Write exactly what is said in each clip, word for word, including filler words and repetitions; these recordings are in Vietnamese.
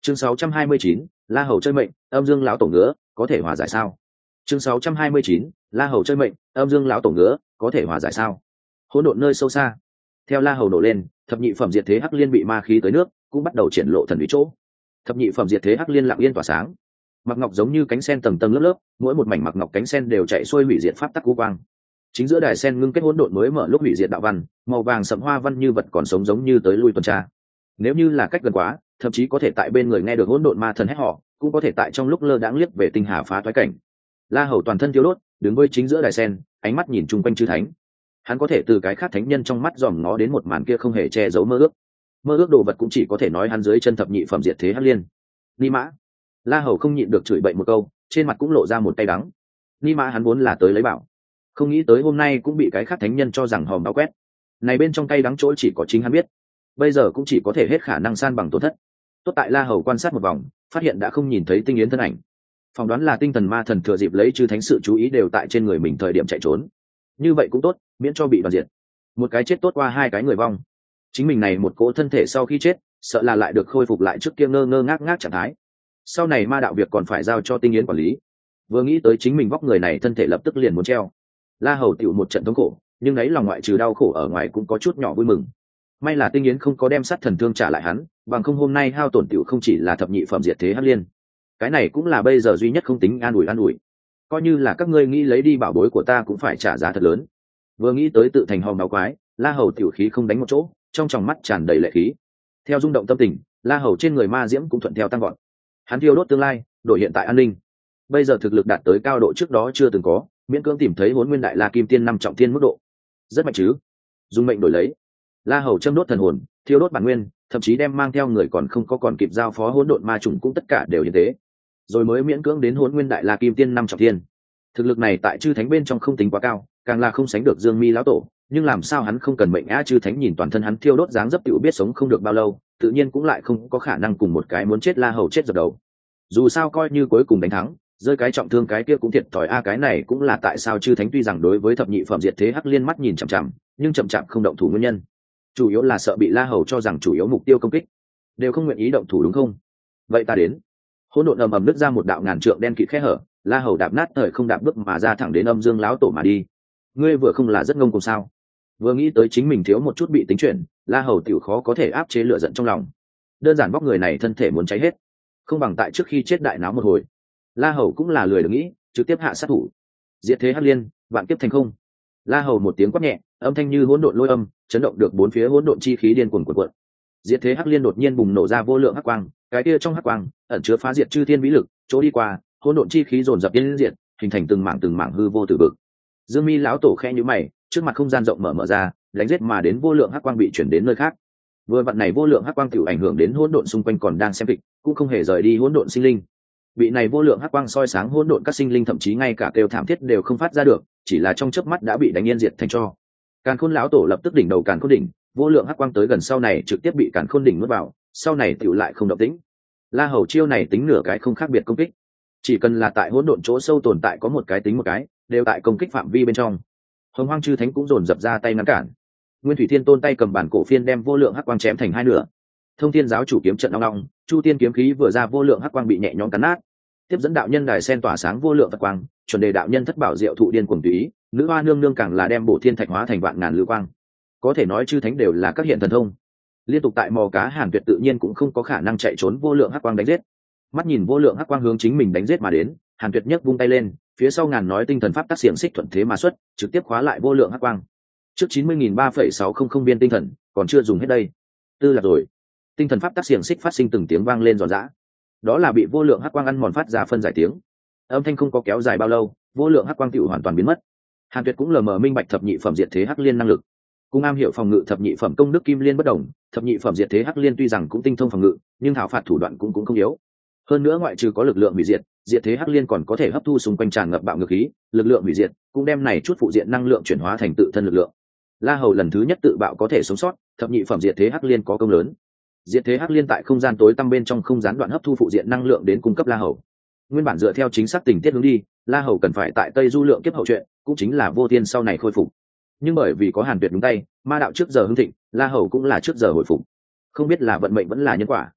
chương sáu trăm hai mươi chín, La Hầu chơi mệnh, âm dương lão tổ ngứa có thể hòa giải sao? chương sáu trăm hai mươi chín, La Hầu chơi mệnh, âm dương lão tổ ngứa có thể hòa giải sao? Hỗn độn nơi sâu xa, theo La Hầu nổ lên, thập nhị phẩm diệt thế hắc liên bị ma khí tới nước cũng bắt đầu triển lộ thần uy chỗ. Thập nhị phẩm diệt thế hắc liên lặng yên tỏa sáng, mặc ngọc giống như cánh sen tầng tầng lớp lớp, mỗi một mảnh mặc ngọc cánh sen đều chạy xuôi hủy diệt pháp tắc cú quang. Chính giữa đài sen ngưng kết hỗn độn mới mở lúc hủy diệt đạo văn, màu vàng sẫm hoa văn như vật còn sống giống như tới lui tuần tra. Nếu như là cách gần quá, thậm chí có thể tại bên người nghe được hỗn độn ma thần hét họ, cũng có thể tại trong lúc lơ đãng liếc về tinh hà phá toái cảnh. La Hầu toàn thân thiêu đốt, đứng với chính giữa đài sen, ánh mắt nhìn chung quanh chư thánh. Hắn có thể từ cái khác thánh nhân trong mắt dòm ngó đến một màn kia không hề che giấu mơ ước. Mơ ước đồ vật cũng chỉ có thể nói hắn dưới chân thập nhị phẩm diệt thế hắc liên. Ni mã. La Hầu không nhịn được chửi bậy một câu, trên mặt cũng lộ ra một tay đắng. Ni mã hắn vốn là tới lấy bảo, không nghĩ tới hôm nay cũng bị cái khác thánh nhân cho rằng hòm báo quét. Này bên trong tay đắng chỗ chỉ có chính hắn biết, bây giờ cũng chỉ có thể hết khả năng san bằng tổn thất. Tốt tại La Hầu quan sát một vòng, phát hiện đã không nhìn thấy tinh yến thân ảnh. Phỏng đoán là tinh thần ma thần thừa dịp lấy chư thánh sự chú ý đều tại trên người mình thời điểm chạy trốn. Như vậy cũng tốt, miễn cho bị đoàn diệt. Một cái chết tốt qua hai cái người vong. Chính mình này một cỗ thân thể sau khi chết, sợ là lại được khôi phục lại trước kia ngơ ngơ ngác ngác trạng thái. Sau này ma đạo việc còn phải giao cho tinh yến quản lý. Vừa nghĩ tới chính mình vóc người này thân thể lập tức liền muốn treo. La Hầu tiểu một trận thống khổ, nhưng ấy lòng ngoại trừ đau khổ ở ngoài cũng có chút nhỏ vui mừng. May là tinh yến không có đem sát thần thương trả lại hắn, bằng không hôm nay hao tổn tiểu không chỉ là thập nhị phẩm diệt thế hắc liên. Cái này cũng là bây giờ duy nhất không tính an ủi an ủi. Coi như là các ngươi nghĩ lấy đi bảo bối của ta cũng phải trả giá thật lớn. Vừa nghĩ tới tự thành hòm đáo quái, La Hầu tiểu khí không đánh một chỗ, trong tròng mắt tràn đầy lệ khí. Theo rung động tâm tình, La Hầu trên người ma diễm cũng thuận theo tăng vọt. Hắn thiêu đốt tương lai, đổi hiện tại an ninh. Bây giờ thực lực đạt tới cao độ trước đó chưa từng có, miễn cưỡng tìm thấy Hỗn Nguyên Đại La Kim Tiên năm trọng thiên mức độ. Rất mạnh chứ? Dùng mệnh đổi lấy. La Hầu châm đốt thần hồn, thiêu đốt bản nguyên, thậm chí đem mang theo người còn không có còn kịp giao phó hỗn độn ma trùng cũng tất cả đều như thế. Rồi mới miễn cưỡng đến Hỗn Nguyên Đại La Kim Tiên năm trọng thiên. Thực lực này tại chư thánh bên trong không tính quá cao, càng là không sánh được Dương Mi lão tổ, nhưng làm sao hắn không cần mệnh á, chư thánh nhìn toàn thân hắn thiêu đốt dáng dấp tựu biết sống không được bao lâu, tự nhiên cũng lại không có khả năng cùng một cái muốn chết La Hầu chết dập đầu. Dù sao coi như cuối cùng đánh thắng, rơi cái trọng thương cái kia cũng thiệt thòi a, cái này cũng là tại sao chư thánh tuy rằng đối với thập nhị phẩm diệt thế hắc liên mắt nhìn chằm chằm, nhưng chậm chạp không động thủ nguyên nhân. Chủ yếu là sợ bị La Hầu cho rằng chủ yếu mục tiêu công kích, đều không nguyện ý động thủ đúng không? Vậy ta đến. Hỗn độn ầm ầm nứt ra một đạo ngàn trượng đen kịt khe hở, La Hầu đạp nát thời không đạp bước mà ra thẳng đến âm dương lão tổ mà đi. Ngươi vừa không là rất ngông cuồng sao? Vừa nghĩ tới chính mình thiếu một chút bị tính chuyển, La Hầu tiểu khó có thể áp chế lửa giận trong lòng. Đơn giản vóc người này thân thể muốn cháy hết, không bằng tại trước khi chết đại náo một hồi. La Hầu cũng là lười được nghĩ, trực tiếp hạ sát thủ. Diệt thế hắc liên, vạn kiếp thành không. La Hầu một tiếng quát nhẹ, âm thanh như hỗn độn lôi âm, chấn động được bốn phía hỗn độn chi khí điên cuồng cuộn cuộn. Diệt thế hắc liên đột nhiên bùng nổ ra vô lượng hắc quang, cái kia trong hắc quang ẩn chứa phá diệt chư thiên vĩ lực, chỗ đi qua, hỗn độn chi khí dồn dập tiến diệt, hình thành từng mảng từng mảng hư vô tử vực. Dương Mi lão tổ khẽ nhíu mày, trước mặt không gian rộng mở mở ra, đánh giết mà đến vô lượng hắc quang bị chuyển đến nơi khác. Vừa vặn này vô lượng hắc quang tiểu ảnh hưởng đến hỗn độn xung quanh còn đang xem kịch, cũng không hề rời đi hỗn độn sinh linh. Bị này vô lượng hắc quang soi sáng hỗn độn các sinh linh thậm chí ngay cả kêu thảm thiết đều không phát ra được, chỉ là trong chớp mắt đã bị đánh yên diệt thành tro. Càn Khôn lão tổ lập tức đỉnh đầu Càn Khôn đỉnh, vô lượng hắc quang tới gần sau này trực tiếp bị Càn Khôn đỉnh nuốt vào, sau này tiểu lại không động tĩnh. La Hầu chiêu này tính nửa cái không khác biệt công kích, chỉ cần là tại hỗn độn chỗ sâu tồn tại có một cái tính một cái, đều tại công kích phạm vi bên trong. Hồng Hoang chư thánh cũng dồn dập ra tay ngăn cản. Nguyên Thủy Thiên Tôn tay cầm bản cổ phiên đem vô lượng hắc quang chém thành hai nửa. Thông Thiên giáo chủ kiếm trận long long, Chu Tiên kiếm khí vừa ra vô lượng hắc quang bị nhẹ nhõm cắn nát. Tiếp dẫn đạo nhân đài sen tỏa sáng vô lượng Phật quang, chuẩn đề đạo nhân thất bảo diệu thụ điên cuồng tùy ý, nữ hoa nương nương càng là đem bổ thiên thạch hóa thành vạn ngàn lưu quang. Có thể nói chư thánh đều là các hiện thần thông. Liên tục tại mò cá Hàn Tuyệt tự nhiên cũng không có khả năng chạy trốn vô lượng hắc quang đánh giết. Mắt nhìn vô lượng hắc quang hướng chính mình đánh giết mà đến, Hàn Tuyệt nhấc vung tay lên, phía sau ngàn nói tinh thần pháp tác xiềng xích thuận thế mà xuất, trực tiếp khóa lại vô lượng hắc quang. Trước chín mươi nghìn ba phẩy sáu không không viên tinh thần, còn chưa dùng hết đây. Tư là rồi. Tinh thần pháp tác xiềng xích phát sinh từng tiếng vang lên giòn giã. Đó là bị vô lượng hắc quang ăn mòn phát ra phân giải tiếng. Âm thanh không có kéo dài bao lâu, vô lượng hắc quang tựu hoàn toàn biến mất. Hàn Tuyệt cũng lờ mờ minh bạch thập nhị phẩm diệt thế hắc liên năng lực. Cung am hiểu phòng ngự thập nhị phẩm công đức kim liên bất đồng, thập nhị phẩm diệt thế hắc liên tuy rằng cũng tinh thông phòng ngự, nhưng thảo phạt thủ đoạn cũng cũng không yếu. Hơn nữa ngoại trừ có lực lượng hủy diệt, diệt thế hắc liên còn có thể hấp thu xung quanh tràn ngập bạo ngược khí, lực lượng hủy diệt cũng đem này chút phụ diện năng lượng chuyển hóa thành tự thân lực lượng. La Hầu lần thứ nhất tự bạo có thể sống sót, thập nhị phẩm diệt thế hắc liên có công lớn. Diệt thế hắc liên tại không gian tối tăm bên trong không gián đoạn hấp thu phụ diện năng lượng đến cung cấp La Hầu. Nguyên bản dựa theo chính xác tình tiết hướng đi, La Hầu cần phải tại Tây Du lượng kiếp hậu truyện, cũng chính là vô thiên sau này khôi phục. Nhưng bởi vì có Hàn Tuyệt đúng tay, ma đạo trước giờ hưng thịnh, La Hầu cũng là trước giờ hồi phục. Không biết là vận mệnh vẫn là nhân quả.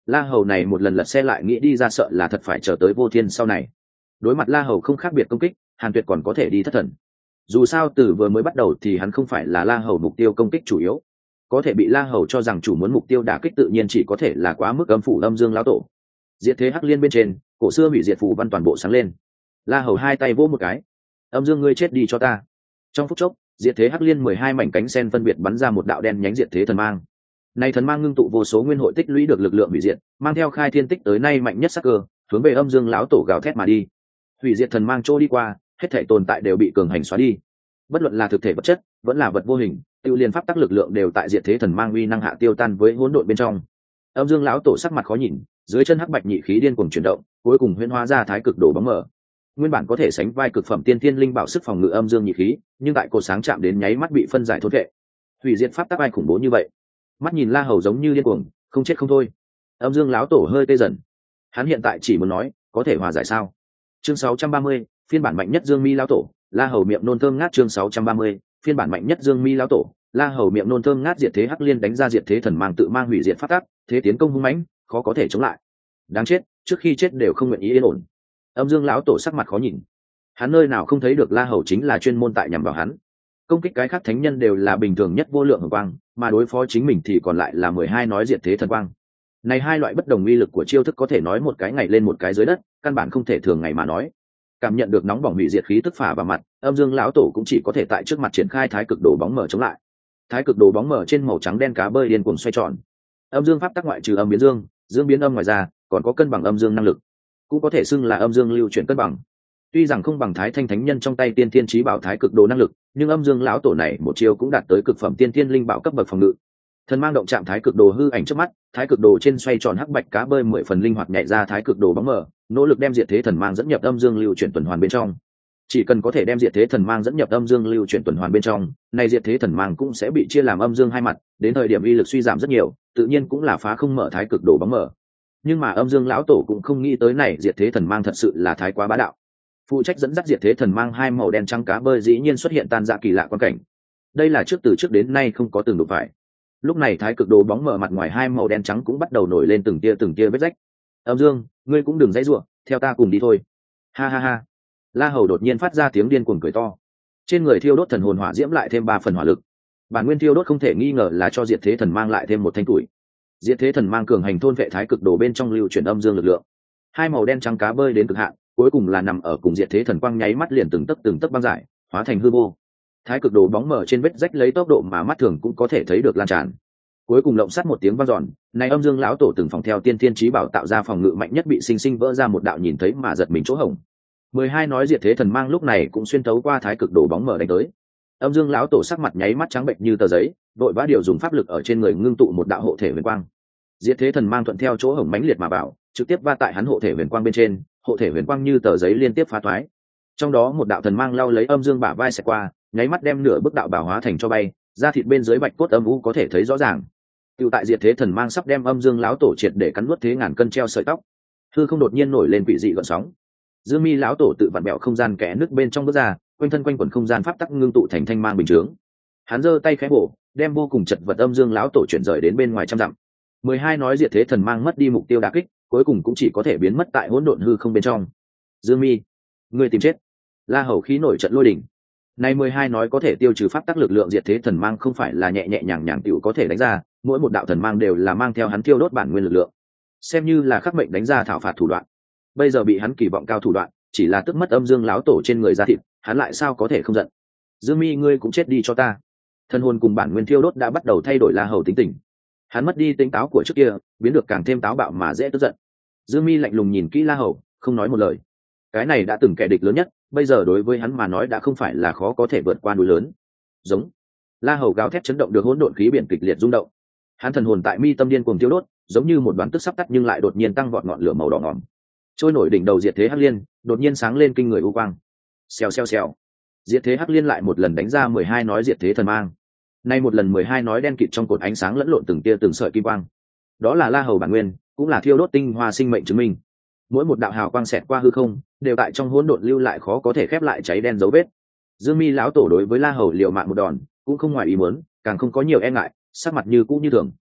La Hầu này một lần lật xe lại nghĩ đi ra, sợ là thật phải chờ tới vô thiên sau này. Đối mặt La Hầu không khác biệt công kích, Hàn Tuyệt còn có thể đi thất thần. Dù sao từ vừa mới bắt đầu thì hắn không phải là La Hầu mục tiêu công kích chủ yếu, có thể bị La Hầu cho rằng chủ muốn mục tiêu đả kích tự nhiên chỉ có thể là quá mức âm phủ âm dương lão tổ. Diệt thế hắc liên bên trên, cổ xưa hủy diệt phù văn toàn bộ sáng lên. La Hầu hai tay vỗ một cái, âm dương ngươi chết đi cho ta. Trong phút chốc, diệt thế hắc liên mười hai mảnh cánh sen phân biệt bắn ra một đạo đen nhánh diệt thế thần mang. Nay thần mang ngưng tụ vô số nguyên hội tích lũy được lực lượng hủy diệt, mang theo khai thiên tích tới nay mạnh nhất sắc cơ, hướng về âm dương lão tổ gào thét mà đi. Hủy diệt thần mang trôi đi qua, hết thể tồn tại đều bị cường hành xóa đi. Bất luận là thực thể vật chất, vẫn là vật vô hình, tiêu liên pháp tắc lực lượng đều tại diệt thế thần mang uy năng hạ tiêu tan với hỗn độn bên trong. Âm dương lão tổ sắc mặt khó nhìn, dưới chân hắc bạch nhị khí điên cuồng chuyển động, cuối cùng huyễn hóa ra thái cực đồ bóng mở. Nguyên bản có thể sánh vai cực phẩm tiên tiên linh bảo sức phòng ngự âm dương nhị khí, nhưng tại cột sáng chạm đến nháy mắt bị phân giải thôn vệ. Hủy diệt pháp tắc ai khủng bố như vậy? Mắt nhìn La Hầu giống như điên cuồng, không chết không thôi. Âm dương lão tổ hơi tê dần. Hắn hiện tại chỉ muốn nói, có thể hòa giải sao? Chương sáu trăm ba mươi, phiên bản mạnh nhất Dương Mi lão tổ, La Hầu miệng nôn thơm ngát. Chương sáu trăm ba mươi, phiên bản mạnh nhất Dương Mi lão tổ, La Hầu miệng nôn thơm ngát. Diệt thế hắc liên đánh ra diệt thế thần mang tự mang hủy diệt pháp tắc, thế tiến công hung mãnh, khó có thể chống lại. Đáng chết, trước khi chết đều không nguyện ý yên ổn. Âm dương lão tổ sắc mặt khó nhìn. Hắn nơi nào không thấy được La Hầu chính là chuyên môn tại nhằm vào hắn. Công kích cái khác thánh nhân đều là bình thường nhất vô lượng hồng quang, mà đối phó chính mình thì còn lại là mười hai nói diệt thế thần quang. Này hai loại bất đồng uy lực của chiêu thức có thể nói một cái ngày lên một cái dưới đất, căn bản không thể thường ngày mà nói. Cảm nhận được nóng bỏng hủy diệt khí tức phả vào mặt, âm dương lão tổ cũng chỉ có thể tại trước mặt triển khai thái cực đồ bóng mở chống lại. Thái cực đồ bóng mở trên màu trắng đen cá bơi điên cuồng xoay tròn. Âm dương pháp tắc ngoại trừ âm biến dương, dương biến âm ngoài ra, còn có cân bằng âm dương năng lực, cũng có thể xưng là âm dương lưu chuyển cân bằng. Tuy rằng không bằng thái thanh thánh nhân trong tay tiên thiên chí bảo thái cực đồ năng lực, nhưng âm dương lão tổ này một chiêu cũng đạt tới cực phẩm tiên thiên linh bảo cấp bậc phòng ngự. Thần mang động chạm thái cực đồ hư ảnh trước mắt, thái cực đồ trên xoay tròn hắc bạch cá bơi mười phần linh hoạt nhảy ra thái cực đồ bóng mở, nỗ lực đem diệt thế thần mang dẫn nhập âm dương lưu chuyển tuần hoàn bên trong. Chỉ cần có thể đem diệt thế thần mang dẫn nhập âm dương lưu chuyển tuần hoàn bên trong, này diệt thế thần mang cũng sẽ bị chia làm âm dương hai mặt, đến thời điểm uy lực suy giảm rất nhiều, tự nhiên cũng là phá không mở thái cực đồ bóng mở. Nhưng mà âm dương lão tổ cũng không nghĩ tới này diệt thế thần mang thật sự là thái quá bá đạo. Phụ trách dẫn dắt diệt thế thần mang hai màu đen trắng cá bơi dĩ nhiên xuất hiện tan rã kỳ lạ quan cảnh. Đây là trước từ trước đến nay không có từng đụng phải. Lúc này thái cực đồ bóng mở mặt ngoài hai màu đen trắng cũng bắt đầu nổi lên từng tia từng tia vết rách. Âm dương, ngươi cũng đừng dãy rủa, theo ta cùng đi thôi. Ha ha ha. La Hầu đột nhiên phát ra tiếng điên cuồng cười to. Trên người thiêu đốt thần hồn hỏa diễm lại thêm ba phần hỏa lực. Bản nguyên thiêu đốt không thể nghi ngờ là cho diệt thế thần mang lại thêm một thanh tuổi. Diệt thế thần mang cường hành thôn vệ thái cực đồ bên trong lưu chuyển âm dương lực lượng. Hai màu đen trắng cá bơi đến cực hạn, cuối cùng là nằm ở cùng diệt thế thần quang nháy mắt liền từng tấc từng tấc băng giải, hóa thành hư vô. Thái cực đồ bóng mở trên vết rách lấy tốc độ mà mắt thường cũng có thể thấy được lan tràn. Cuối cùng lộng sắt một tiếng vang dọn, này âm dương lão tổ từng phòng theo tiên thiên chí bảo tạo ra phòng ngự mạnh nhất bị sinh sinh vỡ ra một đạo nhìn thấy mà giật mình chỗ hổng. mười hai nói diệt thế thần mang lúc này cũng xuyên thấu qua thái cực đồ bóng mở đánh tới. Âm dương lão tổ sắc mặt nháy mắt trắng bệnh như tờ giấy, vội vã điều dùng pháp lực ở trên người ngưng tụ một đạo hộ thể huyền quang. Diệt thế thần mang thuận theo chỗ hổng mãnh liệt mà vào, trực tiếp va tại hắn hộ thể huyền quang bên trên, hộ thể huyền quang như tờ giấy liên tiếp phá toái. Trong đó một đạo thần mang lao lấy âm dương bả vai xẹt qua, nháy mắt đem nửa bức đạo bảo hóa thành cho bay, da thịt bên dưới bạch cốt âm u có thể thấy rõ ràng. Tiểu tại diệt thế thần mang sắp đem âm dương lão tổ triệt để cắn nuốt thế ngàn cân treo sợi tóc, hư không đột nhiên nổi lên quỷ dị gợn sóng. Dương Mi lão tổ tự vặn bẹo không gian kẽ nứt bên trong bước ra, quanh thân quanh quẩn không gian pháp tắc ngưng tụ thành thanh mang bình chướng. Hắn giơ tay khẽ bổ, đem vô cùng chật vật âm dương lão tổ chuyển rời đến bên ngoài trăm dặm. mười hai nói diệt thế thần mang mất đi mục tiêu đả kích, cuối cùng cũng chỉ có thể biến mất tại hỗn độn hư không bên trong. Dương Mi, ngươi tìm chết! La Hầu khí nổi trận lôi đình. Này mười hai nói có thể tiêu trừ pháp tắc lực lượng diệt thế thần mang không phải là nhẹ nhẹ nhàng nhàng tiểu có thể đánh ra, mỗi một đạo thần mang đều là mang theo hắn tiêu đốt bản nguyên lực lượng, xem như là khắc mệnh đánh ra thảo phạt thủ đoạn. Bây giờ bị hắn kỳ vọng cao thủ đoạn, chỉ là tức mất âm dương lão tổ trên người ra thịt, hắn lại sao có thể không giận? Dương Mi, ngươi cũng chết đi cho ta! Thân hồn cùng bản nguyên thiêu đốt đã bắt đầu thay đổi La Hầu tính tình. Hắn mất đi tính táo của trước kia, biến được càng thêm táo bạo mà dễ tức giận. Dương Mi lạnh lùng nhìn kỹ La Hầu, không nói một lời. Cái này đã từng kẻ địch lớn nhất, bây giờ đối với hắn mà nói đã không phải là khó có thể vượt qua núi lớn. Giống. La Hầu gào thét chấn động được hỗn độn khí biển kịch liệt rung động. Hắn thần hồn tại mi tâm điên cuồng thiêu đốt, giống như một đoán tức sắp tắt nhưng lại đột nhiên tăng vọt ngọn lửa màu đỏ ngòm. Trôi nổi đỉnh đầu diệt thế hắc liên, đột nhiên sáng lên kinh người u quang. Xèo xèo xèo. Diệt thế hắc liên lại một lần đánh ra mười hai nói diệt thế thần mang. Nay một lần mười hai nói đen kịt trong cột ánh sáng lẫn lộn từng tia từng sợi kim quang. Đó là La Hầu bản nguyên, cũng là thiêu đốt tinh hoa sinh mệnh chứng minh. Mỗi một đạo hào quang xẹt qua hư không, đều tại trong hỗn độn lưu lại khó có thể khép lại cháy đen dấu vết. Dương Mi lão tổ đối với La Hầu liều mạng một đòn, cũng không ngoài ý muốn, càng không có nhiều e ngại, sắc mặt như cũ như thường.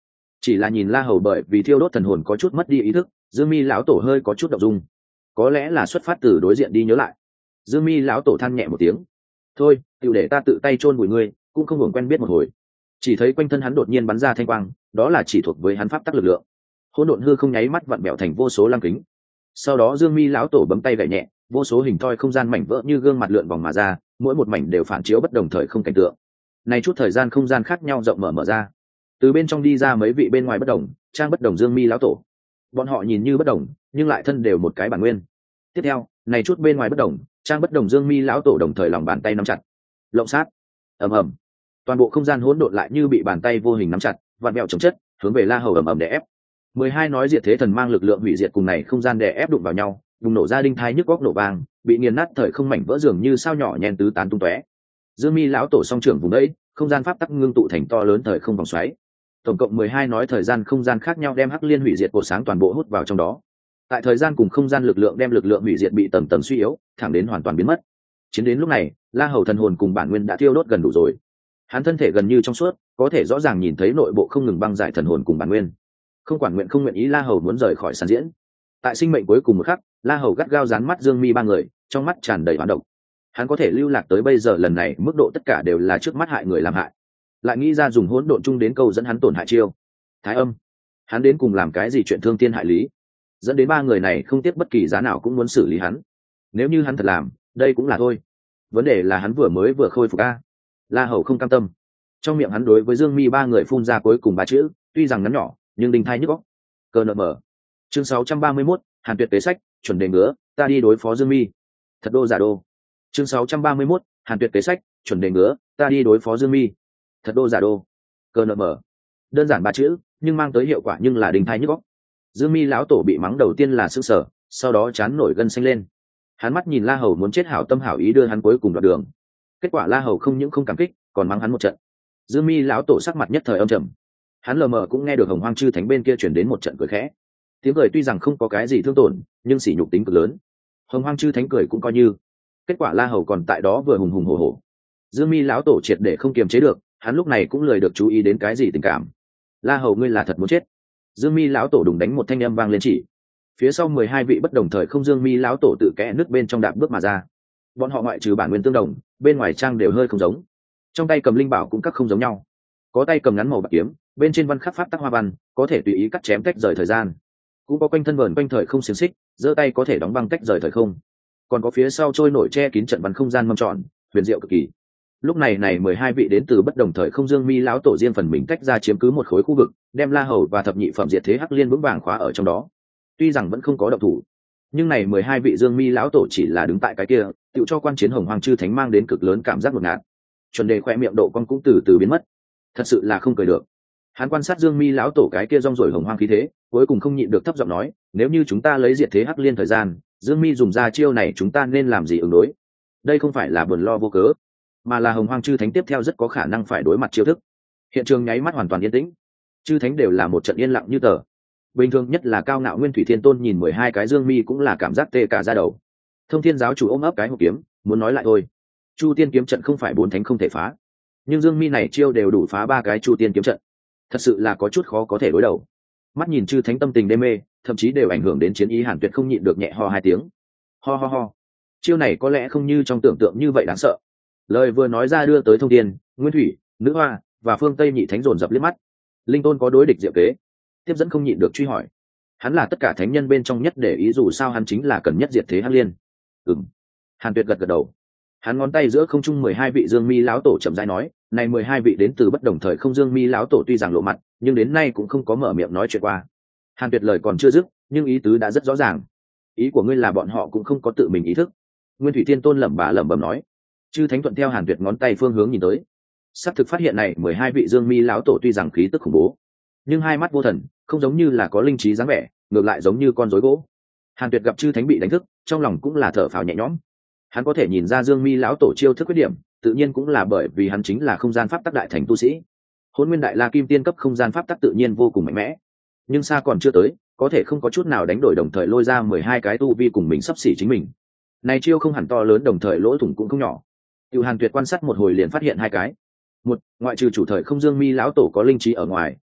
chỉ là nhìn la hầu bởi vì thiêu đốt thần hồn có chút mất đi ý thức, dương mi lão tổ hơi có chút động dung, có lẽ là xuất phát từ đối diện đi nhớ lại. Dương mi lão tổ than nhẹ một tiếng, thôi tự để ta tự tay chôn vùi ngươi, cũng không hưởng quen biết một hồi. Chỉ thấy quanh thân hắn đột nhiên bắn ra thanh quang, đó là chỉ thuộc với hắn pháp tắc lực lượng. Hỗn độn hư không nháy mắt vặn bẹo thành vô số lăng kính. Sau đó dương mi lão tổ bấm tay gảy nhẹ, vô số hình thoi không gian mảnh vỡ như gương mặt lượn vòng mà ra, mỗi một mảnh đều phản chiếu bất đồng thời không cảnh tượng. Này chút thời gian không gian khác nhau rộng mở mở ra, từ bên trong đi ra mấy vị bên ngoài bất đồng, trang bất đồng dương mi lão tổ. Bọn họ nhìn như bất đồng, nhưng lại thân đều một cái bản nguyên. Tiếp theo, này chút bên ngoài bất đồng, trang bất đồng dương mi lão tổ đồng thời lòng bàn tay nắm chặt, lộng sát, ầm ầm, toàn bộ không gian hỗn độn lại như bị bàn tay vô hình nắm chặt, vặn vẹo chống chất, hướng về la hầu ầm ầm đè ép. Mười hai nói diệt thế thần mang lực lượng hủy diệt cùng này không gian đè ép đụng vào nhau, bùng nổ ra đinh thai nhức góc nổ vang, bị nghiền nát thời không mảnh vỡ dường như sao nhỏ nhen tứ tán tung tóe. Dương mi lão tổ song trưởng vùng đấy, không gian pháp tắc ngưng tụ thành to lớn thời không vòng xoáy. Tổng cộng mười hai nói thời gian không gian khác nhau đem hắc liên hủy diệt cột sáng toàn bộ hút vào trong đó. Tại thời gian cùng không gian lực lượng đem lực lượng hủy diệt bị tầng tầng suy yếu, thẳng đến hoàn toàn biến mất. Chiến đến lúc này, la hầu thần hồn cùng bản nguyên đã thiêu đốt gần đủ rồi. Hắn thân thể gần như trong suốt, có thể rõ ràng nhìn thấy nội bộ không ngừng băng giải thần hồn cùng bản nguyên. Không quản nguyện không nguyện ý la hầu muốn rời khỏi sàn diễn. Tại sinh mệnh cuối cùng một khắc, la hầu gắt gao dán mắt dương mi ba người, trong mắt tràn đầy hoán độc. Hắn có thể lưu lạc tới bây giờ lần này mức độ tất cả đều là trước mắt hại người làm hại, lại nghĩ ra dùng hỗn độn chung đến câu dẫn hắn tổn hại chiêu. Thái âm, hắn đến cùng làm cái gì chuyện thương thiên hại lý, dẫn đến ba người này không tiếc bất kỳ giá nào cũng muốn xử lý hắn. Nếu như hắn thật làm, đây cũng là thôi. Vấn đề là hắn vừa mới vừa khôi phục a. La hầu không cam tâm, trong miệng hắn đối với dương mi ba người phun ra cuối cùng ba chữ, tuy rằng ngắn nhỏ nhưng đinh thai nhức óc. Cơ nợ mở. Chương sáu trăm ba mươi mốt, Hàn Tuyệt kế sách, chuẩn đề ngứa, ta đi đối phó dương mi. Thật đô giả đô. Chương sáu trăm ba mươi mốt, Hàn Tuyệt kế sách, chuẩn đề ngứa, ta đi đối phó dương mi. Thật đô giả đô. Cơ nợ mở. Đơn giản ba chữ, nhưng mang tới hiệu quả nhưng là đinh thai nhức óc. Dương mi lão tổ bị mắng đầu tiên là sững sờ, sau đó chán nổi gân xanh lên. Hắn mắt nhìn la hầu muốn chết hảo tâm hảo ý đưa hắn cuối cùng đoạn đường. Kết quả la hầu không những không cảm kích, còn mắng hắn một trận. Dương mi lão tổ sắc mặt nhất thời âm trầm. Hắn lờ mờ cũng nghe được hồng hoang chư thánh bên kia chuyển đến một trận cười khẽ. Tiếng cười tuy rằng không có cái gì thương tổn, nhưng sỉ nhục tính cực lớn. Hồng hoang chư thánh cười cũng coi như. Kết quả la hầu còn tại đó vừa hùng hùng hổ hổ. Dương mi lão tổ triệt để không kiềm chế được, hắn lúc này cũng lười được chú ý đến cái gì tình cảm. La hầu ngươi là thật muốn chết. Dương mi lão tổ đùng đánh một thanh âm vang lên chỉ. Phía sau mười hai vị bất đồng thời không dương mi lão tổ tự kẽ nước bên trong đạp bước mà ra. Bọn họ ngoại trừ bản nguyên tương đồng, bên ngoài trang đều hơi không giống. Trong tay cầm linh bảo cũng các không giống nhau. Có tay cầm ngắn màu bạc kiếm, bên trên văn khắc pháp tắc hoa văn, có thể tùy ý cắt chém tách rời thời gian. Cũng có quanh thân vờn quanh thời không xiềng xích, giơ tay có thể đóng băng tách rời thời không. Còn có phía sau trôi nổi che kín trận văn không gian mâm tròn, huyền diệu cực kỳ. Lúc này này mười hai vị đến từ bất đồng thời không dương mi lão tổ riêng phần mình tách ra chiếm cứ một khối khu vực, đem la hầu và thập nhị phẩm diệt thế hắc liên vững vàng khóa ở trong đó. Tuy rằng vẫn không có động thủ, nhưng này mười hai vị dương mi lão tổ chỉ là đứng tại cái kia, tựu cho quan chiến hồng hoàng chư thánh mang đến cực lớn cảm giác ngột ngạt. Chuẩn đề khoe miệng độ con cũng từ từ biến mất, thật sự là không cười được. Hắn quan sát dương mi lão tổ cái kia rong rổi hồng hoang khí thế, cuối cùng không nhịn được thấp giọng nói, nếu như chúng ta lấy diệt thế hắc liên thời gian, dương mi dùng ra chiêu này chúng ta nên làm gì ứng đối? Đây không phải là buồn lo vô cớ, mà là hồng hoang chư thánh tiếp theo rất có khả năng phải đối mặt chiêu thức. Hiện trường nháy mắt hoàn toàn yên tĩnh, chư thánh đều là một trận yên lặng như tờ. Bình thường nhất là cao ngạo nguyên thủy thiên tôn nhìn mười hai cái dương mi cũng là cảm giác tê cả da đầu. Thông thiên giáo chủ ôm ấp cái hộp kiếm, muốn nói lại thôi. Chu tiên kiếm trận không phải bốn thánh không thể phá, nhưng dương mi này chiêu đều đủ phá ba cái chu tiên kiếm trận, thật sự là có chút khó có thể đối đầu. Mắt nhìn chư thánh tâm tình đê mê, thậm chí đều ảnh hưởng đến chiến ý Hàn Tuyệt không nhịn được nhẹ ho hai tiếng. Ho ho ho, chiêu này có lẽ không như trong tưởng tượng như vậy đáng sợ. Lời vừa nói ra đưa tới thông thiên, nguyên thủy, nữ hoa và phương tây nhị thánh dồn dập liếc mắt. Linh tôn có đối địch diệu kế, tiếp dẫn không nhịn được truy hỏi. Hắn là tất cả thánh nhân bên trong nhất để ý, dù sao hắn chính là cần nhất diệt thế hắc liên. Ừm. Hàn Tuyệt gật gật đầu. Hắn ngón tay giữa không trung mười hai vị dương mi lão tổ chậm rãi nói, này mười hai vị đến từ bất đồng thời không dương mi lão tổ tuy rằng lộ mặt, nhưng đến nay cũng không có mở miệng nói chuyện qua. Hàn Tuyệt lời còn chưa dứt, nhưng ý tứ đã rất rõ ràng. Ý của ngươi là bọn họ cũng không có tự mình ý thức. Nguyên thủy thiên tôn lẩm bả lẩm bẩm nói. Chư thánh thuận theo Hàn Tuyệt ngón tay phương hướng nhìn tới, sắp thực phát hiện này mười hai vị dương mi lão tổ tuy rằng khí tức khủng bố, nhưng hai mắt vô thần, không giống như là có linh trí dáng vẻ, ngược lại giống như con rối gỗ. Hàn Tuyệt gặp chư thánh bị đánh thức, trong lòng cũng là thở phào nhẹ nhõm. Hắn có thể nhìn ra dương mi lão tổ chiêu thức khuyết điểm, tự nhiên cũng là bởi vì hắn chính là không gian pháp tắc đại thành tu sĩ. Hỗn nguyên đại la kim tiên cấp không gian pháp tắc tự nhiên vô cùng mạnh mẽ, nhưng xa còn chưa tới, có thể không có chút nào đánh đổi đồng thời lôi ra mười hai cái tu vi cùng mình sắp xỉ chính mình. Này chiêu không hẳn to lớn, đồng thời lỗ thủng cũng không nhỏ. Tiêu Hàn Tuyệt quan sát một hồi liền phát hiện hai cái. Một, ngoại trừ chủ thời không dương mi lão tổ có linh trí ở ngoài,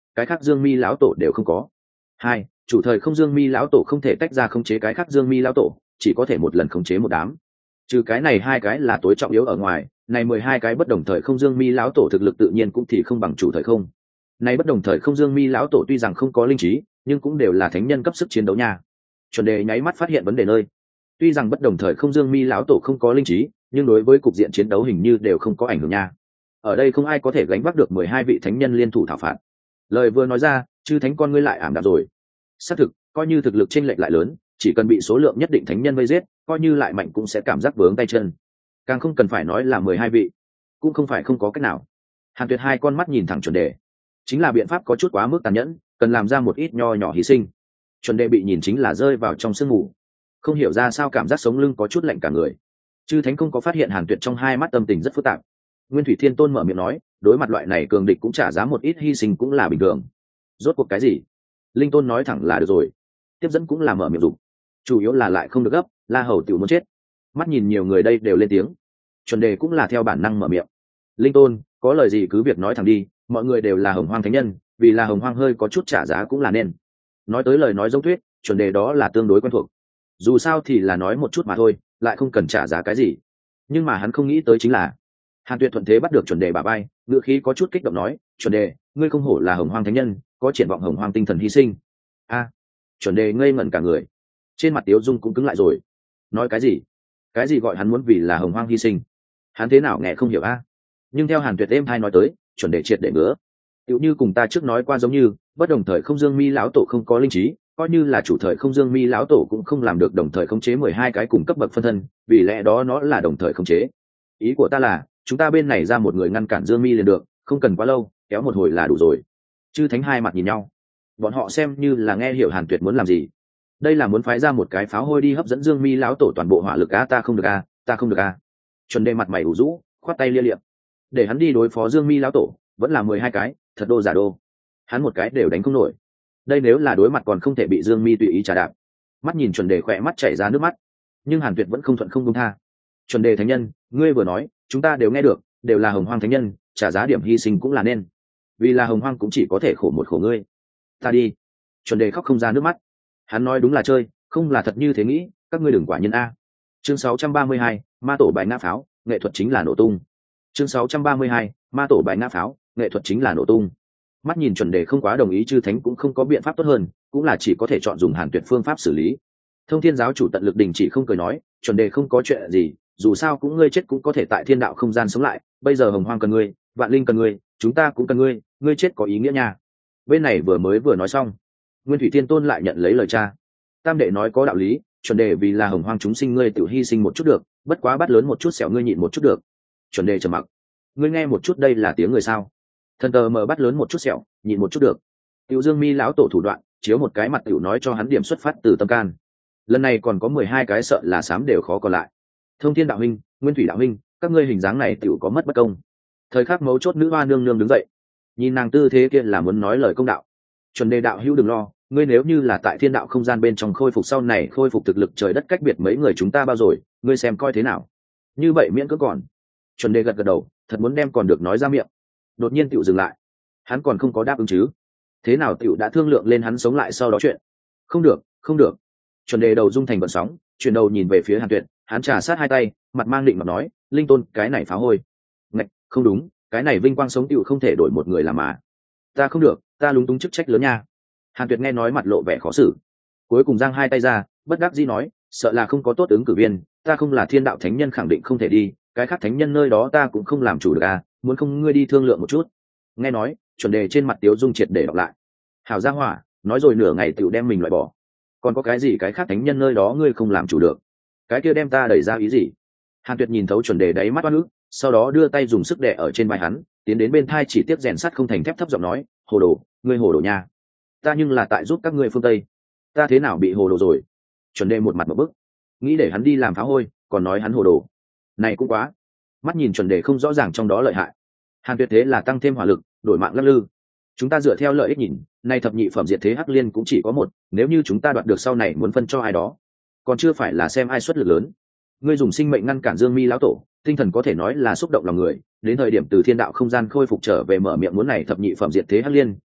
cái khác dương mi lão tổ đều không có. Hai, chủ thời không dương mi lão tổ không thể tách ra khống chế cái khác dương mi lão tổ, chỉ có thể một lần khống chế một đám. Trừ cái này hai cái là tối trọng yếu ở ngoài, này mười hai cái bất đồng thời không dương mi lão tổ thực lực tự nhiên cũng thì không bằng chủ thời không. Này bất đồng thời không dương mi lão tổ tuy rằng không có linh trí, nhưng cũng đều là thánh nhân cấp sức chiến đấu nha. Chuẩn đề nháy mắt phát hiện vấn đề nơi. Tuy rằng bất đồng thời không dương mi lão tổ không có linh trí, nhưng đối với cục diện chiến đấu hình như đều không có ảnh hưởng nha. Ở đây không ai có thể gánh vác được mười hai vị thánh nhân liên thủ thảo phạt. Lời vừa nói ra, chư thánh con ngươi lại ảm đạm rồi. Xác thực, coi như thực lực chênh lệch lại lớn, chỉ cần bị số lượng nhất định thánh nhân vây giết, coi như lại mạnh cũng sẽ cảm giác vướng tay chân. Càng không cần phải nói là mười hai vị, cũng không phải không có cách nào. Hàn Tuyệt hai con mắt nhìn thẳng Chuẩn Đề, chính là biện pháp có chút quá mức tàn nhẫn, cần làm ra một ít nho nhỏ hy sinh. Chuẩn Đề bị nhìn chính là rơi vào trong sương mù, không hiểu ra sao cảm giác sống lưng có chút lạnh cả người. Chư thánh không có phát hiện Hàn Tuyệt trong hai mắt tâm tình rất phức tạp. Nguyên Thủy Thiên Tôn mở miệng nói, đối mặt loại này cường địch cũng trả giá một ít hy sinh cũng là bình thường. Rốt cuộc cái gì? Linh Tôn nói thẳng là được rồi. Tiếp dẫn cũng là mở miệng dục, chủ yếu là lại không được gấp, La Hầu tiểu muốn chết. Mắt nhìn nhiều người đây đều lên tiếng, Chuẩn Đề cũng là theo bản năng mở miệng. Linh Tôn, có lời gì cứ việc nói thẳng đi, mọi người đều là Hồng Hoang thánh nhân, vì là Hồng Hoang hơi có chút trả giá cũng là nên. Nói tới lời nói giống thuyết, Chuẩn Đề đó là tương đối quen thuộc. Dù sao thì là nói một chút mà thôi, lại không cần trả giá cái gì. Nhưng mà hắn không nghĩ tới chính là Hàn Tuyệt thuận thế bắt được Chuẩn Đề bả vai, ngữ khí có chút kích động nói, Chuẩn Đề, ngươi không hổ là Hồng Hoang thánh nhân, có triển vọng Hồng Hoang tinh thần hy sinh. A, Chuẩn Đề ngây ngẩn cả người, trên mặt Tiếu Dung cũng cứng lại rồi. Nói cái gì? Cái gì gọi hắn muốn vì là Hồng Hoang hy sinh? Hắn thế nào nghe không hiểu a? Nhưng theo Hàn Tuyệt êm hai nói tới, Chuẩn Đề triệt để ngứa. Tựu như cùng ta trước nói qua giống như, bất đồng thời không dương mi lão tổ không có linh trí, coi như là chủ thời không dương mi lão tổ cũng không làm được đồng thời khống chế mười hai cái cùng cấp bậc phân thân, vì lẽ đó nó là đồng thời khống chế. Ý của ta là, chúng ta bên này ra một người ngăn cản dương mi liền được, không cần quá lâu, kéo một hồi là đủ rồi. Chư thánh hai mặt nhìn nhau, bọn họ xem như là nghe hiểu Hàn Tuyệt muốn làm gì. Đây là muốn phái ra một cái pháo hôi đi hấp dẫn dương mi lão tổ toàn bộ hỏa lực. A ta không được a, ta không được a. Chuẩn Đề mặt mày ủ rũ, khoát tay lia liệm, để hắn đi đối phó dương mi lão tổ, vẫn là mười hai cái, thật đô giả đô, hắn một cái đều đánh không nổi. Đây nếu là đối mặt còn không thể bị dương mi tùy ý trả đạp. Mắt nhìn Chuẩn Đề khỏe mắt chảy ra nước mắt, nhưng Hàn Tuyệt vẫn không thuận không buông tha. Chuẩn Đề thánh nhân, ngươi vừa nói, chúng ta đều nghe được, đều là Hồng Hoang thánh nhân, trả giá điểm hy sinh cũng là nên. Vì là Hồng Hoang cũng chỉ có thể khổ một khổ ngươi. Ta đi. Chuẩn Đề khóc không ra nước mắt. Hắn nói đúng là chơi, không là thật như thế nghĩ, các ngươi đừng quả nhân a. Chương sáu trăm ba mươi hai, ma tổ bài ngã pháo, nghệ thuật chính là nổ tung. Chương sáu trăm ba mươi hai, ma tổ bài ngã pháo, nghệ thuật chính là nổ tung. Mắt nhìn Chuẩn Đề không quá đồng ý, chư thánh cũng không có biện pháp tốt hơn, cũng là chỉ có thể chọn dùng Hàn Tuyệt phương pháp xử lý. Thông Thiên giáo chủ tận lực đình chỉ không cười nói, Chuẩn Đề không có chuyện gì, dù sao cũng ngươi chết cũng có thể tại thiên đạo không gian sống lại, bây giờ Hồng Hoang cần ngươi, Vạn Linh cần ngươi, chúng ta cũng cần ngươi, ngươi chết có ý nghĩa nha. Bên này vừa mới vừa nói xong, Nguyên Thủy Thiên Tôn lại nhận lấy lời cha. Tam đệ nói có đạo lý, Chuẩn Đề vì là Hồng Hoang chúng sinh ngươi tự hy sinh một chút được, bất quá bắt lớn một chút xẻo ngươi nhịn một chút được. Chuẩn Đề trầm mặc. Ngươi nghe một chút, đây là tiếng người sao? Thần tờ mờ bắt lớn một chút xẻo, nhịn một chút được. Tiểu Dương Mi lão tổ thủ đoạn, chiếu một cái mặt tiểu nói cho hắn điểm xuất phát từ tâm can. Lần này còn có mười hai cái sợ là sám đều khó còn lại. Thông Thiên đạo huynh, Nguyên Thủy đạo huynh, các ngươi hình dáng này tiểu có mất bất công. Thời khắc mấu chốt nữ hoa nương nương đứng dậy, nhìn nàng tư thế kia là muốn nói lời công đạo. Chuẩn Đề đạo hữu đừng lo, ngươi nếu như là tại thiên đạo không gian bên trong khôi phục sau này khôi phục thực lực trời đất cách biệt mấy người chúng ta bao rồi, ngươi xem coi thế nào. Như vậy miễn cưỡng còn. Chuẩn Đề gật gật đầu, thật muốn đem còn được nói ra miệng. Đột nhiên tiểu dừng lại, hắn còn không có đáp ứng chứ? Thế nào tiểu đã thương lượng lên hắn sống lại sau đó chuyện? Không được, không được. Chuẩn Đề đầu rung thành vận sóng, chuyển đầu nhìn về phía Hàn Tuyệt, hắn trà sát hai tay, mặt mang định mặt nói, Linh Tôn, cái này phá hôi. Ngạch, không đúng, cái này vinh quang sống tiểu không thể đổi một người làm mà. Ta không được, ta lúng túng chức trách lớn nha. Hàn Tuyệt nghe nói mặt lộ vẻ khó xử, cuối cùng giang hai tay ra, bất đắc dĩ nói, sợ là không có tốt ứng cử viên, ta không là thiên đạo thánh nhân khẳng định không thể đi, cái khác thánh nhân nơi đó ta cũng không làm chủ được à, muốn không ngươi đi thương lượng một chút. Nghe nói, Chuẩn Đề trên mặt Tiếu Dung triệt để đọc lại. Hảo gia hỏa, nói rồi nửa ngày tiểu đem mình loại bỏ, còn có cái gì cái khác thánh nhân nơi đó ngươi không làm chủ được, cái kia đem ta đẩy ra ý gì? Hàn Tuyệt nhìn thấu Chuẩn Đề đáy mắt oan ức, sau đó đưa tay dùng sức đè ở trên vai hắn, tiến đến bên thai chỉ tiếp rèn sắt không thành thép, thấp giọng nói, hồ đồ, ngươi hồ đồ nha. Ta nhưng là tại giúp các ngươi phương Tây, ta thế nào bị hồ đồ rồi? Chuẩn Đề một mặt một bức, nghĩ để hắn đi làm phá hôi, còn nói hắn hồ đồ, này cũng quá. Mắt nhìn Chuẩn Đề không rõ ràng trong đó lợi hại, Hàn Tuyệt thế là tăng thêm hỏa lực, đổi mạng lắc lư. Chúng ta dựa theo lợi ích nhìn, nay thập nhị phẩm diệt thế hắc liên cũng chỉ có một, nếu như chúng ta đoạt được sau này muốn phân cho ai đó, còn chưa phải là xem ai xuất lực lớn. Ngươi dùng sinh mệnh ngăn cản Dương Mi lão tổ, tinh thần có thể nói là xúc động lòng người, đến thời điểm từ thiên đạo không gian khôi phục trở về mở miệng muốn này thập nhị phẩm diệt thế hắc liên,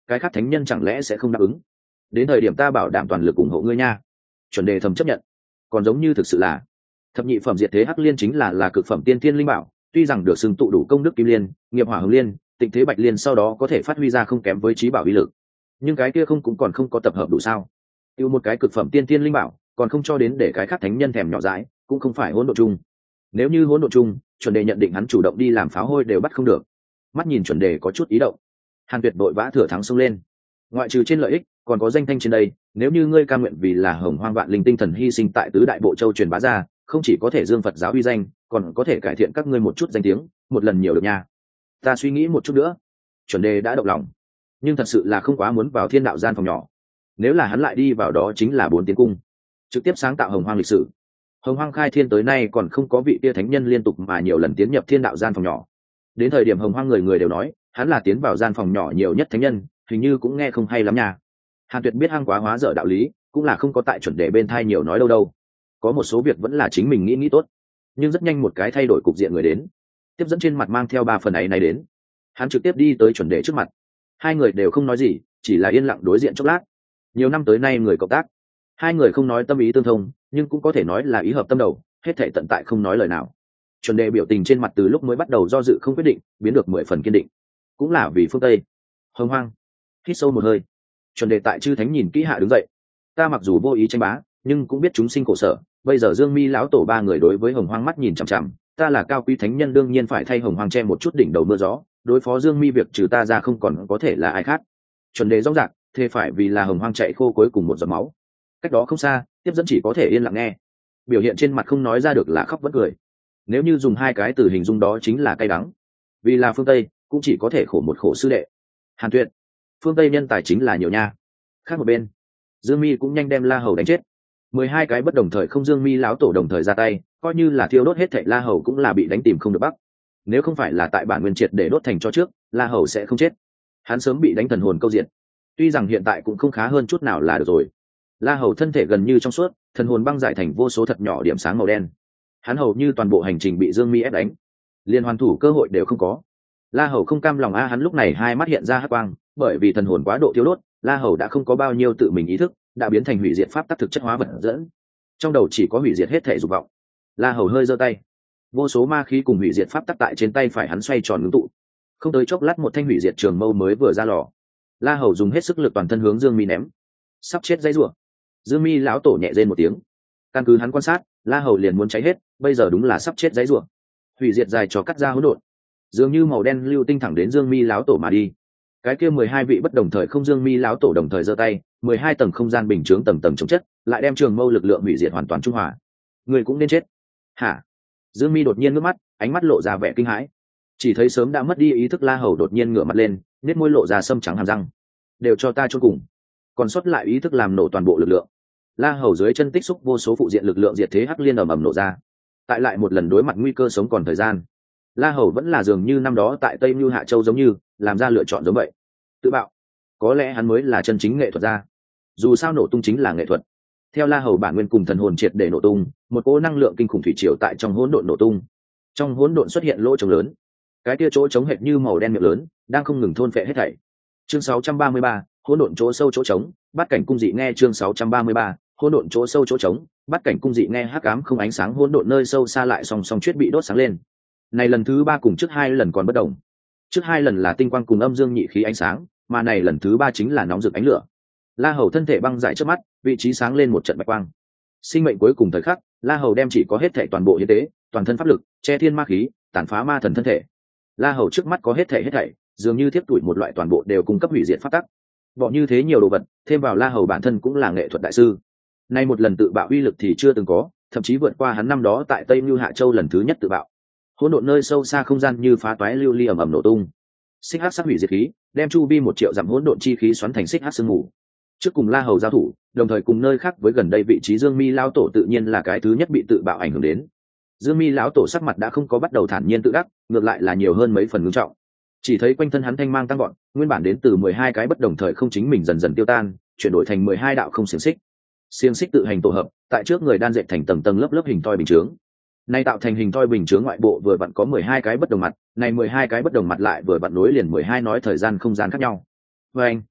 cái khác thánh nhân chẳng lẽ sẽ không đáp ứng? Đến thời điểm ta bảo đảm toàn lực ủng hộ ngươi nha. Chuẩn đề thầm chấp nhận. Còn giống như thực sự là thập nhị phẩm diệt thế hắc liên chính là là cực phẩm tiên thiên linh bảo, tuy rằng được xưng tụ đủ công đức kim liên, nghiệp hỏa hồng liên, tịnh thế bạch liên sau đó có thể phát huy ra không kém với trí bảo uy lực, nhưng cái kia không cũng còn không có tập hợp đủ sao? Tiêu một cái cực phẩm tiên thiên linh bảo còn không cho đến để cái khác thánh nhân thèm nhỏ dãi, cũng không phải hỗn độ chung. Nếu như hỗn độ chung, chuẩn đề nhận định hắn chủ động đi làm pháo hôi đều bắt không được. Mắt nhìn chuẩn đề có chút ý động, Hàn Tuyệt vội vã thừa thắng xông lên. Ngoại trừ trên lợi ích, còn có danh thanh trên đây, nếu như ngươi cam nguyện vì là hồng hoang vạn linh tinh thần hy sinh tại tứ đại bộ châu truyền bá ra, không chỉ có thể dương Phật giáo uy danh, còn có thể cải thiện các ngươi một chút danh tiếng, một lần nhiều được nha. Ta suy nghĩ một chút nữa. Chuẩn đề đã động lòng, nhưng thật sự là không quá muốn vào thiên đạo gian phòng nhỏ. Nếu là hắn lại đi vào đó chính là bốn tiến cung, trực tiếp sáng tạo hồng hoang lịch sử. Hồng hoang khai thiên tới nay còn không có vị tia thánh nhân liên tục mà nhiều lần tiến nhập thiên đạo gian phòng nhỏ. Đến thời điểm hồng hoang người người đều nói hắn là tiến vào gian phòng nhỏ nhiều nhất thánh nhân, hình như cũng nghe không hay lắm nha. Hàn Tuyệt biết hăng quá hóa dở đạo lý, cũng là không có tại chuẩn đề bên thai nhiều nói đâu đâu. Có một số việc vẫn là chính mình nghĩ nghĩ tốt, nhưng rất nhanh một cái thay đổi cục diện người đến, tiếp dẫn trên mặt mang theo ba phần ấy này đến. Hắn trực tiếp đi tới chuẩn đề trước mặt, hai người đều không nói gì, chỉ là yên lặng đối diện chốc lát. Nhiều năm tới nay người cộng tác, hai người không nói tâm ý tương thông, nhưng cũng có thể nói là ý hợp tâm đầu, hết thảy tận tại không nói lời nào. Chuẩn đề biểu tình trên mặt từ lúc mới bắt đầu do dự không quyết định, biến được mười phần kiên định, cũng là vì phương Tây. Hồng hoang. Hít sâu một hơi, chuẩn đề tại chư thánh nhìn kỹ hạ đứng dậy. Ta mặc dù vô ý tranh bá, nhưng cũng biết chúng sinh khổ sở, bây giờ Dương Mi lão tổ ba người đối với hồng hoang mắt nhìn chằm chằm, ta là cao quý thánh nhân đương nhiên phải thay hồng hoang che một chút đỉnh đầu mưa gió, đối phó Dương Mi việc trừ ta ra không còn có thể là ai khác. Chuẩn đề rõ ràng, thế phải vì là hồng hoang chạy khô cuối cùng một giọt máu. Cách đó không xa, tiếp dẫn chỉ có thể yên lặng nghe, biểu hiện trên mặt không nói ra được là khóc vẫn cười. Nếu như dùng hai cái từ hình dung đó chính là cay đắng, vì là phương Tây cũng chỉ có thể khổ một khổ sư đệ. Hàn Tuyệt, phương Tây nhân tài chính là nhiều nha. Khác một bên, Dương Mi cũng nhanh đem La Hầu đánh chết. Mười hai cái bất đồng thời không Dương Mi lão tổ đồng thời ra tay, coi như là thiêu đốt hết thảy La Hầu cũng là bị đánh tìm không được bắc. Nếu không phải là tại bản nguyên triệt để đốt thành cho trước, La Hầu sẽ không chết, hắn sớm bị đánh thần hồn câu diện. Tuy rằng hiện tại cũng không khá hơn chút nào là được rồi. La Hầu thân thể gần như trong suốt, thần hồn băng giải thành vô số thật nhỏ điểm sáng màu đen. Hắn hầu như toàn bộ hành trình bị Dương Mi ép đánh, liên hoàn thủ cơ hội đều không có. La Hầu không cam lòng a, hắn lúc này hai mắt hiện ra hắc quang, bởi vì thần hồn quá độ thiêu đốt, La Hầu đã không có bao nhiêu tự mình ý thức, đã biến thành hủy diệt pháp tắc thực chất hóa vật dẫn, trong đầu chỉ có hủy diệt hết thể dục vọng. La Hầu hơi giơ tay, vô số ma khí cùng hủy diệt pháp tắc tại trên tay phải hắn xoay tròn ngưng tụ, không tới chốc lát một thanh hủy diệt trường mâu mới vừa ra lò. La Hầu dùng hết sức lực toàn thân hướng Dương Mi ném, sắp chết dãy rủa. Dương Mi lão tổ nhẹ rên một tiếng, căn cứ hắn quan sát, La Hầu liền muốn cháy hết, bây giờ đúng là sắp chết dãy rủa. Hủy diệt dài cho cắt ra hỗn độn, dường như màu đen lưu tinh thẳng đến Dương Mi lão tổ mà đi. Cái kia mười hai vị bất đồng thời không Dương Mi lão tổ đồng thời giơ tay, mười hai tầng không gian bình chướng tầng tầng chống chất, lại đem trường mâu lực lượng hủy diệt hoàn toàn trung hòa. Người cũng nên chết. Hả? Dương Mi đột nhiên ngước mắt, ánh mắt lộ ra vẻ kinh hãi. Chỉ thấy sớm đã mất đi ý thức La Hầu đột nhiên ngửa mặt lên, nét môi lộ ra sâm trắng hàm răng. Đều cho ta chôn cùng. Còn sót lại ý thức làm nổ toàn bộ lực lượng. La Hầu dưới chân tích xúc vô số phụ diện lực lượng diệt thế hắc liên ầm ầm nổ ra. Tại lại một lần đối mặt nguy cơ sống còn thời gian, La Hầu vẫn là dường như năm đó tại Tây Nưu Hạ Châu giống như, làm ra lựa chọn giống vậy. Tự bạo. Có lẽ hắn mới là chân chính nghệ thuật gia. Dù sao nổ tung chính là nghệ thuật. Theo La Hầu bản nguyên cùng thần hồn triệt để nổ tung, một cỗ năng lượng kinh khủng thủy triều tại trong hỗn độn nổ tung. Trong hỗn độn xuất hiện lỗ trống lớn. Cái kia chỗ trống hệt như màu đen miệng lớn, đang không ngừng thôn phệ hết thảy. Chương sáu trăm ba mươi ba, hỗn độn chỗ sâu chỗ trống, bắt cảnh cung dị nghe chương sáu trăm ba mươi ba, hỗn độn chỗ sâu chỗ trống, bắt cảnh cung dị nghe hắc ám không ánh sáng hỗn độn nơi sâu xa lại song song chuyết bị đốt sáng lên. Này lần thứ ba cùng trước hai lần còn bất đồng. Trước hai lần là tinh quang cùng âm dương nhị khí ánh sáng, mà này lần thứ ba chính là nóng rực ánh lửa. La Hầu thân thể băng giải trước mắt, vị trí sáng lên một trận bạch quang. Sinh mệnh cuối cùng thời khắc, La Hầu đem chỉ có hết thể toàn bộ hiến tế, toàn thân pháp lực, che thiên ma khí, tàn phá ma thần thân thể. La Hầu trước mắt có hết thể hết thảy, dường như tiếp tuổi một loại toàn bộ đều cung cấp hủy diệt pháp tắc. Bỏ như thế nhiều đồ vật, thêm vào La Hầu bản thân cũng là nghệ thuật đại sư. Nay một lần tự bạo uy lực thì chưa từng có, thậm chí vượt qua hắn năm đó tại Tây Nưu Hạ Châu lần thứ nhất tự bạo. Hỗn độn nơi sâu xa không gian như phá toái lưu ly ầm ầm nổ tung. Xích hắc sắc hủy diệt khí, đem chu vi một triệu dặm hỗn độn chi khí xoắn thành xích hắc sương mù. Trước cùng La Hầu giao thủ, đồng thời cùng nơi khác với gần đây vị trí Dương Mi lão tổ tự nhiên là cái thứ nhất bị tự bạo ảnh hưởng đến. Dương Mi lão tổ sắc mặt đã không có bắt đầu thản nhiên tự đắc, ngược lại là nhiều hơn mấy phần ngưng trọng. Chỉ thấy quanh thân hắn thanh mang tăng gọn, nguyên bản đến từ mười hai cái bất đồng thời không chính mình dần dần tiêu tan, chuyển đổi thành mười hai đạo không xiềng xích. Xiềng xích tự hành tổ hợp, tại trước người đan dệt thành tầng tầng lớp lớp hình thoi bình chướng. Nay tạo thành hình thoi bình chướng ngoại bộ vừa vặn có mười hai cái bất đồng mặt, này mười hai cái bất đồng mặt lại vừa vặn nối liền mười hai nói thời gian không gian khác nhau. Và anh,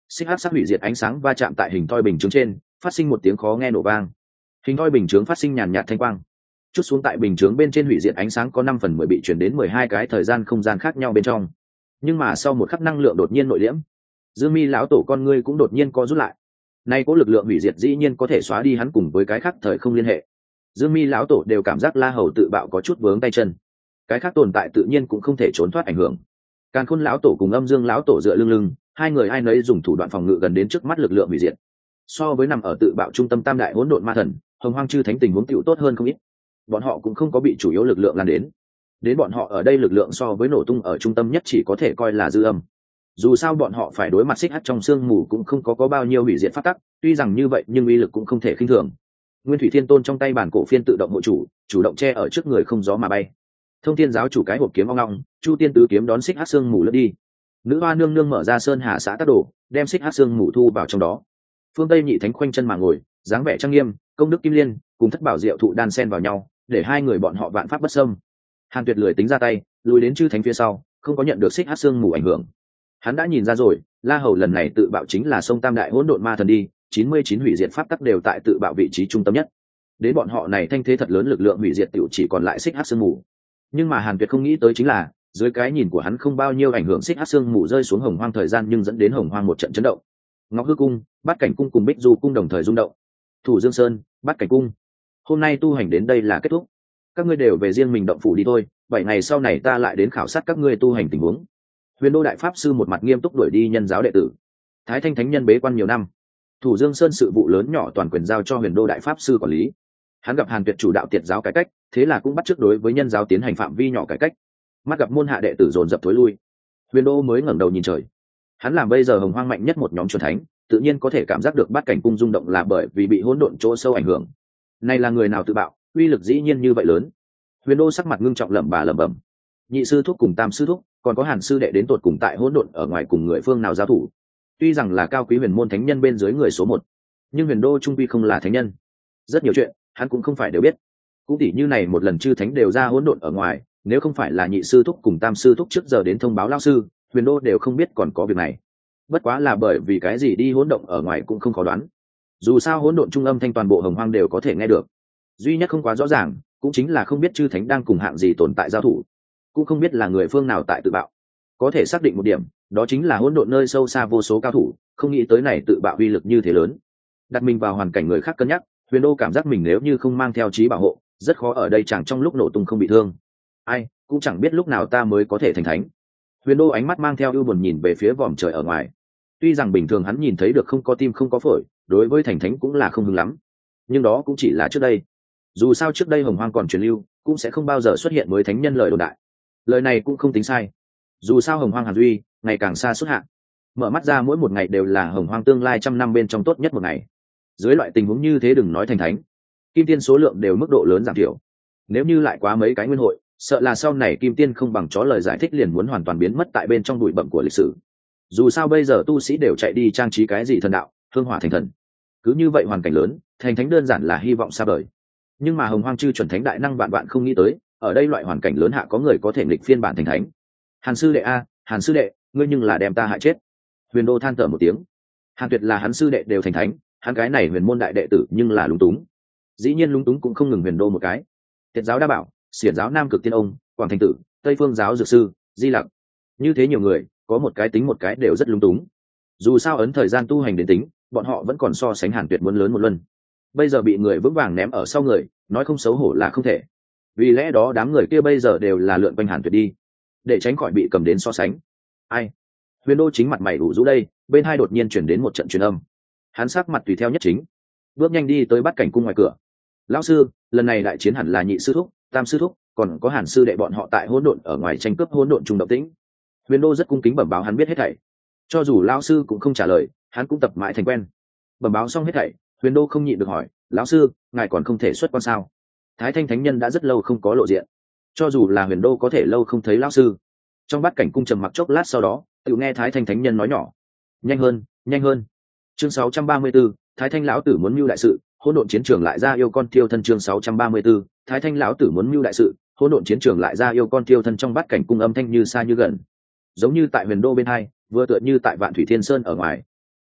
xích hắc sắc hủy diệt ánh sáng va chạm tại hình thoi bình chướng trên, phát sinh một tiếng khó nghe nổ vang. Hình thoi bình chướng phát sinh nhàn nhạt thanh quang, chút xuống tại bình chướng bên trên hủy diệt ánh sáng có năm phần mười bị chuyển đến mười hai cái thời gian không gian khác nhau bên trong. Nhưng mà sau một khắc năng lượng đột nhiên nội liễm, Dương Mi lão tổ con ngươi cũng đột nhiên co rút lại. Nay có lực lượng hủy diệt dĩ nhiên có thể xóa đi hắn cùng với cái khác thời không liên hệ. Dương Mi lão tổ đều cảm giác La Hầu tự bạo có chút vướng tay chân. Cái khác tồn tại tự nhiên cũng không thể trốn thoát ảnh hưởng. Càn Khôn lão tổ cùng Âm Dương lão tổ dựa lưng lưng, hai người ai nấy dùng thủ đoạn phòng ngự gần đến trước mắt lực lượng hủy diệt. So với nằm ở tự bạo trung tâm tam đại hỗn độn ma thần, Hồng Hoang chư thánh tình huống tiểu tốt hơn không ít. Bọn họ cũng không có bị chủ yếu lực lượng lan đến. Đến bọn họ ở đây lực lượng so với nổ tung ở trung tâm nhất chỉ có thể coi là dư âm. Dù sao bọn họ phải đối mặt xích hắc trong sương mù cũng không có có bao nhiêu hủy diệt pháp tắc, tuy rằng như vậy nhưng uy lực cũng không thể khinh thường. Nguyên Thủy Thiên Tôn trong tay bản cổ phiên tự động hộ chủ, chủ động che ở trước người không gió mà bay. Thông Thiên giáo chủ cái hộp kiếm ong ong, Chu Tiên tứ kiếm đón xích hắc sương mù lướt đi. Nữ hoa nương nương mở ra sơn hà xã tác đồ, đem xích hắc sương mù thu vào trong đó. Phương Tây nhị thánh khoanh chân mà ngồi, dáng vẻ trang nghiêm, công đức kim liên cùng thất bảo diệu thụ đan xen vào nhau, để hai người bọn họ vạn pháp bất xâm. Hàn Tuyệt lười tính ra tay, lùi đến chư thánh phía sau, không có nhận được xích hắc sương mù ảnh hưởng. Hắn đã nhìn ra rồi, La Hầu lần này tự bạo chính là sông Tam Đại Hỗn Độn Ma Thần đi, chín mươi chín hủy diệt pháp tắc đều tại tự bạo vị trí trung tâm nhất. Đến bọn họ này thanh thế thật lớn lực lượng hủy diệt tiểu chỉ còn lại xích hắc sương mù. Nhưng mà Hàn Tuyệt không nghĩ tới chính là, dưới cái nhìn của hắn không bao nhiêu ảnh hưởng xích hắc sương mù rơi xuống Hồng Hoang thời gian nhưng dẫn đến Hồng Hoang một trận chấn động. Ngọc Hư Cung, Bát Cảnh Cung cùng Bích Du Cung đồng thời rung động. Thủ Dương Sơn, Bát Cảnh Cung, hôm nay tu hành đến đây là kết thúc. Các ngươi đều về riêng mình động phủ đi thôi, bảy ngày sau này ta lại đến khảo sát các ngươi tu hành tình huống. Huyền Đô đại pháp sư một mặt nghiêm túc đuổi đi nhân giáo đệ tử. Thái Thanh thánh nhân bế quan nhiều năm, Thủ Dương Sơn sự vụ lớn nhỏ toàn quyền giao cho Huyền Đô đại pháp sư quản lý. Hắn gặp Hàn Tuyệt chủ đạo tiệt giáo cải cách, thế là cũng bắt chước đối với nhân giáo tiến hành phạm vi nhỏ cải cách. Mắt gặp môn hạ đệ tử dồn dập thối lui, Huyền Đô mới ngẩng đầu nhìn trời. Hắn làm bây giờ Hồng Hoang mạnh nhất một nhóm chuẩn thánh, tự nhiên có thể cảm giác được Bát Cảnh Cung rung động là bởi vì bị hỗn độn chỗ sâu ảnh hưởng. Này là người nào tự bạo, uy lực dĩ nhiên như vậy lớn. Huyền Đô sắc mặt ngưng trọng lẩm bà lẩm bẩm. Nhị sư thúc cùng tam sư thúc, còn có Hàn sư đệ đến tột cùng tại hỗn độn ở ngoài cùng người phương nào giao thủ. Tuy rằng là cao quý huyền môn thánh nhân bên dưới người số một, nhưng Huyền Đô trung quy không là thánh nhân. Rất nhiều chuyện, hắn cũng không phải đều biết. Cũng tỉ như này một lần chư thánh đều ra hỗn độn ở ngoài, nếu không phải là nhị sư thúc cùng tam sư thúc trước giờ đến thông báo lao sư, Huyền Đô đều không biết còn có việc này. Bất quá là bởi vì cái gì đi hỗn động ở ngoài cũng không khó đoán. Dù sao hỗn độn trung âm thanh toàn bộ Hồng Hoang đều có thể nghe được. Duy nhất không quá rõ ràng, cũng chính là không biết chư thánh đang cùng hạng gì tồn tại giao thủ, cũng không biết là người phương nào tại tự bạo. Có thể xác định một điểm, đó chính là hỗn độn nơi sâu xa vô số cao thủ, không nghĩ tới này tự bạo uy lực như thế lớn. Đặt mình vào hoàn cảnh người khác cân nhắc, Huyền Đô cảm giác mình nếu như không mang theo trí bảo hộ, rất khó ở đây chẳng trong lúc nổ tung không bị thương. Ai, cũng chẳng biết lúc nào ta mới có thể thành thánh. Huyền Đô ánh mắt mang theo ưu buồn nhìn về phía vòm trời ở ngoài. Tuy rằng bình thường hắn nhìn thấy được không có tim không có phổi, đối với thành thánh cũng là không hứng lắm, nhưng đó cũng chỉ là trước đây. Dù sao trước đây Hồng Hoang còn truyền lưu, cũng sẽ không bao giờ xuất hiện mới thánh nhân lời đồn đại. Lời này cũng không tính sai. Dù sao Hồng Hoang Hàn Duy ngày càng xa xuất hạn, mở mắt ra mỗi một ngày đều là Hồng Hoang tương lai trăm năm bên trong tốt nhất một ngày. Dưới loại tình huống như thế đừng nói thành thánh, kim tiên số lượng đều mức độ lớn giảm thiểu. Nếu như lại quá mấy cái nguyên hội, sợ là sau này kim tiên không bằng chó lời giải thích liền muốn hoàn toàn biến mất tại bên trong bụi bặm của lịch sử. Dù sao bây giờ tu sĩ đều chạy đi trang trí cái gì thần đạo, hương hỏa thành thần. Cứ như vậy hoàn cảnh lớn, thành thánh đơn giản là hy vọng xa vời. Nhưng mà Hồng Hoang chư chuẩn thánh đại năng bạn bạn không nghĩ tới, ở đây loại hoàn cảnh lớn hạ có người có thể nghịch phiên bản thành thánh. Hàn sư đệ a, Hàn sư đệ, ngươi nhưng là đem ta hại chết. Huyền Đô than thở một tiếng. Hàn Tuyệt là hắn sư đệ đều thành thánh, hắn cái này huyền môn đại đệ tử nhưng là lúng túng. Dĩ nhiên lúng túng cũng không ngừng Huyền Đô một cái. Tiệt giáo Đa Bảo, Xiển giáo Nam Cực Tiên Ông, Quảng Thành Tử, Tây Phương giáo Dược sư, Di Lặc, như thế nhiều người, có một cái tính một cái đều rất lúng túng. Dù sao ấn thời gian tu hành đến tính, bọn họ vẫn còn so sánh Hàn Tuyệt muốn lớn một lần. Bây giờ bị người vững vàng ném ở sau người, nói không xấu hổ là không thể. Vì lẽ đó đám người kia bây giờ đều là lượn quanh Hàn Tuyệt đi, để tránh khỏi bị cầm đến so sánh. Ai? Huyền Đô chính mặt mày ủ rũ đây, bên hai đột nhiên chuyển đến một trận truyền âm. Hắn sắc mặt tùy theo nhất chính, bước nhanh đi tới Bát Cảnh Cung ngoài cửa. Lão sư, lần này đại chiến hẳn là nhị sư thúc, tam sư thúc, còn có Hàn sư đệ bọn họ tại hỗn độn ở ngoài tranh cướp hỗn độn trung động tĩnh. Huyền Đô rất cung kính bẩm báo hắn biết hết thảy. Cho dù lão sư cũng không trả lời, hắn cũng tập mãi thành quen. Bẩm báo xong hết thảy, Huyền Đô không nhịn được hỏi, lão sư, ngài còn không thể xuất quan sao? Thái Thanh thánh nhân đã rất lâu không có lộ diện. Cho dù là Huyền Đô có thể lâu không thấy lão sư. Trong Bát Cảnh Cung trầm mặc chốc lát sau đó, tự nghe Thái Thanh thánh nhân nói nhỏ, nhanh hơn, nhanh hơn. Chương sáu trăm ba mươi 634, Thái Thanh lão tử muốn mưu đại sự, hỗn độn chiến trường lại ra yêu con thiêu thân. Chương sáu trăm ba mươi 634, Thái Thanh lão tử muốn mưu đại sự, hỗn độn chiến trường lại ra yêu con thiêu thân. Trong Bát Cảnh Cung âm thanh như xa như gần, giống như tại Huyền Đô bên hai, vừa tựa như tại Vạn Thủy Thiên Sơn ở ngoài.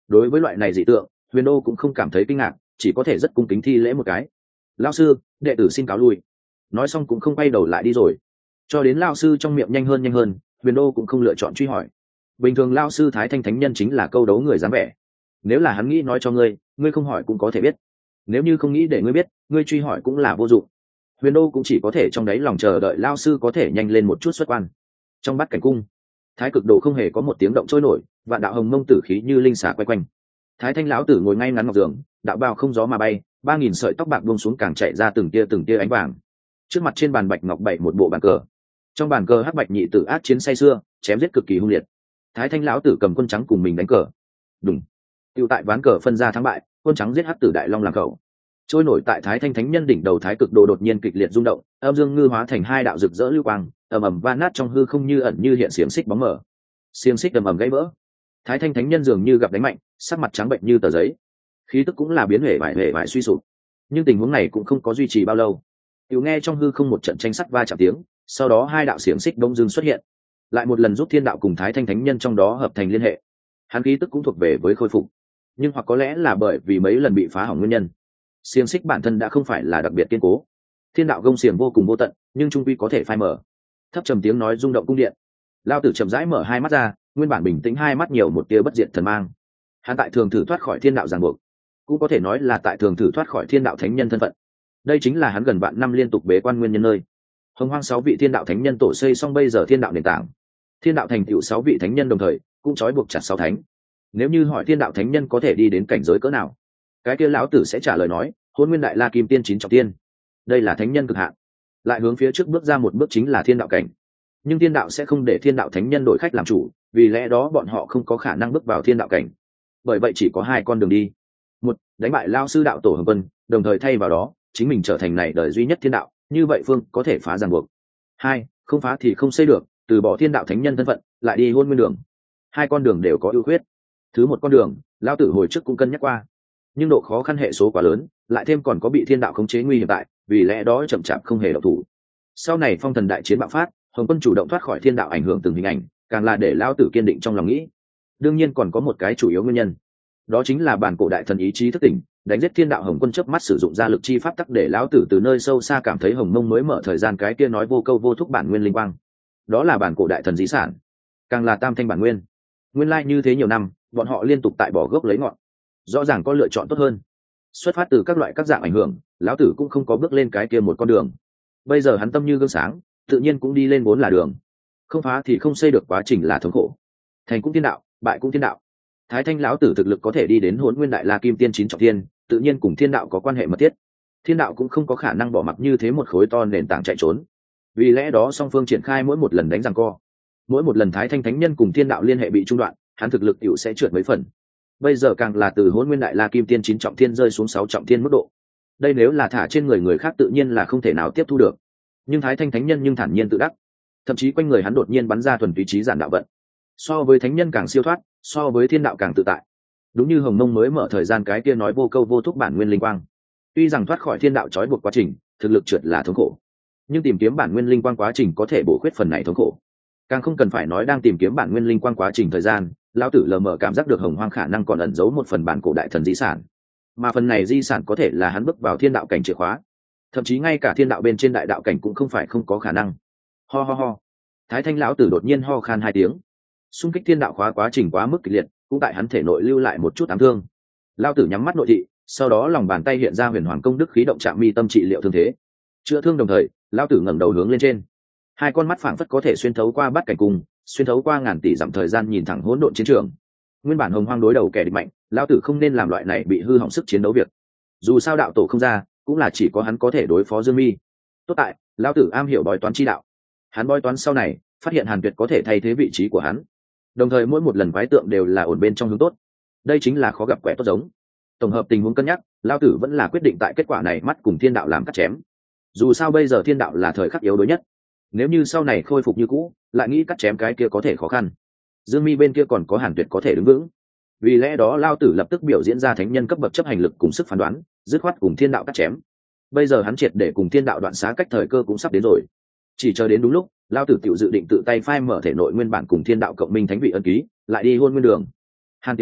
Đối với loại này dị tượng, Huyền Đô cũng không cảm thấy kinh ngạc, chỉ có thể rất cung kính thi lễ một cái. Lão sư, đệ tử xin cáo lui. Nói xong cũng không quay đầu lại đi rồi. Cho đến lão sư trong miệng nhanh hơn nhanh hơn, Huyền Đô cũng không lựa chọn truy hỏi. Bình thường lão sư Thái Thanh Thánh Nhân chính là câu đấu người dám vẻ. Nếu là hắn nghĩ nói cho ngươi, ngươi không hỏi cũng có thể biết. Nếu như không nghĩ để ngươi biết, ngươi truy hỏi cũng là vô dụng. Huyền Đô cũng chỉ có thể trong đáy lòng chờ đợi lão sư có thể nhanh lên một chút xuất quan. Trong bát cảnh cung, Thái Cực Đồ không hề có một tiếng động trôi nổi, vạn đạo hồng mông tử khí như linh xà quay quanh. Thái Thanh lão tử ngồi ngay ngắn ngọc giường, đạo bào không gió mà bay, ba nghìn sợi tóc bạc buông xuống càng chạy ra từng tia từng tia ánh vàng. Trước mặt trên bàn bạch ngọc bày một bộ bàn cờ, trong bàn cờ hắc bạch nhị tử ác chiến say xưa, chém giết cực kỳ hung liệt. Thái Thanh lão tử cầm quân trắng cùng mình đánh cờ. Đúng, tiêu tại ván cờ phân ra thắng bại, quân trắng giết hắc tử đại long làm khẩu. Trôi nổi tại Thái Thanh Thánh Nhân đỉnh đầu Thái Cực Đồ đột nhiên kịch liệt rung động, âm dương ngư hóa thành hai đạo rực rỡ lưu quang, ầm ầm va nát trong hư không như ẩn như hiện xiềng xích bóng mờ. Xiềng xích ầm ầm gãy vỡ. Thái Thanh Thánh Nhân dường như gặp đánh mạnh, sắc mặt trắng bệnh như tờ giấy, khí tức cũng là biến hể vải hể vải suy sụp. Nhưng tình huống này cũng không có duy trì bao lâu. Tiểu nghe trong hư không một trận tranh sắt va chạm tiếng, sau đó hai đạo xiềng xích bỗng dưng xuất hiện, lại một lần giúp Thiên Đạo cùng Thái Thanh Thánh Nhân trong đó hợp thành liên hệ. Hắn khí tức cũng thuộc về với khôi phục, nhưng hoặc có lẽ là bởi vì mấy lần bị phá hỏng nguyên nhân, xiềng xích bản thân đã không phải là đặc biệt kiên cố. Thiên Đạo gông xiềng vô cùng vô tận, nhưng trung quy có thể phai mở. Thấp trầm tiếng nói rung động cung điện. Lao tử chậm rãi mở hai mắt ra, nguyên bản bình tĩnh hai mắt nhiều một tia bất diệt thần mang. Hắn tại thường thử thoát khỏi Thiên Đạo ràng buộc, cũng có thể nói là tại thường thử thoát khỏi Thiên Đạo Thánh Nhân thân phận. Đây chính là hắn gần vạn năm liên tục bế quan nguyên nhân nơi. Hồng Hoang sáu vị Thiên Đạo Thánh Nhân tổ xây xong bây giờ Thiên Đạo nền tảng. Thiên Đạo thành tựu sáu vị thánh nhân đồng thời, cũng trói buộc chặt sáu thánh. Nếu như hỏi Thiên Đạo Thánh Nhân có thể đi đến cảnh giới cỡ nào, cái kia lão tử sẽ trả lời nói, Hôn Nguyên Đại La Kim Tiên chín trọng tiên. Đây là thánh nhân cực hạn. Lại hướng phía trước bước ra một bước chính là Thiên Đạo cảnh. Nhưng Thiên Đạo sẽ không để Thiên Đạo Thánh Nhân đổi khách làm chủ, vì lẽ đó bọn họ không có khả năng bước vào Thiên Đạo cảnh. Bởi vậy chỉ có hai con đường đi. Một, đánh bại Lão sư đạo tổ Hồng Vân, đồng thời thay vào đó, chính mình trở thành này đời duy nhất Thiên Đạo, như vậy phương có thể phá ràng buộc. Hai, không phá thì không xây được, từ bỏ Thiên Đạo Thánh Nhân thân phận, lại đi Hôn Nguyên đường. Hai con đường đều có ưu khuyết. Thứ một con đường, lão tử hồi trước cũng cân nhắc qua, nhưng độ khó khăn hệ số quá lớn, lại thêm còn có bị Thiên Đạo khống chế nguy hiểm tại, vì lẽ đó chậm chạp không hề động thủ. Sau này phong thần đại chiến bạo phát, Hồng Quân chủ động thoát khỏi Thiên Đạo ảnh hưởng từng hình ảnh, càng là để lão tử kiên định trong lòng nghĩ. Đương nhiên còn có một cái chủ yếu nguyên nhân, đó chính là bản cổ đại thần ý chí thức tỉnh, đánh giết Thiên Đạo Hồng Quân chớp mắt sử dụng ra lực chi pháp tắc để lão tử từ nơi sâu xa cảm thấy Hồng Mông mới mở thời gian cái kia nói vô câu vô thúc bản nguyên linh quang. Đó là bản cổ đại thần di sản, càng là tam thanh bản nguyên. Nguyên lai như thế nhiều năm, bọn họ liên tục tại bỏ gốc lấy ngọn, rõ ràng có lựa chọn tốt hơn. Xuất phát từ các loại các dạng ảnh hưởng, lão tử cũng không có bước lên cái kia một con đường. Bây giờ hắn tâm như gương sáng, tự nhiên cũng đi lên vốn là đường. Không phá thì không xây được, quá trình là thống khổ. Thành cũng Thiên Đạo, bại cũng Thiên Đạo. Thái Thanh lão tử thực lực có thể đi đến Hỗn Nguyên Đại La Kim Tiên chín trọng thiên, tự nhiên cùng Thiên Đạo có quan hệ mật thiết. Thiên Đạo cũng không có khả năng bỏ mặc như thế một khối to nền tảng chạy trốn. Vì lẽ đó song phương triển khai mỗi một lần đánh giằng co, mỗi một lần Thái Thanh Thánh Nhân cùng Thiên Đạo liên hệ bị trung đoạn, hắn thực lực tiểu sẽ trượt mấy phần. Bây giờ càng là từ Hỗn Nguyên Đại La Kim Tiên chín trọng thiên rơi xuống sáu trọng thiên mức độ. Đây nếu là thả trên người người khác tự nhiên là không thể nào tiếp thu được. Nhưng Thái Thanh Thánh Nhân nhưng thản nhiên tự đắc, thậm chí quanh người hắn đột nhiên bắn ra thuần túy trí giản đạo vận. So với thánh nhân càng siêu thoát, so với Thiên Đạo càng tự tại. Đúng như Hồng Mông mới mở thời gian cái kia nói vô câu vô thúc bản nguyên linh quang. Tuy rằng thoát khỏi Thiên Đạo trói buộc quá trình, thực lực trượt là thống khổ, nhưng tìm kiếm bản nguyên linh quang quá trình có thể bổ khuyết phần này thống khổ. Càng không cần phải nói đang tìm kiếm bản nguyên linh quang quá trình thời gian, lão tử lờ mờ cảm giác được Hồng Hoang khả năng còn ẩn giấu một phần bản cổ đại thần di sản, mà phần này di sản có thể là hắn bước vào Thiên Đạo cảnh chìa khóa. Thậm chí ngay cả Thiên Đạo bên trên đại đạo cảnh cũng không phải không có khả năng. Ho ho ho. Thái Thanh lão tử đột nhiên ho khan hai tiếng. Xung kích Thiên Đạo khóa quá trình quá mức kịch liệt, cũng tại hắn thể nội lưu lại một chút ám thương. Lão tử nhắm mắt nội thị, sau đó lòng bàn tay hiện ra huyền hoàng công đức khí động chạm mi tâm trị liệu thương thế, chữa thương đồng thời, lão tử ngẩng đầu hướng lên trên. Hai con mắt phảng phất có thể xuyên thấu qua bát cảnh cung, xuyên thấu qua ngàn tỷ dặm thời gian nhìn thẳng hỗn độn chiến trường. Nguyên bản Hồng Hoang đối đầu kẻ địch mạnh, lão tử không nên làm loại này bị hư hỏng sức chiến đấu việc. Dù sao đạo tổ không ra, cũng là chỉ có hắn có thể đối phó Dương Mi. Tốt tại, lão tử am hiểu bói toán chi đạo. Hắn bói toán sau này, phát hiện Hàn Tuyệt có thể thay thế vị trí của hắn. Đồng thời mỗi một lần quái tượng đều là ổn bên trong hướng tốt. Đây chính là khó gặp quẻ tốt giống. Tổng hợp tình huống cân nhắc, lão tử vẫn là quyết định tại kết quả này mắt cùng Thiên Đạo làm cắt chém. Dù sao bây giờ Thiên Đạo là thời khắc yếu đuối nhất. Nếu như sau này khôi phục như cũ, lại nghĩ cắt chém cái kia có thể khó khăn. Dương Mi bên kia còn có Hàn Tuyệt có thể đứng vững. Vì lẽ đó Lão tử lập tức biểu diễn ra thánh nhân cấp bậc chấp hành lực cùng sức phán đoán, dứt khoát cùng Thiên Đạo cắt chém. Bây giờ hắn triệt để cùng Thiên Đạo đoạn xá cách thời cơ cũng sắp đến rồi. Chỉ chờ đến đúng lúc, Lão tử tiểu dự định tự tay phai mở thể nội nguyên bản cùng Thiên Đạo cộng minh thánh vị ân ký, lại đi hôn nguyên đường. Hàn tiểu tử,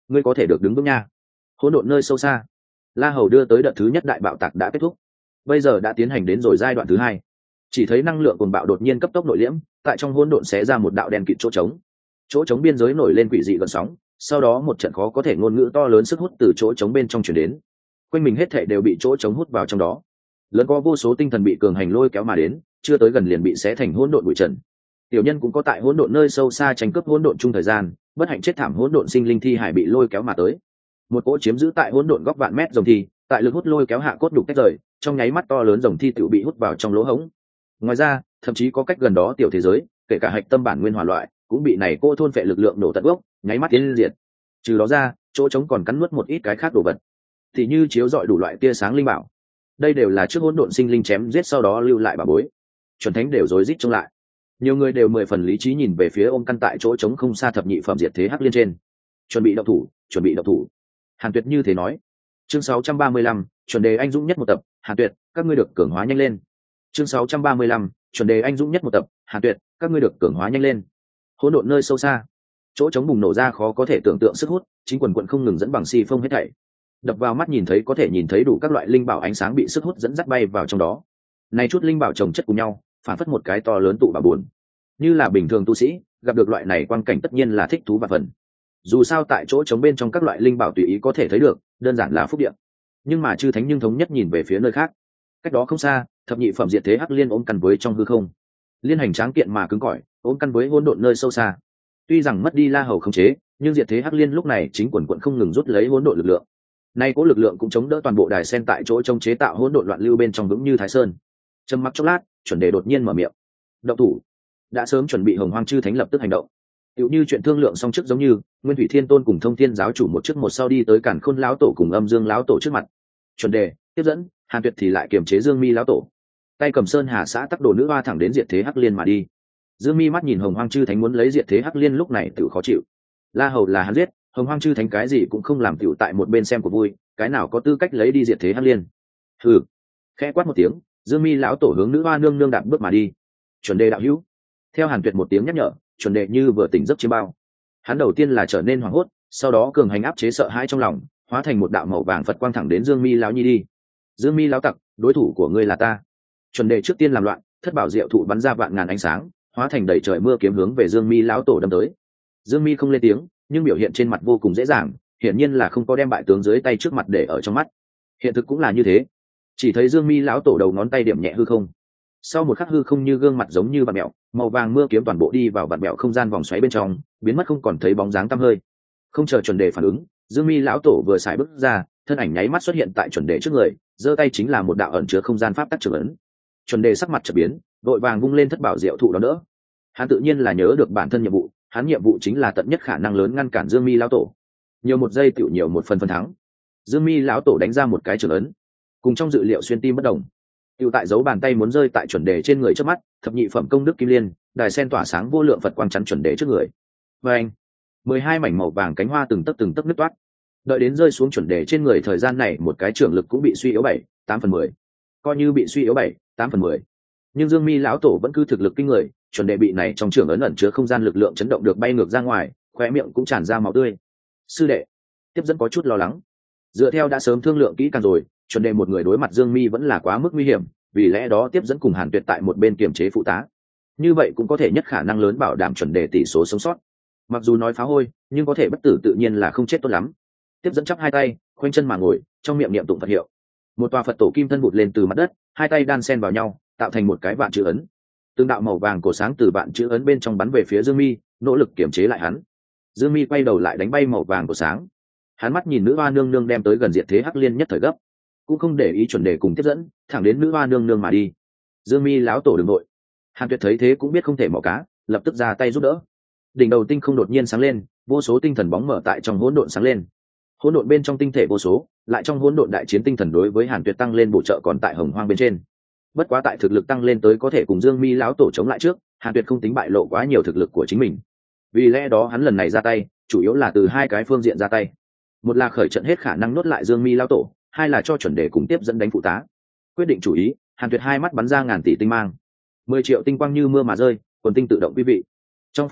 ngươi có thể được đứng vững nha. Hỗn độn nơi sâu xa, La Hầu đưa tới đợt thứ nhất đại bạo tạc đã kết thúc, bây giờ đã tiến hành đến rồi giai đoạn thứ hai. Chỉ thấy năng lượng cuồng bạo đột nhiên cấp tốc nội liễm, tại trong hỗn độn xé ra một đạo đen kịt chỗ trống. Chỗ trống biên giới nổi lên quỷ dị gợn sóng, sau đó một trận khó có thể ngôn ngữ to lớn sức hút từ chỗ trống bên trong truyền đến. Quanh mình hết thảy đều bị chỗ trống hút vào trong đó. Lớn có vô số tinh thần bị cường hành lôi kéo mà đến, chưa tới gần liền bị xé thành hỗn độn bụi trần. Tiểu nhân cũng có tại hỗn độn nơi sâu xa tranh cướp hỗn độn chung thời gian, bất hạnh chết thảm hỗn độn sinh linh thi hải bị lôi kéo mà tới. Một cỗ chiếm giữ tại hỗn độn góc vạn mét rồng thi, tại lực hút lôi kéo hạ cốt đục tách rời, trong nháy mắt to lớn rồng thi tự bị hút vào trong lỗ hổng. Ngoài ra, thậm chí có cách gần đó tiểu thế giới, kể cả hạch tâm bản nguyên hỏa loại, cũng bị này cô thôn phệ lực lượng nổ tận gốc, nháy mắt tiến diệt. Trừ đó ra, chỗ trống còn cắn nuốt một ít cái khác đồ vật, thì như chiếu rọi đủ loại tia sáng linh bảo. Đây đều là trước hỗn độn sinh linh chém giết sau đó lưu lại bà bối. Chuẩn thánh đều rối rít trông lại. Nhiều người đều mười phần lý trí nhìn về phía ôm căn tại chỗ trống không xa thập nhị phẩm diệt thế hắc liên trên. Chuẩn bị động thủ, chuẩn bị động thủ. Hàn Tuyệt như thế nói. Chương sáu trăm ba mươi lăm, chuẩn đề anh dũng nhất một tập, Hàn Tuyệt, các ngươi được cường hóa nhanh lên. Chương sáu trăm ba mươi lăm, chuẩn đề anh dũng nhất một tập, Hàn Tuyệt, các ngươi được cường hóa nhanh lên. Hỗn độn nơi sâu xa, chỗ trống bùng nổ ra khó có thể tưởng tượng sức hút, chính quần quần không ngừng dẫn bằng xi phong hết thảy. Đập vào mắt nhìn thấy có thể nhìn thấy đủ các loại linh bảo ánh sáng bị sức hút dẫn dắt bay vào trong đó. Này chút linh bảo chồng chất cùng nhau, phản phất một cái to lớn tụ bà buồn. Như là bình thường tu sĩ, gặp được loại này quang cảnh tất nhiên là thích thú và phần. Dù sao tại chỗ trống bên trong các loại linh bảo tùy ý có thể thấy được, đơn giản là phúc địa. Nhưng mà chư thánh nhưng thống nhất nhìn về phía nơi khác. Cách đó không xa, thập nhị phẩm diệt thế hắc liên ôm căn với trong hư không. Liên hành tráng kiện mà cứng cỏi, ôm căn với hỗn độn nơi sâu xa. Tuy rằng mất đi La Hầu khống chế, nhưng diệt thế hắc liên lúc này chính quần quần không ngừng rút lấy hỗn độn lực lượng. Nay cố lực lượng cũng chống đỡ toàn bộ đài sen tại chỗ trông chế tạo hỗn độn loạn lưu bên trong vững như Thái Sơn. Trầm mặc chốc lát, chuẩn đề đột nhiên mở miệng. Động thủ. Đã sớm chuẩn bị Hồng Hoang chư thánh lập tức hành động. Tựu như chuyện thương lượng xong trước giống như, Nguyên Thủy Thiên Tôn cùng Thông Thiên giáo chủ một trước một sau đi tới Càn Khôn lão tổ cùng Âm Dương lão tổ trước mặt. Chuẩn đề, tiếp dẫn, Hàn Tuyệt thì lại kiềm chế Dương Mi lão tổ. Tay cầm sơn hà xã tắc đồ nữ hoa thẳng đến diệt thế hắc liên mà đi. Dương Mi mắt nhìn Hồng Hoang chư thánh muốn lấy diệt thế hắc liên lúc này tự khó chịu. La Hầu là hắn giết, Hồng Hoang chư thánh cái gì cũng không làm tiểu tại một bên xem của vui, cái nào có tư cách lấy đi diệt thế hắc liên. Hừ. Khẽ quát một tiếng, Dương Mi lão tổ hướng nữ hoa nương nương đạp bước mà đi. Chuẩn đề đạo hữu. Theo Hàn Tuyệt một tiếng nhắc nhở, chuẩn đề như vừa tỉnh giấc chiêm bao. Hắn đầu tiên là trở nên hoảng hốt, sau đó cường hành áp chế sợ hãi trong lòng, hóa thành một đạo màu vàng Phật quang thẳng đến Dương Mi lão nhi đi. Dương Mi lão tặc, đối thủ của ngươi là ta. Chuẩn đề trước tiên làm loạn, thất bảo diệu thụ bắn ra vạn ngàn ánh sáng, hóa thành đầy trời mưa kiếm hướng về Dương Mi lão tổ đâm tới. Dương Mi không lên tiếng, nhưng biểu hiện trên mặt vô cùng dễ dàng, hiển nhiên là không có đem bại tướng dưới tay trước mặt để ở trong mắt. Hiện thực cũng là như thế. Chỉ thấy Dương Mi lão tổ đầu ngón tay điểm nhẹ hư không. Sau một khắc hư không như gương mặt giống như vặn mèo, màu vàng mưa kiếm toàn bộ đi vào vặn mèo không gian vòng xoáy bên trong, biến mất không còn thấy bóng dáng tăm hơi. Không chờ chuẩn đề phản ứng, Dương Mi lão tổ vừa xài bước ra, thân ảnh nháy mắt xuất hiện tại chuẩn đề trước người, giơ tay chính là một đạo ẩn chứa không gian pháp tắc trường ấn. Chuẩn đề sắc mặt chợt biến, vội vàng vung lên thất bảo diệu thụ đó nữa. Hắn tự nhiên là nhớ được bản thân nhiệm vụ, hắn nhiệm vụ chính là tận nhất khả năng lớn ngăn cản Dương Mi lão tổ. Nhiều một giây tiểu nhiều một phần phần thắng. Dương Mi lão tổ đánh ra một cái trường ấn, cùng trong dự liệu xuyên tim bất động. Tiểu tại dấu bàn tay muốn rơi tại chuẩn đề trên người trước mắt, thập nhị phẩm công đức kim liên, đài sen tỏa sáng vô lượng Phật quang chắn chuẩn đề trước người. Và anh, mười hai mảnh màu vàng cánh hoa từng tấc từng tấc nứt toát. Đợi đến rơi xuống chuẩn đề trên người thời gian này, một cái trưởng lực cũng bị suy yếu bảy, tám phần mười. Coi như bị suy yếu bảy, tám phần mười. Nhưng Dương Mi lão tổ vẫn cứ thực lực kinh người, chuẩn đề bị này trong trường ấn ẩn chứa không gian lực lượng chấn động được bay ngược ra ngoài, khóe miệng cũng tràn ra máu tươi. Sư đệ, tiếp dẫn có chút lo lắng. Dựa theo đã sớm thương lượng kỹ càng rồi, chuẩn đề một người đối mặt Dương Mi vẫn là quá mức nguy hiểm, vì lẽ đó tiếp dẫn cùng Hàn Tuyệt tại một bên kiềm chế phụ tá. Như vậy cũng có thể nhất khả năng lớn bảo đảm chuẩn đề tỷ số sống sót. Mặc dù nói phá hôi, nhưng có thể bất tử tự nhiên là không chết tốt lắm. Tiếp dẫn chắp hai tay, khoanh chân mà ngồi, trong miệng niệm tụng Phật hiệu. Một tòa Phật tổ kim thân vụt lên từ mặt đất, hai tay đan xen vào nhau, tạo thành một cái vạn chữ ấn. Từng đạo màu vàng cổ sáng từ vạn chữ ấn bên trong bắn về phía Dương Mi, nỗ lực kiềm chế lại hắn. Dương Mi quay đầu lại đánh bay màu vàng cổ sáng. Hắn mắt nhìn nữ hoa nương nương đem tới gần diệt thế hắc liên nhất thời gấp, cũng không để ý chuẩn đề cùng tiếp dẫn, thẳng đến nữ hoa nương nương mà đi. Dương Mi lão tổ đừng nội. Hàn Tuyệt thấy thế cũng biết không thể mò cá, lập tức ra tay giúp đỡ. Đỉnh đầu tinh không đột nhiên sáng lên, vô số tinh thần bóng mở tại trong hỗn độn sáng lên. Hỗn độn bên trong tinh thể vô số, lại trong hỗn độn đại chiến tinh thần đối với Hàn Tuyệt tăng lên bổ trợ còn tại hồng hoang bên trên. Bất quá tại thực lực tăng lên tới có thể cùng Dương Mi lão tổ chống lại trước, Hàn Tuyệt không tính bại lộ quá nhiều thực lực của chính mình. Vì lẽ đó hắn lần này ra tay, chủ yếu là từ hai cái phương diện ra tay. Một là khởi trận hết khả năng nuốt lại Dương Mi lão tổ, hai là cho chuẩn đề cùng tiếp dẫn đánh phụ tá. Quyết định chủ ý, Hàn Tuyệt hai mắt bắn ra ngàn tỷ tinh mang, mười triệu tinh quang như mưa mà rơi, quần tinh tự động quý vị. Trong phút chốc,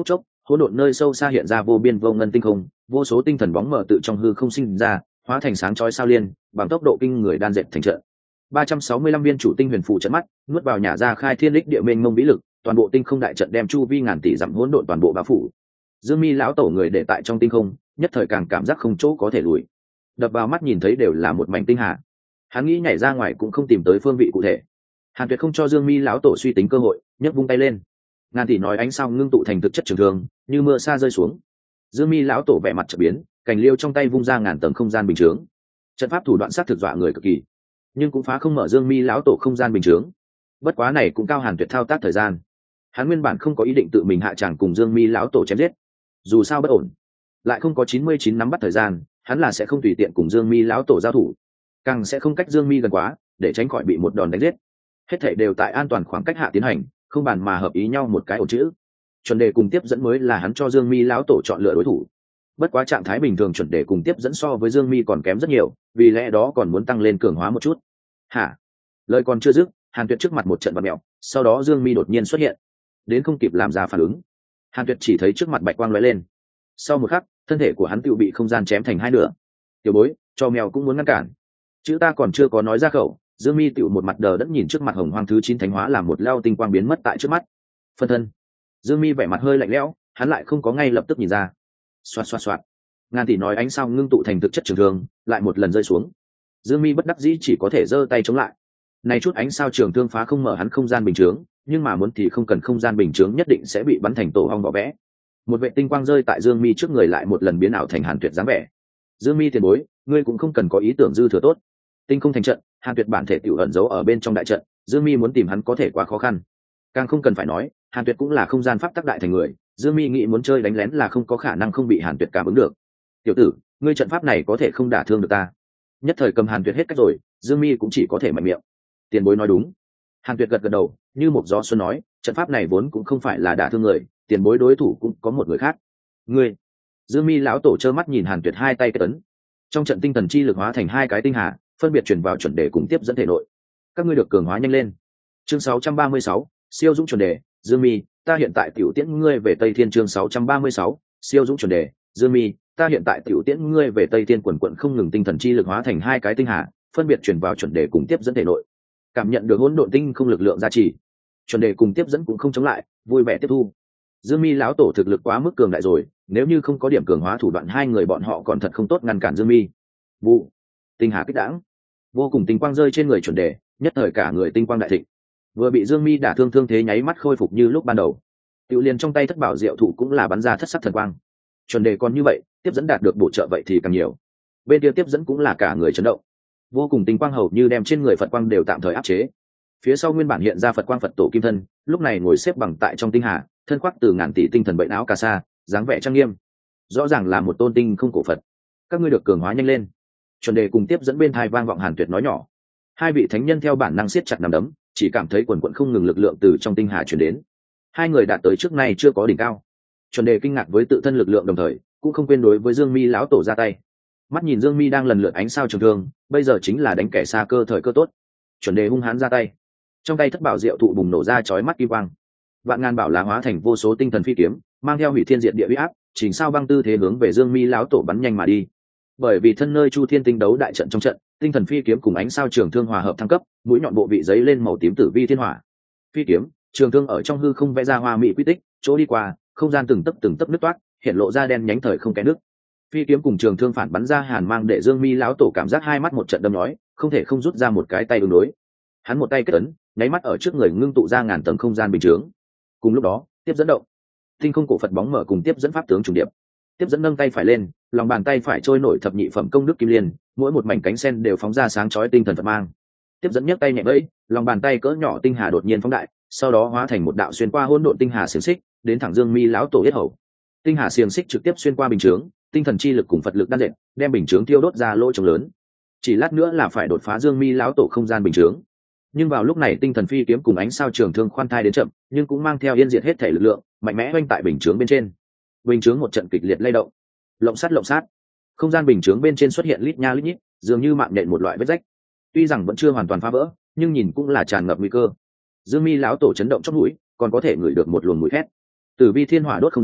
hỗn độn nơi sâu xa hiện ra vô biên vô ngân tinh không, vô số tinh thần bóng mờ tự trong hư không sinh ra, hóa thành sáng chói sao liên, bằng tốc độ kinh người đan dệt thành trận. ba trăm sáu mươi lăm viên chủ tinh huyền phù trận mắt, nuốt vào nhả ra khai thiên đích địa mênh mông vĩ lực, toàn bộ tinh không đại trận đem chu vi ngàn tỷ dặm hỗn độn toàn bộ bao phủ. Dương Mi lão tổ người để tại trong tinh không, nhất thời càng cảm giác không chỗ có thể lùi. Đập vào mắt nhìn thấy đều là một mảnh tinh hà. Hắn nghĩ nhảy ra ngoài cũng không tìm tới phương vị cụ thể. Hàn Tuyệt không cho Dương Mi lão tổ suy tính cơ hội, nhấc vung tay lên. Ngàn tỷ nói ánh sao ngưng tụ thành thực chất trường thương, như mưa sa rơi xuống. Dương Mi lão tổ vẻ mặt chợt biến, cành liêu trong tay vung ra ngàn tầng không gian bình chướng. Trận pháp thủ đoạn sát thực dọa người cực kỳ, nhưng cũng phá không mở Dương Mi lão tổ không gian bình chướng. Bất quá này cũng cao Hàn Tuyệt thao tác thời gian. Hắn nguyên bản không có ý định tự mình hạ tràng cùng Dương Mi lão tổ chém giết, dù sao bất ổn, lại không có chín mươi chín nắm bắt thời gian, hắn là sẽ không tùy tiện cùng Dương Mi lão tổ giao thủ, càng sẽ không cách Dương Mi gần quá, để tránh khỏi bị một đòn đánh giết. Hết thảy đều tại an toàn khoảng cách hạ tiến hành, không bàn mà hợp ý nhau một cái ổ chữ. Chuẩn đề cùng tiếp dẫn mới là hắn cho Dương Mi lão tổ chọn lựa đối thủ. Bất quá trạng thái bình thường chuẩn đề cùng tiếp dẫn so với Dương Mi còn kém rất nhiều, vì lẽ đó còn muốn tăng lên cường hóa một chút. Hả? Lời còn chưa dứt, Hàn Tuyệt trước mặt một trận vặn mèo, sau đó Dương Mi đột nhiên xuất hiện, đến không kịp làm ra phản ứng. Hàn Tuyệt chỉ thấy trước mặt bạch quang lóe lên, sau một khắc, thân thể của hắn tựu bị không gian chém thành hai nửa. Tiểu bối, cho mèo cũng muốn ngăn cản. Chữ ta còn chưa có nói ra khẩu, Dương Mi tựu một mặt đờ đẫn nhìn trước mặt hồng hoang thứ chín thánh hóa làm một lao tinh quang biến mất tại trước mắt. Phân thân. Dương Mi vẻ mặt hơi lạnh lẽo, hắn lại không có ngay lập tức nhìn ra. Xoạt xoạt xoạt. Ngàn tỷ nói ánh sao ngưng tụ thành thực chất trường thương, lại một lần rơi xuống. Dương Mi bất đắc dĩ chỉ có thể giơ tay chống lại. Này chút ánh sao trường thương phá không mở hắn không gian bình chướng, nhưng mà muốn thì không cần không gian bình chướng nhất định sẽ bị bắn thành tổ ong vỏ vẽ. Một vệ tinh quang rơi tại Dương Mi trước người lại một lần biến ảo thành Hàn Tuyệt dáng vẻ. Dương Mi tiền bối, ngươi cũng không cần có ý tưởng dư thừa tốt. Tinh không thành trận, Hàn Tuyệt bản thể tiểu ẩn giấu ở bên trong đại trận, Dương Mi muốn tìm hắn có thể quá khó khăn. Càng không cần phải nói, Hàn Tuyệt cũng là không gian pháp tắc đại thành người, Dương Mi nghĩ muốn chơi đánh lén là không có khả năng không bị Hàn Tuyệt cảm ứng được. Tiểu tử, ngươi trận pháp này có thể không đả thương được ta. Nhất thời cầm Hàn Tuyệt hết cách rồi, Dương Mi cũng chỉ có thể mạnh miệng. Tiền bối nói đúng. Hàn Tuyệt gật gật đầu, như một gió xuân nói, trận pháp này vốn cũng không phải là đả thương người, tiền bối đối thủ cũng có một người khác. Ngươi. Dương Mi lão tổ trơ mắt nhìn Hàn Tuyệt hai tay kết ấn, trong trận tinh thần chi lực hóa thành hai cái tinh hà, phân biệt chuyển vào chuẩn đề cùng tiếp dẫn thể nội. Các ngươi được cường hóa nhanh lên. Chương sáu trăm ba mươi sáu, siêu dũng chuẩn đề. Dương Mi, ta hiện tại tiểu tiễn ngươi về Tây Thiên. Chương sáu trăm ba mươi sáu, siêu dũng chuẩn đề. Dương Mi, ta hiện tại tiểu tiễn ngươi về Tây Thiên. Quần quận không ngừng tinh thần chi lực hóa thành hai cái tinh hà, phân biệt chuyển vào chuẩn đề cùng tiếp dẫn thể nội. Cảm nhận được hỗn độn tinh không lực lượng gia trì, chuẩn đề cùng tiếp dẫn cũng không chống lại, vui vẻ tiếp thu. Dương Mi lão tổ thực lực quá mức cường đại rồi, nếu như không có điểm cường hóa thủ đoạn hai người bọn họ còn thật không tốt ngăn cản Dương Mi. Vụ, tinh hà kích đãng, vô cùng tinh quang rơi trên người chuẩn đề, nhất thời cả người tinh quang đại thịnh. Vừa bị Dương Mi đả thương thương thế nháy mắt khôi phục như lúc ban đầu. Tiểu liền trong tay thất bảo diệu thụ cũng là bắn ra thất sắc thần quang. Chuẩn đề còn như vậy, tiếp dẫn đạt được bổ trợ vậy thì càng nhiều. Bên kia tiếp dẫn cũng là cả người chấn động. Vô cùng tinh quang hầu như đem trên người Phật quang đều tạm thời áp chế. Phía sau nguyên bản hiện ra Phật quang Phật tổ kim thân, lúc này ngồi xếp bằng tại trong tinh hà, thân khoác từ ngàn tỷ tinh thần bệnh áo cà sa, dáng vẻ trang nghiêm, rõ ràng là một tôn tinh không cổ Phật. Các ngươi được cường hóa nhanh lên. Chuẩn đề cùng tiếp dẫn bên thai vang vọng Hàn Tuyệt nói nhỏ. Hai vị thánh nhân theo bản năng siết chặt nắm đấm, chỉ cảm thấy quần quần không ngừng lực lượng từ trong tinh hà truyền đến. Hai người đạt tới trước nay chưa có đỉnh cao. Chuẩn đề kinh ngạc với tự thân lực lượng đồng thời, cũng không quên đối với Dương Mi lão tổ ra tay. Mắt nhìn Dương Mi đang lần lượt ánh sao trường thương, bây giờ chính là đánh kẻ xa cơ thời cơ tốt. Chuẩn đề hung hãn ra tay, trong tay thất bảo diệu thụ bùng nổ ra chói mắt kim quang, vạn ngàn bảo lá hóa thành vô số tinh thần phi kiếm, mang theo hủy thiên diệt địa uy áp, chỉnh sao băng tư thế hướng về Dương Mi lão tổ bắn nhanh mà đi. Bởi vì thân nơi Chu Thiên tinh đấu đại trận trong trận, tinh thần phi kiếm cùng ánh sao trường thương hòa hợp thăng cấp, mũi nhọn bộ vị giấy lên màu tím tử vi thiên hỏa. Phi kiếm, trường thương ở trong hư không vẽ ra hoa mỹ quy tích, chỗ đi qua, không gian từng tấc từng tấc nứt toát, hiện lộ ra đen nhánh thời không kẽ nước. Phi kiếm cùng trường thương phản bắn ra hàn mang để Dương Mi lão tổ cảm giác hai mắt một trận đâm nhói, không thể không rút ra một cái tay ứng đối. Hắn một tay kết ấn, nháy mắt ở trước người ngưng tụ ra ngàn tầng không gian bình chướng. Cùng lúc đó, tiếp dẫn động, tinh không cổ Phật bóng mở cùng tiếp dẫn pháp tướng trùng điệp. Tiếp dẫn nâng tay phải lên, lòng bàn tay phải trôi nổi thập nhị phẩm công đức kim liên, mỗi một mảnh cánh sen đều phóng ra sáng chói tinh thần Phật mang. Tiếp dẫn nhấc tay nhẹ vẫy, lòng bàn tay cỡ nhỏ tinh hà đột nhiên phóng đại, sau đó hóa thành một đạo xuyên qua hỗn độn tinh hà xiềng xích, đến thẳng Dương Mi lão tổ yết hầu. Tinh hà xiềng xích trực tiếp xuyên qua bình chướng, tinh thần chi lực cùng Phật lực đan dệt, đem bình chướng tiêu đốt ra lỗ trống lớn. Chỉ lát nữa là phải đột phá Dương Mi lão tổ không gian bình chướng. Nhưng vào lúc này tinh thần phi kiếm cùng ánh sao trường thương khoan thai đến chậm, nhưng cũng mang theo yên diệt hết thể lực lượng, mạnh mẽ oanh tại bình chướng bên trên. Bình chướng một trận kịch liệt lay động, lộng sát lộng sát, không gian bình chướng bên trên xuất hiện lít nha lít nhít, dường như mạng nhện một loại vết rách. Tuy rằng vẫn chưa hoàn toàn phá vỡ, nhưng nhìn cũng là tràn ngập nguy cơ. Dương Mi lão tổ chấn động trong mũi, còn có thể ngửi được một luồng mùi khét. Tử vi thiên hỏa đốt không gian,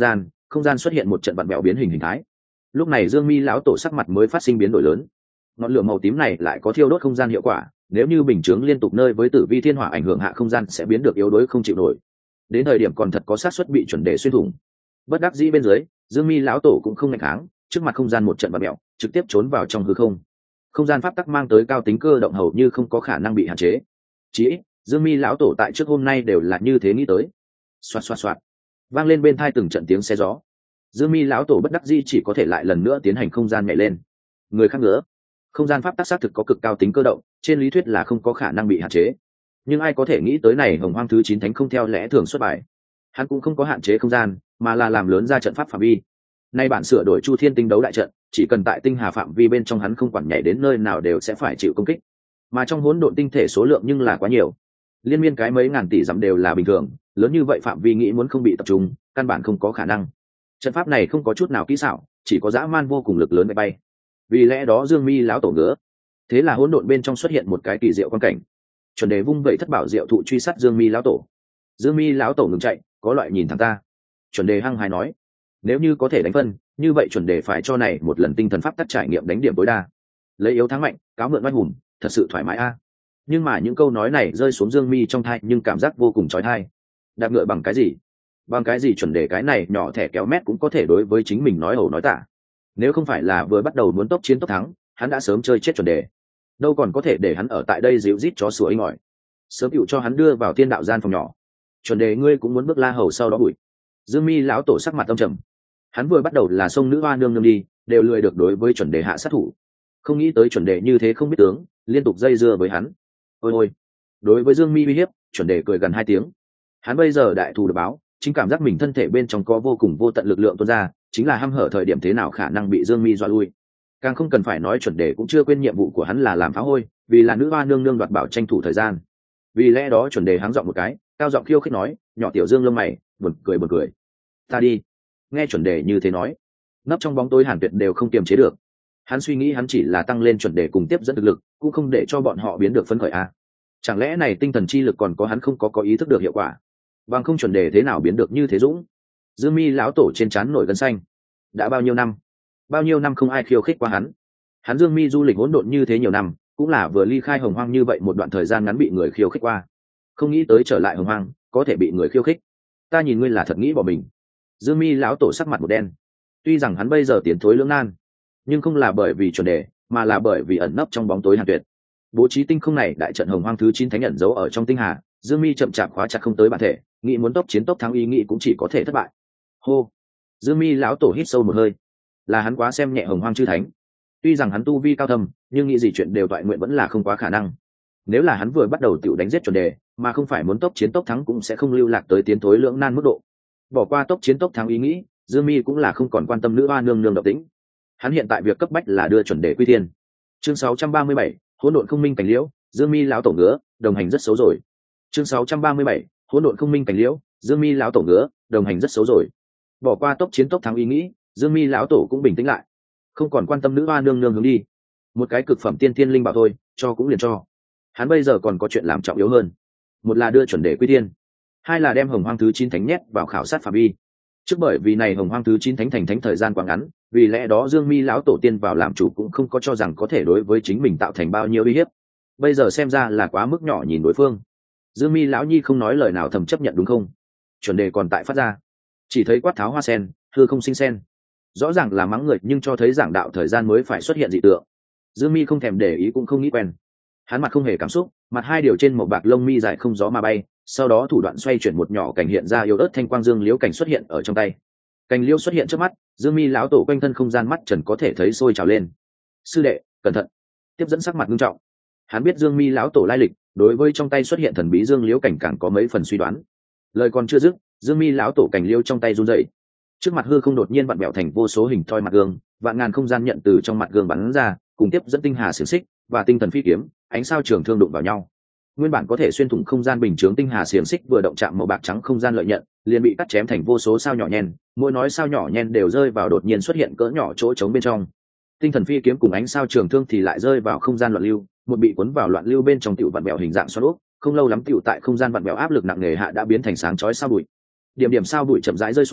không gian xuất hiện một trận vặn vẹo biến hình hình thái. Lúc này Dương Mi lão tổ sắc mặt mới phát sinh biến đổi lớn. Ngọn lửa màu tím này lại có thiêu đốt không gian hiệu quả, nếu như bình chướng liên tục nơi với tử vi thiên hỏa ảnh hưởng hạ không gian sẽ biến được yếu đuối không chịu nổi, đến thời điểm còn thật có xác suất bị chuẩn đề xuyên thủng. Bất đắc dĩ bên dưới, Dương Mi lão tổ cũng không ngăn kháng, trước mặt không gian một trận vặn vẹo, trực tiếp trốn vào trong hư không. Không gian pháp tắc mang tới cao tính cơ động hầu như không có khả năng bị hạn chế. Chỉ ít, Dương Mi lão tổ tại trước hôm nay đều là như thế nghĩ tới. Xoạt xoạt xoạt, vang lên bên tai từng trận tiếng xe gió. Dương Mi lão tổ bất đắc dĩ chỉ có thể lại lần nữa tiến hành không gian nhảy lên. Người khác nữa, không gian pháp tắc xác thực có cực cao tính cơ động, trên lý thuyết là không có khả năng bị hạn chế. Nhưng ai có thể nghĩ tới này Hồng Hoang thứ chín thánh không theo lẽ thường xuất bài. Hắn cũng không có hạn chế không gian, mà là làm lớn ra trận pháp phạm vi. Nay bản sửa đổi Chu Thiên tinh đấu đại trận, chỉ cần tại tinh hà phạm vi bên trong hắn không quản nhảy đến nơi nào đều sẽ phải chịu công kích. Mà trong hỗn độn tinh thể số lượng nhưng là quá nhiều, liên miên cái mấy ngàn tỷ dặm đều là bình thường, lớn như vậy phạm vi nghĩ muốn không bị tập trung, căn bản không có khả năng. Trận pháp này không có chút nào kỹ xảo, chỉ có dã man vô cùng lực lớn bay bay. Vì lẽ đó Dương Mi lão tổ ngứa. Thế là hỗn độn bên trong xuất hiện một cái kỳ diệu quan cảnh. Chuẩn đề vung vậy thất bảo diệu thụ truy sát Dương Mi lão tổ. Dương Mi lão tổ ngừng chạy, có loại nhìn thẳng ta. Chuẩn đề hăng hái nói, nếu như có thể đánh phân, như vậy chuẩn đề phải cho này một lần tinh thần pháp tắc trải nghiệm đánh điểm tối đa, lấy yếu thắng mạnh, cáo mượn oai hùng, thật sự thoải mái a. Nhưng mà những câu nói này rơi xuống Dương Mi trong tai nhưng cảm giác vô cùng chói tai. Đạp ngựa bằng cái gì? Bằng cái gì chuẩn đề cái này nhỏ thẻ kéo mét cũng có thể đối với chính mình nói ẩu nói tả. Nếu không phải là vừa bắt đầu muốn tốc chiến tốc thắng, hắn đã sớm chơi chết chuẩn đề. Đâu còn có thể để hắn ở tại đây dịu rít chó sủa inh ỏi. Sớm dịu cho hắn đưa vào thiên đạo gian phòng nhỏ. Chuẩn đề ngươi cũng muốn bước La Hầu sau đó bụi. Dương Mi lão tổ sắc mặt âm trầm. Hắn vừa bắt đầu là sông nữ hoa nương nương đi, đều lười được đối với chuẩn đề hạ sát thủ. Không nghĩ tới chuẩn đề như thế không biết tướng, liên tục dây dưa với hắn. Ôi ôi. Đối với Dương Mi uy hiếp, chuẩn đề cười gần hai tiếng. Hắn bây giờ đại thù được báo, chính cảm giác mình thân thể bên trong có vô cùng vô tận lực lượng tuôn ra, chính là hăm hở thời điểm thế nào khả năng bị Dương Mi dọa lui. Càng không cần phải nói chuẩn đề cũng chưa quên nhiệm vụ của hắn là làm phá hôi, vì là nữ hoa nương nương đoạt bảo tranh thủ thời gian. Vì lẽ đó chuẩn đề háng giọng một cái, cao giọng khiêu khích nói, nhỏ tiểu Dương lông mày, buồn cười buồn cười. Ta đi. Nghe chuẩn đề như thế nói, nấp trong bóng tối Hàn Tuyệt đều không kiềm chế được. Hắn suy nghĩ hắn chỉ là tăng lên chuẩn đề cùng tiếp dẫn thực lực, cũng không để cho bọn họ biến được phấn khởi a. À. Chẳng lẽ này tinh thần chi lực còn có hắn không có có ý thức được hiệu quả? Bằng không chuẩn đề thế nào biến được như thế dũng? Dương Mi lão tổ trên trán nổi gân xanh. Đã bao nhiêu năm, bao nhiêu năm không ai khiêu khích qua hắn. Hắn Dương Mi du lịch hỗn độn như thế nhiều năm, cũng là vừa ly khai Hồng Hoang như vậy một đoạn thời gian ngắn bị người khiêu khích qua. Không nghĩ tới trở lại Hồng Hoang, có thể bị người khiêu khích. Ta nhìn ngươi là thật nghĩ bỏ mình. Dương Mi lão tổ sắc mặt một đen. Tuy rằng hắn bây giờ tiến thối lưỡng nan, nhưng không là bởi vì chuẩn đề, mà là bởi vì ẩn nấp trong bóng tối Hàn Tuyệt. Bố trí tinh không này đại trận Hồng Hoang thứ chín thánh nhận giấu ở trong tinh hà, Dương Mi chậm chạp khóa chặt không tới bản thể, nghĩ muốn tốc chiến tốc thắng ý nghĩ cũng chỉ có thể thất bại. Hô. Dương Mi lão tổ hít sâu một hơi. Là hắn quá xem nhẹ Hồng Hoang chư thánh. Tuy rằng hắn tu vi cao thâm, nhưng nghĩ gì chuyện đều toại nguyện vẫn là không quá khả năng. Nếu là hắn vừa bắt đầu tiểu đánh giết chuẩn đề, mà không phải muốn tốc chiến tốc thắng cũng sẽ không lưu lạc tới tiến thối lưỡng nan mức độ. Bỏ qua tốc chiến tốc thắng ý nghĩ, Dương Mi cũng là không còn quan tâm nữ hoa nương nương động tĩnh. Hắn hiện tại việc cấp bách là đưa chuẩn đề quy thiên. Chương sáu trăm ba mươi bảy, hỗn độn không minh cảnh liễu, Dương Mi lão tổ ngứa, đồng hành rất xấu rồi. Chương sáu trăm ba mươi bảy, hỗn độn không minh cảnh liễu, Dương Mi lão tổ ngứa, đồng hành rất xấu rồi. Bỏ qua tốc chiến tốc thắng ý nghĩ, Dương Mi lão tổ cũng bình tĩnh lại, không còn quan tâm nữ hoa nương nương hướng đi. Một cái cực phẩm tiên tiên linh bảo thôi, cho cũng liền cho. Hắn bây giờ còn có chuyện làm trọng yếu hơn, một là đưa chuẩn đề quy thiên, hai là đem Hồng Hoang thứ chín thánh nhét vào khảo sát phạm vi. Trước bởi vì này Hồng Hoang thứ chín thánh thành thánh thời gian quá ngắn, vì lẽ đó Dương Mi lão tổ tiên vào làm chủ cũng không có cho rằng có thể đối với chính mình tạo thành bao nhiêu uy hiếp. Bây giờ xem ra là quá mức nhỏ nhìn đối phương. Dương Mi lão nhi không nói lời nào thầm chấp nhận đúng không? Chuẩn đề còn tại phát ra, chỉ thấy quát tháo hoa sen, hư không sinh sen. Rõ ràng là mắng người nhưng cho thấy giảng đạo thời gian mới phải xuất hiện dị tượng. Dương Mi không thèm để ý cũng không nghĩ quen. Hắn mặt không hề cảm xúc, mặt hai điều trên một bạc lông mi dài không gió mà bay, sau đó thủ đoạn xoay chuyển một nhỏ cảnh hiện ra yếu ớt thanh quang dương liễu cảnh xuất hiện ở trong tay. Cảnh liễu xuất hiện trước mắt, Dương Mi lão tổ quanh thân không gian mắt trần có thể thấy sôi trào lên. Sư đệ, cẩn thận! Tiếp dẫn sắc mặt nghiêm trọng. Hắn biết Dương Mi lão tổ lai lịch, đối với trong tay xuất hiện thần bí dương liễu cảnh càng có mấy phần suy đoán. Lời còn chưa dứt, Dương Mi lão tổ cảnh liễu trong tay run rẩy. Trước mặt hư không đột nhiên vặn bẹo thành vô số hình thoi mặt gương, vạn ngàn không gian nhận từ trong mặt gương bắn ra, cùng tiếp dẫn tinh hà xiển xích và tinh thần phi kiếm, ánh sao trường thương đụng vào nhau. Nguyên bản có thể xuyên thủng không gian bình chướng tinh hà xiềng xích vừa động chạm màu bạc trắng không gian lợi nhận, liền bị cắt chém thành vô số sao nhỏ nhen, mỗi nói sao nhỏ nhen đều rơi vào đột nhiên xuất hiện cỡ nhỏ chỗ trống bên trong. Tinh thần phi kiếm cùng ánh sao trường thương thì lại rơi vào không gian loạn lưu, một bị cuốn vào loạn lưu bên trong tiểu vặn bẹo hình dạng xoắn ốc, không lâu lắm tiểu tại không gian vặn bẹo áp lực nặng nề hạ đã biến thành sáng chói sao bụi. Điểm điểm sao bụi chậm rãi rơi xuống,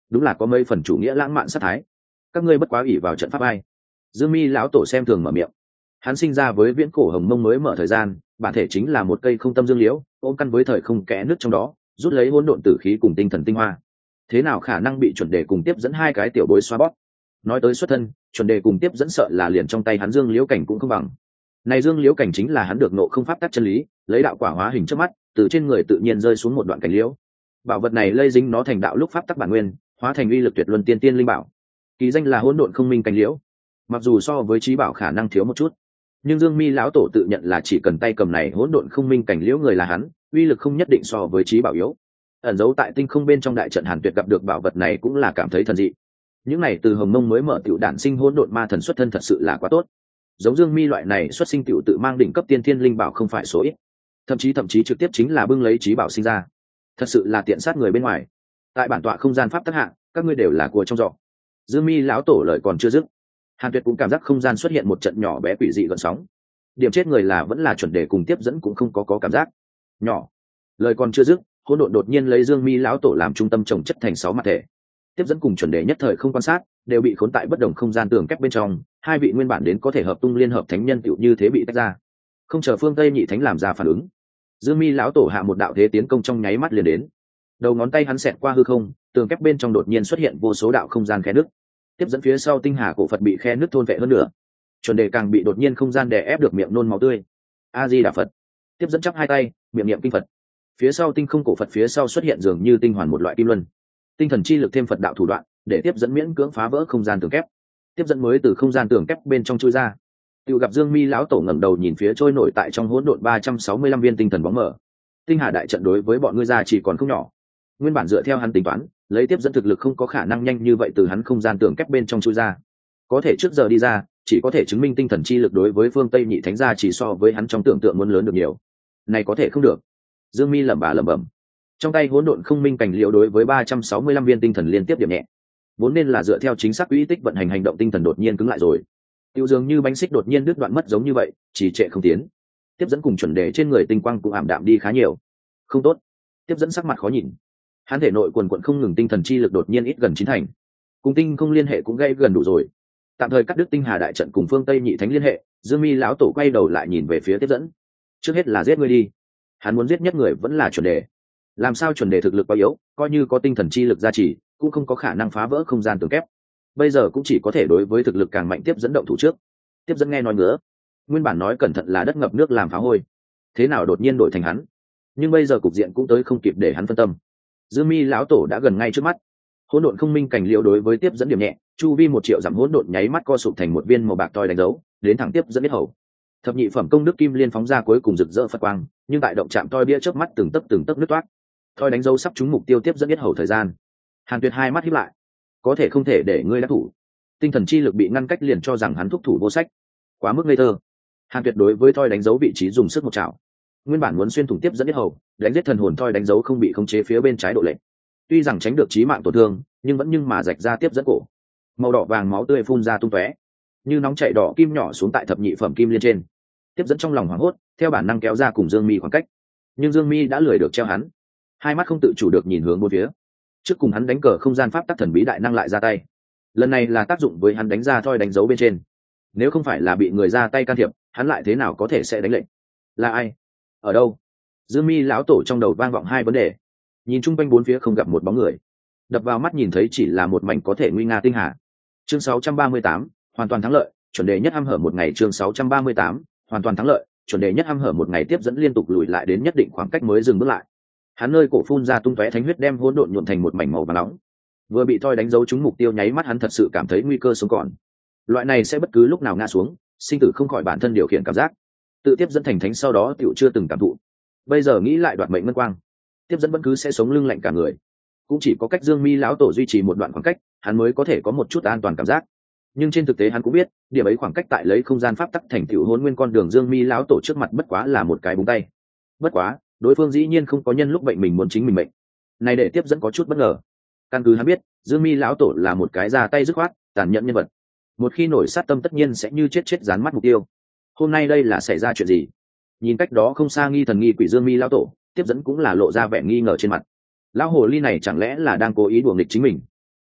đúng là có mấy phần chủ nghĩa lãng mạn sát thái. Các ngươi bất quá ủy vào trận pháp ai? Dương Mi lão tổ xem thường mở miệng. Hắn sinh ra với viễn cổ hồng mông mới mở thời gian, bản thể chính là một cây không tâm dương liễu, ôm căn với thời không kẽ nước trong đó, rút lấy hỗn độn tử khí cùng tinh thần tinh hoa. Thế nào khả năng bị chuẩn đề cùng tiếp dẫn hai cái tiểu bối xoa bóp? Nói tới xuất thân, chuẩn đề cùng tiếp dẫn sợ là liền trong tay hắn dương liễu cảnh cũng không bằng. Này dương liễu cảnh chính là hắn được nộ không pháp tắc chân lý, lấy đạo quả hóa hình trước mắt, từ trên người tự nhiên rơi xuống một đoạn cảnh liễu. Bảo vật này lây dính nó thành đạo lúc pháp tắc bản nguyên, hóa thành uy lực tuyệt luân tiên tiên linh bảo. Kỳ danh là hỗn độn không minh cảnh liễu. Mặc dù so với trí bảo khả năng thiếu một chút, nhưng Dương Mi lão tổ tự nhận là chỉ cần tay cầm này hỗn độn không minh cảnh liễu người là hắn, uy lực không nhất định so với trí bảo yếu. Ẩn giấu tại tinh không bên trong đại trận Hàn Tuyệt gặp được bảo vật này cũng là cảm thấy thần dị. Những này từ hồng mông mới mở tiểu đản sinh hỗn độn ma thần xuất thân thật sự là quá tốt. Giống Dương Mi loại này xuất sinh tiểu tự mang đỉnh cấp tiên thiên linh bảo không phải số ít, thậm chí thậm chí trực tiếp chính là bưng lấy trí bảo sinh ra, thật sự là tiện sát người bên ngoài. Tại bản tọa không gian pháp tác hạ, các ngươi đều là của trong giỏ. Dương Mi lão tổ lời còn chưa dứt, Hàn Tuyệt cũng cảm giác không gian xuất hiện một trận nhỏ bé quỷ dị gợn sóng. Điểm chết người là vẫn là chuẩn đề cùng tiếp dẫn cũng không có có cảm giác. Nhỏ. Lời còn chưa dứt, hỗn độn đột nhiên lấy Dương Mi lão tổ làm trung tâm trồng chất thành sáu mặt thể. Tiếp dẫn cùng chuẩn đề nhất thời không quan sát, đều bị khốn tại bất đồng không gian tường kép bên trong, hai vị nguyên bản đến có thể hợp tung liên hợp thánh nhân tựu như thế bị tách ra. Không chờ phương Tây nhị thánh làm ra phản ứng, Dương Mi lão tổ hạ một đạo thế tiến công trong nháy mắt liền đến. Đầu ngón tay hắn xẹt qua hư không, tường kép bên trong đột nhiên xuất hiện vô số đạo không gian khe nứt. Tiếp dẫn phía sau tinh hà cổ Phật bị khe nứt thôn vệ hơn nữa. Chuẩn đề càng bị đột nhiên không gian đè ép được miệng nôn máu tươi. A Di Đà Phật. Tiếp dẫn chắp hai tay, miệng niệm kinh Phật. Phía sau tinh không cổ Phật phía sau xuất hiện dường như tinh hoàn một loại kim luân. Tinh thần chi lực thêm Phật đạo thủ đoạn, để tiếp dẫn miễn cưỡng phá vỡ không gian tường kép. Tiếp dẫn mới từ không gian tường kép bên trong chui ra. Tiểu gặp Dương Mi lão tổ ngẩng đầu nhìn phía trôi nổi tại trong hỗn độn ba trăm sáu mươi lăm viên tinh thần bóng mờ. Tinh hà đại trận đối với bọn ngươi ra chỉ còn không nhỏ. Nguyên bản dựa theo hắn tính toán, lấy tiếp dẫn thực lực không có khả năng nhanh như vậy từ hắn không gian tường kép bên trong chui ra. Có thể trước giờ đi ra, chỉ có thể chứng minh tinh thần chi lực đối với phương Tây nhị thánh gia chỉ so với hắn trong tưởng tượng muốn lớn được nhiều. Này có thể không được. Dương Mi lẩm bà lẩm bẩm. Trong tay hỗn độn không minh cảnh liệu đối với ba trăm sáu mươi lăm viên tinh thần liên tiếp điểm nhẹ. Vốn nên là dựa theo chính xác quỹ tích vận hành hành động tinh thần đột nhiên cứng lại rồi. Tiêu dường như bánh xích đột nhiên đứt đoạn mất giống như vậy, chỉ trệ không tiến. Tiếp dẫn cùng chuẩn đề trên người tinh quang cũng ảm đạm đi khá nhiều. Không tốt. Tiếp dẫn sắc mặt khó nhìn. Hắn thể nội quần quần không ngừng tinh thần chi lực đột nhiên ít gần chín thành. Cùng tinh không liên hệ cũng gây gần đủ rồi. Tạm thời cắt đứt tinh hà đại trận cùng phương Tây nhị thánh liên hệ, Dương Mi lão tổ quay đầu lại nhìn về phía tiếp dẫn. Trước hết là giết ngươi đi. Hắn muốn giết nhất người vẫn là chuẩn đề. Làm sao chuẩn đề thực lực quá yếu, coi như có tinh thần chi lực gia trì, cũng không có khả năng phá vỡ không gian tường kép. Bây giờ cũng chỉ có thể đối với thực lực càng mạnh tiếp dẫn động thủ trước. Tiếp dẫn nghe nói ngứa, nguyên bản nói cẩn thận là đất ngập nước làm phá hôi, thế nào đột nhiên đổi thành hắn. Nhưng bây giờ cục diện cũng tới không kịp để hắn phân tâm. Dương Mi lão tổ đã gần ngay trước mắt. Hỗn độn không minh cảnh liệu đối với tiếp dẫn điểm nhẹ, chu vi một triệu dặm hỗn độn nháy mắt co sụp thành một viên màu bạc toi đánh dấu, đến thẳng tiếp dẫn biết hầu. Thập nhị phẩm công đức kim liên phóng ra cuối cùng rực rỡ phật quang, nhưng tại động chạm toi bia chớp mắt từng tấc từng tấc nứt toát. Toi đánh dấu sắp trúng mục tiêu tiếp dẫn biết hầu thời gian. Hàn Tuyệt hai mắt híp lại, có thể không thể để ngươi đắc thủ. Tinh thần chi lực bị ngăn cách liền cho rằng hắn thúc thủ vô sách, quá mức ngây thơ. Hàn Tuyệt đối với toi đánh dấu vị trí dùng sức một chảo, nguyên bản muốn xuyên thủng tiếp dẫn biết hầu, đánh giết thần hồn toi đánh dấu không bị khống chế phía bên trái độ lệnh. Tuy rằng tránh được chí mạng tổn thương, nhưng vẫn nhưng mà rạch ra tiếp dẫn cổ, màu đỏ vàng máu tươi phun ra tung tóe, như nóng chảy đỏ kim nhỏ xuống tại thập nhị phẩm kim liên trên. Tiếp dẫn trong lòng hoảng hốt, theo bản năng kéo ra cùng Dương Mi khoảng cách, nhưng Dương Mi đã lười được treo hắn, hai mắt không tự chủ được nhìn hướng bốn phía. Trước cùng hắn đánh cờ không gian pháp tắc thần bí đại năng lại ra tay, lần này là tác dụng với hắn đánh ra thôi đánh dấu bên trên. Nếu không phải là bị người ra tay can thiệp, hắn lại thế nào có thể sẽ đánh lệnh? Là ai? Ở đâu? Dương Mi lão tổ trong đầu vang vọng hai vấn đề. Nhìn chung quanh bốn phía không gặp một bóng người, đập vào mắt nhìn thấy chỉ là một mảnh có thể nguy nga tinh hà. Chương sáu trăm ba mươi tám, hoàn toàn thắng lợi, chuẩn đề nhất hăm hở một ngày. Chương sáu trăm ba mươi tám, hoàn toàn thắng lợi, chuẩn đề nhất hăm hở một ngày. Tiếp dẫn liên tục lùi lại đến nhất định khoảng cách mới dừng bước lại. Hắn nơi cổ phun ra tung tóe thánh huyết đem hỗn độn nhuộm thành một mảnh màu vàng nóng. Vừa bị toi đánh dấu trúng mục tiêu nháy mắt hắn thật sự cảm thấy nguy cơ sống còn. Loại này sẽ bất cứ lúc nào ngã xuống, sinh tử không khỏi bản thân điều khiển cảm giác. Tự tiếp dẫn thành thánh sau đó tiểu chưa từng cảm thụ. Bây giờ nghĩ lại đoạt mệnh ngân quang, tiếp dẫn vẫn cứ sẽ sống lưng lạnh cả người. Cũng chỉ có cách Dương Mi lão tổ duy trì một đoạn khoảng cách, hắn mới có thể có một chút an toàn cảm giác. Nhưng trên thực tế hắn cũng biết, điểm ấy khoảng cách tại lấy không gian pháp tắc thành tựu hỗn nguyên con đường Dương Mi lão tổ trước mặt bất quá là một cái búng tay. Bất quá, đối phương dĩ nhiên không có nhân lúc bệnh mình muốn chính mình bệnh. Này để tiếp dẫn có chút bất ngờ. Căn cứ hắn biết, Dương Mi lão tổ là một cái ra tay dứt khoát, tàn nhẫn nhân vật. Một khi nổi sát tâm tất nhiên sẽ như chết chết dán mắt mục tiêu. Hôm nay đây là xảy ra chuyện gì? Nhìn cách đó không xa nghi thần nghi quỷ Dương Mi lão tổ, tiếp dẫn cũng là lộ ra vẻ nghi ngờ trên mặt. Lão hồ ly này chẳng lẽ là đang cố ý đùa nghịch chính mình?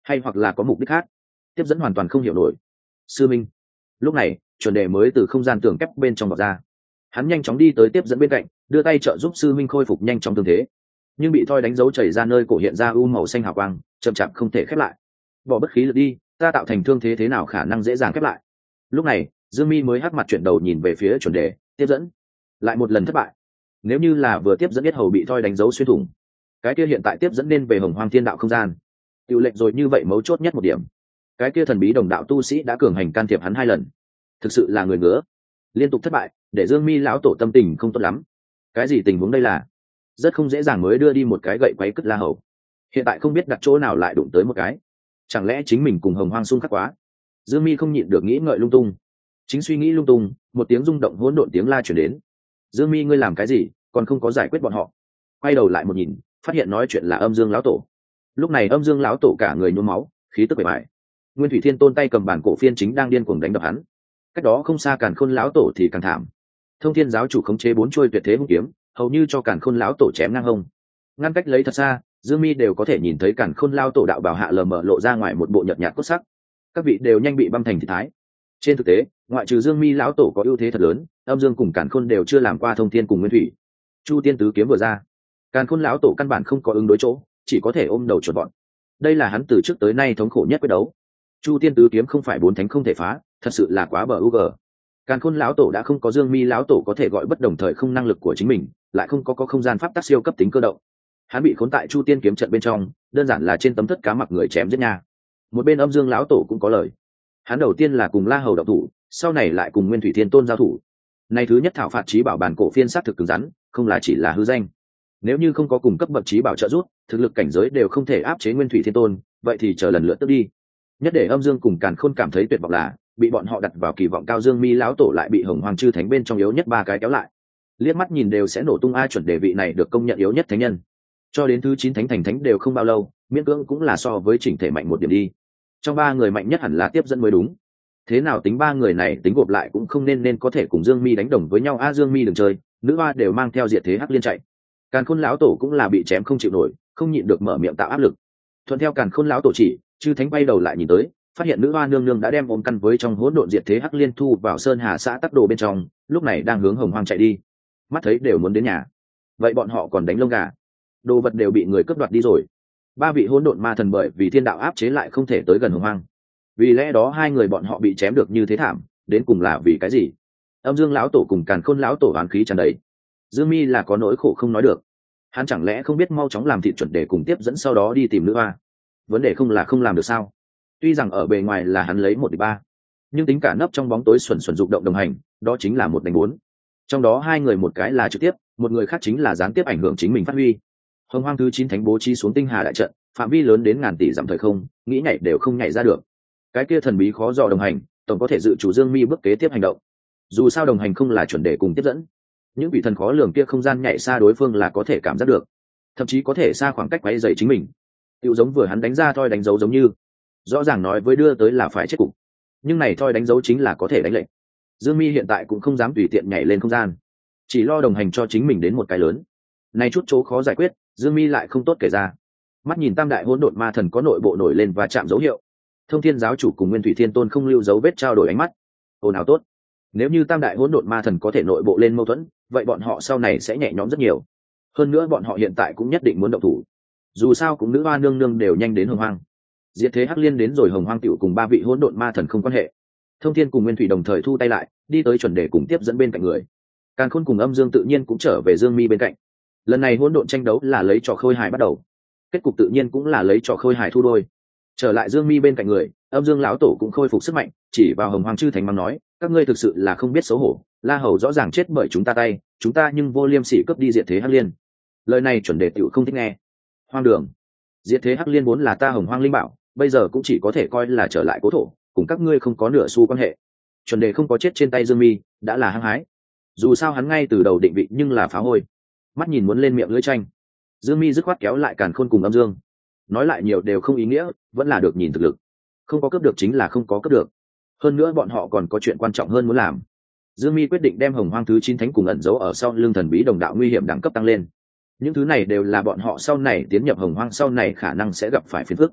hay hoặc là có mục đích khác. Tiếp dẫn hoàn toàn không hiểu nổi. Sư minh. Lúc này chuẩn đề mới từ không gian tường kép bên trong vọt ra. Hắn nhanh chóng đi tới tiếp dẫn bên cạnh, đưa tay trợ giúp sư minh khôi phục nhanh chóng tương thế, nhưng bị thoi đánh dấu chảy ra nơi cổ hiện ra u màu xanh hào quang, chậm chạp không thể khép lại. Bỏ bất khí lực đi, ta tạo thành thương thế thế nào khả năng dễ dàng khép lại. Lúc này Dương Mi mới hắc mặt chuyển đầu nhìn về phía chuẩn đề. Tiếp dẫn lại một lần thất bại. Nếu như là vừa tiếp dẫn biết hầu bị thoi đánh dấu xuyên thủng, cái kia hiện tại tiếp dẫn nên về hồng hoang thiên đạo không gian. Tiểu lệnh rồi như vậy mấu chốt nhất một điểm, cái kia thần bí đồng đạo tu sĩ đã cường hành can thiệp hắn hai lần, thực sự là người ngứa. Liên tục thất bại để Dương Mi lão tổ tâm tình không tốt lắm. Cái gì tình huống đây là? Rất không dễ dàng mới đưa đi một cái gậy quấy cứt La Hầu, hiện tại không biết đặt chỗ nào lại đụng tới một cái. Chẳng lẽ chính mình cùng hồng hoang xung khắc quá? Dương Mi không nhịn được nghĩ ngợi lung tung. Chính suy nghĩ lung tung, một tiếng rung động hỗn độn tiếng la truyền đến. Dương Mi ngươi làm cái gì, còn không có giải quyết bọn họ? Quay đầu lại một nhìn, phát hiện nói chuyện là Âm Dương lão tổ. Lúc này Âm Dương lão tổ cả người nhuốm máu, khí tức bề bại. Nguyên Thủy Thiên Tôn tay cầm bản cổ phiên chính đang điên cuồng đánh đập hắn. Cách đó không xa Càn Khôn lão tổ thì càng thảm. Thông Thiên giáo chủ khống chế bốn chuôi tuyệt thế hung kiếm, hầu như cho Càn Khôn lão tổ chém ngang hông. Ngăn cách lấy thật xa, Dương Mi đều có thể nhìn thấy Càn Khôn lão tổ đạo bảo hạ lờ mờ lộ ra ngoài một bộ nhợt nhạt cốt sắc. Các vị đều nhanh bị băm thành thịt thái. Trên thực tế, ngoại trừ Dương Mi lão tổ có ưu thế thật lớn, Âm Dương cùng Càn Khôn đều chưa làm qua Thông Thiên cùng Nguyên Thủy. Chu Tiên tứ kiếm vừa ra, Càn Khôn lão tổ căn bản không có ứng đối chỗ, chỉ có thể ôm đầu chuột bọn. Đây là hắn từ trước tới nay thống khổ nhất quyết đấu. Chu Tiên tứ kiếm không phải bốn thánh không thể phá, thật sự là quá bờ u gờ. Càn Khôn lão tổ đã không có Dương Mi lão tổ có thể gọi bất đồng thời không năng lực của chính mình, lại không có có không gian pháp tắc siêu cấp tính cơ động. Hắn bị khốn tại Chu Tiên kiếm trận bên trong, đơn giản là trên tấm thất cá mặc người chém giết nha. Một bên Âm Dương lão tổ cũng có lời. Hắn đầu tiên là cùng La Hầu đạo thủ, sau này lại cùng Nguyên Thủy Thiên Tôn giao thủ. Này thứ nhất thảo phạt chí bảo bản cổ phiên sát thực cứng rắn, không là chỉ là hư danh. Nếu như không có cùng cấp bậc chí bảo trợ giúp, thực lực cảnh giới đều không thể áp chế Nguyên Thủy Thiên Tôn, vậy thì chờ lần lượt tức đi. Nhất để Âm Dương cùng Càn Khôn cảm thấy tuyệt vọng là, bị bọn họ đặt vào kỳ vọng cao Dương Mi lão tổ lại bị Hồng Hoàng chư thánh bên trong yếu nhất ba cái kéo lại. Liếc mắt nhìn đều sẽ nổ tung ai chuẩn đề vị này được công nhận yếu nhất thánh nhân. Cho đến thứ chín thánh thành thánh đều không bao lâu, miễn cưỡng cũng là so với chỉnh thể mạnh một điểm đi. Trong ba người mạnh nhất hẳn là tiếp dẫn mới đúng. Thế nào tính ba người này tính gộp lại cũng không nên nên có thể cùng Dương Mi đánh đồng với nhau a. Dương Mi đừng chơi, nữ hoa đều mang theo diệt thế hắc liên chạy. Càn Khôn lão tổ cũng là bị chém không chịu nổi, không nhịn được mở miệng tạo áp lực. Thuận theo Càn Khôn lão tổ chỉ, chư thánh bay đầu lại nhìn tới, phát hiện nữ hoa nương nương đã đem ôm căn với trong hỗn độn diệt thế hắc liên thu vào sơn hà xã tắc đồ bên trong, lúc này đang hướng hồng hoang chạy đi. Mắt thấy đều muốn đến nhà, vậy bọn họ còn đánh lông gà, đồ vật đều bị người cướp đoạt đi rồi. Ba vị hỗn độn ma thần bởi vì thiên đạo áp chế lại không thể tới gần hồng hoang, vì lẽ đó hai người bọn họ bị chém được như thế thảm, đến cùng là vì cái gì? Âm Dương lão tổ cùng Càn Khôn lão tổ oán khí tràn đầy. Dương Mi là có nỗi khổ không nói được, hắn chẳng lẽ không biết mau chóng làm thịt chuẩn đề cùng tiếp dẫn sau đó đi tìm nữ hoa? Vấn đề không là không làm được sao? Tuy rằng ở bề ngoài là hắn lấy một địch ba, nhưng tính cả nấp trong bóng tối xuẩn xuẩn dục động đồng hành, đó chính là một đánh bốn. Trong đó hai người một cái là trực tiếp, một người khác chính là gián tiếp ảnh hưởng chính mình phát huy. Hồng Hoang thứ chín thánh bố trí xuống tinh hà đại trận, phạm vi lớn đến ngàn tỷ dặm thời không, nghĩ nhảy đều không nhảy ra được. Cái kia thần bí khó dò đồng hành, tổng có thể dự chủ Dương Mi bước kế tiếp hành động. Dù sao đồng hành không là chuẩn đề cùng tiếp dẫn, những vị thần khó lường kia không gian nhảy xa đối phương là có thể cảm giác được, thậm chí có thể xa khoảng cách quấy rầy chính mình. Tựu giống vừa hắn đánh ra thôi đánh dấu giống như, rõ ràng nói với đưa tới là phải chết cục, nhưng này thôi đánh dấu chính là có thể đánh lệnh. Dương Mi hiện tại cũng không dám tùy tiện nhảy lên không gian, chỉ lo đồng hành cho chính mình đến một cái lớn. Này chút chỗ khó giải quyết, Dương Mi lại không tốt kể ra. Mắt nhìn tam đại hỗn độn ma thần có nội bộ nổi lên và chạm dấu hiệu, Thông Thiên giáo chủ cùng Nguyên Thủy Thiên Tôn không lưu dấu vết trao đổi ánh mắt. Ồ nào tốt, nếu như tam đại hỗn độn ma thần có thể nội bộ lên mâu thuẫn, vậy bọn họ sau này sẽ nhẹ nhõm rất nhiều. Hơn nữa bọn họ hiện tại cũng nhất định muốn động thủ, dù sao cũng nữ hoa nương nương đều nhanh đến hồng hoang. Diệt thế hắc liên đến rồi hồng hoang tiểu cùng ba vị hỗn độn ma thần không quan hệ. Thông Thiên cùng Nguyên Thủy đồng thời thu tay lại, đi tới chuẩn đề cùng tiếp dẫn bên cạnh người. Càn Khôn cùng Âm Dương tự nhiên cũng trở về Dương Mi bên cạnh. Lần này hỗn độn tranh đấu là lấy trò khôi hài bắt đầu, kết cục tự nhiên cũng là lấy trò khôi hài thu đôi. Trở lại Dương Mi bên cạnh người, Âm Dương lão tổ cũng khôi phục sức mạnh, chỉ vào hồng hoang chư thánh mắng nói, các ngươi thực sự là không biết xấu hổ. La Hầu rõ ràng chết bởi chúng ta tay, chúng ta nhưng vô liêm sỉ cướp đi diệt thế hắc liên. Lời này chuẩn đề tiểu không thích nghe. Hoang đường, diệt thế hắc liên vốn là ta hồng hoang linh bảo, bây giờ cũng chỉ có thể coi là trở lại cố thổ, cùng các ngươi không có nửa xu quan hệ. Chuẩn đề không có chết trên tay Dương Mi đã là hăng hái, dù sao hắn ngay từ đầu định vị nhưng là phá hôi. Mắt nhìn muốn lên miệng lưỡi tranh, Dương Mi dứt khoát kéo lại Càn Khôn cùng Âm Dương. Nói lại nhiều đều không ý nghĩa, vẫn là được nhìn thực lực. Không có cướp được chính là không có cướp được. Hơn nữa bọn họ còn có chuyện quan trọng hơn muốn làm. Dương Mi quyết định đem hồng hoang thứ chín thánh cùng ẩn giấu ở sau lưng thần bí đồng đạo nguy hiểm đẳng cấp tăng lên. Những thứ này đều là bọn họ sau này tiến nhập hồng hoang sau này khả năng sẽ gặp phải phiền phức.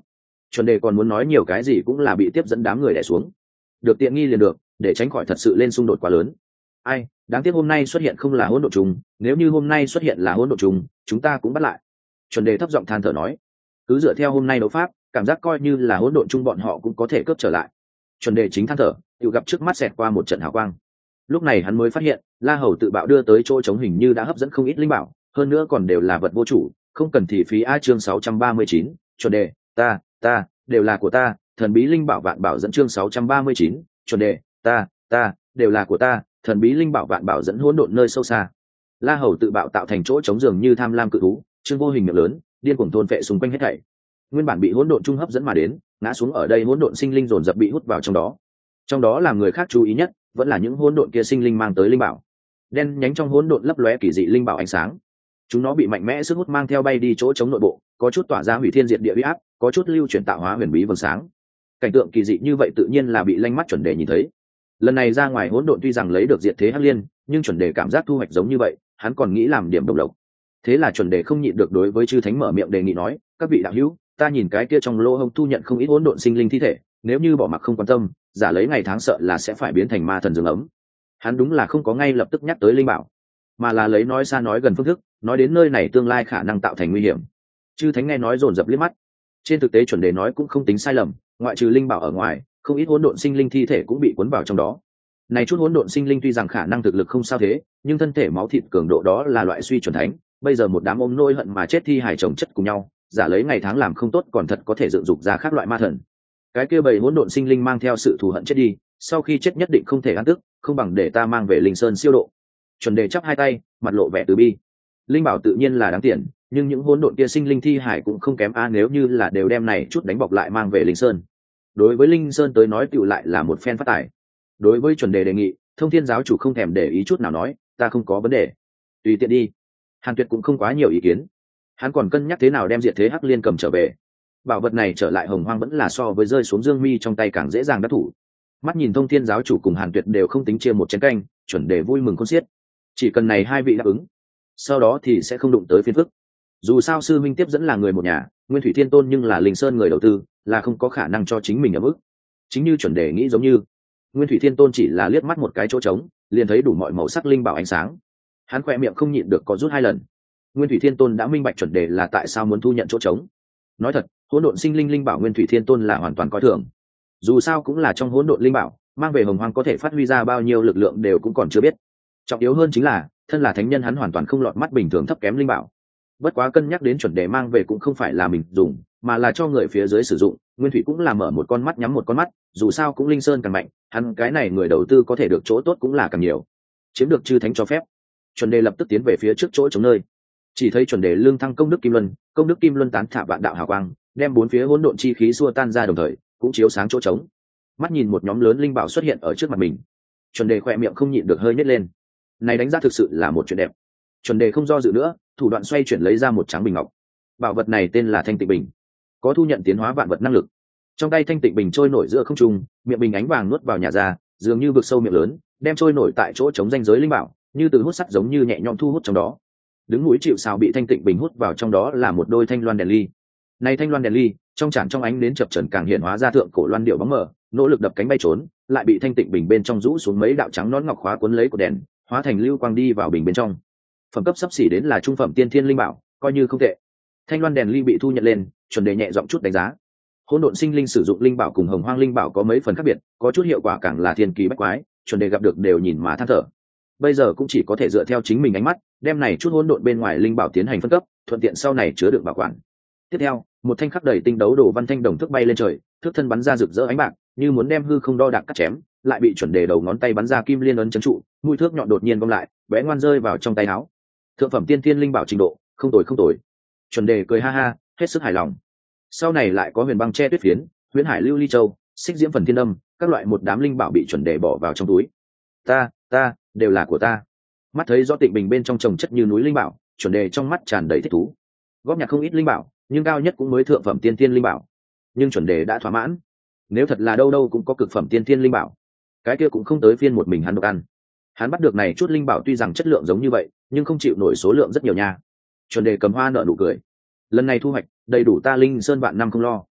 Chuẩn đề còn muốn nói nhiều cái gì cũng là bị tiếp dẫn đám người đè xuống. Được tiện nghi liền được, để tránh khỏi thật sự lên xung đột quá lớn. Ai, đáng tiếc hôm nay xuất hiện không là hỗn độn trùng, nếu như hôm nay xuất hiện là hỗn độn trùng, chúng ta cũng bắt lại. Chuẩn đề thấp giọng than thở nói, cứ dựa theo hôm nay đấu pháp, cảm giác coi như là hỗn độn chung bọn họ cũng có thể cướp trở lại. Chuẩn đề chính than thở, tự gặp trước mắt xẹt qua một trận hào quang. Lúc này hắn mới phát hiện, La Hầu tự bạo đưa tới chỗ trống hình như đã hấp dẫn không ít linh bảo, hơn nữa còn đều là vật vô chủ, không cần thì phí. A chương sáu trăm ba mươi chín, chuẩn đề, ta, ta, đều là của ta, thần bí linh bảo vạn bảo dẫn. Chương sáu trăm ba mươi chín, chuẩn đề, ta, ta, đều là của ta, thần bí linh bảo vạn bảo dẫn hỗn độn nơi sâu xa. La Hầu tự bạo tạo thành chỗ trống dường như tham lam cự thú, chương vô hình miệng lớn, điên cuồng thôn phệ xung quanh hết thảy. Nguyên bản bị hỗn độn trung hấp dẫn mà đến, ngã xuống ở đây hỗn độn sinh linh dồn dập bị hút vào trong đó. Trong đó làm người khác chú ý nhất, vẫn là những hỗn độn kia sinh linh mang tới linh bảo. Đen nhánh trong hỗn độn lấp lóe kỳ dị linh bảo ánh sáng. Chúng nó bị mạnh mẽ sức hút mang theo bay đi chỗ trống nội bộ, có chút tỏa ra hủy thiên diệt địa uy áp, có chút lưu chuyển tạo hóa huyền bí vầng sáng. Cảnh tượng kỳ dị như vậy tự nhiên là bị lanh mắt chuẩn đề nhìn thấy. Lần này ra ngoài hỗn độn tuy rằng lấy được diệt thế hắc liên, nhưng chuẩn đề cảm giác thu hoạch giống như vậy, hắn còn nghĩ làm điểm độc lộc. Thế là chuẩn đề không nhịn được đối với chư thánh mở miệng đề nghị nói, các vị đạo hữu, ta nhìn cái kia trong lô hông thu nhận không ít hỗn độn sinh linh thi thể, nếu như bỏ mặc không quan tâm, giả lấy ngày tháng sợ là sẽ phải biến thành ma thần giường ấm. Hắn đúng là không có ngay lập tức nhắc tới linh bảo, mà là lấy nói xa nói gần phương thức, nói đến nơi này tương lai khả năng tạo thành nguy hiểm. Chư thánh nghe nói dồn dập liếc mắt. Trên thực tế chuẩn đề nói cũng không tính sai lầm, ngoại trừ linh bảo ở ngoài, không ít hỗn độn sinh linh thi thể cũng bị cuốn vào trong đó. Này chút hỗn độn sinh linh tuy rằng khả năng thực lực không sao thế, nhưng thân thể máu thịt cường độ đó là loại suy chuẩn thánh, bây giờ một đám ôm nỗi hận mà chết thi hài chồng chất cùng nhau, giả lấy ngày tháng làm không tốt còn thật có thể dựng dục ra các loại ma thần. Cái kia bầy hỗn độn sinh linh mang theo sự thù hận chết đi, sau khi chết nhất định không thể ăn tức, không bằng để ta mang về linh sơn siêu độ. Chuẩn đề chắp hai tay, mặt lộ vẻ từ bi. Linh bảo tự nhiên là đáng tiền, nhưng những hỗn độn kia sinh linh thi hải cũng không kém a, nếu như là đều đem này chút đánh bọc lại mang về linh sơn, đối với linh sơn tới nói tựu lại là một phen phát tài. Đối với chuẩn đề đề nghị, Thông Thiên giáo chủ không thèm để ý chút nào nói, ta không có vấn đề, tùy tiện đi. Hàn Tuyệt cũng không quá nhiều ý kiến, hắn còn cân nhắc thế nào đem diệt thế hắc liên cầm trở về. Bảo vật này trở lại hồng hoang vẫn là so với rơi xuống dương mi trong tay càng dễ dàng đắc thủ. Mắt nhìn Thông Thiên giáo chủ cùng Hàn Tuyệt đều không tính chia một chén canh, chuẩn đề vui mừng khôn xiết. Chỉ cần này hai vị đáp ứng, sau đó thì sẽ không đụng tới phiền phức. Dù sao sư minh tiếp dẫn là người một nhà, Nguyên Thủy Thiên Tôn nhưng là Linh Sơn người đầu tư, là không có khả năng cho chính mình ở mức. Chính như chuẩn đề nghĩ giống như, Nguyên Thủy Thiên Tôn chỉ là liếc mắt một cái chỗ trống, liền thấy đủ mọi màu sắc linh bảo ánh sáng. Hắn khỏe miệng không nhịn được có rút hai lần. Nguyên Thủy Thiên Tôn đã minh bạch chuẩn đề là tại sao muốn thu nhận chỗ trống. Nói thật, hỗn độn sinh linh linh bảo Nguyên Thủy Thiên Tôn là hoàn toàn coi thường. Dù sao cũng là trong hỗn độn linh bảo, mang về hồng hoang có thể phát huy ra bao nhiêu lực lượng đều cũng còn chưa biết. Trọng yếu hơn chính là, thân là thánh nhân hắn hoàn toàn không lọt mắt bình thường thấp kém linh bảo. Bất quá cân nhắc đến chuẩn đề mang về cũng không phải là mình dùng, mà là cho người phía dưới sử dụng, Nguyên Thủy cũng là mở một con mắt nhắm một con mắt, dù sao cũng linh sơn càng mạnh, hắn cái này người đầu tư có thể được chỗ tốt cũng là càng nhiều. Chiếm được chư thánh cho phép, chuẩn đề lập tức tiến về phía trước chỗ chống nơi. Chỉ thấy chuẩn đề lương thăng công đức kim luân, công đức kim luân tán thả vạn đạo hào quang, đem bốn phía hỗn độn chi khí xua tan ra, đồng thời cũng chiếu sáng chỗ trống. Mắt nhìn một nhóm lớn linh bảo xuất hiện ở trước mặt mình, chuẩn đề khỏe miệng không nhịn được hơi nhếch lên. Này đánh giá thực sự là một chuyện đẹp. Chuẩn đề không do dự nữa, thủ đoạn xoay chuyển lấy ra một trắng bình ngọc. Bảo vật này tên là Thanh Tịnh Bình, có thu nhận tiến hóa vạn vật năng lực. Trong tay Thanh Tịnh Bình trôi nổi giữa không trung, miệng bình ánh vàng nuốt vào nhà ra, dường như vực sâu miệng lớn, đem trôi nổi tại chỗ chống danh giới linh bảo, như từ hút sắt giống như nhẹ nhõm thu hút trong đó. Đứng núi chịu sào bị Thanh Tịnh Bình hút vào trong đó là một đôi thanh loan đèn ly. Này thanh loan đèn ly, trong tràn trong ánh đến chập chờn càng hiện hóa ra thượng cổ loan điệu bóng mờ, nỗ lực đập cánh bay trốn, lại bị Thanh Tịnh Bình bên trong rũ xuống mấy đạo trắng nón ngọc khóa cuốn lấy của đèn, hóa thành lưu quang đi vào bình bên trong. Phẩm cấp sắp xỉ đến là trung phẩm tiên thiên linh bảo, coi như không tệ. Thanh loan đèn ly bị thu nhận lên, chuẩn đề nhẹ giọng chút đánh giá. Hỗn độn sinh linh sử dụng linh bảo cùng hồng hoang linh bảo có mấy phần khác biệt, có chút hiệu quả càng là thiên kỳ bách quái, chuẩn đề gặp được đều nhìn mà than thở. Bây giờ cũng chỉ có thể dựa theo chính mình ánh mắt, đem này chút hỗn độn bên ngoài linh bảo tiến hành phân cấp, thuận tiện sau này chứa đựng bảo quản. Tiếp theo, một thanh khắc đầy tinh đấu đồ văn thanh đồng thước bay lên trời, thước thân bắn ra rực rỡ ánh bạc, như muốn đem hư không đo đạc cắt chém, lại bị chuẩn đề đầu ngón tay bắn ra kim liên ấn chấn trụ, mũi thước nhọn đột nhiên vung lại, bé ngoan rơi vào trong tay áo. Thượng phẩm tiên thiên linh bảo trình độ, không tồi không tồi. Chuẩn đề cười ha ha, hết sức hài lòng. Sau này lại có huyền băng che tuyết phiến, huyền hải lưu ly châu, xích diễm phần thiên âm, các loại một đám linh bảo bị chuẩn đề bỏ vào trong túi. Ta, ta, đều là của ta. Mắt thấy rõ Tịnh Bình bên trong trồng chất như núi linh bảo, chuẩn đề trong mắt tràn đầy thích thú. Góp nhặt không ít linh bảo, nhưng cao nhất cũng mới thượng phẩm tiên thiên linh bảo. Nhưng chuẩn đề đã thỏa mãn. Nếu thật là đâu đâu cũng có cực phẩm tiên thiên linh bảo, cái kia cũng không tới phiên một mình hắn độc ăn. Hắn bắt được này chút linh bảo tuy rằng chất lượng giống như vậy, nhưng không chịu nổi số lượng rất nhiều nha. Chuẩn đề cầm hoa nở nụ cười. Lần này thu hoạch đầy đủ ta linh sơn vạn năm không lo.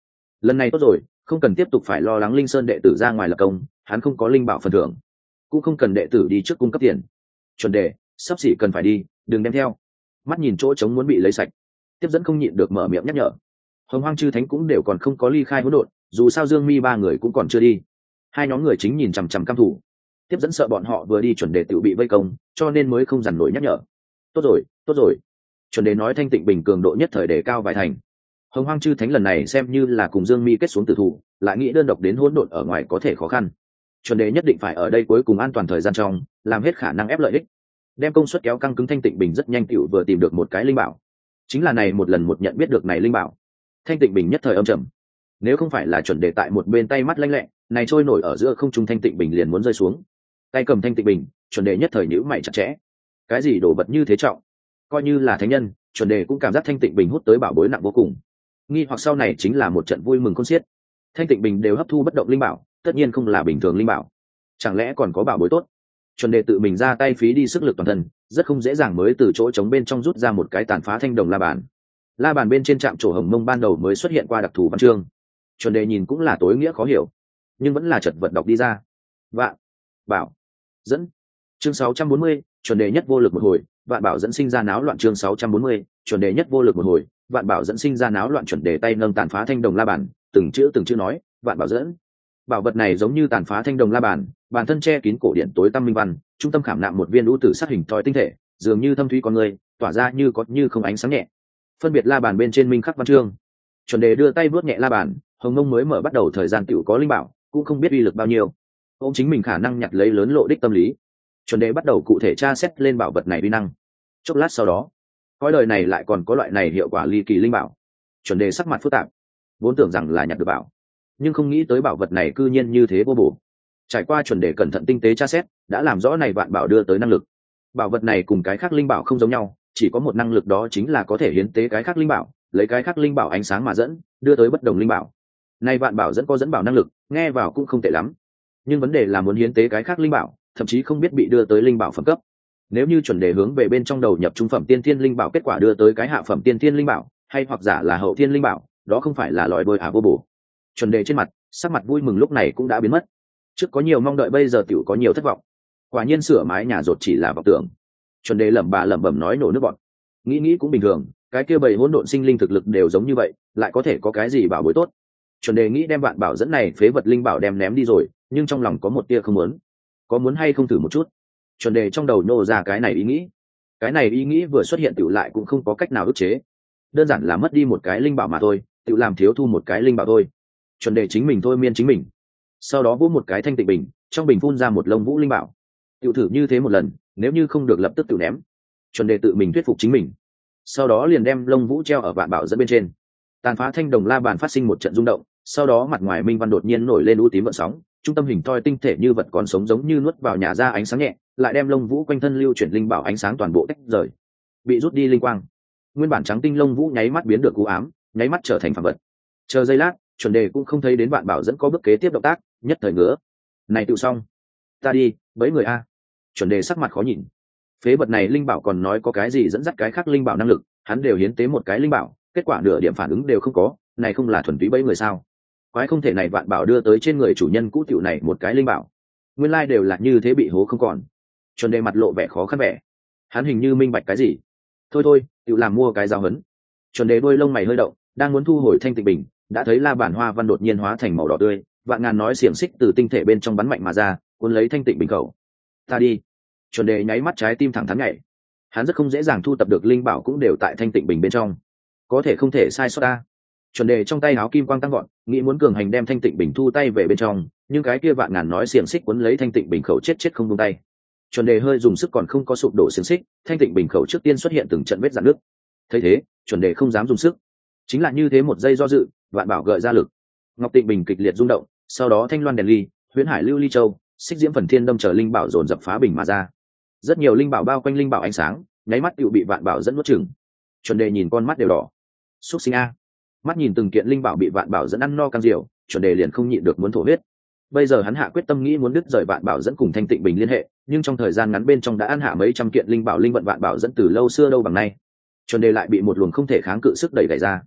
lần này tốt rồi, không cần tiếp tục phải lo lắng linh sơn đệ tử ra ngoài lập công, hắn không có linh bảo phần thưởng, cũng không cần đệ tử đi trước cung cấp tiền. Chuẩn đề sắp xỉ cần phải đi, đừng đem theo. Mắt nhìn chỗ trống muốn bị lấy sạch, tiếp dẫn không nhịn được mở miệng nhắc nhở. Hồng Hoang chư thánh cũng đều còn không có ly khai hỗn độn, dù sao Dương Mi ba người cũng còn chưa đi. Hai nhóm người chính nhìn chằm chằm cam thủ, tiếp dẫn sợ bọn họ vừa đi chuẩn đề tự bị vây công, cho nên mới không dằn nổi nhắc nhở. Tốt rồi, tốt rồi. Chuẩn đề nói thanh tịnh bình cường độ nhất thời đề cao vài thành. Hồng Hoang chư thánh lần này xem như là cùng Dương Mi kết xuống tử thủ, lại nghĩ đơn độc đến hỗn độn ở ngoài có thể khó khăn. Chuẩn đề nhất định phải ở đây cuối cùng an toàn thời gian trong, làm hết khả năng ép lợi ích, đem công suất kéo căng cứng. Thanh tịnh bình rất nhanh tựu vừa tìm được một cái linh bảo, chính là này một lần một nhận biết được này linh bảo. Thanh tịnh bình nhất thời âm trầm, nếu không phải là chuẩn đề tại một bên tay mắt lanh lẹ, này trôi nổi ở giữa không trung thanh tịnh bình liền muốn rơi xuống. Tay cầm thanh tịnh bình, chuẩn đề nhất thời nhíu mày chặt chẽ, cái gì đồ vật như thế trọng, coi như là thánh nhân, chuẩn đề cũng cảm giác thanh tịnh bình hút tới bảo bối nặng vô cùng. Nghi hoặc sau này chính là một trận vui mừng khôn xiết. Thanh tịnh bình đều hấp thu bất động linh bảo, tất nhiên không là bình thường linh bảo, chẳng lẽ còn có bảo bối tốt. Chuẩn đề tự mình ra tay phí đi sức lực toàn thân, rất không dễ dàng mới từ chỗ trống bên trong rút ra một cái tàn phá thanh đồng la bàn. La bàn bên trên trạm trổ hồng mông ban đầu mới xuất hiện qua đặc thù văn chương, chuẩn đề nhìn cũng là tối nghĩa khó hiểu, nhưng vẫn là chật vật đọc đi ra. Vạn bảo dẫn. Chương sáu trăm bốn mươi, chuẩn đề nhất vô lực một hồi, vạn bảo dẫn sinh ra náo loạn. Chương sáu trăm bốn mươi, chuẩn đề nhất vô lực một hồi, vạn bảo dẫn sinh ra náo loạn. Chuẩn đề tay nâng tàn phá thanh đồng la bàn, từng chữ từng chữ nói, vạn bảo dẫn. Bảo vật này giống như tàn phá thanh đồng la bàn, bản thân che kín cổ điển tối tăm minh văn, trung tâm khảm nạm một viên lũ tử sát hình thoi tinh thể, dường như thâm thúy con người, tỏa ra như có như không ánh sáng nhẹ. Phân biệt la bàn bên trên minh khắc văn chương. Chuẩn đề đưa tay vuốt nhẹ la bàn, hồng mông mới mở bắt đầu thời gian tiểu có linh bảo, cũng không biết uy lực bao nhiêu. Ông chính mình khả năng nhặt lấy lớn lộ đích tâm lý. Chuẩn đề bắt đầu cụ thể tra xét lên bảo vật này uy năng. Chốc lát sau đó, coi đời này lại còn có loại này hiệu quả ly kỳ linh bảo. Chuẩn đề sắc mặt phức tạp, vốn tưởng rằng là nhặt được bảo, nhưng không nghĩ tới bảo vật này cư nhiên như thế vô bổ. Trải qua chuẩn đề cẩn thận tinh tế tra xét, đã làm rõ này vạn bảo đưa tới năng lực. Bảo vật này cùng cái khác linh bảo không giống nhau, chỉ có một năng lực, đó chính là có thể hiến tế cái khác linh bảo, lấy cái khác linh bảo ánh sáng mà dẫn, đưa tới bất đồng linh bảo. Này vạn bảo dẫn có dẫn bảo năng lực, nghe vào cũng không tệ lắm, nhưng vấn đề là muốn hiến tế cái khác linh bảo, thậm chí không biết bị đưa tới linh bảo phẩm cấp. Nếu như chuẩn đề hướng về bên trong đầu nhập trung phẩm tiên thiên linh bảo, kết quả đưa tới cái hạ phẩm tiên thiên linh bảo, hay hoặc giả là hậu thiên linh bảo, đó không phải là lòi đôi à vô bổ. Chuẩn đề trên mặt, sắc mặt vui mừng lúc này cũng đã biến mất. Trước có nhiều mong đợi, bây giờ tiểu có nhiều thất vọng. Quả nhiên sửa mái nhà rột chỉ là vọng tưởng. Chuẩn đề lẩm bà lẩm bẩm nói nổ nước bọt. Nghĩ nghĩ cũng bình thường, cái kia bầy hỗn độn sinh linh thực lực đều giống như vậy, lại có thể có cái gì bảo bối tốt. Chuẩn đề nghĩ đem vạn bảo dẫn này phế vật linh bảo đem ném đi rồi, nhưng trong lòng có một tia không muốn. Có muốn hay không thử một chút? Chuẩn đề trong đầu nô ra cái này ý nghĩ. Cái này ý nghĩ vừa xuất hiện tiểu lại cũng không có cách nào ức chế. Đơn giản là mất đi một cái linh bảo mà thôi, tiểu làm thiếu thu một cái linh bảo thôi. Chuẩn đề chính mình thôi miên chính mình. Sau đó vỗ một cái thanh tịnh bình, trong bình phun ra một lông vũ linh bảo. Tiểu thử như thế một lần, nếu như không được lập tức tự ném. Chuẩn đề tự mình thuyết phục chính mình, sau đó liền đem lông vũ treo ở vạn bảo dẫn bên trên. Tàn phá thanh đồng la bàn phát sinh một trận rung động, sau đó mặt ngoài minh văn đột nhiên nổi lên u tím vận sóng, trung tâm hình thoi tinh thể như vật còn sống giống như nuốt vào nhà ra ánh sáng nhẹ, lại đem lông vũ quanh thân lưu chuyển linh bảo ánh sáng toàn bộ tách rời, bị rút đi linh quang. Nguyên bản trắng tinh lông vũ nháy mắt biến được u ám, nháy mắt trở thành phàm vật. Chờ giây lát, chuẩn đề cũng không thấy đến vạn bảo dẫn có bước kế tiếp động tác, nhất thời ngứa. Này tự xong, ta đi, bấy người a. Chuẩn đề sắc mặt khó nhìn. Phế vật này linh bảo còn nói có cái gì dẫn dắt cái khác linh bảo năng lực, hắn đều hiến tế một cái linh bảo, kết quả nửa điểm phản ứng đều không có, này không là thuần túy bấy người sao? Quái không thể này vạn bảo đưa tới trên người chủ nhân cũ tiểu này một cái linh bảo, nguyên lai đều là như thế bị hố không còn. Chuẩn đề mặt lộ vẻ khó khăn vẻ, hắn hình như minh bạch cái gì. Thôi thôi, tiểu làm mua cái giáo hấn. Chuẩn đề đuôi lông mày hơi động, đang muốn thu hồi thanh tịnh bình, đã thấy la bản hoa văn đột nhiên hóa thành màu đỏ tươi, vạn ngàn nói xiềng xích từ tinh thể bên trong bắn mạnh mà ra, cuốn lấy thanh tịnh bình khẩu. Ta đi. Chuẩn đề nháy mắt trái tim thẳng thắn nhảy. Hắn rất không dễ dàng thu tập được linh bảo cũng đều tại thanh tịnh bình bên trong, có thể không thể sai sót ta. Chuẩn đề trong tay áo kim quang tăng gọn, nghĩ muốn cường hành đem thanh tịnh bình thu tay về bên trong, nhưng cái kia vạn ngàn nói xiềng xích cuốn lấy thanh tịnh bình khẩu chết chết không buông tay. Chuẩn đề hơi dùng sức còn không có sụp đổ xiềng xích, thanh tịnh bình khẩu trước tiên xuất hiện từng trận vết rạn nước. Thấy thế, chuẩn đề không dám dùng sức. Chính là như thế một giây do dự, vạn bảo gợi ra lực, ngọc tịnh bình kịch liệt rung động, sau đó thanh loan đèn ly, huyễn hải lưu ly châu, xích diễm phần thiên đâm chờ linh bảo dồn dập phá bình mà ra. Rất nhiều linh bảo bao quanh linh bảo ánh sáng, nháy mắt tựu bị vạn bảo dẫn nuốt chửng. Chuẩn đề nhìn con mắt đều đỏ. Súc sinh a. Mắt nhìn từng kiện linh bảo bị vạn bảo dẫn ăn no căng diều, chuẩn đề liền không nhịn được muốn thổ huyết. Bây giờ hắn hạ quyết tâm nghĩ muốn đứt rời vạn bảo dẫn cùng thanh tịnh bình liên hệ, nhưng trong thời gian ngắn bên trong đã ăn hạ mấy trăm kiện linh bảo linh vận vạn bảo dẫn từ lâu xưa đâu bằng nay. Chuẩn đề lại bị một luồng không thể kháng cự sức đẩy đẩy ra.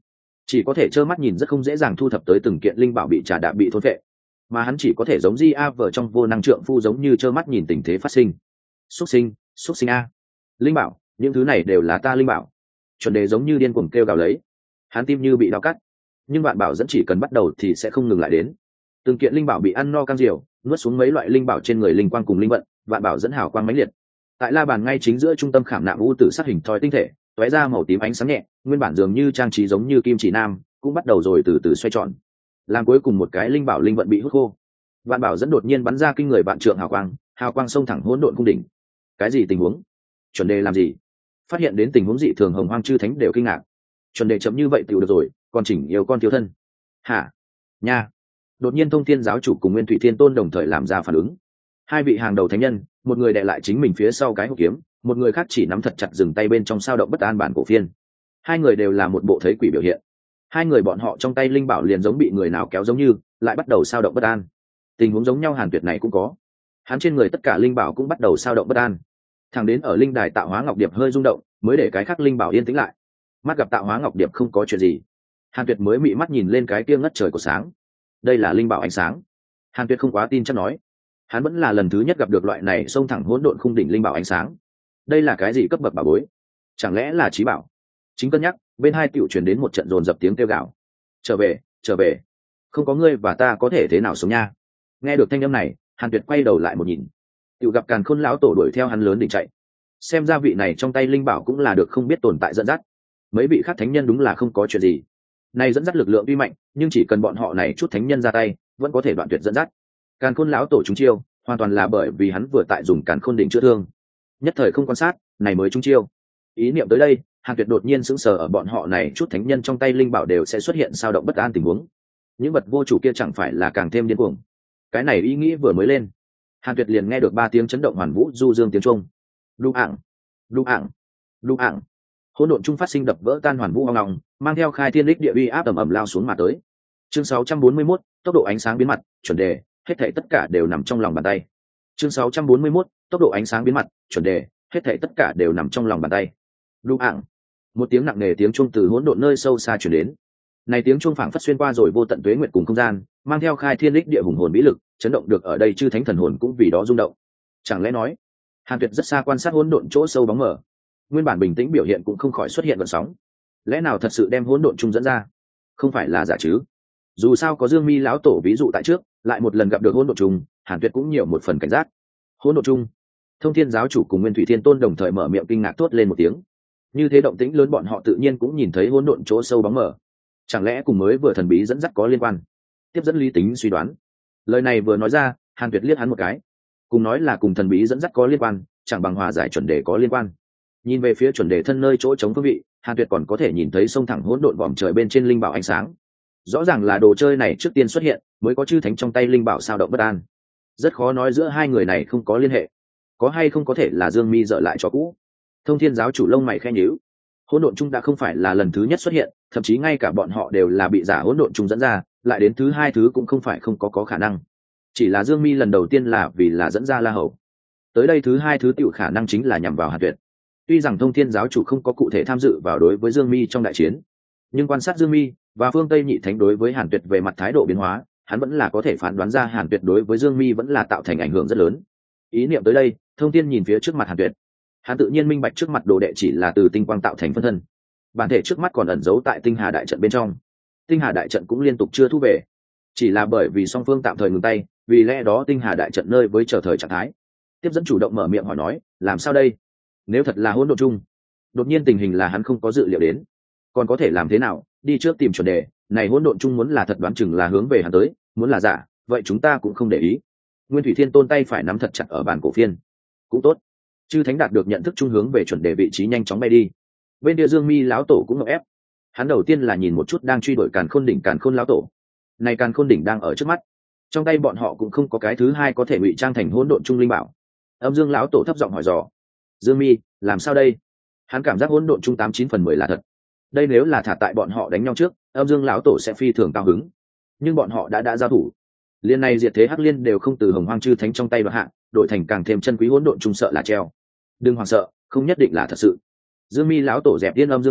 chỉ có thể trơ mắt nhìn rất không dễ dàng thu thập tới từng kiện linh bảo bị trà đạp bị thôn vệ, mà hắn chỉ có thể giống di a vợ trong vô năng trượng phu giống như trơ mắt nhìn tình thế phát sinh. Xuất sinh, xuất sinh a, linh bảo, những thứ này đều là ta linh bảo. Chuẩn đề giống như điên cuồng kêu gào lấy, hắn tim như bị đau cắt, nhưng Vạn Bảo dẫn chỉ cần bắt đầu thì sẽ không ngừng lại đến. Từng kiện linh bảo bị ăn no cam diều, nuốt xuống mấy loại linh bảo trên người linh quang cùng linh vận, Vạn Bảo dẫn hào quang mãnh liệt. Tại la bàn ngay chính giữa trung tâm khảm nạm u tử sát hình thoi tinh thể, tóe ra màu tím ánh sáng nhẹ, nguyên bản dường như trang trí giống như kim chỉ nam, cũng bắt đầu rồi từ từ xoay tròn. Làm cuối cùng một cái linh bảo linh vận bị hút khô, Vạn Bảo dẫn đột nhiên bắn ra kinh người vạn trượng hào quang, hào quang xông thẳng hỗn độn cung đỉnh. Cái gì tình huống? Chuẩn đề làm gì? Phát hiện đến tình huống dị thường, Hồng Hoang chư thánh đều kinh ngạc. Chuẩn đề chậm như vậy tiểu được rồi, còn chỉnh yêu con thiếu thân. Hả? Nha. Đột nhiên Thông Thiên giáo chủ cùng Nguyên Thủy Thiên Tôn đồng thời làm ra phản ứng. Hai vị hàng đầu thánh nhân, một người đè lại chính mình phía sau cái hộp kiếm, một người khác chỉ nắm thật chặt dừng tay bên trong sao động bất an bản cổ phiên. Hai người đều là một bộ thấy quỷ biểu hiện. Hai người bọn họ trong tay linh bảo liền giống bị người nào kéo giống như, lại bắt đầu sao động bất an. Tình huống giống nhau Hàn Tuyệt này cũng có. Hắn trên người tất cả linh bảo cũng bắt đầu sao động bất an. Thẳng đến ở linh đài tạo hóa ngọc điệp hơi rung động, mới để cái khác linh bảo yên tĩnh lại. Mắt gặp tạo hóa ngọc điệp không có chuyện gì, Hàn Tuyệt mới mị mắt nhìn lên cái kia ngất trời của sáng. Đây là linh bảo ánh sáng. Hàn Tuyệt không quá tin chắc nói, hắn vẫn là lần thứ nhất gặp được loại này xông thẳng hỗn độn khung đỉnh linh bảo ánh sáng. Đây là cái gì cấp bậc bảo bối? Chẳng lẽ là trí bảo? Chính cân nhắc, bên hai tiểu truyền đến một trận dồn dập tiếng kêu gào. Trở về, trở về, không có ngươi và ta có thể thế nào sống nha. Nghe được thanh âm này, Hàn Tuyệt quay đầu lại một nhìn, tiểu gặp Càn Khôn lão tổ đuổi theo hắn lớn đỉnh chạy. Xem ra vị này trong tay linh bảo cũng là được không biết tồn tại dẫn dắt. Mấy vị khác thánh nhân đúng là không có chuyện gì. Này dẫn dắt lực lượng tuy mạnh, nhưng chỉ cần bọn họ này chút thánh nhân ra tay, vẫn có thể đoạn tuyệt dẫn dắt. Càn Khôn lão tổ trúng chiêu, hoàn toàn là bởi vì hắn vừa tại dùng Càn Khôn đỉnh chữa thương, nhất thời không quan sát, này mới trúng chiêu. Ý niệm tới đây, Hàn Tuyệt đột nhiên sững sờ, ở bọn họ này chút thánh nhân trong tay linh bảo đều sẽ xuất hiện sao động bất an tình huống. Những vật vô chủ kia chẳng phải là càng thêm điên cuồng. Cái này ý nghĩ vừa mới lên, Hàn Tuyệt liền nghe được ba tiếng chấn động hoàn vũ du dương tiếng trung. Đu ảng, đu ảng, đu ảng. Hỗn độn trung phát sinh đập vỡ tan hoàn vũ ong ong, mang theo khai thiên lịch địa uy áp ầm ầm lao xuống mà tới. Chương sáu trăm bốn mươi mốt, tốc độ ánh sáng biến mặt, chuẩn đề, hết thảy tất cả đều nằm trong lòng bàn tay. Chương sáu trăm bốn mươi mốt, tốc độ ánh sáng biến mặt, chuẩn đề, hết thảy tất cả đều nằm trong lòng bàn tay. Đu ảng. Một tiếng nặng nề tiếng chuông từ hỗn độn nơi sâu xa truyền đến. Này tiếng chuông phảng phất xuyên qua rồi vô tận tuế nguyệt cùng không gian, mang theo khai thiên lịch địa hùng hồn vĩ lực, chấn động được ở đây chư thánh thần hồn cũng vì đó rung động. Chẳng lẽ nói, Hàn Tuyệt rất xa quan sát hỗn độn chỗ sâu bóng mờ, nguyên bản bình tĩnh biểu hiện cũng không khỏi xuất hiện gợn sóng. Lẽ nào thật sự đem hỗn độn chung dẫn ra? Không phải là giả chứ? Dù sao có Dương Mi lão tổ ví dụ tại trước, lại một lần gặp được hỗn độn chung, Hàn Tuyệt cũng nhiều một phần cảnh giác. Hỗn độn chung. Thông Thiên giáo chủ cùng Nguyên Thủy Thiên Tôn đồng thời mở miệng kinh ngạc thốt lên một tiếng. Như thế động tĩnh lớn bọn họ tự nhiên cũng nhìn thấy hỗn độn chỗ sâu bóng mờ. Chẳng lẽ cùng mới vừa thần bí dẫn dắt có liên quan? Tiếp dẫn Lý Tính suy đoán. Lời này vừa nói ra, Hàn Tuyệt liếc hắn một cái. Cùng nói là cùng thần bí dẫn dắt có liên quan, chẳng bằng hòa giải chuẩn đề có liên quan. Nhìn về phía chuẩn đề thân nơi chỗ chống phương vị, Hàn Tuyệt còn có thể nhìn thấy sông thẳng hỗn độn vòm trời bên trên linh bảo ánh sáng. Rõ ràng là đồ chơi này trước tiên xuất hiện, mới có chư thánh trong tay linh bảo sao động bất an. Rất khó nói giữa hai người này không có liên hệ. Có hay không có thể là Dương Mi dở lại cho cũ. Thông Thiên giáo chủ lông mày khẽ nhíu. Hỗn độn chung đã không phải là lần thứ nhất xuất hiện, thậm chí ngay cả bọn họ đều là bị giả hỗn độn chung dẫn ra, lại đến thứ hai thứ cũng không phải không có có khả năng. Chỉ là Dương Mi lần đầu tiên là vì là dẫn ra La Hầu. Tới đây thứ hai thứ tiểu khả năng chính là nhằm vào Hàn Tuyệt. Tuy rằng Thông Thiên giáo chủ không có cụ thể tham dự vào đối với Dương Mi trong đại chiến, nhưng quan sát Dương Mi và phương Tây nhị thánh đối với Hàn Tuyệt về mặt thái độ biến hóa, hắn vẫn là có thể phán đoán ra Hàn Tuyệt đối với Dương Mi vẫn là tạo thành ảnh hưởng rất lớn. Ý niệm tới đây, Thông Thiên nhìn phía trước mặt Hàn Tuyệt, hắn tự nhiên minh bạch trước mặt đồ đệ chỉ là từ tinh quang tạo thành phân thân, bản thể trước mắt còn ẩn giấu tại tinh hà đại trận bên trong. Tinh hà đại trận cũng liên tục chưa thu về, chỉ là bởi vì song phương tạm thời ngừng tay, vì lẽ đó tinh hà đại trận nơi với chờ thời trạng thái. Tiếp dẫn chủ động mở miệng hỏi nói, làm sao đây? Nếu thật là hỗn độn chung, đột nhiên tình hình là hắn không có dự liệu đến, còn có thể làm thế nào? Đi trước tìm chuẩn đề, này hỗn độn chung muốn là thật đoán chừng là hướng về hắn tới, muốn là giả, vậy chúng ta cũng không để ý. Nguyên Thủy Thiên Tôn tay phải nắm thật chặt ở bàn cổ phiên. Cũng tốt, chư thánh đạt được nhận thức chung hướng về chuẩn đề vị trí nhanh chóng bay đi. Bên địa Dương Mi lão tổ cũng ngợp ép, hắn đầu tiên là nhìn một chút đang truy đuổi Càn Khôn đỉnh Càn Khôn lão tổ. Này Càn Khôn đỉnh đang ở trước mắt, trong tay bọn họ cũng không có cái thứ hai có thể ngụy trang thành hỗn độn chung linh bảo. Âm Dương lão tổ thấp giọng hỏi dò, Dương Mi, làm sao đây? Hắn cảm giác hỗn độn chung tám chín phần mười là thật. Đây nếu là thả tại bọn họ đánh nhau trước, Âm Dương lão tổ sẽ phi thường cao hứng. Nhưng bọn họ đã đã giao thủ, liên này diệt thế hắc liên đều không từ hồng hoang chư thánh trong tay đoạt hạ, đổi thành càng thêm chân quý hỗn độn chung sợ là treo. Đừng hoảng sợ, không nhất định là thật sự. Dương Mi lão tổ dẹp điên Âm Dương đạo,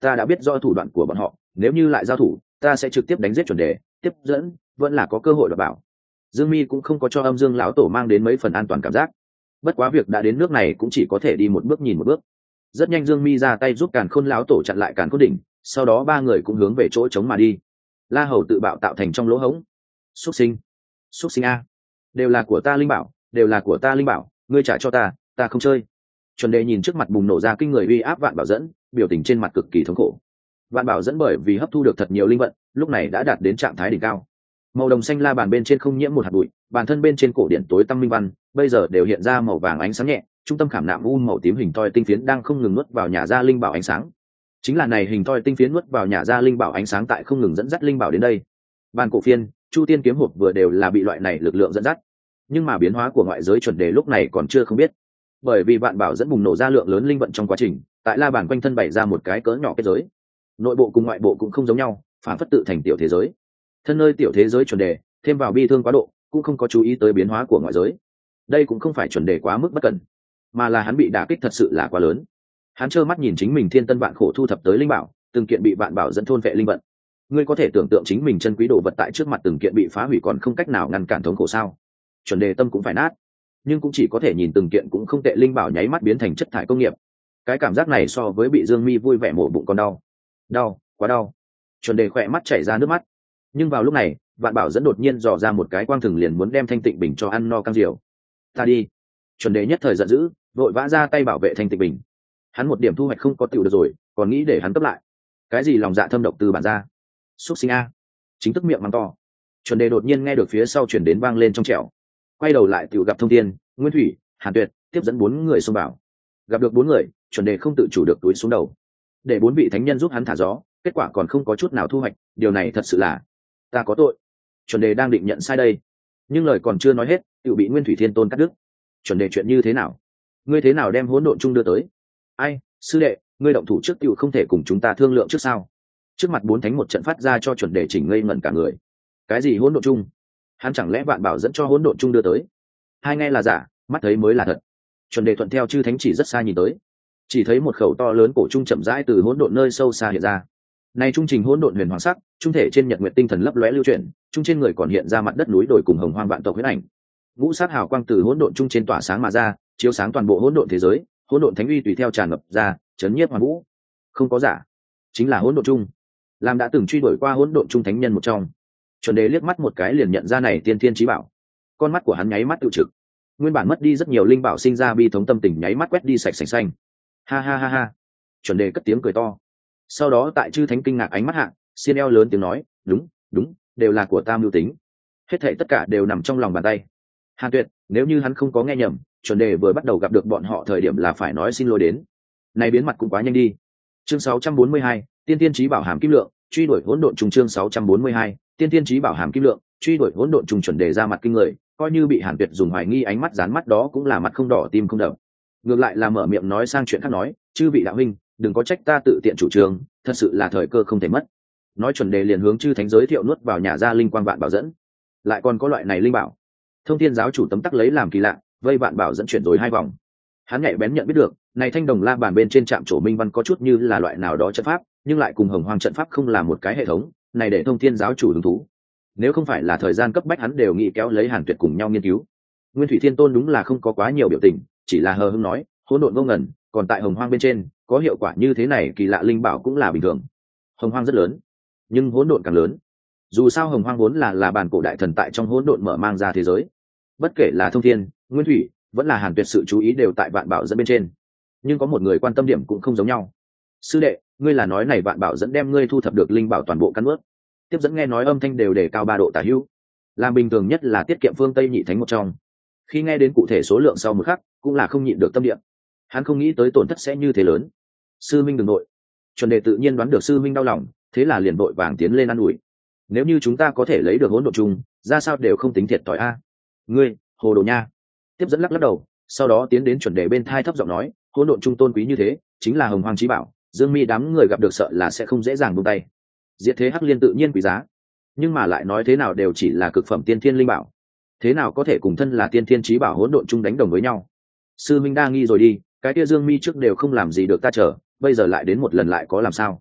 ta đã biết do thủ đoạn của bọn họ, nếu như lại giao thủ ta sẽ trực tiếp đánh giết chuẩn đề, tiếp dẫn vẫn là có cơ hội đoạt bảo. Dương Mi cũng không có cho âm dương lão tổ mang đến mấy phần an toàn cảm giác, bất quá việc đã đến nước này cũng chỉ có thể đi một bước nhìn một bước. Rất nhanh Dương Mi ra tay giúp Càn Khôn lão tổ chặn lại Càn Khôn đỉnh, sau đó ba người cũng hướng về chỗ trống mà đi. La Hầu tự bạo tạo thành trong lỗ hổng. Xuất sinh, xuất sinh a, đều là của ta linh bảo, đều là của ta linh bảo, ngươi trả cho ta, ta không chơi. Chuẩn Đề nhìn trước mặt bùng nổ ra kinh người uy áp Vạn Bảo Dẫn, biểu tình trên mặt cực kỳ thống khổ. Vạn Bảo Dẫn bởi vì hấp thu được thật nhiều linh vận, lúc này đã đạt đến trạng thái đỉnh cao. Màu đồng xanh la bàn bên trên không nhiễm một hạt bụi, bàn thân bên trên cổ điện tối tăm minh văn, bây giờ đều hiện ra màu vàng ánh sáng nhẹ, trung tâm khảm nạm u màu tím hình thoi tinh phiến đang không ngừng nuốt vào nhà ra linh bảo ánh sáng. Chính là này hình thoi tinh phiến nuốt vào nhà ra linh bảo ánh sáng tại không ngừng dẫn dắt linh bảo đến đây. Bàn cổ phiên, Chu Tiên kiếm hộp vừa đều là bị loại này lực lượng dẫn dắt. Nhưng mà biến hóa của ngoại giới Chuẩn Đề lúc này còn chưa không biết, bởi vì Vạn Bảo Dẫn bùng nổ ra lượng lớn linh vận trong quá trình, tại la bàn quanh thân bày ra một cái cỡ nhỏ kết giới. Nội bộ cùng ngoại bộ cũng không giống nhau, phản phất tự thành tiểu thế giới. Thân nơi tiểu thế giới Chuẩn Đề thêm vào bi thương quá độ, cũng không có chú ý tới biến hóa của ngoại giới. Đây cũng không phải Chuẩn Đề quá mức bất cẩn, mà là hắn bị đả kích thật sự là quá lớn. Hắn trơ mắt nhìn chính mình thiên tân vạn khổ thu thập tới linh bảo, từng kiện bị Vạn Bảo Dẫn thôn vệ linh vận. Ngươi có thể tưởng tượng chính mình chân quý đồ vật tại trước mặt từng kiện bị phá hủy còn không cách nào ngăn cản thống khổ sao? Chuẩn Đề tâm cũng phải nát, nhưng cũng chỉ có thể nhìn từng kiện cũng không tệ linh bảo nháy mắt biến thành chất thải công nghiệp. Cái cảm giác này so với bị Dương Mi vui vẻ mổ bụng còn đau. Đau, quá đau. Chuẩn Đề khỏe mắt chảy ra nước mắt. Nhưng vào lúc này, Vạn Bảo Dẫn đột nhiên dò ra một cái quang thừng liền muốn đem Thanh Tịnh Bình cho ăn no căng diều. Ta đi. Chuẩn Đề nhất thời giận dữ, vội vã ra tay bảo vệ Thanh Tịnh Bình. Hắn một điểm thu hoạch không có tiểu được rồi, còn nghĩ để hắn cấp lại. Cái gì lòng dạ thâm độc từ bản ra. Xuất sinh a. Chính thức miệng mắng to. Chuẩn Đề đột nhiên nghe được phía sau chuyển đến vang lên trong trẻo. Quay đầu lại tiểu gặp Thông Thiên, Nguyên Thủy, Hàn Tuyệt, tiếp dẫn bốn người xông vào. Gặp được bốn người, Chuẩn Đề không tự chủ được túi xuống đầu. Để bốn vị thánh nhân giúp hắn thả gió, kết quả còn không có chút nào thu hoạch, điều này thật sự là ta có tội. Chuẩn Đề đang định nhận sai đây, nhưng lời còn chưa nói hết, tiểu bị Nguyên Thủy Thiên Tôn cắt đứt. Chuẩn Đề chuyện như thế nào? Ngươi thế nào đem hỗn độn chung đưa tới? Ai, sư đệ, ngươi động thủ trước tiểu không thể cùng chúng ta thương lượng trước sao? Trước mặt bốn thánh một trận phát ra cho Chuẩn Đề chỉnh ngây ngẩn cả người. Cái gì hỗn độn chung? Hắn chẳng lẽ Vạn Bảo Dẫn cho hỗn độn chung đưa tới? Hai nghe là giả, mắt thấy mới là thật. Chuẩn Đề thuận theo chư thánh chỉ rất xa nhìn tới, chỉ thấy một khẩu to lớn cổ trung chậm rãi từ hỗn độn nơi sâu xa hiện ra. Này trung trình hỗn độn huyền hoàng sắc, trung thể trên nhật nguyệt tinh thần lấp lóe lưu chuyển, trung trên người còn hiện ra mặt đất núi đồi cùng hồng hoang vạn tộc huyết ảnh. Ngũ sát hào quang từ hỗn độn trung trên tỏa sáng mà ra, chiếu sáng toàn bộ hỗn độn thế giới, hỗn độn thánh uy tùy theo tràn ngập ra, chấn nhiếp hoàn vũ. Không có giả, chính là hỗn độn trung. Làm đã từng truy đuổi qua hỗn độn trung thánh nhân một trong, Chuẩn Đề liếc mắt một cái liền nhận ra này tiên thiên chí bảo. Con mắt của hắn nháy mắt tự trực, nguyên bản mất đi rất nhiều linh bảo sinh ra bi thống tâm tình nháy mắt quét đi sạch sành xanh. Ha ha ha ha. Chuẩn Đề cất tiếng cười to. Sau đó tại chư thánh kinh ngạc ánh mắt hạ, xiên eo lớn tiếng nói, đúng đúng, đều là của ta mưu tính, hết thảy tất cả đều nằm trong lòng bàn tay. Hàn Tuyệt, nếu như hắn không có nghe nhầm, Chuẩn Đề vừa bắt đầu gặp được bọn họ thời điểm là phải nói xin lỗi đến. Này biến mặt cũng quá nhanh đi. Chương sáu trăm bốn mươi hai, tiên tiên chí bảo hàm kim lượng, truy đuổi hỗn độn trùng. Chương sáu trăm bốn mươi hai, tiên tiên chí bảo hàm kim lượng, truy đuổi hỗn độn trùng. Chuẩn Đề ra mặt kinh người, coi như bị Hàn Tuyệt dùng hoài nghi ánh mắt dán mắt đó cũng là mặt không đỏ tim không đập. Ngược lại là mở miệng nói sang chuyện khác nói, chư vị đạo huynh, đừng có trách ta tự tiện chủ trương, thật sự là thời cơ không thể mất. Nói Chuẩn Đề liền hướng chư thánh giới thiệu nuốt vào nhà ra linh quang Vạn Bảo Dẫn, lại còn có loại này linh bảo. Thông Thiên giáo chủ tấm tắc lấy làm kỳ lạ, vây Vạn Bảo Dẫn chuyển rồi hai vòng. Hắn nhạy bén nhận biết được, này thanh đồng la bàn bên trên trạm trổ minh văn có chút như là loại nào đó trận pháp, nhưng lại cùng hồng hoang trận pháp không là một cái hệ thống, này để Thông Thiên giáo chủ hứng thú. Nếu không phải là thời gian cấp bách hắn đều nghĩ kéo lấy Hàn Tuyệt cùng nhau nghiên cứu. Nguyên Thủy Thiên Tôn đúng là không có quá nhiều biểu tình, chỉ là hờ hững nói, hỗn độn vô ngần, còn tại hồng hoang bên trên có hiệu quả như thế này kỳ lạ linh bảo cũng là bình thường. Hồng hoang rất lớn, nhưng hỗn độn càng lớn. Dù sao hồng hoang vốn là là bản cổ đại thần tại trong hỗn độn mở mang ra thế giới. Bất kể là Thông Thiên, Nguyên Thủy, vẫn là Hàn Tuyệt, sự chú ý đều tại Vạn Bảo Dẫn bên trên. Nhưng có một người quan tâm điểm cũng không giống nhau. Sư đệ, ngươi là nói này Vạn Bảo Dẫn đem ngươi thu thập được linh bảo toàn bộ căn ướt? Tiếp dẫn nghe nói âm thanh đều đề cao ba độ tả hữu, làm bình thường nhất là tiết kiệm phương Tây nhị thánh một trong. Khi nghe đến cụ thể số lượng sau một khắc, cũng là không nhịn được tâm địa. Hắn không nghĩ tới tổn thất sẽ như thế lớn. Sư minh đừng nội. Chuẩn Đề tự nhiên đoán được sư minh đau lòng, thế là liền vội vàng tiến lên ăn ủi. Nếu như chúng ta có thể lấy được hỗn độn chung, ra sao đều không tính thiệt thòi a. Ngươi, hồ đồ nha. Tiếp dẫn lắc lắc đầu, sau đó tiến đến Chuẩn Đề bên thai thấp giọng nói, hỗn độn chung tôn quý như thế, chính là hồng hoang chí bảo, Dương Mi đám người gặp được sợ là sẽ không dễ dàng buông tay. Diệt thế hắc liên tự nhiên quý giá, nhưng mà lại nói thế nào đều chỉ là cực phẩm tiên thiên linh bảo, thế nào có thể cùng thân là tiên thiên chí bảo hỗn độn chung đánh đồng với nhau. Sư minh đa nghi rồi đi, cái kia Dương Mi trước đều không làm gì được ta chờ, bây giờ lại đến một lần lại có làm sao?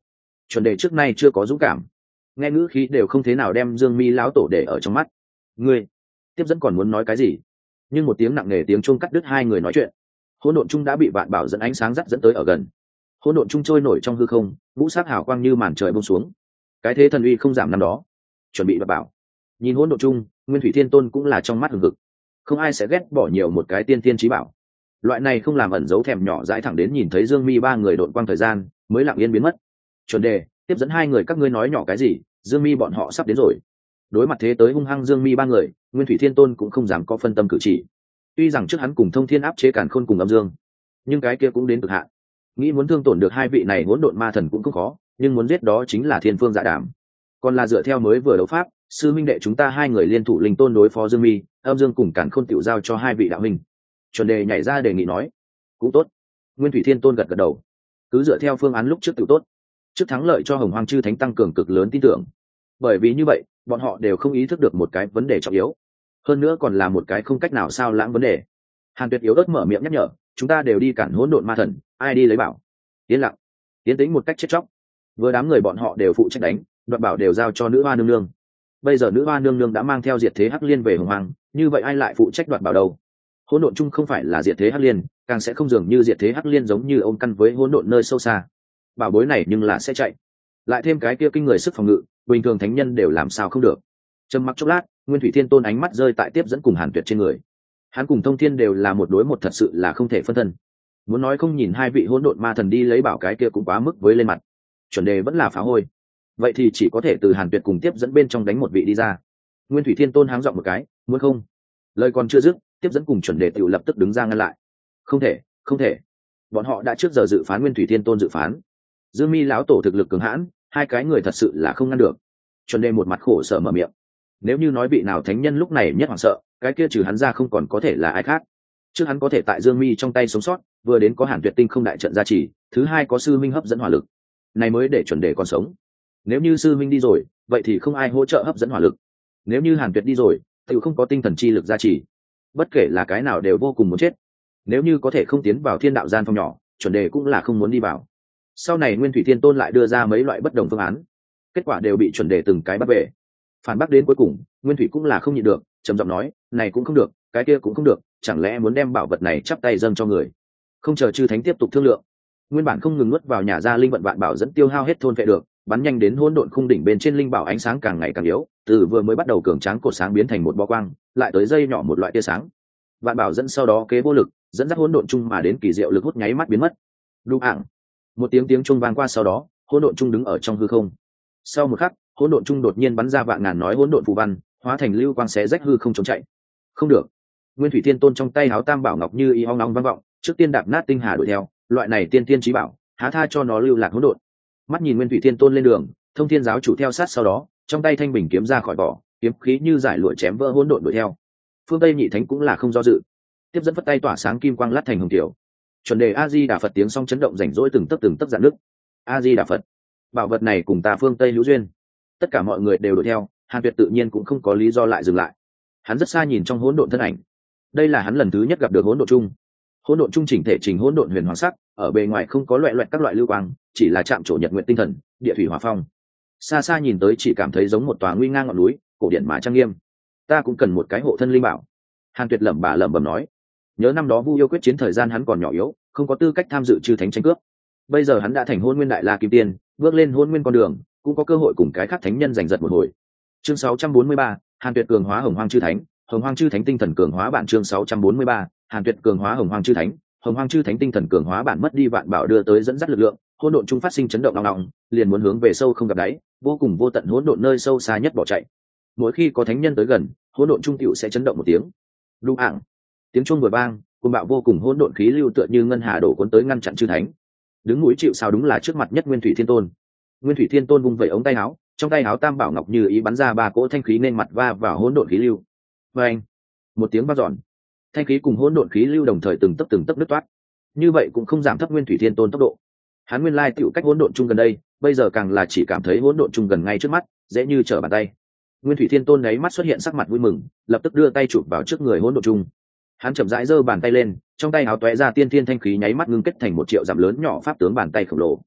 chuẩn đề trước nay chưa có dũng cảm, nghe ngữ khí đều không thế nào đem Dương Mi lão tổ để ở trong mắt. Ngươi tiếp dẫn còn muốn nói cái gì, nhưng một tiếng nặng nề tiếng chuông cắt đứt hai người nói chuyện. Hỗn độn chung đã bị vạn bảo dẫn ánh sáng dắt dẫn tới ở gần. Hỗn độn chung trôi nổi trong hư không, ngũ sắc hào quang như màn trời buông xuống, cái thế thần uy không giảm năm đó. Chuẩn bị vạn bảo nhìn hỗn độn chung, Nguyên Thủy Thiên Tôn cũng là trong mắt hừng hực. Không ai sẽ ghét bỏ nhiều một cái tiên tiên chí bảo, loại này không làm ẩn giấu thèm nhỏ dãi thẳng đến nhìn thấy Dương Mi ba người độn quang thời gian mới lặng yên biến mất. Chuẩn đề tiếp dẫn hai người các ngươi nói nhỏ cái gì, Dương Mi bọn họ sắp đến rồi. Đối mặt thế tới hung hăng Dương Mi ba người, Nguyên Thủy Thiên Tôn cũng không dám có phân tâm cử chỉ. Tuy rằng trước hắn cùng Thông Thiên áp chế Càn Khôn cùng Âm Dương, nhưng cái kia cũng đến cực hạn. Nghĩ muốn thương tổn được hai vị này hỗn độn ma thần cũng không khó, nhưng muốn giết đó chính là thiên phương dạ đảm. Còn là dựa theo mới vừa đấu pháp, sư minh đệ chúng ta hai người liên thủ linh tôn đối phó Dương Mi, Âm Dương cùng Càn Khôn tiểu giao cho hai vị đạo huynh. Chuẩn đề nhảy ra đề nghị nói, cũng tốt. Nguyên Thủy Thiên Tôn gật gật đầu, cứ dựa theo phương án lúc trước tiểu tốt, trước thắng lợi cho Hồng Hoang chư thánh tăng cường cực lớn tin tưởng. Bởi vì như vậy, bọn họ đều không ý thức được một cái vấn đề trọng yếu, hơn nữa còn là một cái không cách nào sao lãng vấn đề. Hàn Tuyệt yếu ớt mở miệng nhắc nhở, chúng ta đều đi cản hỗn độn ma thần, ai đi lấy bảo? Yên lặng, tiến tĩnh một cách chết chóc. Vừa đám người bọn họ đều phụ trách đánh, đoạt bảo đều giao cho nữ hoa nương nương. Bây giờ nữ hoa nương nương đã mang theo diệt thế hắc liên về Hồng Hoang, như vậy ai lại phụ trách đoạt bảo đâu? Hỗn độn chung không phải là diệt thế hắc liên, càng sẽ không dường như diệt thế hắc liên giống như ôm căn với hỗn độn nơi sâu xa. Bảo bối này nhưng là sẽ chạy, lại thêm cái kia kinh người sức phòng ngự, bình thường thánh nhân đều làm sao không được. Trầm mặc chốc lát, Nguyên Thủy Thiên Tôn ánh mắt rơi tại tiếp dẫn cùng Hàn Tuyệt trên người. Hắn cùng Thông Thiên đều là một đối một, thật sự là không thể phân thân. Muốn nói không nhìn hai vị hỗn độn ma thần đi lấy bảo cái kia cũng quá mức với lên mặt. Chuẩn đề vẫn là phá hôi, vậy thì chỉ có thể từ Hàn Tuyệt cùng tiếp dẫn bên trong đánh một vị đi ra. Nguyên Thủy Thiên Tôn háng giọng một cái, muốn không? Lời còn chưa dứt, tiếp dẫn cùng chuẩn đề tự lập tức đứng ra ngăn lại. Không thể, không thể. Bọn họ đã trước giờ dự phán Nguyên Thủy Thiên Tôn dự phán. Dương Mi lão tổ thực lực cường hãn, hai cái người thật sự là không ngăn được. Chuẩn đề một mặt khổ sở mở miệng. Nếu như nói vị nào thánh nhân lúc này nhất hoảng sợ, cái kia trừ hắn ra không còn có thể là ai khác. Trước hắn có thể tại Dương Mi trong tay sống sót, vừa đến có Hàn Tuyệt tinh không đại trận gia trì, thứ hai có sư minh hấp dẫn hỏa lực, này mới để chuẩn đề còn sống. Nếu như sư minh đi rồi, vậy thì không ai hỗ trợ hấp dẫn hỏa lực. Nếu như Hàn Tuyệt đi rồi, tự không có tinh thần chi lực gia trì. Bất kể là cái nào đều vô cùng muốn chết. Nếu như có thể không tiến vào thiên đạo gian phòng nhỏ, chuẩn đề cũng là không muốn đi vào. Sau này Nguyên Thủy Thiên Tôn lại đưa ra mấy loại bất đồng phương án, kết quả đều bị chuẩn đề từng cái bắt về. Phản bác đến cuối cùng, Nguyên Thủy cũng là không nhịn được, trầm giọng nói, này cũng không được, cái kia cũng không được, chẳng lẽ muốn đem bảo vật này chắp tay dâng cho người? Không chờ chư thánh tiếp tục thương lượng, nguyên bản không ngừng nuốt vào nhà ra linh vận vạn bảo dẫn tiêu hao hết thôn vệ được, bắn nhanh đến hỗn độn khung đỉnh bên trên linh bảo ánh sáng càng ngày càng yếu, từ vừa mới bắt đầu cường tráng cột sáng biến thành một bó quang, lại tới dây nhỏ một loại tia sáng. Vạn bảo dẫn sau đó kế vô lực, dẫn dắt hỗn độn chung mà đến kỳ diệu lực hút nháy mắt biến mất. Đu ảng, một tiếng tiếng chuông vang qua, sau đó hỗn độn chung đứng ở trong hư không. Sau một khắc, hỗn độn chung đột nhiên bắn ra vạn ngàn nói hỗn độn phù văn, hóa thành lưu quang xé rách hư không chống chạy. Không được. Nguyên Thủy Thiên Tôn trong tay háo tam bảo ngọc như y ong ong vang vọng, trước tiên đạp nát tinh hà đuổi theo, loại này tiên tiên chí bảo, há tha cho nó lưu lạc hỗn độn. Mắt nhìn Nguyên Thủy Thiên Tôn lên đường, Thông Thiên giáo chủ theo sát sau đó, trong tay thanh bình kiếm ra khỏi vỏ, kiếm khí như giải lụa chém vỡ hỗn độn đuổi theo. Phương Tây nhị thánh cũng là không do dự, tiếp dẫn phất tay tỏa sáng kim quang lát thành hồng tiểu. Chuẩn đề A Di Đà Phật tiếng song chấn động rảnh rỗi từng tấc từng tấc dạn nước. A Di Đà Phật, bảo vật này cùng ta Phương Tây hữu duyên. Tất cả mọi người đều đuổi theo, Hàn Tuyệt tự nhiên cũng không có lý do lại dừng lại. Hắn rất xa nhìn trong hỗn độn thân ảnh. Đây là hắn lần thứ nhất gặp được hỗn độn chung. Hỗn độn chung chỉnh thể trình hỗn độn huyền hoàng sắc, ở bề ngoài không có loẹt loẹt các loại lưu quang, chỉ là chạm trổ nhật nguyện tinh thần, địa thủy hỏa phong. Xa xa nhìn tới chỉ cảm thấy giống một tòa nguy ngang ngọn núi, cổ điện mà trang nghiêm. Ta cũng cần một cái hộ thân linh bảo. Hàn Tuyệt lẩm bà lẩm bẩm nói. Nhớ năm đó Vu Yêu quyết chiến thời gian hắn còn nhỏ yếu, không có tư cách tham dự chư thánh tranh cướp. Bây giờ hắn đã thành hôn nguyên đại la kim tiên, bước lên hôn nguyên con đường, cũng có cơ hội cùng cái khác thánh nhân giành giật một hồi. Chương sáu trăm bốn mươi ba, Hàn Tuyệt cường hóa Hồng Hoang chư thánh, Hồng Hoang chư thánh tinh thần cường hóa bản. Chương sáu trăm bốn mươi ba, Hàn Tuyệt cường hóa Hồng Hoang chư thánh, Hồng Hoang chư thánh tinh thần cường hóa bản. Mất đi vạn bảo đưa tới dẫn dắt lực lượng, hỗn độn chung phát sinh chấn động nòng nòng, liền muốn hướng về sâu không gặp đáy, vô cùng vô tận hỗn độn nơi sâu xa nhất bỏ chạy. Mỗi khi có thánh nhân tới gần, hỗn độn chung tựu sẽ chấn động một tiếng. Đu ảng, tiếng chuông vừa vang, cuồng bạo vô cùng hỗn độn khí lưu tựa như ngân hà đổ cuốn tới ngăn chặn chư thánh. Đứng núi chịu sào đúng là trước mặt nhất Nguyên Thủy Thiên Tôn. Nguyên Thủy Thiên Tôn vung vẩy ống tay áo, trong tay áo tam bảo ngọc như ý bắn ra ba cỗ thanh khí nên mặt va vào hỗn độn khí lưu. Và anh, một tiếng vang dọn, thanh khí cùng hỗn độn khí lưu đồng thời từng tấc từng tấc đứt toát. Như vậy cũng không giảm thấp Nguyên Thủy Thiên Tôn tốc độ. Hắn nguyên lai tựu cách hỗn độn chung gần đây, bây giờ càng là chỉ cảm thấy hỗn độn chung gần ngay trước mắt, dễ như trở bàn tay. Nguyên Thủy Thiên Tôn nháy mắt xuất hiện sắc mặt vui mừng, lập tức đưa tay chụp vào trước người hỗn độn chung. Hắn chậm rãi giơ bàn tay lên, trong tay áo tóe ra tiên thiên thanh khí nháy mắt ngưng kết thành một triệu dặm lớn nhỏ pháp tướng bàn tay khổng lồ.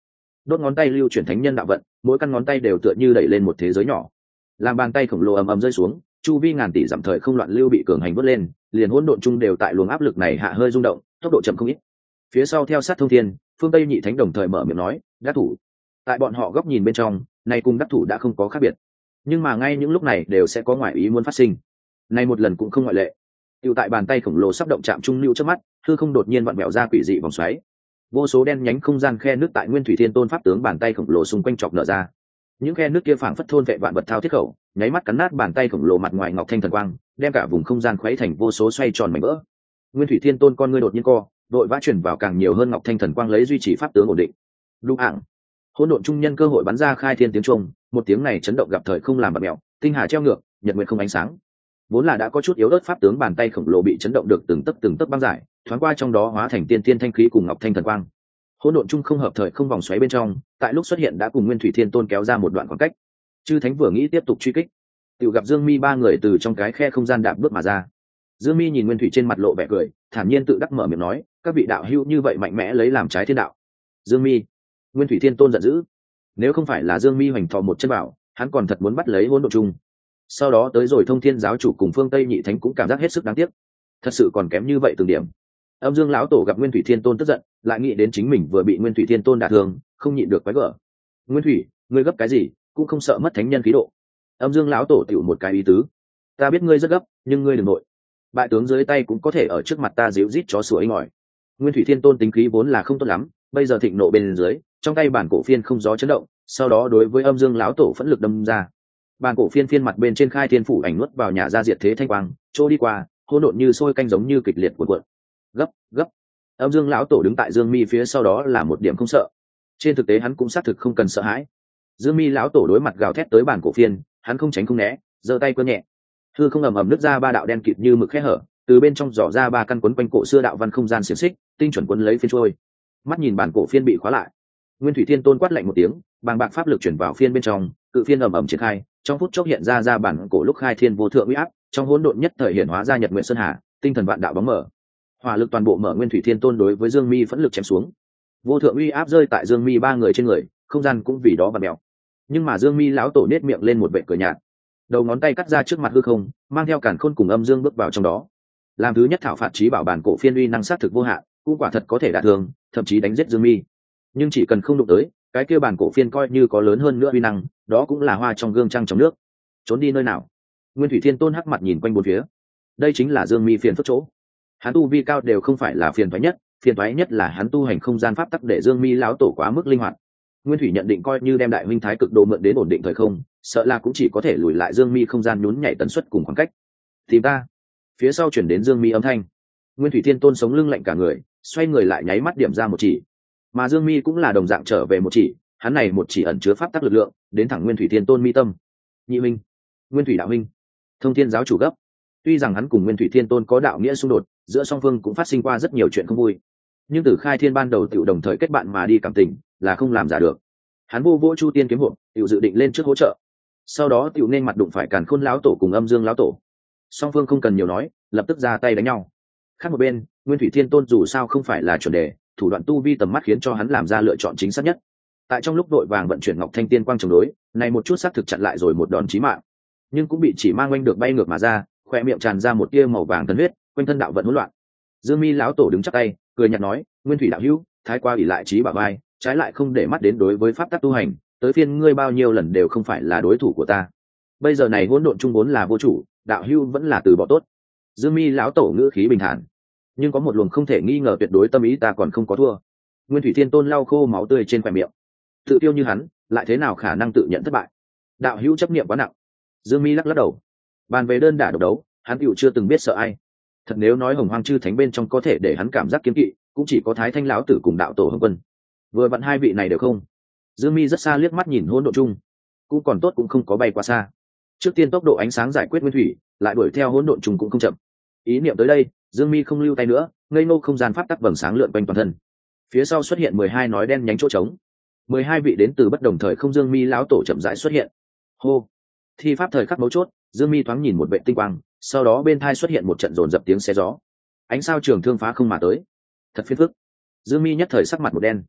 đốt ngón tay lưu chuyển thánh nhân đạo vận, mỗi căn ngón tay đều tựa như đẩy lên một thế giới nhỏ. Làm bàn tay khổng lồ ầm ầm rơi xuống, chu vi ngàn tỷ dặm thời không loạn lưu bị cường hành vớt lên, liền hỗn độn chung đều tại luồng áp lực này hạ hơi rung động, tốc độ chậm không ít. Phía sau theo sát thông thiên, phương tây nhị thánh đồng thời mở miệng nói, đắc thủ. Tại bọn họ góc nhìn bên trong, này cùng đắc thủ đã không có khác biệt, nhưng mà ngay những lúc này đều sẽ có ngoại ý muốn phát sinh. Này một lần cũng không ngoại lệ. Tiêu tại bàn tay khổng lồ sắp động chạm trung lưu trước mắt, hư không đột nhiên vặn vẹo ra quỷ dị vòng xoáy, vô số đen nhánh không gian khe nước tại nguyên thủy thiên tôn pháp tướng bàn tay khổng lồ xung quanh chọc nở ra. Những khe nước kia phảng phất thôn vệ vạn vật thao thiết khẩu, nháy mắt cắn nát bàn tay khổng lồ mặt ngoài ngọc thanh thần quang, đem cả vùng không gian khuấy thành vô số xoay tròn mảnh vỡ. Nguyên thủy thiên tôn con ngươi đột nhiên co, đội vã chuyển vào càng nhiều hơn ngọc thanh thần quang lấy duy trì pháp tướng ổn định. Lục ảng, hỗn độn trung nhân cơ hội bắn ra khai thiên tiếng trung, một tiếng này chấn động gặp thời không làm bạt mèo, tinh hà treo ngược, nhật nguyệt không ánh sáng. Vốn là đã có chút yếu ớt pháp tướng bàn tay khổng lồ bị chấn động được từng tấc từng tấc băng giải, thoáng qua trong đó hóa thành tiên tiên thanh khí cùng ngọc thanh thần quang. Hỗn độn chung không hợp thời không vòng xoáy bên trong, tại lúc xuất hiện đã cùng nguyên thủy thiên tôn kéo ra một đoạn khoảng cách. Chư thánh vừa nghĩ tiếp tục truy kích, tự gặp Dương Mi ba người từ trong cái khe không gian đạp bước mà ra. Dương Mi nhìn nguyên thủy trên mặt lộ vẻ cười, thản nhiên tự đắc mở miệng nói, các vị đạo hữu như vậy mạnh mẽ lấy làm trái thiên đạo. Dương Mi, nguyên thủy thiên tôn giận dữ. Nếu không phải là Dương Mi hoành thò một chân bảo, hắn còn thật muốn bắt lấy hỗn độn chung. Sau đó tới rồi thông thiên giáo chủ cùng phương tây nhị thánh cũng cảm giác hết sức đáng tiếc, thật sự còn kém như vậy từng điểm. Âm Dương lão tổ gặp nguyên thủy thiên tôn tức giận, lại nghĩ đến chính mình vừa bị nguyên thủy thiên tôn đả thương, không nhịn được quái gở. Nguyên thủy, ngươi gấp cái gì, cũng không sợ mất thánh nhân khí độ. Âm Dương lão tổ tiểu một cái ý tứ, ta biết ngươi rất gấp, nhưng ngươi đừng nội, bại tướng dưới tay cũng có thể ở trước mặt ta díu rít chó sủa inh ỏi. Nguyên thủy thiên tôn tính khí vốn là không tốt lắm, bây giờ thịnh nộ bên dưới, trong tay bản cổ phiên không gió chấn động, sau đó đối với Âm Dương lão tổ phẫn lực đâm ra. Bản cổ phiên phiên mặt bên trên khai thiên phủ ảnh nuốt vào nhà ra diệt thế thanh quang, trôi đi qua, hỗn độn như sôi canh giống như kịch liệt cuộn cuộn. Gấp, gấp. Âm Dương lão tổ đứng tại Dương Mi phía sau đó là một điểm không sợ. Trên thực tế hắn cũng xác thực không cần sợ hãi. Dương Mi lão tổ đối mặt gào thét tới bản cổ phiên, hắn không tránh không né, giơ tay quơ nhẹ. Hư không ầm ầm nứt ra ba đạo đen kịt như mực khe hở, từ bên trong dò ra ba căn quấn quanh cổ xưa đạo văn không gian xiển xích, tinh chuẩn quấn lấy phiên trôi. Mắt nhìn bản cổ phiên bị khóa lại, Nguyên thủy thiên tôn quát lạnh một tiếng, bàng bạc pháp lực chuyển vào phiên bên trong, cự phiên ầm ầm triển khai, trong phút chốc hiện ra ra bản cổ lúc khai thiên vô thượng uy áp, trong hỗn độn nhất thời hiện hóa ra nhật nguyện sơn hà, tinh thần vạn đạo bóng mở. Hỏa lực toàn bộ mở Nguyên thủy thiên tôn đối với Dương Mi phẫn lực chém xuống. Vô thượng uy áp rơi tại Dương Mi ba người trên người, không gian cũng vì đó vặn mèo. Nhưng mà Dương Mi lão tổ nết miệng lên một vẻ cười nhạt, đầu ngón tay cắt ra trước mặt hư không, mang theo càn khôn cùng âm dương bước vào trong đó. Làm thứ nhất thảo phạt trí bảo bản cổ phiên uy năng sát thực vô hạn, cũng quả thật có thể đả thương, thậm chí đánh giết Dương Mi. Nhưng chỉ cần không đụng tới, cái kia bản cổ phiên coi như có lớn hơn nữa uy năng, đó cũng là hoa trong gương trăng trong nước. Trốn đi nơi nào? Nguyên thủy thiên tôn hắc mặt nhìn quanh bốn phía. Đây chính là Dương Mi phiền phức chỗ. Hắn tu vi cao đều không phải là phiền toái nhất, phiền toái nhất là hắn tu hành không gian pháp tắc để Dương Mi lão tổ quá mức linh hoạt. Nguyên thủy nhận định coi như đem đại huynh thái cực đồ mượn đến ổn định thời không, sợ là cũng chỉ có thể lùi lại Dương Mi không gian nhún nhảy tần suất cùng khoảng cách. Tìm ta. Phía sau chuyển đến Dương Mi âm thanh. Nguyên thủy thiên tôn sống lưng lạnh cả người, xoay người lại nháy mắt điểm ra một chỉ. Mà Dương Mi cũng là đồng dạng trở về một chỉ, hắn này một chỉ ẩn chứa pháp tắc lực lượng, đến thẳng Nguyên thủy thiên tôn mi tâm. Nhị minh, Nguyên thủy đạo huynh, thông thiên giáo chủ gấp. Tuy rằng hắn cùng Nguyên thủy thiên tôn có đạo nghĩa xung đột, giữa song phương cũng phát sinh qua rất nhiều chuyện không vui, nhưng từ khai thiên ban đầu tiểu đồng thời kết bạn mà đi cảm tình là không làm giả được. Hắn vô vỗ chu tiên kiếm hộp, tiểu dự định lên trước hỗ trợ, sau đó tiểu nên mặt đụng phải càn khôn lão tổ cùng âm dương lão tổ. Song phương không cần nhiều nói, lập tức ra tay đánh nhau. Khác một bên, Nguyên thủy thiên tôn dù sao không phải là chuẩn đề, thủ đoạn tu vi tầm mắt khiến cho hắn làm ra lựa chọn chính xác nhất. Tại trong lúc đội vàng vận chuyển ngọc thanh tiên quang chống đối, này một chút xác thực chặn lại rồi một đòn chí mạng, nhưng cũng bị chỉ mang quanh được bay ngược mà ra, khoe miệng tràn ra một tia màu vàng tấn huyết, quanh thân đạo vận hỗn loạn. Dương Mi lão tổ đứng chắp tay, cười nhạt nói, Nguyên thủy đạo hữu, thái qua ủy lại trí bảo vai, trái lại không để mắt đến đối với pháp tắc tu hành, tới phiên ngươi bao nhiêu lần đều không phải là đối thủ của ta. Bây giờ này hỗn độn chung vốn là vô chủ, đạo hữu vẫn là từ bỏ tốt. Dương Mi lão tổ ngữ khí bình thản, nhưng có một luồng không thể nghi ngờ tuyệt đối tâm ý ta còn không có thua. Nguyên thủy thiên tôn lau khô máu tươi trên khóe miệng, tự tiêu như hắn, lại thế nào khả năng tự nhận thất bại? Đạo hữu chấp niệm quá nặng. Dương Mi lắc lắc đầu, bàn về đơn đả độc đấu, hắn tựu chưa từng biết sợ ai. Thật nếu nói hồng hoang chư thánh bên trong có thể để hắn cảm giác kiếm kỵ, cũng chỉ có thái thanh lão tử cùng đạo tổ hồng quân. Vừa vặn hai vị này đều không. Dương Mi rất xa liếc mắt nhìn hỗn độn chung, cũng còn tốt cũng không có bay quá xa. Trước tiên tốc độ ánh sáng giải quyết nguyên thủy, lại đuổi theo hỗn độn chung cũng không chậm. Ý niệm tới đây, Dương Mi không lưu tay nữa, ngây ngô không gian pháp tắc vầng sáng lượn quanh toàn thân. Phía sau xuất hiện mười hai nói đen nhánh chỗ trống. mười hai vị đến từ bất đồng thời không Dương Mi lão tổ chậm rãi xuất hiện. Hô. Thi pháp thời khắc mấu chốt, Dương Mi thoáng nhìn một vệ tinh quang, sau đó bên thai xuất hiện một trận dồn dập tiếng xé gió. Ánh sao trường thương phá không mà tới. Thật phiền phức. Dương Mi nhất thời sắc mặt một đen.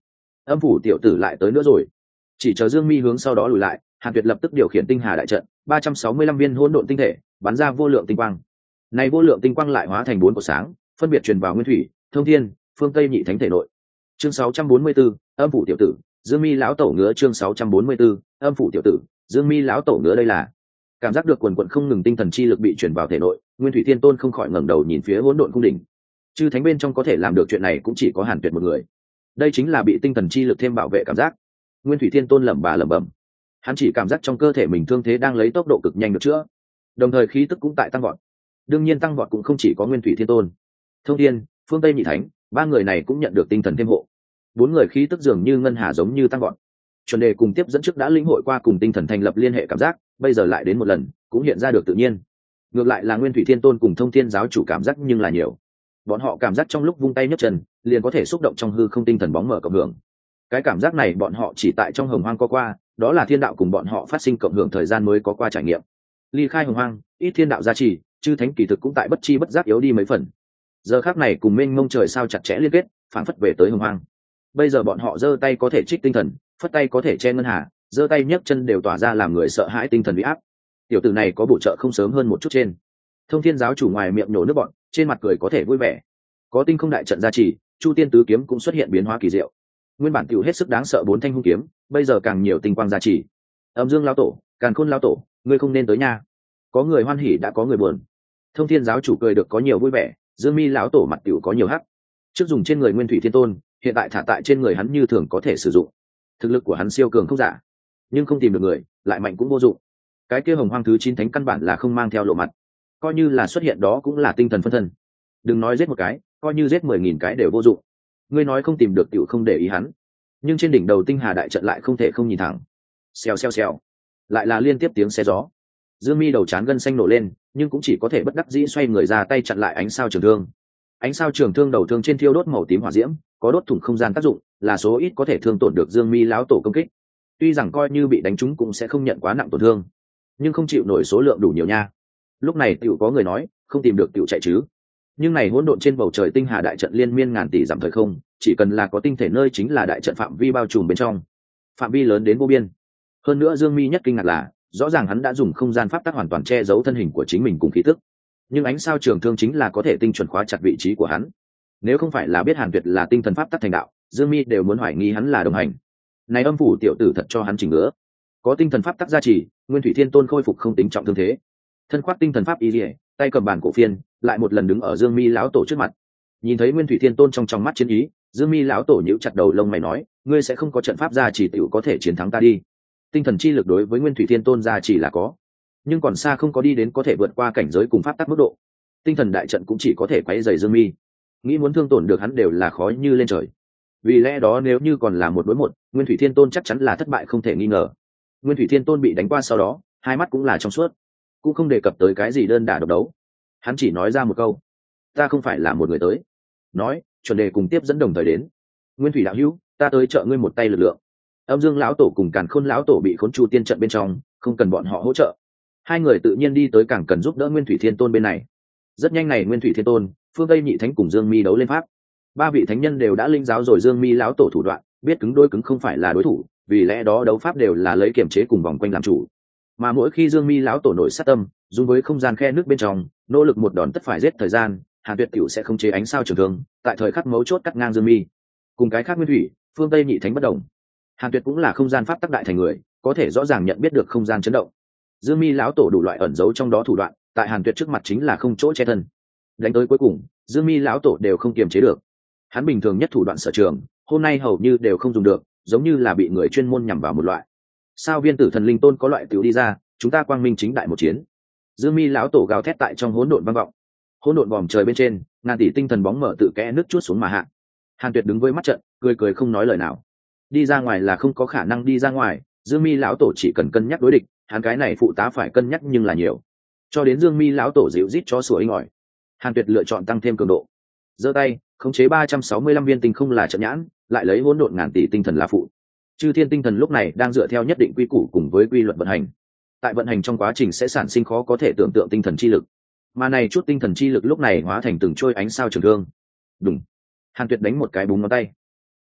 âm phủ tiểu tử lại tới nữa rồi. Chỉ chờ Dương Mi hướng sau đó lùi lại, Hàn Tuyệt lập tức điều khiển tinh hà đại trận, ba trăm sáu mươi lăm viên hỗn độn tinh thể bắn ra vô lượng tinh quang. Này vô lượng tinh quang lại hóa thành bốn cột sáng, phân biệt truyền vào Nguyên Thủy, Thông Thiên, Phương Tây nhị thánh thể nội. Chương sáu trăm bốn mươi 44, âm phủ tiểu tử, Dương Mi lão tổ ngứa. Chương sáu trăm bốn mươi 44, âm phủ tiểu tử, Dương Mi lão tổ ngứa. Đây là cảm giác được quần quần không ngừng tinh thần chi lực bị truyền vào thể nội, Nguyên Thủy Thiên Tôn không khỏi ngẩng đầu nhìn phía hỗn độn cung đỉnh. Chư thánh bên trong có thể làm được chuyện này cũng chỉ có Hàn Tuyệt một người. Đây chính là bị tinh thần chi lực thêm bảo vệ cảm giác. Nguyên Thủy Thiên Tôn lẩm bà lẩm bẩm, hắn chỉ cảm giác trong cơ thể mình thương thế đang lấy tốc độ cực nhanh được chữa, đồng thời khí tức cũng tại tăng vọt. Đương nhiên tăng vọt cũng không chỉ có Nguyên Thủy Thiên Tôn, Thông Thiên, Phương Tây nhị thánh, ba người này cũng nhận được tinh thần thêm hộ. Bốn người khí tức dường như ngân hà giống như tăng vọt. Chuẩn đề cùng tiếp dẫn trước đã lĩnh hội qua cùng tinh thần thành lập liên hệ cảm giác, bây giờ lại đến một lần cũng hiện ra được tự nhiên. Ngược lại là Nguyên Thủy Thiên Tôn cùng Thông Thiên giáo chủ cảm giác nhưng là nhiều. Bọn họ cảm giác trong lúc vung tay nhấc chân liền có thể xúc động trong hư không tinh thần bóng mở cộng hưởng. Cái cảm giác này bọn họ chỉ tại trong hồng hoang có qua, đó là thiên đạo cùng bọn họ phát sinh cộng hưởng thời gian mới có qua trải nghiệm. Ly khai hồng hoang, ít thiên đạo gia trì, chư thánh kỳ thực cũng tại bất chi bất giác yếu đi mấy phần. Giờ khác này cùng mênh mông trời sao chặt chẽ liên kết, phản phất về tới hồng hoang. Bây giờ bọn họ giơ tay có thể trích tinh thần, phất tay có thể che ngân hà, giơ tay nhấc chân đều tỏa ra làm người sợ hãi tinh thần uy áp. Tiểu tử này có bổ trợ không sớm hơn một chút trên. Thông Thiên giáo chủ ngoài miệng nhổ nước bọn, trên mặt cười có thể vui vẻ. Có tinh không đại trận gia trì, Chu Tiên tứ kiếm cũng xuất hiện biến hóa kỳ diệu. Nguyên bản tiểu hết sức đáng sợ bốn thanh hung kiếm, bây giờ càng nhiều tinh quang gia trì. Âm Dương lão tổ, Càn Khôn lão tổ, ngươi không nên tới nha. Có người hoan hỉ đã có người buồn. Thông Thiên giáo chủ cười được có nhiều vui vẻ, Dương Mi lão tổ mặt tiểu có nhiều hắc. Trước dùng trên người Nguyên Thủy Thiên Tôn, hiện tại thả tại trên người hắn như thường có thể sử dụng. Thực lực của hắn siêu cường không giả, nhưng không tìm được người, lại mạnh cũng vô dụng. Cái kia hồng hoang thứ chín thánh căn bản là không mang theo lộ mặt, coi như là xuất hiện đó cũng là tinh thần phân thân. Đừng nói giết một cái, coi như giết mười nghìn cái đều vô dụng. Ngươi nói không tìm được tiểu không để ý hắn, nhưng trên đỉnh đầu tinh hà đại trận lại không thể không nhìn thẳng. Xèo xèo xèo, lại là liên tiếp tiếng xe gió. Dương Mi đầu trán gân xanh nổ lên, nhưng cũng chỉ có thể bất đắc dĩ xoay người ra tay chặn lại ánh sao trường thương. Ánh sao trường thương đầu thương trên thiêu đốt màu tím hỏa diễm, có đốt thủng không gian tác dụng, là số ít có thể thương tổn được Dương Mi lão tổ công kích. Tuy rằng coi như bị đánh trúng cũng sẽ không nhận quá nặng tổn thương, nhưng không chịu nổi số lượng đủ nhiều nha. Lúc này tiểu có người nói, không tìm được tiểu chạy chứ. Nhưng này hỗn độn trên bầu trời tinh hà đại trận liên miên ngàn tỷ dặm thời không, chỉ cần là có tinh thể nơi chính là đại trận phạm vi bao trùm bên trong, phạm vi lớn đến vô biên. Hơn nữa Dương Mi nhất kinh ngạc là, rõ ràng hắn đã dùng không gian pháp tắc hoàn toàn che giấu thân hình của chính mình cùng khí tức, nhưng ánh sao trường thương chính là có thể tinh chuẩn khóa chặt vị trí của hắn. Nếu không phải là biết Hàn Tuyệt là tinh thần pháp tắc thành đạo, Dương Mi đều muốn hoài nghi hắn là đồng hành. Này âm phủ tiểu tử thật cho hắn chỉnh ngứa. Có tinh thần pháp tắc gia trì, Nguyên Thủy Thiên Tôn khôi phục không tính trọng thương thế, thân khoác tinh thần pháp y liễu, tay cầm bản cổ phiên, lại một lần đứng ở Dương Mi lão tổ trước mặt. Nhìn thấy Nguyên Thủy Thiên Tôn trong trong mắt chiến ý, Dương Mi lão tổ nhíu chặt đầu lông mày nói, ngươi sẽ không có trận pháp gia trì tiểu có thể chiến thắng ta đi. Tinh thần chi lực đối với Nguyên Thủy Thiên Tôn gia trì là có, nhưng còn xa không có đi đến có thể vượt qua cảnh giới cùng pháp tắc mức độ. Tinh thần đại trận cũng chỉ có thể quấy rầy Dương Mi, nghĩ muốn thương tổn được hắn đều là khó như lên trời. Vì lẽ đó nếu như còn là một đối một, Nguyên Thủy Thiên Tôn chắc chắn là thất bại không thể nghi ngờ. Nguyên Thủy Thiên Tôn bị đánh qua sau đó, hai mắt cũng là trong suốt, cũng không đề cập tới cái gì đơn đả độc đấu. Hắn chỉ nói ra một câu, ta không phải là một người tới. Nói, chuẩn đề cùng tiếp dẫn đồng thời đến. Nguyên Thủy đạo hữu, ta tới trợ ngươi một tay lực lượng. Âm Dương lão tổ cùng Càn Khôn lão tổ bị khốn Chu Tiên trận bên trong, không cần bọn họ hỗ trợ. Hai người tự nhiên đi tới càng cần giúp đỡ Nguyên Thủy Thiên Tôn bên này. Rất nhanh này Nguyên Thủy Thiên Tôn, Phương Tây nhị thánh cùng Dương Mi đấu lên pháp. Ba vị thánh nhân đều đã linh giáo rồi Dương Mi lão tổ thủ đoạn, biết cứng đôi cứng không phải là đối thủ, vì lẽ đó đấu pháp đều là lấy kiểm chế cùng vòng quanh làm chủ. Mà mỗi khi Dương Mi lão tổ nổi sát tâm, dùng với không gian khe nước bên trong, nỗ lực một đòn tất phải giết thời gian, Hàn Tuyệt tiểu sẽ không chế ánh sao trường thương, tại thời khắc mấu chốt cắt ngang Dương Mi. Cùng cái khác Nguyên Thủy, Phương Tây nhị thánh bất đồng, Hàn Tuyệt cũng là không gian pháp tắc đại thành người, có thể rõ ràng nhận biết được không gian chấn động. Dương Mi lão tổ đủ loại ẩn giấu trong đó thủ đoạn, tại Hàn Tuyệt trước mặt chính là không chỗ che thân. Đánh tới cuối cùng, Dương Mi lão tổ đều không kiềm chế được. Hắn bình thường nhất thủ đoạn sở trường, hôm nay hầu như đều không dùng được, giống như là bị người chuyên môn nhằm vào một loại. Sao Viên Tử Thần Linh Tôn có loại tiểu đi ra, chúng ta quang minh chính đại một chiến. Dương Mi lão tổ gào thét tại trong hỗn độn vang vọng. Hỗn độn vòm trời bên trên, ngàn tỷ tinh thần bóng mở tự kẽ nước chuốt xuống mà hạ. Hàn Tuyệt đứng với mắt trận, cười cười không nói lời nào. Đi ra ngoài là không có khả năng đi ra ngoài, Dương Mi lão tổ chỉ cần cân nhắc đối địch, hắn cái này phụ tá phải cân nhắc nhưng là nhiều. Cho đến Dương Mi lão tổ dịu rít cho sủa inh ỏi, Hàn Tuyệt lựa chọn tăng thêm cường độ. Giơ tay, khống chế ba trăm sáu mươi lăm viên tinh không là trận nhãn, lại lấy hỗn độn ngàn tỷ tinh thần là phụ. Chư thiên tinh thần lúc này đang dựa theo nhất định quy củ cùng với quy luật vận hành. Tại vận hành trong quá trình sẽ sản sinh khó có thể tưởng tượng tinh thần chi lực. Mà này chút tinh thần chi lực lúc này hóa thành từng trôi ánh sao trường thương. Đùng. Hàn Tuyệt đánh một cái búng ngón tay.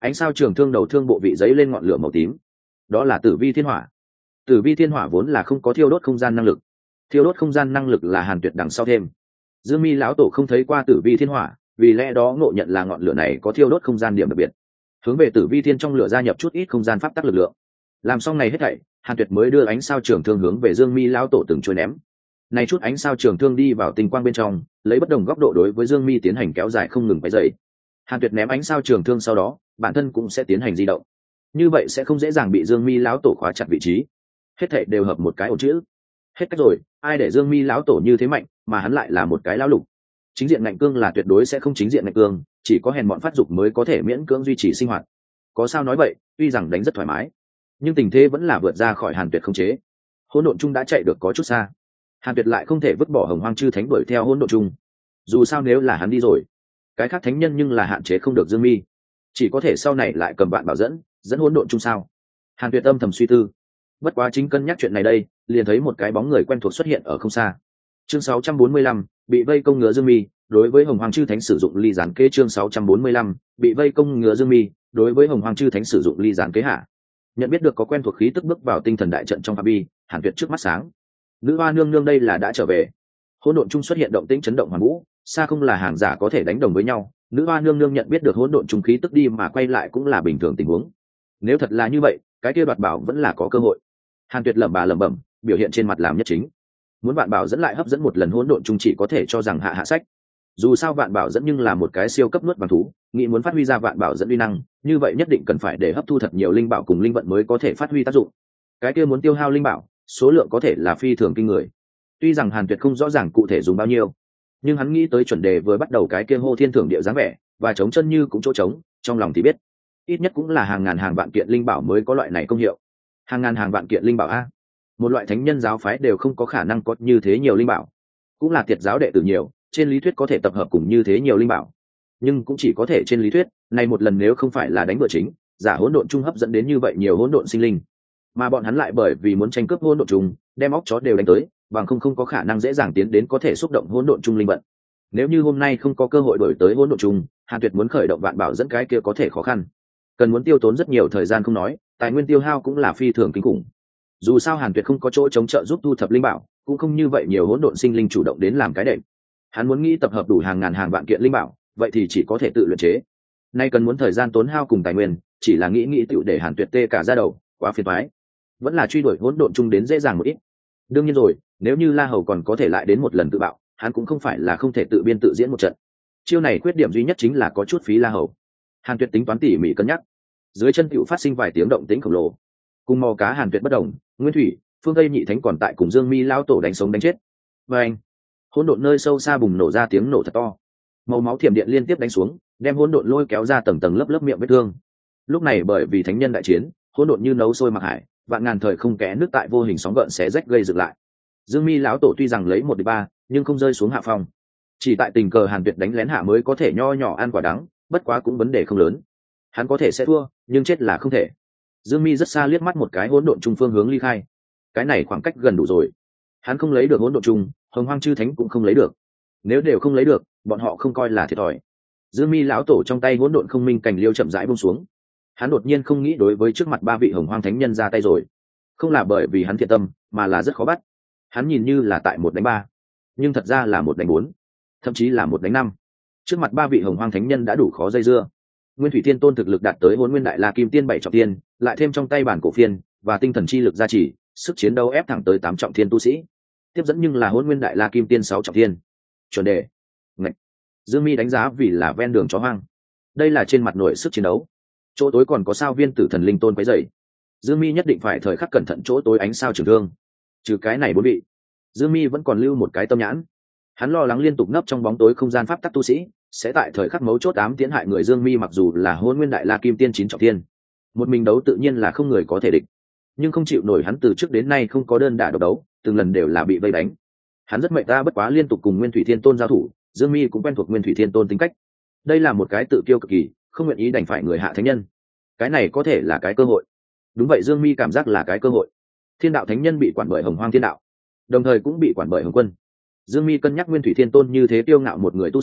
Ánh sao trường thương đầu thương bộ vị giấy lên ngọn lửa màu tím, đó là tử vi thiên hỏa. Tử vi thiên hỏa vốn là không có thiêu đốt không gian năng lực, thiêu đốt không gian năng lực là Hàn Tuyệt đằng sau thêm. Dương Mi lão tổ không thấy qua tử vi thiên hỏa, vì lẽ đó ngộ nhận là ngọn lửa này có thiêu đốt không gian điểm đặc biệt, hướng về tử vi thiên trong lửa gia nhập chút ít không gian pháp tắc lực lượng. Làm xong này hết thảy, Hàn Tuyệt mới đưa ánh sao trường thương hướng về Dương Mi lão tổ từng trôi ném. Này chút ánh sao trường thương đi vào tinh quang bên trong, lấy bất đồng góc độ đối với Dương Mi tiến hành kéo dài không ngừng quấy dậy. Hàn Tuyệt ném ánh sao trường thương sau đó, bản thân cũng sẽ tiến hành di động. Như vậy sẽ không dễ dàng bị Dương Mi lão tổ khóa chặt vị trí. Hết thảy đều hợp một cái ổn chữ. Hết cách rồi, ai để Dương Mi lão tổ như thế mạnh, mà hắn lại là một cái lão lục. Chính diện ngạnh cương là tuyệt đối sẽ không chính diện ngạnh cương, chỉ có hèn bọn phát dục mới có thể miễn cưỡng duy trì sinh hoạt. Có sao nói vậy, tuy rằng đánh rất thoải mái, nhưng tình thế vẫn là vượt ra khỏi Hàn Tuyệt khống chế. Hỗn độn chung đã chạy được có chút xa, Hàn Tuyệt lại không thể vứt bỏ Hồng Hoang chư thánh đuổi theo hỗn độn chung. Dù sao nếu là hắn đi rồi, cái khác thánh nhân nhưng là hạn chế không được Dương Mi, chỉ có thể sau này lại cầm vạn bảo dẫn dẫn hỗn độn chung sao. Hàn Tuyệt âm thầm suy tư. Bất quá chính cân nhắc chuyện này đây, liền thấy một cái bóng người quen thuộc xuất hiện ở không xa. Chương sáu trăm bốn mươi lăm, bị vây công ngứa Dương Mi, đối với Hồng Hoang chư thánh sử dụng ly gián kế. Chương sáu trăm bốn mươi lăm, bị vây công ngứa Dương Mi, đối với Hồng Hoang chư thánh sử dụng ly gián kế hạ. Nhận biết được có quen thuộc khí tức bước vào tinh thần đại trận trong phạm vi, Hàn Tuyệt trước mắt sáng. Nữ hoa nương nương đây là đã trở về. Hỗn độn chung xuất hiện động tĩnh chấn động hoàn vũ, xa không là hàng giả có thể đánh đồng với nhau. Nữ hoa nương nương nhận biết được hỗn độn chung khí tức đi mà quay lại cũng là bình thường tình huống. Nếu thật là như vậy, cái kia đoạt bảo vẫn là có cơ hội. Hàn Tuyệt lẩm bà lẩm bẩm, biểu hiện trên mặt làm nhất chính. Muốn vạn bảo dẫn lại hấp dẫn một lần hỗn độn chung chỉ có thể cho rằng hạ hạ sách. Dù sao vạn bảo dẫn nhưng là một cái siêu cấp nuốt bằng thú, nghĩ muốn phát huy ra vạn bảo dẫn uy năng, như vậy nhất định cần phải để hấp thu thật nhiều linh bảo cùng linh vận mới có thể phát huy tác dụng. Cái kia muốn tiêu hao linh bảo, số lượng có thể là phi thường kinh người. Tuy rằng Hàn Tuyệt không rõ ràng cụ thể dùng bao nhiêu, nhưng hắn nghĩ tới chuẩn đề vừa bắt đầu cái kia hô thiên thưởng địa dáng vẻ, và chống chân như cũng chỗ trống, trong lòng thì biết, ít nhất cũng là hàng ngàn hàng vạn kiện linh bảo mới có loại này công hiệu. Hàng ngàn hàng vạn kiện linh bảo a, một loại thánh nhân giáo phái đều không có khả năng có như thế nhiều linh bảo. Cũng là tiệt giáo đệ tử nhiều, trên lý thuyết có thể tập hợp cùng như thế nhiều linh bảo, nhưng cũng chỉ có thể trên lý thuyết. Này một lần nếu không phải là đánh bữa chính, giả hỗn độn chung hấp dẫn đến như vậy nhiều hỗn độn sinh linh, mà bọn hắn lại bởi vì muốn tranh cướp hỗn độn chung, đem óc chó đều đánh tới, bằng không không có khả năng dễ dàng tiến đến có thể xúc động hỗn độn chung linh vận. Nếu như hôm nay không có cơ hội đổi tới hỗn độn chung, Hàn Tuyệt muốn khởi động vạn bảo dẫn cái kia có thể khó khăn, cần muốn tiêu tốn rất nhiều thời gian không nói, tài nguyên tiêu hao cũng là phi thường kinh khủng. Dù sao Hàn Tuyệt không có chỗ chống trợ giúp thu thập linh bảo, cũng không như vậy nhiều hỗn độn sinh linh chủ động đến làm cái đệm. Hắn muốn nghĩ tập hợp đủ hàng ngàn hàng vạn kiện linh bảo, vậy thì chỉ có thể tự luyện chế. Nay cần muốn thời gian tốn hao cùng tài nguyên, chỉ là nghĩ nghĩ tựu để Hàn Tuyệt tê cả ra đầu, quá phiền toái. Vẫn là truy đuổi hỗn độn chung đến dễ dàng một ít. Đương nhiên rồi, nếu như La Hầu còn có thể lại đến một lần tự bạo, hắn cũng không phải là không thể tự biên tự diễn một trận. Chiêu này khuyết điểm duy nhất chính là có chút phí La Hầu. Hàn Tuyệt tính toán tỉ mỉ cân nhắc, dưới chân tựu phát sinh vài tiếng động tĩnh khổng lồ. Cùng mò cá Hàn Tuyệt bất đồng, Nguyên Thủy, Phương Tây nhị thánh còn tại cùng Dương Mi lao tổ đánh sống đánh chết. Và anh, hỗn độn nơi sâu xa bùng nổ ra tiếng nổ thật to, màu máu thiểm điện liên tiếp đánh xuống, đem hỗn độn lôi kéo ra tầng tầng lớp lớp miệng vết thương. Lúc này bởi vì thánh nhân đại chiến, hỗn độn như nấu sôi mặc hải, vạn ngàn thời không kẽ nước tại vô hình sóng gợn xé rách gây dựng lại. Dương Mi lão tổ tuy rằng lấy một địch ba, nhưng không rơi xuống hạ phong. Chỉ tại tình cờ Hàn Tuyệt đánh lén hạ mới có thể nho nhỏ ăn quả đắng, bất quá cũng vấn đề không lớn. Hắn có thể sẽ thua, nhưng chết là không thể. Dương Mi rất xa liếc mắt một cái hỗn độn trung phương hướng ly khai. Cái này khoảng cách gần đủ rồi. Hắn không lấy được hỗn độn trung, Hồng Hoang chư thánh cũng không lấy được. Nếu đều không lấy được, bọn họ không coi là thiệt thòi. Dương Mi lão tổ trong tay hỗn độn không minh cảnh liêu chậm rãi buông xuống. Hắn đột nhiên không nghĩ đối với trước mặt ba vị Hồng Hoang thánh nhân ra tay rồi. Không là bởi vì hắn thiện tâm, mà là rất khó bắt. Hắn nhìn như là tại một đánh ba, nhưng thật ra là một đánh bốn, thậm chí là một đánh năm. Trước mặt ba vị Hồng Hoang thánh nhân đã đủ khó dây dưa. Nguyên Thủy Thiên Tôn thực lực đạt tới Hỗn Nguyên Đại La Kim Tiên bảy trọng thiên, lại thêm trong tay bản cổ phiên và tinh thần chi lực gia trì, sức chiến đấu ép thẳng tới tám trọng thiên tu sĩ. Tiếp dẫn nhưng là Hỗn Nguyên Đại La Kim Tiên sáu trọng thiên. Chuẩn đề. Ngạch. Dương Mi đánh giá vì là ven đường chó hoang. Đây là trên mặt nội sức chiến đấu. Chỗ tối còn có sao viên tử thần linh tôn quấy rầy. Dương Mi nhất định phải thời khắc cẩn thận chỗ tối ánh sao trường thương. Trừ cái này bốn vị, Dương Mi vẫn còn lưu một cái tâm nhãn. Hắn lo lắng liên tục nấp trong bóng tối không gian pháp tắc tu sĩ sẽ tại thời khắc mấu chốt ám tiến hại người. Dương Mi mặc dù là Hỗn Nguyên Đại La Kim Tiên chín trọng thiên, một mình đấu tự nhiên là không người có thể địch, nhưng không chịu nổi hắn từ trước đến nay không có đơn đả độc đấu, từng lần đều là bị vây đánh. Hắn rất mệt ta, bất quá liên tục cùng Nguyên Thủy Thiên Tôn giao thủ, Dương Mi cũng quen thuộc Nguyên Thủy Thiên Tôn tính cách. Đây là một cái tự kiêu cực kỳ, không nguyện ý đành phải người hạ thánh nhân. Cái này có thể là cái cơ hội. Đúng vậy, Dương Mi cảm giác là cái cơ hội. Thiên đạo thánh nhân bị quản bởi Hồng Hoang Thiên đạo, đồng thời cũng bị quản bởi Hồng Quân. Dương Mi cân nhắc Nguyên Thủy Thiên Tôn như thế tiêu ngạo một người tu sĩ,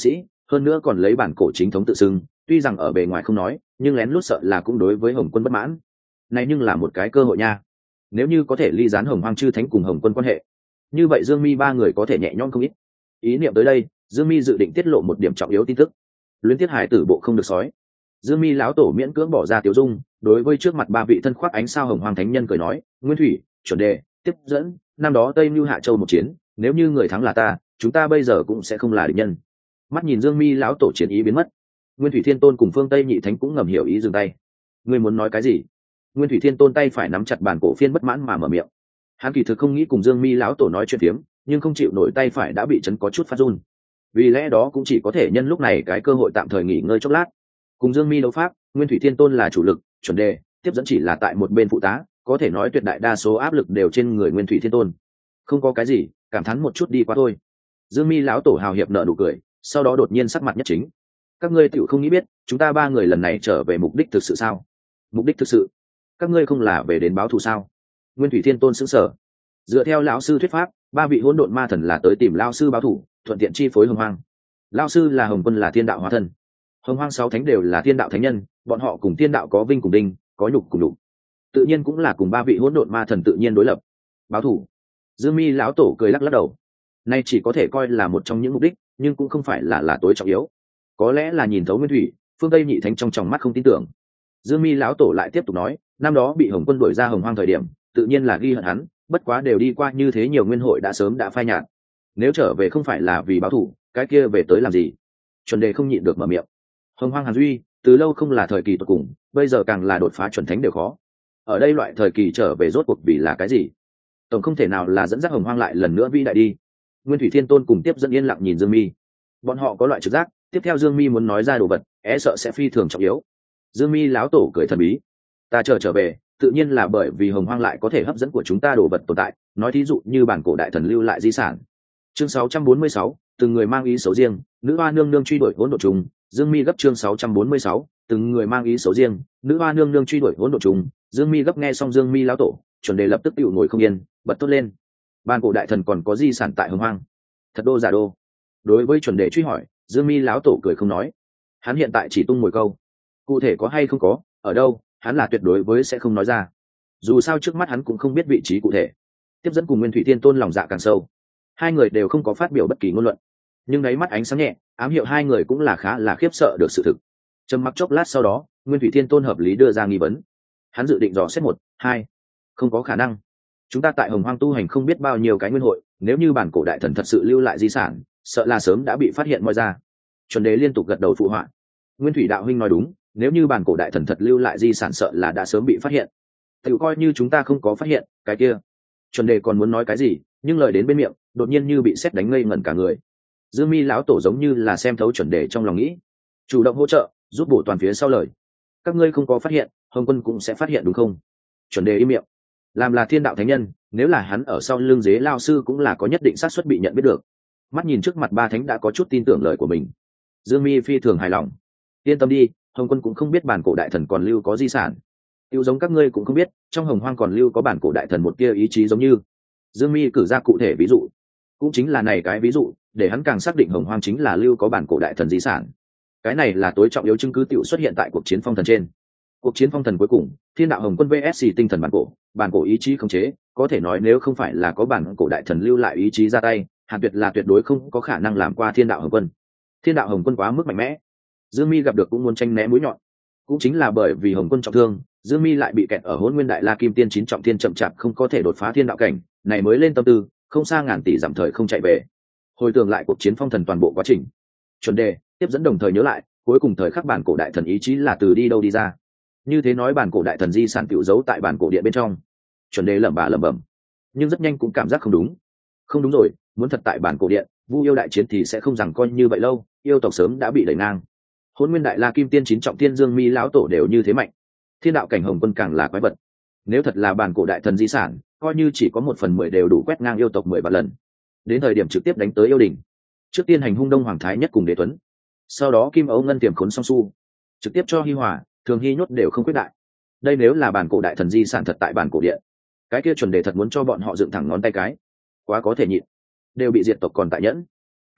hơn nữa còn lấy bản cổ chính thống tự xưng, tuy rằng ở bề ngoài không nói nhưng lén lút sợ là cũng đối với hồng quân bất mãn. Này nhưng là một cái cơ hội nha, nếu như có thể ly gián hồng hoang chư thánh cùng hồng quân quan hệ, như vậy Dương Mi ba người có thể nhẹ nhõm không ít. Ý niệm tới đây, Dương Mi dự định tiết lộ một điểm trọng yếu tin tức. Luyến tiết hải tử bộ không được sói. Dương Mi lão tổ miễn cưỡng bỏ ra tiểu dung, đối với trước mặt ba vị thân khoác ánh sao hồng hoang thánh nhân cười nói, Nguyên Thủy, Chuẩn Đề, tiếp dẫn, năm đó Tây Nưu Hạ Châu một chiến, nếu như người thắng là ta, chúng ta bây giờ cũng sẽ không là địch nhân. Mắt nhìn Dương Mi lão tổ chiến ý biến mất, Nguyên Thủy Thiên Tôn cùng Phương Tây Nhị Thánh cũng ngầm hiểu ý dừng tay. Ngươi muốn nói cái gì? Nguyên Thủy Thiên Tôn tay phải nắm chặt bản cổ phiên bất mãn mà mở miệng. Hắn kỳ thực không nghĩ cùng Dương Mi lão tổ nói chuyện phiếm, nhưng không chịu nổi tay phải đã bị chấn có chút phát run. Vì lẽ đó cũng chỉ có thể nhân lúc này cái cơ hội tạm thời nghỉ ngơi chốc lát. Cùng Dương Mi đấu pháp, Nguyên Thủy Thiên Tôn là chủ lực, Chuẩn Đề, tiếp dẫn chỉ là tại một bên phụ tá, có thể nói tuyệt đại đa số áp lực đều trên người Nguyên Thủy Thiên Tôn. Không có cái gì, cảm thán một chút đi qua thôi. Dương Mi lão tổ hào hiệp nở nụ cười, sau đó đột nhiên sắc mặt nhất chính. Các ngươi tiểu không nghĩ biết, chúng ta ba người lần này trở về mục đích thực sự sao? Mục đích thực sự? Các ngươi không là về đến báo thù sao? Nguyên Thủy Thiên Tôn sững sờ. Dựa theo lão sư thuyết pháp, ba vị hỗn độn ma thần là tới tìm lão sư báo thù, thuận tiện chi phối hồng hoang. Lão sư là Hồng Quân là thiên đạo hóa thân, hồng hoang sáu thánh đều là thiên đạo thánh nhân, bọn họ cùng thiên đạo có vinh cùng đinh, có nhục cùng đục, tự nhiên cũng là cùng ba vị hỗn độn ma thần tự nhiên đối lập. Báo thù? Dương Mi lão tổ cười lắc lắc đầu. Nay chỉ có thể coi là một trong những mục đích, nhưng cũng không phải là là tối trọng yếu. Có lẽ là nhìn thấu Nguyên Thủy, Phương Tây Nhị Thánh trong tròng mắt không tin tưởng. Dương Mi lão tổ lại tiếp tục nói, năm đó bị Hồng Quân đuổi ra hồng hoang thời điểm, tự nhiên là ghi hận hắn, bất quá đều đi qua như thế nhiều nguyên hội đã sớm đã phai nhạt. Nếu trở về không phải là vì báo thù, cái kia về tới làm gì? Chuẩn Đề không nhịn được mở miệng. Hồng hoang Hàn Duy, từ lâu không là thời kỳ tuyệt cùng, bây giờ càng là đột phá chuẩn thánh đều khó. Ở đây loại thời kỳ trở về rốt cuộc vì là cái gì? Tổng không thể nào là dẫn dắt hồng hoang lại lần nữa vĩ đại đi. Nguyên Thủy Thiên Tôn cùng tiếp dẫn yên lặng nhìn Dương Mi. Bọn họ có loại trực giác, tiếp theo Dương Mi muốn nói ra đồ vật, é sợ sẽ phi thường trọng yếu. Dương Mi láo tổ cười thần bí. Ta chờ trở về, tự nhiên là bởi vì hồng hoang lại có thể hấp dẫn của chúng ta đồ vật tồn tại, nói thí dụ như bản cổ đại thần lưu lại di sản. Chương sáu trăm bốn mươi sáu, từng người mang ý xấu riêng, nữ hoa nương nương truy đuổi hỗn độn trùng. Dương Mi gấp chương sáu trăm bốn mươi sáu, từng người mang ý xấu riêng, nữ hoa nương nương truy đuổi hỗn độn trùng. Dương Mi gấp nghe xong Dương Mi láo tổ, Chuẩn Đề lập tức tựu ngồi không yên, bật tốt lên. Bản cổ đại thần còn có di sản tại hồng hoang? Thật đô giả đô? Đối với Chuẩn Đề truy hỏi, Dương Mi láo tổ cười không nói. Hắn hiện tại chỉ tung mồi câu, cụ thể có hay không có, ở đâu, hắn là tuyệt đối với sẽ không nói ra. Dù sao trước mắt hắn cũng không biết vị trí cụ thể. Tiếp dẫn cùng Nguyên Thủy Thiên Tôn lòng dạ càng sâu, hai người đều không có phát biểu bất kỳ ngôn luận, nhưng đáy mắt ánh sáng nhẹ ám hiệu hai người cũng là khá là khiếp sợ được sự thực. Trầm mặc chốc lát sau đó, Nguyên Thủy Thiên Tôn hợp lý đưa ra nghi vấn. Hắn dự định dò xét một hai, không có khả năng. Chúng ta tại hồng hoang tu hành không biết bao nhiêu cái nguyên hội, nếu như bản cổ đại thần thật sự lưu lại di sản, sợ là sớm đã bị phát hiện moi ra. Chuẩn Đề liên tục gật đầu phụ họa. Nguyên Thủy đạo huynh nói đúng, nếu như bản cổ đại thần thật lưu lại di sản sợ là đã sớm bị phát hiện. Tự coi như chúng ta không có phát hiện, cái kia. Chuẩn Đề còn muốn nói cái gì, nhưng lời đến bên miệng, đột nhiên như bị sét đánh ngây ngẩn cả người. Dương Mi lão tổ giống như là xem thấu Chuẩn Đề trong lòng nghĩ, chủ động hỗ trợ, giúp bổ toàn phía sau lời. Các ngươi không có phát hiện, Hồng Quân cũng sẽ phát hiện đúng không? Chuẩn Đề im miệng. Làm là thiên đạo thánh nhân, nếu là hắn ở sau lưng dế lao sư cũng là có nhất định xác suất bị nhận biết được. Mắt nhìn trước mặt ba thánh đã có chút tin tưởng lời của mình, Dương Mi phi thường hài lòng. Yên tâm đi, Hồng Quân cũng không biết bản cổ đại thần còn lưu có di sản. Tiêu giống các ngươi cũng không biết, trong hồng hoang còn lưu có bản cổ đại thần một tia ý chí giống như. Dương Mi cử ra cụ thể ví dụ, cũng chính là này cái ví dụ, để hắn càng xác định hồng hoang chính là lưu có bản cổ đại thần di sản. Cái này là tối trọng yếu chứng cứ tiểu xuất hiện tại cuộc chiến phong thần trên. Cuộc chiến phong thần cuối cùng, thiên đạo Hồng Quân vs tinh thần bản cổ, bản cổ ý chí khống chế, có thể nói nếu không phải là có bản cổ đại thần lưu lại ý chí ra tay, Hàn Tuyệt là tuyệt đối không có khả năng làm qua thiên đạo Hồng Quân. Thiên đạo Hồng Quân quá mức mạnh mẽ, Dương Mi gặp được cũng muốn tranh né mũi nhọn. Cũng chính là bởi vì Hồng Quân trọng thương, Dương Mi lại bị kẹt ở Hỗn Nguyên Đại La Kim Tiên chín trọng thiên chậm chạp không có thể đột phá thiên đạo cảnh, này mới lên tâm tư, không xa ngàn tỷ dặm thời không chạy về. Hồi tưởng lại cuộc chiến phong thần toàn bộ quá trình, Chuẩn Đề, tiếp dẫn đồng thời nhớ lại, cuối cùng thời khắc bản cổ đại thần ý chí là từ đi đâu đi ra. Như thế nói bản cổ đại thần di sản tiểu giấu tại bản cổ điện bên trong. Chuẩn Đề lẩm bà lẩm bẩm, nhưng rất nhanh cũng cảm giác không đúng. Không đúng rồi, muốn thật tại bản cổ điện, Vu yêu đại chiến thì sẽ không rằng coi như vậy lâu, yêu tộc sớm đã bị đẩy ngang. Hỗn Nguyên Đại La Kim Tiên chín trọng thiên Dương Mi lão tổ đều như thế mạnh, thiên đạo cảnh Hồng Quân càng là quái vật. Nếu thật là bản cổ đại thần di sản, coi như chỉ có một phần mười đều đủ quét ngang yêu tộc mười vạn lần. Đến thời điểm trực tiếp đánh tới yêu đình, trước tiên hành hung Đông Hoàng Thái Nhất cùng Đế Tuấn, sau đó Kim Âu Ngân tiềm khốn song su, trực tiếp cho Hi Hòa, Thường Hy nhốt đều không quyết đại. Đây nếu là bản cổ đại thần di sản thật tại bản cổ điện, cái kia Chuẩn Đề thật muốn cho bọn họ dựng thẳng ngón tay cái, quá có thể nhịn. Đều bị diệt tộc còn tại nhẫn,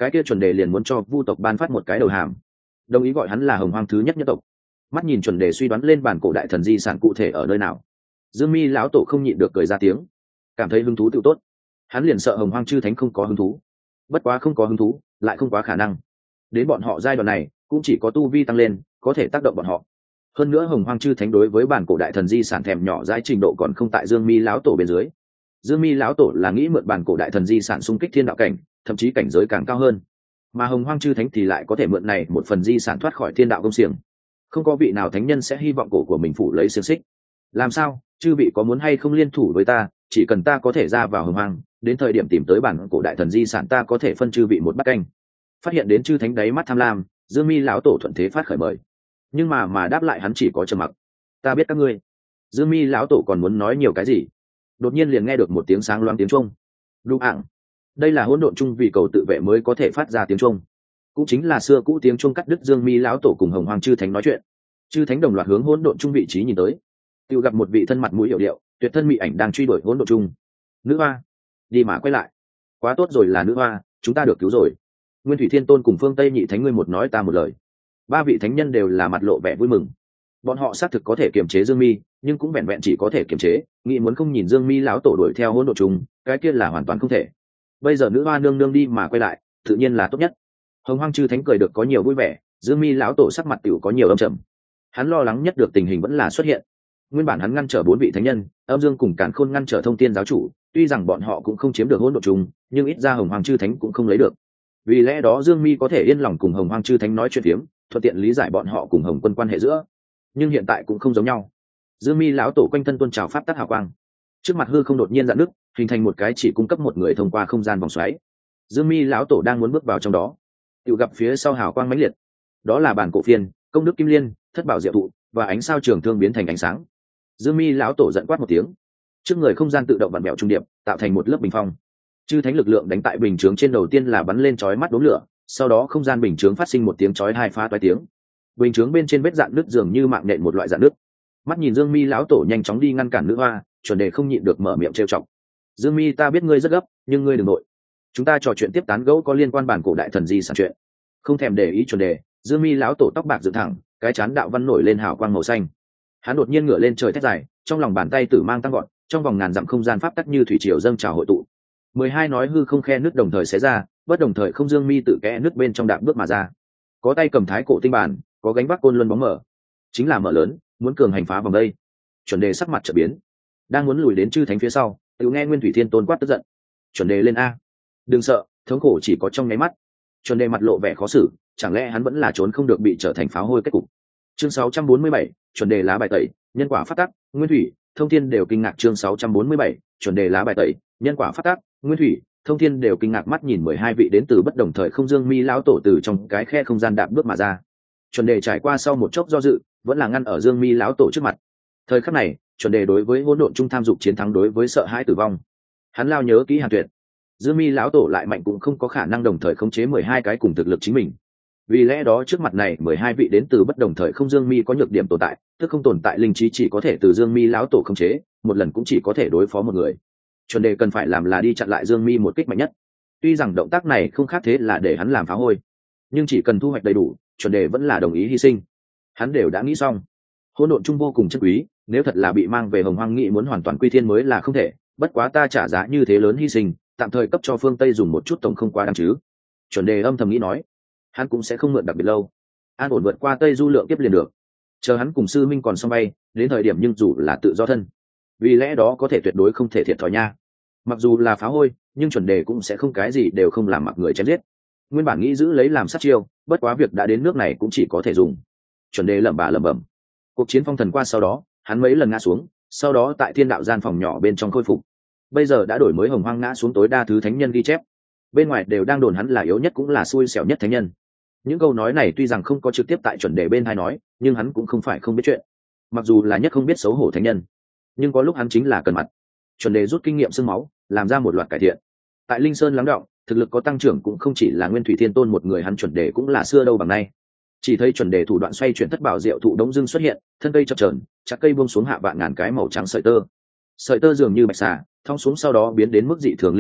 cái kia chuẩn đề liền muốn cho vu tộc ban phát một cái đầu hàm, đồng ý gọi hắn là hồng hoang thứ nhất nhất tộc. Mắt nhìn chuẩn đề suy đoán lên bản cổ đại thần di sản cụ thể ở nơi nào, dương mi lão tổ không nhịn được cười ra tiếng, cảm thấy hứng thú tự tốt. Hắn liền sợ hồng hoang chư thánh không có hứng thú, bất quá không có hứng thú lại không quá khả năng, đến bọn họ giai đoạn này cũng chỉ có tu vi tăng lên có thể tác động bọn họ. Hơn nữa hồng hoang chư thánh đối với bản cổ đại thần di sản thèm nhỏ dãi trình độ còn không tại dương mi lão tổ bên dưới. Dương mi lão tổ là nghĩ mượn bản cổ đại thần di sản xung kích thiên đạo cảnh, thậm chí cảnh giới càng cao hơn, mà hồng hoang chư thánh thì lại có thể mượn này một phần di sản thoát khỏi thiên đạo công xiềng. Không có vị nào thánh nhân sẽ hy vọng cổ của mình phủ lấy xiềng xích. Làm sao chư vị có muốn hay không liên thủ với ta, chỉ cần ta có thể ra vào hồng hoang, đến thời điểm tìm tới bản cổ đại thần di sản ta có thể phân chư vị một bát canh. Phát hiện đến chư thánh đáy mắt tham lam, dương mi lão tổ thuận thế phát khởi mời, nhưng mà mà đáp lại hắn chỉ có trầm mặc. Ta biết các ngươi. Dương mi lão tổ còn muốn nói nhiều cái gì, đột nhiên liền nghe được một tiếng sáng loáng tiếng chuông. Đu ảng, đây là hỗn độn chung vì cầu tự vệ mới có thể phát ra tiếng chuông, cũng chính là xưa cũ tiếng chuông cắt đứt dương mi lão tổ cùng hồng hoàng chư thánh nói chuyện. Chư thánh đồng loạt hướng hỗn độn chung vị trí nhìn tới, tự gặp một vị thân mặt mũi hiểu điệu tuyệt thân mỹ ảnh đang truy đuổi hỗn độn chung. Nữ hoa, đi mà quay lại. Quá tốt rồi, là nữ hoa, chúng ta được cứu rồi. Nguyên Thủy Thiên Tôn cùng Phương Tây Nhị Thánh ngươi một nói ta một lời, ba vị thánh nhân đều là mặt lộ vẻ vui mừng. Bọn họ xác thực có thể kiềm chế Dương Mi, nhưng cũng vẹn vẹn chỉ có thể kiềm chế, nghĩ muốn không nhìn Dương Mi lão tổ đuổi theo hỗn độn trùng, cái kia là hoàn toàn không thể. Bây giờ nữ hoa nương nương đi mà quay lại, tự nhiên là tốt nhất. Hồng Hoang chư thánh cười được có nhiều vui vẻ, Dương Mi lão tổ sắc mặt tiểu có nhiều âm trầm. Hắn lo lắng nhất được tình hình vẫn là xuất hiện. Nguyên bản hắn ngăn trở bốn vị thánh nhân, Âm Dương cùng Càn Khôn ngăn trở Thông Thiên giáo chủ, tuy rằng bọn họ cũng không chiếm được hỗn độn trùng, nhưng ít ra Hồng Hoang chư thánh cũng không lấy được. Vì lẽ đó Dương Mi có thể yên lòng cùng Hồng Hoang chư thánh nói chuyện phiếm, thuận tiện lý giải bọn họ cùng Hồng Quân quan hệ giữa. Nhưng hiện tại cũng không giống nhau. Dương Mi lão tổ quanh thân tuôn trào pháp tắc hào quang, trước mặt hư không đột nhiên rạn nứt, hình thành một cái chỉ cung cấp một người thông qua không gian vòng xoáy. Dương Mi lão tổ đang muốn bước vào trong đó, tự gặp phía sau hào quang mãnh liệt, đó là bản cổ phiên, công đức kim liên, thất bảo diệu thụ và ánh sao trường thương biến thành ánh sáng. Dương Mi lão tổ giận quát một tiếng, trước người không gian tự động vặn vẹo trung điệp, tạo thành một lớp bình phong. Chư thánh lực lượng đánh tại bình chướng trên, đầu tiên là bắn lên chói mắt đốm lửa, sau đó không gian bình chướng phát sinh một tiếng chói hai phá toái tiếng. Bình chướng bên trên vết dạn nứt dường như mạng nện một loại dạn nứt. Mắt nhìn Dương Mi lão tổ nhanh chóng đi ngăn cản nữ hoa, chuẩn đề không nhịn được mở miệng trêu chọc. Dương Mi, ta biết ngươi rất gấp, nhưng ngươi đừng nội. Chúng ta trò chuyện tiếp tán gẫu có liên quan bản cổ đại thần di sản chuyện. Không thèm để ý chuẩn đề, Dương Mi lão tổ tóc bạc dựng thẳng, cái chán đạo văn nổi lên hào quang màu xanh. Hắn đột nhiên ngửa lên trời thét dài, trong lòng bàn tay tử mang tăng gọn, trong vòng ngàn dặm không gian pháp tắc như thủy triều dâng trào hội tụ. Mười hai nói hư không khe nước đồng thời xé ra, bất đồng thời không Dương Mi tự kẽ nước bên trong đạp bước mà ra. Có tay cầm thái cổ tinh bản, có gánh vác côn luân bóng mở, chính là mở lớn, muốn cường hành phá vòng đây. Chuẩn đề sắc mặt trở biến, đang muốn lùi đến chư thánh phía sau, tự nghe Nguyên Thủy Thiên Tôn quát tức giận. Chuẩn đề lên a, đừng sợ, thống khổ chỉ có trong nháy mắt. Chuẩn đề mặt lộ vẻ khó xử, chẳng lẽ hắn vẫn là trốn không được bị trở thành pháo hôi kết cục. Chương sáu trăm bốn mươi bảy, chuẩn đề lá bài tẩy, nhân quả phát tắc, Nguyên Thủy, Thông Thiên đều kinh ngạc. Chương sáu trăm bốn mươi bảy, chuẩn đề lá bài tẩy, nhân quả phát tắc, Nguyên Thủy, Thông Thiên đều kinh ngạc. Mắt nhìn mười hai vị đến từ bất đồng thời không Dương Mi lão tổ từ trong cái khe không gian đạp bước mà ra. Chuẩn đề trải qua sau một chốc do dự, vẫn là ngăn ở Dương Mi lão tổ trước mặt. Thời khắc này, chuẩn đề đối với hỗn độn trung tham dục chiến thắng đối với sợ hãi tử vong. Hắn lao nhớ kỹ Hàn Tuyệt. Dương Mi lão tổ lại mạnh cũng không có khả năng đồng thời khống chế mười hai cái cùng thực lực chính mình. Vì lẽ đó trước mặt này mười hai vị đến từ bất đồng thời không Dương Mi có nhược điểm tồn tại, tức không tồn tại linh trí chỉ có thể từ Dương Mi lão tổ khống chế, một lần cũng chỉ có thể đối phó một người. Chuẩn đề cần phải làm là đi chặn lại Dương Mi một kích mạnh nhất. Tuy rằng động tác này không khác thế là để hắn làm phá hôi, nhưng chỉ cần thu hoạch đầy đủ, chuẩn đề vẫn là đồng ý hy sinh. Hắn đều đã nghĩ xong, hỗn độn chung vô cùng chất quý, nếu thật là bị mang về hồng hoang nghị muốn hoàn toàn quy thiên mới là không thể, bất quá ta trả giá như thế lớn hy sinh, tạm thời cấp cho phương Tây dùng một chút tổng không quá đáng chứ. Chuẩn đề âm thầm nghĩ nói, hắn cũng sẽ không mượn đặc biệt lâu, an ổn vượt qua Tây du lượng tiếp liền được, chờ hắn cùng sư minh còn xong bay đến thời điểm, nhưng dù là tự do thân, vì lẽ đó có thể tuyệt đối không thể thiệt thòi nha. Mặc dù là phá hôi, nhưng chuẩn đề cũng sẽ không cái gì đều không làm, mặc người chém giết. Nguyên bản nghĩ giữ lấy làm sát chiêu, bất quá việc đã đến nước này cũng chỉ có thể dùng. Chuẩn đề lẩm bà lẩm bẩm. Cuộc chiến phong thần qua sau đó, hắn mấy lần ngã xuống, sau đó tại thiên đạo gian phòng nhỏ bên trong khôi phục. Bây giờ đã đổi mới hồng hoang ngã xuống tối đa thứ thánh nhân ghi chép. Bên ngoài đều đang đồn hắn là yếu nhất cũng là xui xẻo nhất thánh nhân. Những câu nói này tuy rằng không có trực tiếp tại chuẩn đề bên hai nói, nhưng hắn cũng không phải không biết chuyện. Mặc dù là nhất không biết xấu hổ thánh nhân, nhưng có lúc hắn chính là cần mặt. Chuẩn đề rút kinh nghiệm xương máu, làm ra một loạt cải thiện. Tại Linh Sơn lắng đọng, thực lực có tăng trưởng cũng không chỉ là Nguyên Thủy Thiên Tôn một người, hắn chuẩn đề cũng là xưa đâu bằng nay. Chỉ thấy chuẩn đề thủ đoạn xoay chuyển thất bảo diệu thụ đống dưng xuất hiện, thân cây chập chờn, chặt cây buông xuống hạ vạn ngàn cái màu trắng sợi tơ. Sợi tơ dường như bạch xà, thong xuống sau đó biến đến mức dị thường linh hoạt,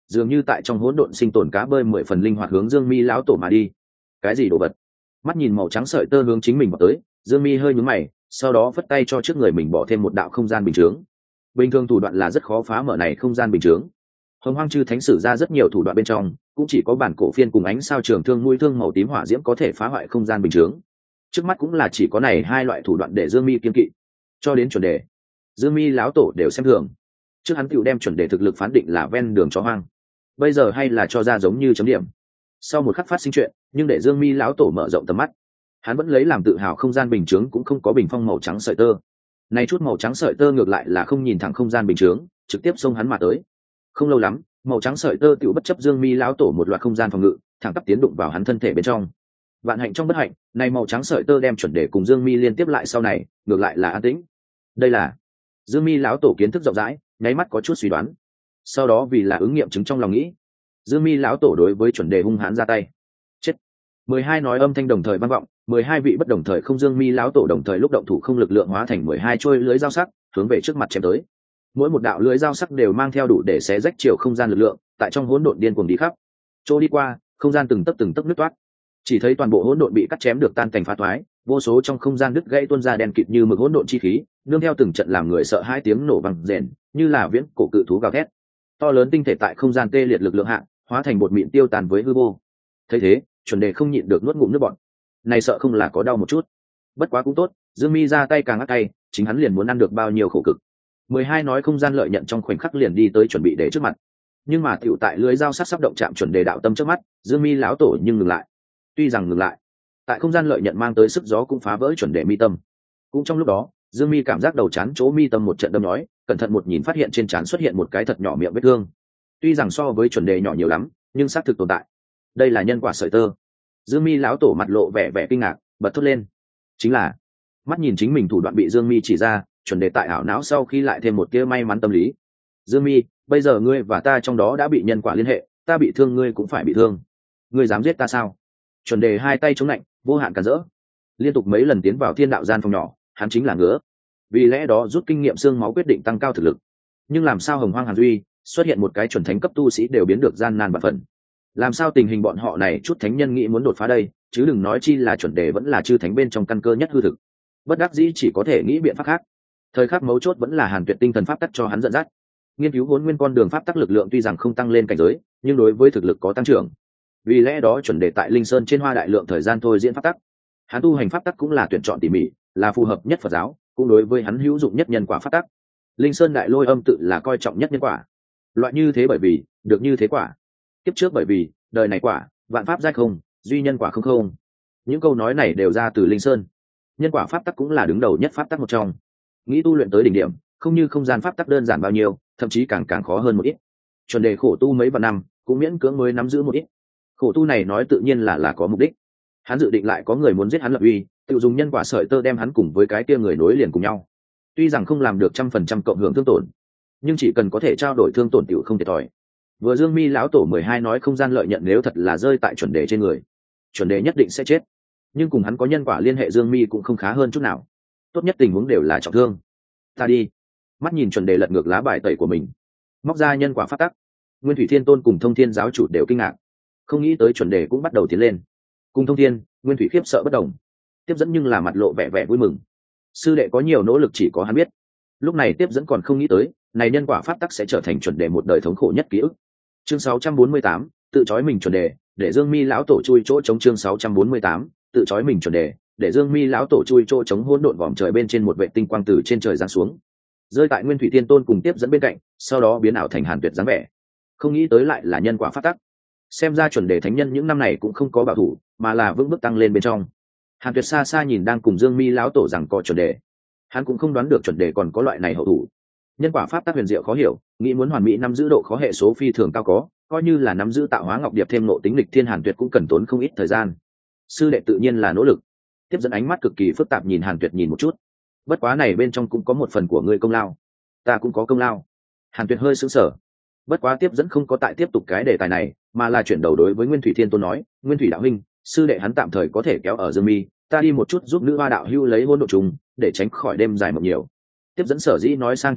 dường như tại trong hỗn độn sinh tồn cá bơi mười phần linh hoạt hướng Dương Mi lão tổ mà đi. Cái gì đồ vật? Mắt nhìn màu trắng sợi tơ hướng chính mình vào tới, Dương Mi hơi nhướng mày, sau đó vất tay cho trước người mình bỏ thêm một đạo không gian bình chướng. Bình thường thủ đoạn là rất khó phá mở này không gian bình chướng. Hồng Hoang Chư Thánh sử ra rất nhiều thủ đoạn bên trong, cũng chỉ có bản cổ phiên cùng ánh sao trường thương mũi thương màu tím hỏa diễm có thể phá hoại không gian bình chướng. Trước mắt cũng là chỉ có này hai loại thủ đoạn để Dương Mi kiên kỵ. Cho đến chuẩn đề, Dương Mi lão tổ đều xem thường. Trước hắn tựu đem chuẩn đề thực lực phán định là ven đường chó hoang, bây giờ hay là cho ra giống như chấm điểm. Sau một khắc phát sinh chuyện, nhưng để Dương Mi lão tổ mở rộng tầm mắt, hắn vẫn lấy làm tự hào không gian bình chướng cũng không có bình phong màu trắng sợi tơ. Này chút màu trắng sợi tơ ngược lại là không nhìn thẳng không gian bình chướng, trực tiếp xông hắn mà tới. Không lâu lắm, màu trắng sợi tơ tựu bất chấp Dương Mi lão tổ một loạt không gian phòng ngự, thẳng tắp tiến đụng vào hắn thân thể bên trong. Vạn hạnh trong bất hạnh, này màu trắng sợi tơ đem chuẩn đề cùng Dương Mi liên tiếp lại sau này, ngược lại là an tĩnh. Đây là Dương Mi lão tổ kiến thức rộng rãi, nháy mắt có chút suy đoán. Sau đó vì là ứng nghiệm chứng trong lòng nghĩ, Dương Mi lão tổ đối với chuẩn đề hung hãn ra tay. Chết. Mười hai nói âm thanh đồng thời vang vọng, mười hai vị bất đồng thời không Dương Mi lão tổ đồng thời lúc động thủ không lực lượng hóa thành mười hai trôi lưới dao sắc, hướng về trước mặt chém tới. Mỗi một đạo lưới dao sắc đều mang theo đủ để xé rách chiều không gian lực lượng, tại trong hỗn độn điên cuồng đi khắp. Chỗ đi qua, không gian từng tấc từng tấc nứt toát. Chỉ thấy toàn bộ hỗn độn bị cắt chém được tan thành phá toái, vô số trong không gian đứt gãy tuôn ra đen kịt như mực hỗn độn chi khí, nương theo từng trận làm người sợ hai tiếng nổ vang rền, như là viễn cổ cự thú gào thét. To lớn tinh thể tại không gian tê liệt lực lượng hạ, hóa thành bột mịn tiêu tàn với hư vô. Thấy thế, chuẩn đề không nhịn được nuốt ngụm nước bọt. Này sợ không là có đau một chút. Bất quá cũng tốt, Dương Mi ra tay càng ác tay, chính hắn liền muốn ăn được bao nhiêu khổ cực. Mười hai nói không gian lợi nhận trong khoảnh khắc liền đi tới chuẩn bị để trước mặt. Nhưng mà tiểu tại lưới dao sắc sắp động chạm chuẩn đề đạo tâm trước mắt, Dương Mi lão tổ nhưng ngừng lại. Tuy rằng ngừng lại, tại không gian lợi nhận mang tới sức gió cũng phá vỡ chuẩn đề mi tâm. Cũng trong lúc đó, Dương Mi cảm giác đầu chán chỗ mi tâm một trận đâm nhói, cẩn thận một nhìn phát hiện trên trán xuất hiện một cái thật nhỏ miệng vết thương. Tuy rằng so với chuẩn đề nhỏ nhiều lắm, nhưng xác thực tồn tại. Đây là nhân quả sợi tơ. Dương Mi lão tổ mặt lộ vẻ vẻ kinh ngạc, bật thốt lên. Chính là, mắt nhìn chính mình thủ đoạn bị Dương Mi chỉ ra, chuẩn đề tại ảo não sau khi lại thêm một tia may mắn tâm lý. Dương Mi, bây giờ ngươi và ta trong đó đã bị nhân quả liên hệ, ta bị thương ngươi cũng phải bị thương. Ngươi dám giết ta sao? Chuẩn đề hai tay chống lạnh, vô hạn cản rỡ. Liên tục mấy lần tiến vào thiên đạo gian phòng nhỏ, hắn chính là ngứa. Vì lẽ đó rút kinh nghiệm xương máu quyết định tăng cao thực lực. Nhưng làm sao Hồng Hoang Hàn Duy xuất hiện một cái chuẩn thánh cấp tu sĩ đều biến được gian nan bạt phần. Làm sao tình hình bọn họ này chút thánh nhân nghĩ muốn đột phá đây, chứ đừng nói chi là chuẩn đề vẫn là chư thánh bên trong căn cơ nhất hư thực. Bất đắc dĩ chỉ có thể nghĩ biện pháp khác. Thời khắc mấu chốt vẫn là Hàn Tuyệt tinh thần pháp tắc cho hắn dẫn dắt. Nghiên cứu Hỗn Nguyên con đường pháp tắc lực lượng tuy rằng không tăng lên cảnh giới, nhưng đối với thực lực có tăng trưởng. Vì lẽ đó chuẩn đề tại Linh Sơn trên hoa đại lượng thời gian thôi diễn pháp tắc. Hắn tu hành pháp tắc cũng là tuyển chọn tỉ mỉ, là phù hợp nhất Phật giáo, cũng đối với hắn hữu dụng nhất nhân quả pháp tắc. Linh Sơn đại lôi âm tự là coi trọng nhất nhân quả. Loại như thế bởi vì, được như thế quả. Kiếp trước bởi vì, đời này quả, vạn pháp giai không, duy nhân quả không không. Những câu nói này đều ra từ Linh Sơn. Nhân quả pháp tắc cũng là đứng đầu nhất pháp tắc một trong. Nghĩ tu luyện tới đỉnh điểm, không như không gian pháp tắc đơn giản bao nhiêu, thậm chí càng càng khó hơn một ít. Chuẩn đề khổ tu mấy vạn năm, cũng miễn cưỡng mới nắm giữ một ít. Khổ tu này nói tự nhiên là là có mục đích. Hắn dự định lại có người muốn giết hắn lập uy, tự dùng nhân quả sợi tơ đem hắn cùng với cái kia người nối liền cùng nhau. Tuy rằng không làm được trăm phần trăm cộng hưởng thương tổn, nhưng chỉ cần có thể trao đổi thương tổn tiểu không thiệt thòi. Vừa Dương Mi lão tổ mười hai nói không gian lợi nhận nếu thật là rơi tại chuẩn đề trên người, chuẩn đề nhất định sẽ chết. Nhưng cùng hắn có nhân quả liên hệ Dương Mi cũng không khá hơn chút nào. Tốt nhất tình huống đều là trọng thương. Ta đi. Mắt nhìn chuẩn đề lật ngược lá bài tẩy của mình, móc ra nhân quả phát tắc. Nguyên Thủy Thiên Tôn cùng Thông Thiên giáo chủ đều kinh ngạc, không nghĩ tới chuẩn đề cũng bắt đầu tiến lên. Cùng Thông Thiên, Nguyên Thủy khiếp sợ bất đồng, tiếp dẫn nhưng là mặt lộ vẻ vẻ vui mừng. Sư đệ có nhiều nỗ lực chỉ có hắn biết. Lúc này tiếp dẫn còn không nghĩ tới, này nhân quả pháp tắc sẽ trở thành chuẩn đề một đời thống khổ nhất ký ức. Chương sáu trăm bốn mươi tám, tự chói mình chuẩn đề, để Dương Mi lão tổ chui chỗ chống. Chương sáu trăm bốn mươi tám, tự chói mình chuẩn đề, để Dương Mi lão tổ chui chỗ chống. Hỗn độn vòm trời bên trên một vệ tinh quang từ trên trời giáng xuống, rơi tại Nguyên Thủy Thiên Tôn cùng tiếp dẫn bên cạnh, sau đó biến ảo thành Hàn Tuyệt dáng vẻ. Không nghĩ tới lại là nhân quả pháp tắc. Xem ra chuẩn đề thánh nhân những năm này cũng không có bảo thủ, mà là vững bước tăng lên bên trong. Hàn Tuyệt xa xa nhìn đang cùng Dương Mi lão tổ rằng co chuẩn đề, hắn cũng không đoán được chuẩn đề còn có loại này hậu thủ. Nhân quả pháp tắc huyền diệu khó hiểu, nghĩ muốn hoàn mỹ nắm giữ độ khó hệ số phi thường cao có, coi như là nắm giữ tạo hóa ngọc điệp thêm nộ tính lịch thiên Hàn Tuyệt cũng cần tốn không ít thời gian. Sư đệ tự nhiên là nỗ lực. Tiếp dẫn ánh mắt cực kỳ phức tạp nhìn Hàn Tuyệt nhìn một chút. Bất quá này bên trong cũng có một phần của ngươi công lao, ta cũng có công lao. Hàn Tuyệt hơi sững sờ. Bất quá tiếp dẫn không có tại tiếp tục cái đề tài này, mà là chuyển đầu đối với Nguyên Thủy Thiên Tôn nói, Nguyên Thủy đạo huynh, sư đệ hắn tạm thời có thể kéo ở Dương Mi, ta đi một chút giúp nữ hoa đạo hưu lấy hôn độ trùng, để tránh khỏi đêm dài mộng nhiều. Tiếp dẫn sở dĩ nói sang chuyện khác,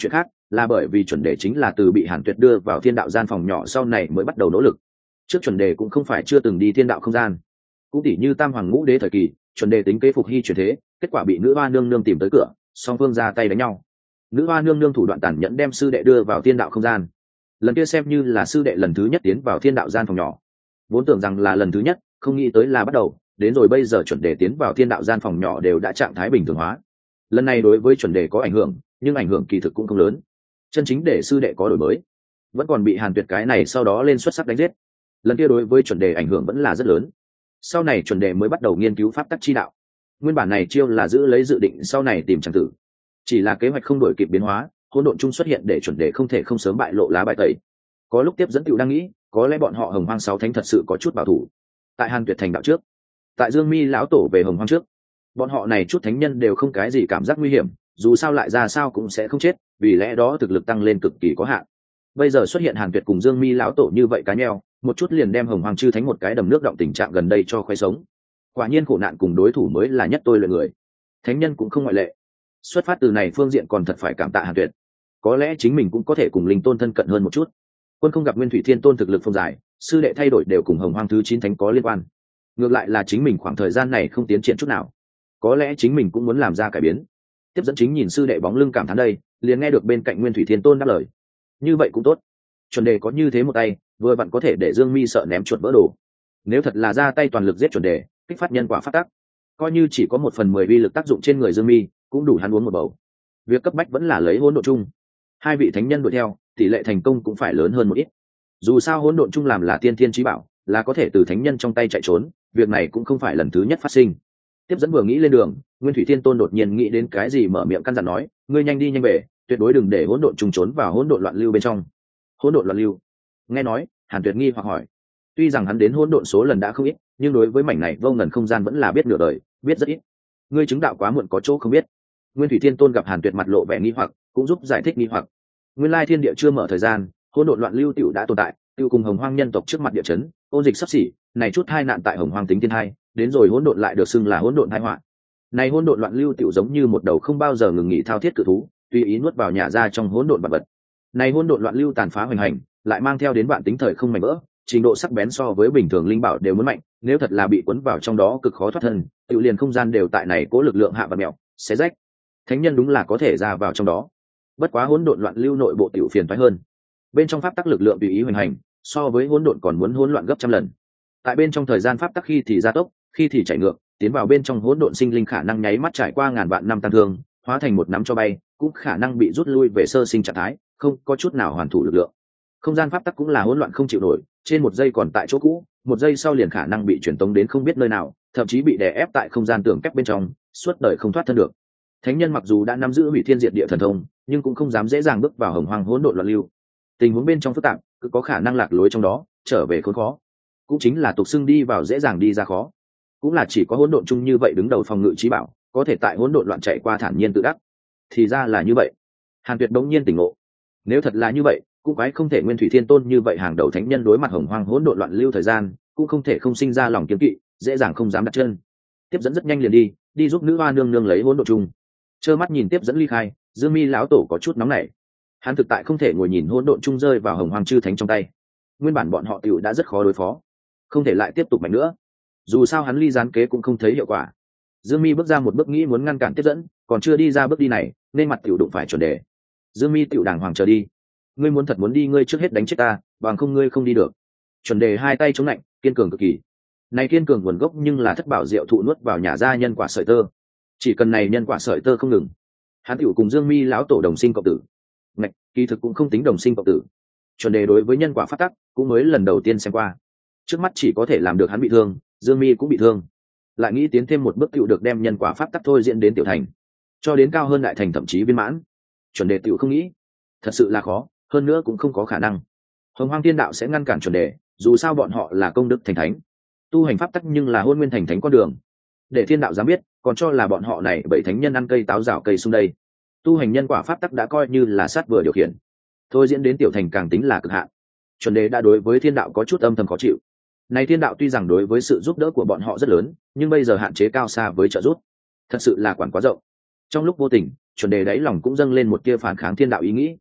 là bởi vì chuẩn đề chính là từ bị Hàn Tuyệt đưa vào thiên đạo gian phòng nhỏ sau này mới bắt đầu nỗ lực. Trước chuẩn đề cũng không phải chưa từng đi thiên đạo không gian, cũng tỉ như tam hoàng ngũ đế thời kỳ, chuẩn đề tính kế phục hy chuyển thế, kết quả bị nữ hoa nương nương tìm tới cửa, song phương ra tay đánh nhau. Nữ hoa nương nương thủ đoạn tàn nhẫn đem sư đệ đưa vào thiên đạo không gian. Lần kia xem như là sư đệ lần thứ nhất tiến vào thiên đạo gian phòng nhỏ, vốn tưởng rằng là lần thứ nhất, không nghĩ tới là bắt đầu, đến rồi bây giờ chuẩn đề tiến vào thiên đạo gian phòng nhỏ đều đã trạng thái bình thường hóa. Lần này đối với chuẩn đề có ảnh hưởng, nhưng ảnh hưởng kỳ thực cũng không lớn. Chân chính để sư đệ có đổi mới, vẫn còn bị Hàn Tuyệt cái này sau đó lên xuất sắc đánh giết. Lần kia đối với chuẩn đề ảnh hưởng vẫn là rất lớn. Sau này chuẩn đề mới bắt đầu nghiên cứu pháp tắc chi đạo. Nguyên bản này chiêu là giữ lấy dự định sau này tìm tràng tử, chỉ là kế hoạch không đổi kịp biến hóa, hỗn độn chung xuất hiện để chuẩn đề không thể không sớm bại lộ lá bài tẩy. Có lúc tiếp dẫn tiểu đang nghĩ, có lẽ bọn họ Hồng Hoang sáu thánh thật sự có chút bảo thủ. Tại Hàn Tuyệt thành đạo trước, tại Dương Mi lão tổ về Hồng Hoang trước, bọn họ này chút thánh nhân đều không cái gì cảm giác nguy hiểm, dù sao lại ra sao cũng sẽ không chết, vì lẽ đó thực lực tăng lên cực kỳ có hạn. Bây giờ xuất hiện Hàn Tuyệt cùng Dương Mi lão tổ như vậy cá nheo, một chút liền đem Hồng Hoang chư thánh một cái đầm nước động tình trạng gần đây cho khoe sống. Quả nhiên khổ nạn cùng đối thủ mới là nhất tôi luyện người, thánh nhân cũng không ngoại lệ. Xuất phát từ này phương diện còn thật phải cảm tạ Hàn Tuyệt, có lẽ chính mình cũng có thể cùng linh tôn thân cận hơn một chút. Quân không gặp Nguyên Thủy Thiên Tôn thực lực phong dài, sư đệ thay đổi đều cùng Hồng Hoang thứ chín thánh có liên quan. Ngược lại là chính mình khoảng thời gian này không tiến triển chút nào, có lẽ chính mình cũng muốn làm ra cải biến. Tiếp dẫn chính nhìn sư đệ bóng lưng cảm thán đây, liền nghe được bên cạnh Nguyên Thủy Thiên Tôn đáp lời. Như vậy cũng tốt, chuẩn đề có như thế một tay, vừa vặn có thể để Dương Mi sợ ném chuột vỡ đồ. Nếu thật là ra tay toàn lực giết chuẩn đề, kích phát nhân quả phát tác, coi như chỉ có một phần mười vi lực tác dụng trên người Dương Mi, cũng đủ hắn uống một bầu. Việc cấp bách vẫn là lấy hỗn độn chung, hai vị thánh nhân đuổi theo, tỷ lệ thành công cũng phải lớn hơn một ít. Dù sao hỗn độn chung làm là tiên thiên chí bảo, là có thể từ thánh nhân trong tay chạy trốn, việc này cũng không phải lần thứ nhất phát sinh. Tiếp dẫn vừa nghĩ lên đường, Nguyên Thủy Thiên Tôn đột nhiên nghĩ đến cái gì mở miệng căn dặn nói, ngươi nhanh đi nhanh về, tuyệt đối đừng để hỗn độn chung trốn vào hỗn độn loạn lưu bên trong. Hỗn độn loạn lưu? Nghe nói, Hàn Tuyệt nghi hoặc hỏi. Tuy rằng hắn đến hỗn độn số lần đã không ít, nhưng đối với mảnh này vô ngần không gian vẫn là biết nửa đời, biết rất ít. Ngươi chứng đạo quá muộn có chỗ không biết. Nguyên Thủy Thiên Tôn gặp Hàn Tuyệt mặt lộ vẻ nghi hoặc, cũng giúp giải thích nghi hoặc. Nguyên lai thiên địa chưa mở thời gian, hỗn độn loạn lưu tiểu đã tồn tại, tiêu cùng Hồng Hoang nhân tộc trước mặt địa chấn, ôn dịch sắp xỉ, này chút hai nạn tại Hồng Hoang tính thiên hai, đến rồi hỗn độn lại được xưng là hỗn độn tai họa. Này hỗn độn loạn lưu tiểu giống như một đầu không bao giờ ngừng nghỉ thao thiết cự thú, tùy ý nuốt vào nhà ra trong hỗn độn vật vật. Này hỗn độn loạn lưu tàn phá hoành hành, lại mang theo đến vạn tính thời không mảnh vỡ, trình độ sắc bén so với bình thường linh bảo đều muốn mạnh, nếu thật là bị cuốn vào trong đó cực khó thoát thân, tự liền không gian đều tại này cố lực lượng hạ và mèo, xé rách. Thánh nhân đúng là có thể ra vào trong đó. Bất quá hỗn độn loạn lưu nội bộ tiểu phiền toái hơn. Bên trong pháp tắc lực lượng tùy ý hoành hành, so với hỗn độn còn muốn hỗn loạn gấp trăm lần. Tại bên trong thời gian pháp tắc khi thì gia tốc, khi thì chạy ngược, tiến vào bên trong hỗn độn sinh linh khả năng nháy mắt trải qua ngàn vạn năm tăng thương, hóa thành một nắm cho bay, cũng khả năng bị rút lui về sơ sinh trạng thái, không có chút nào hoàn thủ lực lượng. Không gian pháp tắc cũng là hỗn loạn không chịu nổi, trên một giây còn tại chỗ cũ, một giây sau liền khả năng bị truyền tống đến không biết nơi nào, thậm chí bị đè ép tại không gian tường kép bên trong, suốt đời không thoát thân được. Thánh nhân mặc dù đã nắm giữ hủy thiên diệt địa thần thông, nhưng cũng không dám dễ dàng bước vào hồng hoang hỗn độn loạn lưu. Tình huống bên trong phức tạp, cứ có khả năng lạc lối trong đó, trở về khốn khó. Cũng chính là tục xưng đi vào dễ dàng đi ra khó. Cũng là chỉ có hỗn độn chung như vậy đứng đầu phòng ngự trí bảo, có thể tại hỗn độn loạn chạy qua thản nhiên tự đắc. Thì ra là như vậy. Hàn Tuyệt đống nhiên tỉnh ngộ. Nếu thật là như vậy, cũng quái không thể Nguyên Thủy Thiên Tôn như vậy hàng đầu thánh nhân đối mặt hồng hoang hỗn độn loạn lưu thời gian, cũng không thể không sinh ra lòng kiêng kỵ, dễ dàng không dám đặt chân. Tiếp dẫn rất nhanh liền đi, đi giúp nữ hoa nương nương lấy hỗn độn chung. Trơ mắt nhìn tiếp dẫn ly khai, Dương Mi lão tổ có chút nóng nảy. Hắn thực tại không thể ngồi nhìn hỗn độn chung rơi vào hồng hoang chư thánh trong tay. Nguyên bản bọn họ tiểu đã rất khó đối phó, không thể lại tiếp tục mạnh nữa. Dù sao hắn ly gián kế cũng không thấy hiệu quả. Dương Mi bước ra một bước nghĩ muốn ngăn cản tiếp dẫn, còn chưa đi ra bước đi này, nên mặt tiểu đụng phải chuẩn đề. Dương Mi tiểu đàng hoàng chờ đi. Ngươi muốn thật muốn đi, ngươi trước hết đánh chết ta, bằng không ngươi không đi được. Chuẩn đề hai tay chống lạnh, kiên cường cực kỳ. Này kiên cường nguồn gốc nhưng là thất bảo diệu thụ nuốt vào nhà ra nhân quả sợi tơ. Chỉ cần này nhân quả sợi tơ không ngừng, hắn tiểu cùng Dương Mi lão tổ đồng sinh cộng tử. Ngạch, kỳ thực cũng không tính đồng sinh cộng tử. Chuẩn đề đối với nhân quả phát tắc cũng mới lần đầu tiên xem qua. Trước mắt chỉ có thể làm được hắn bị thương, Dương Mi cũng bị thương. Lại nghĩ tiến thêm một bước tiểu được đem nhân quả pháp tắc thôi diễn đến tiểu thành, cho đến cao hơn đại thành thậm chí viên mãn. Chuẩn đề tiểu không nghĩ, thật sự là khó, hơn nữa cũng không có khả năng. Hồng Hoang Thiên Đạo sẽ ngăn cản chuẩn đề, dù sao bọn họ là công đức thành thánh, tu hành pháp tắc nhưng là hôn nguyên thành thánh con đường. Để Thiên Đạo dám biết, còn cho là bọn họ này bảy thánh nhân ăn cây táo rào cây sung đây. Tu hành nhân quả pháp tắc đã coi như là sát vừa điều khiển, thôi diễn đến tiểu thành càng tính là cực hạn. Chuẩn đề đã đối với Thiên Đạo có chút âm thầm khó chịu. Này Thiên Đạo tuy rằng đối với sự giúp đỡ của bọn họ rất lớn, nhưng bây giờ hạn chế cao xa với trợ giúp, thật sự là quản quá rộng. Trong lúc vô tình, chuẩn đề đáy lòng cũng dâng lên một tia phản kháng Thiên Đạo ý nghĩ.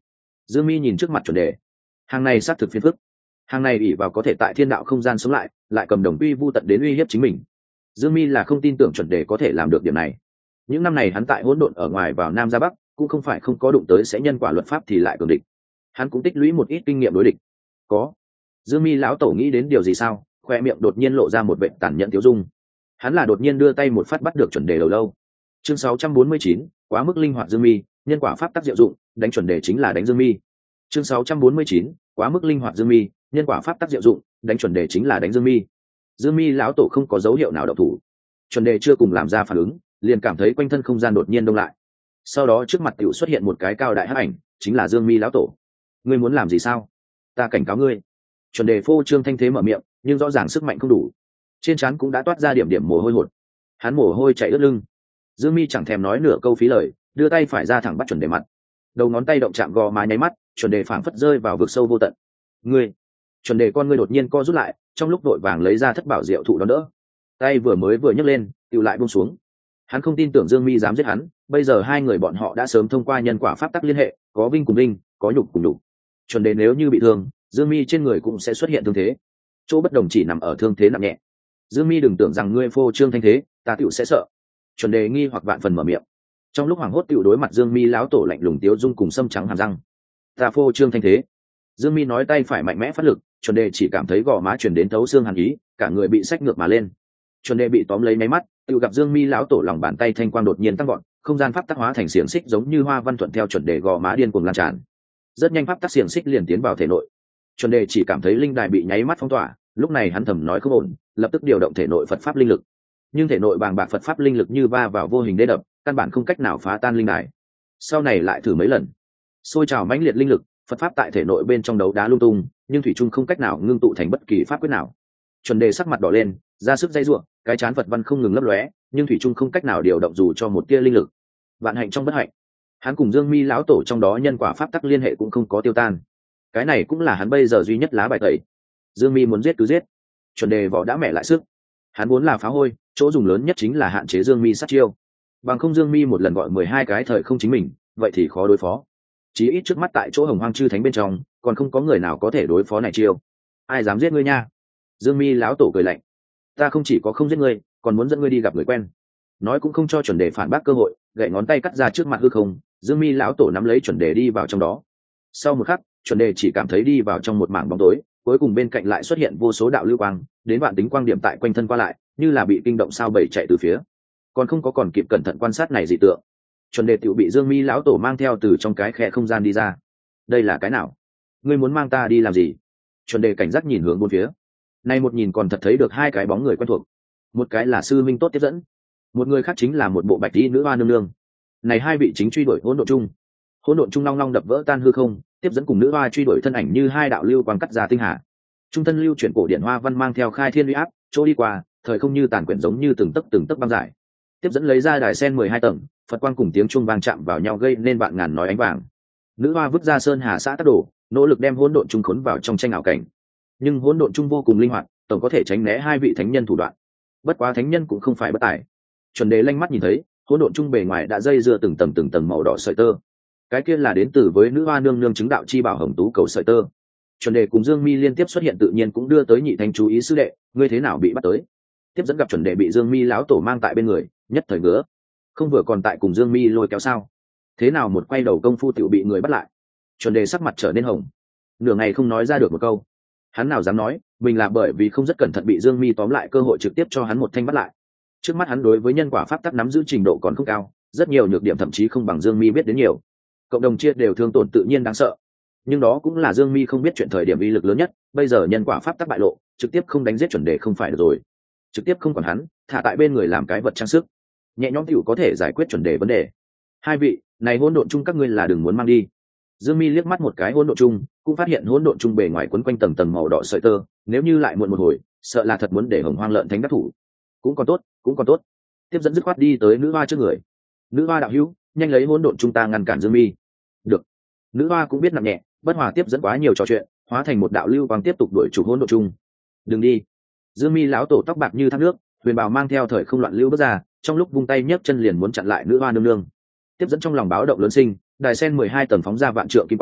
Dương Mi nhìn trước mặt chuẩn đề, hàng này xác thực phiền phức, hàng này ỷ vào có thể tại thiên đạo không gian sống lại, lại cầm đồng uy vu tận đến uy hiếp chính mình. Dương Mi là không tin tưởng chuẩn đề có thể làm được điểm này. Những năm này hắn tại hỗn độn ở ngoài vào nam ra bắc, cũng không phải không có đụng tới sẽ nhân quả luật pháp thì lại cường địch. Hắn cũng tích lũy một ít kinh nghiệm đối địch. Có. Dương Mi lão tổ nghĩ đến điều gì sao? Khoe miệng đột nhiên lộ ra một vệt tàn nhẫn tiêu dung. Hắn là đột nhiên đưa tay một phát bắt được chuẩn đề đầu lâu. Chương sáu trăm bốn mươi chín, quá mức linh hoạt Dương Mi, nhân quả pháp tắc diệu dụng, đánh chuẩn đề chính là đánh Dương Mi. Chương sáu trăm bốn mươi chín, quá mức linh hoạt Dương Mi, nhân quả pháp tắc diệu dụng, đánh chuẩn đề chính là đánh Dương Mi. Dương Mi lão tổ không có dấu hiệu nào động thủ. Chuẩn đề chưa cùng làm ra phản ứng, liền cảm thấy quanh thân không gian đột nhiên đông lại. Sau đó trước mặt tiểu xuất hiện một cái cao đại hắc ảnh, chính là Dương Mi lão tổ. Ngươi muốn làm gì sao? Ta cảnh cáo ngươi. Chuẩn đề phô trương thanh thế mở miệng, nhưng rõ ràng sức mạnh không đủ. Trên trán cũng đã toát ra điểm điểm mồ hôi hột. Hắn mồ hôi chảy ướt lưng. Dương Mi chẳng thèm nói nửa câu phí lời, đưa tay phải ra thẳng bắt chuẩn đề mặt. Đầu ngón tay động chạm gò má nháy mắt, chuẩn đề phảng phất rơi vào vực sâu vô tận. Ngươi! Chuẩn đề con ngươi đột nhiên co rút lại, trong lúc đội vàng lấy ra thất bảo diệu thụ đó đỡ. Tay vừa mới vừa nhấc lên, tiểu lại buông xuống. Hắn không tin tưởng Dương Mi dám giết hắn, bây giờ hai người bọn họ đã sớm thông qua nhân quả pháp tắc liên hệ, có vinh cùng vinh, có nhục cùng nhục. Chuẩn đề nếu như bị thương, Dương Mi trên người cũng sẽ xuất hiện thương thế. Chỗ bất đồng chỉ nằm ở thương thế nặng nhẹ. Dương Mi đừng tưởng rằng ngươi phô trương thanh thế, ta tiểu sẽ sợ. Chuẩn đề nghi hoặc vạn phần mở miệng. Trong lúc hoảng hốt tiểu đối mặt Dương Mi lão tổ lạnh lùng tiếu dung cùng sâm trắng hàm răng. Ta phô trương thanh thế. Dương Mi nói tay phải mạnh mẽ phát lực, chuẩn đề chỉ cảm thấy gò má truyền đến thấu xương hàn ý, cả người bị xách ngược mà lên. Chuẩn đề bị tóm lấy máy mắt, tự gặp Dương Mi lão tổ lòng bàn tay thanh quang đột nhiên tăng gọn, không gian pháp tắc hóa thành xiềng xích giống như hoa văn thuận theo chuẩn đề gò má điên cuồng lan tràn. Rất nhanh pháp tắc xiềng xích liền tiến vào thể nội. Chuẩn đề chỉ cảm thấy linh đài bị nháy mắt phong tỏa, lúc này hắn thầm nói không ổn, lập tức điều động thể nội Phật pháp linh lực. Nhưng thể nội bàng bạc Phật pháp linh lực như va vào vô hình đê đập, căn bản không cách nào phá tan linh đài. Sau này lại thử mấy lần, xôi trào mãnh liệt linh lực, Phật pháp tại thể nội bên trong đấu đá lung tung, nhưng thủy trung không cách nào ngưng tụ thành bất kỳ pháp quyết nào. Chuẩn đề sắc mặt đỏ lên, ra sức dây rủa, cái chán Phật văn không ngừng lấp lóe, nhưng thủy trung không cách nào điều động dù cho một tia linh lực. Vạn hạnh trong bất hạnh, hắn cùng Dương Mi lão tổ trong đó nhân quả pháp tắc liên hệ cũng không có tiêu tan. Cái này cũng là hắn bây giờ duy nhất lá bài tẩy. Dương Mi muốn giết cứ giết. Chuẩn đề vỏ đã mẹ lại sức. Hắn muốn là phá hôi, chỗ dùng lớn nhất chính là hạn chế Dương Mi sát chiêu. Bằng không Dương Mi một lần gọi mười hai cái thời không chính mình, vậy thì khó đối phó. Chí ít trước mắt tại chỗ Hồng Hoang chư thánh bên trong, còn không có người nào có thể đối phó này chiêu. Ai dám giết ngươi nha? Dương Mi lão tổ cười lạnh. Ta không chỉ có không giết ngươi, còn muốn dẫn ngươi đi gặp người quen. Nói cũng không cho chuẩn đề phản bác cơ hội, gậy ngón tay cắt ra trước mặt hư không. Dương Mi lão tổ nắm lấy chuẩn đề đi vào trong đó. Sau một khắc, chuẩn đề chỉ cảm thấy đi vào trong một mảng bóng tối, cuối cùng bên cạnh lại xuất hiện vô số đạo lưu quang, đến vạn tính quang điểm tại quanh thân qua lại, như là bị kinh động sao bầy chạy từ phía. Còn không có còn kịp cẩn thận quan sát này dị tượng, chuẩn đề tiểu bị Dương Mi lão tổ mang theo từ trong cái khe không gian đi ra. Đây là cái nào? Ngươi muốn mang ta đi làm gì? Chuẩn đề cảnh giác nhìn hướng bốn phía. Nay một nhìn còn thật thấy được hai cái bóng người quen thuộc. Một cái là sư minh tốt tiếp dẫn, một người khác chính là một bộ bạch y nữ hoa nương nương. Này hai vị chính truy đuổi hỗn độn chung. Hỗn độn chung long long đập vỡ tan hư không, tiếp dẫn cùng nữ hoa truy đuổi thân ảnh như hai đạo lưu quang cắt ra tinh hà. Trung thân lưu chuyển cổ điển hoa văn mang theo khai thiên uy áp, chỗ đi qua, thời không như tàn quyển giống như từng tấc từng tấc băng giải. Tiếp dẫn lấy ra đài sen mười hai tầng, Phật quang cùng tiếng chuông vang chạm vào nhau gây nên vạn ngàn nói ánh vàng. Nữ hoa vứt ra sơn hà xã tắc đổ, nỗ lực đem hỗn độn chung khốn vào trong tranh ảo cảnh. Nhưng hỗn độn chung vô cùng linh hoạt, tổng có thể tránh né hai vị thánh nhân thủ đoạn. Bất quá thánh nhân cũng không phải bất tài. Chuẩn đề lanh mắt nhìn thấy, hỗn độn chung bề ngoài đã dây dưa từng tầng từng tầng màu đỏ sợi tơ. Cái kia là đến từ với nữ hoa nương nương chứng đạo chi bảo hồng tú cầu sợi tơ. Chuẩn đề cùng Dương Mi liên tiếp xuất hiện tự nhiên cũng đưa tới nhị thánh chú ý sư đệ, ngươi thế nào bị bắt tới? Tiếp dẫn gặp chuẩn đề bị Dương Mi lão tổ mang tại bên người, nhất thời ngứa. Không vừa còn tại cùng Dương Mi lôi kéo sao? Thế nào một quay đầu công phu tiểu bị người bắt lại? Chuẩn đề sắc mặt trở nên hồng, nửa ngày không nói ra được một câu. Hắn nào dám nói mình là bởi vì không rất cẩn thận bị Dương Mi tóm lại cơ hội trực tiếp cho hắn một thanh bắt lại. Trước mắt hắn đối với nhân quả pháp tắc nắm giữ trình độ còn không cao, rất nhiều nhược điểm thậm chí không bằng Dương Mi biết đến nhiều. Cộng đồng chia đều thương tổn tự nhiên đáng sợ, nhưng đó cũng là Dương Mi không biết chuyện thời điểm uy lực lớn nhất. Bây giờ nhân quả pháp tắc bại lộ, trực tiếp không đánh giết chuẩn đề không phải được rồi, trực tiếp không còn hắn, thả tại bên người làm cái vật trang sức, nhẹ nhõm tiểu có thể giải quyết chuẩn đề vấn đề. Hai vị này hỗn độn chung các ngươi là đừng muốn mang đi. Dương Mi liếc mắt một cái hỗn độn chung, cũng phát hiện hỗn độn chung bề ngoài quấn quanh tầng tầng màu đỏ sợi tơ, nếu như lại muộn một hồi, sợ là thật muốn để Hồng Hoang lợn thánh đắc thủ. Cũng còn tốt, cũng còn tốt. Tiếp dẫn dứt khoát đi tới nữ hoa trước người. Nữ hoa đạo hữu, nhanh lấy hỗn độn chung ta ngăn cản Dương Mi. Được. Nữ hoa cũng biết nặng nhẹ, bất hòa tiếp dẫn quá nhiều trò chuyện, hóa thành một đạo lưu quang tiếp tục đuổi chủ hỗn độn chung. Đừng đi. Dương Mi lão tổ tóc bạc như thác nước, huyền bào mang theo thời không loạn lưu bước ra, trong lúc vung tay nhấc chân liền muốn chặn lại nữ hoa nương nương. Tiếp dẫn trong lòng báo động lớn sinh, đài sen mười hai tầng phóng ra vạn trượng kim quang,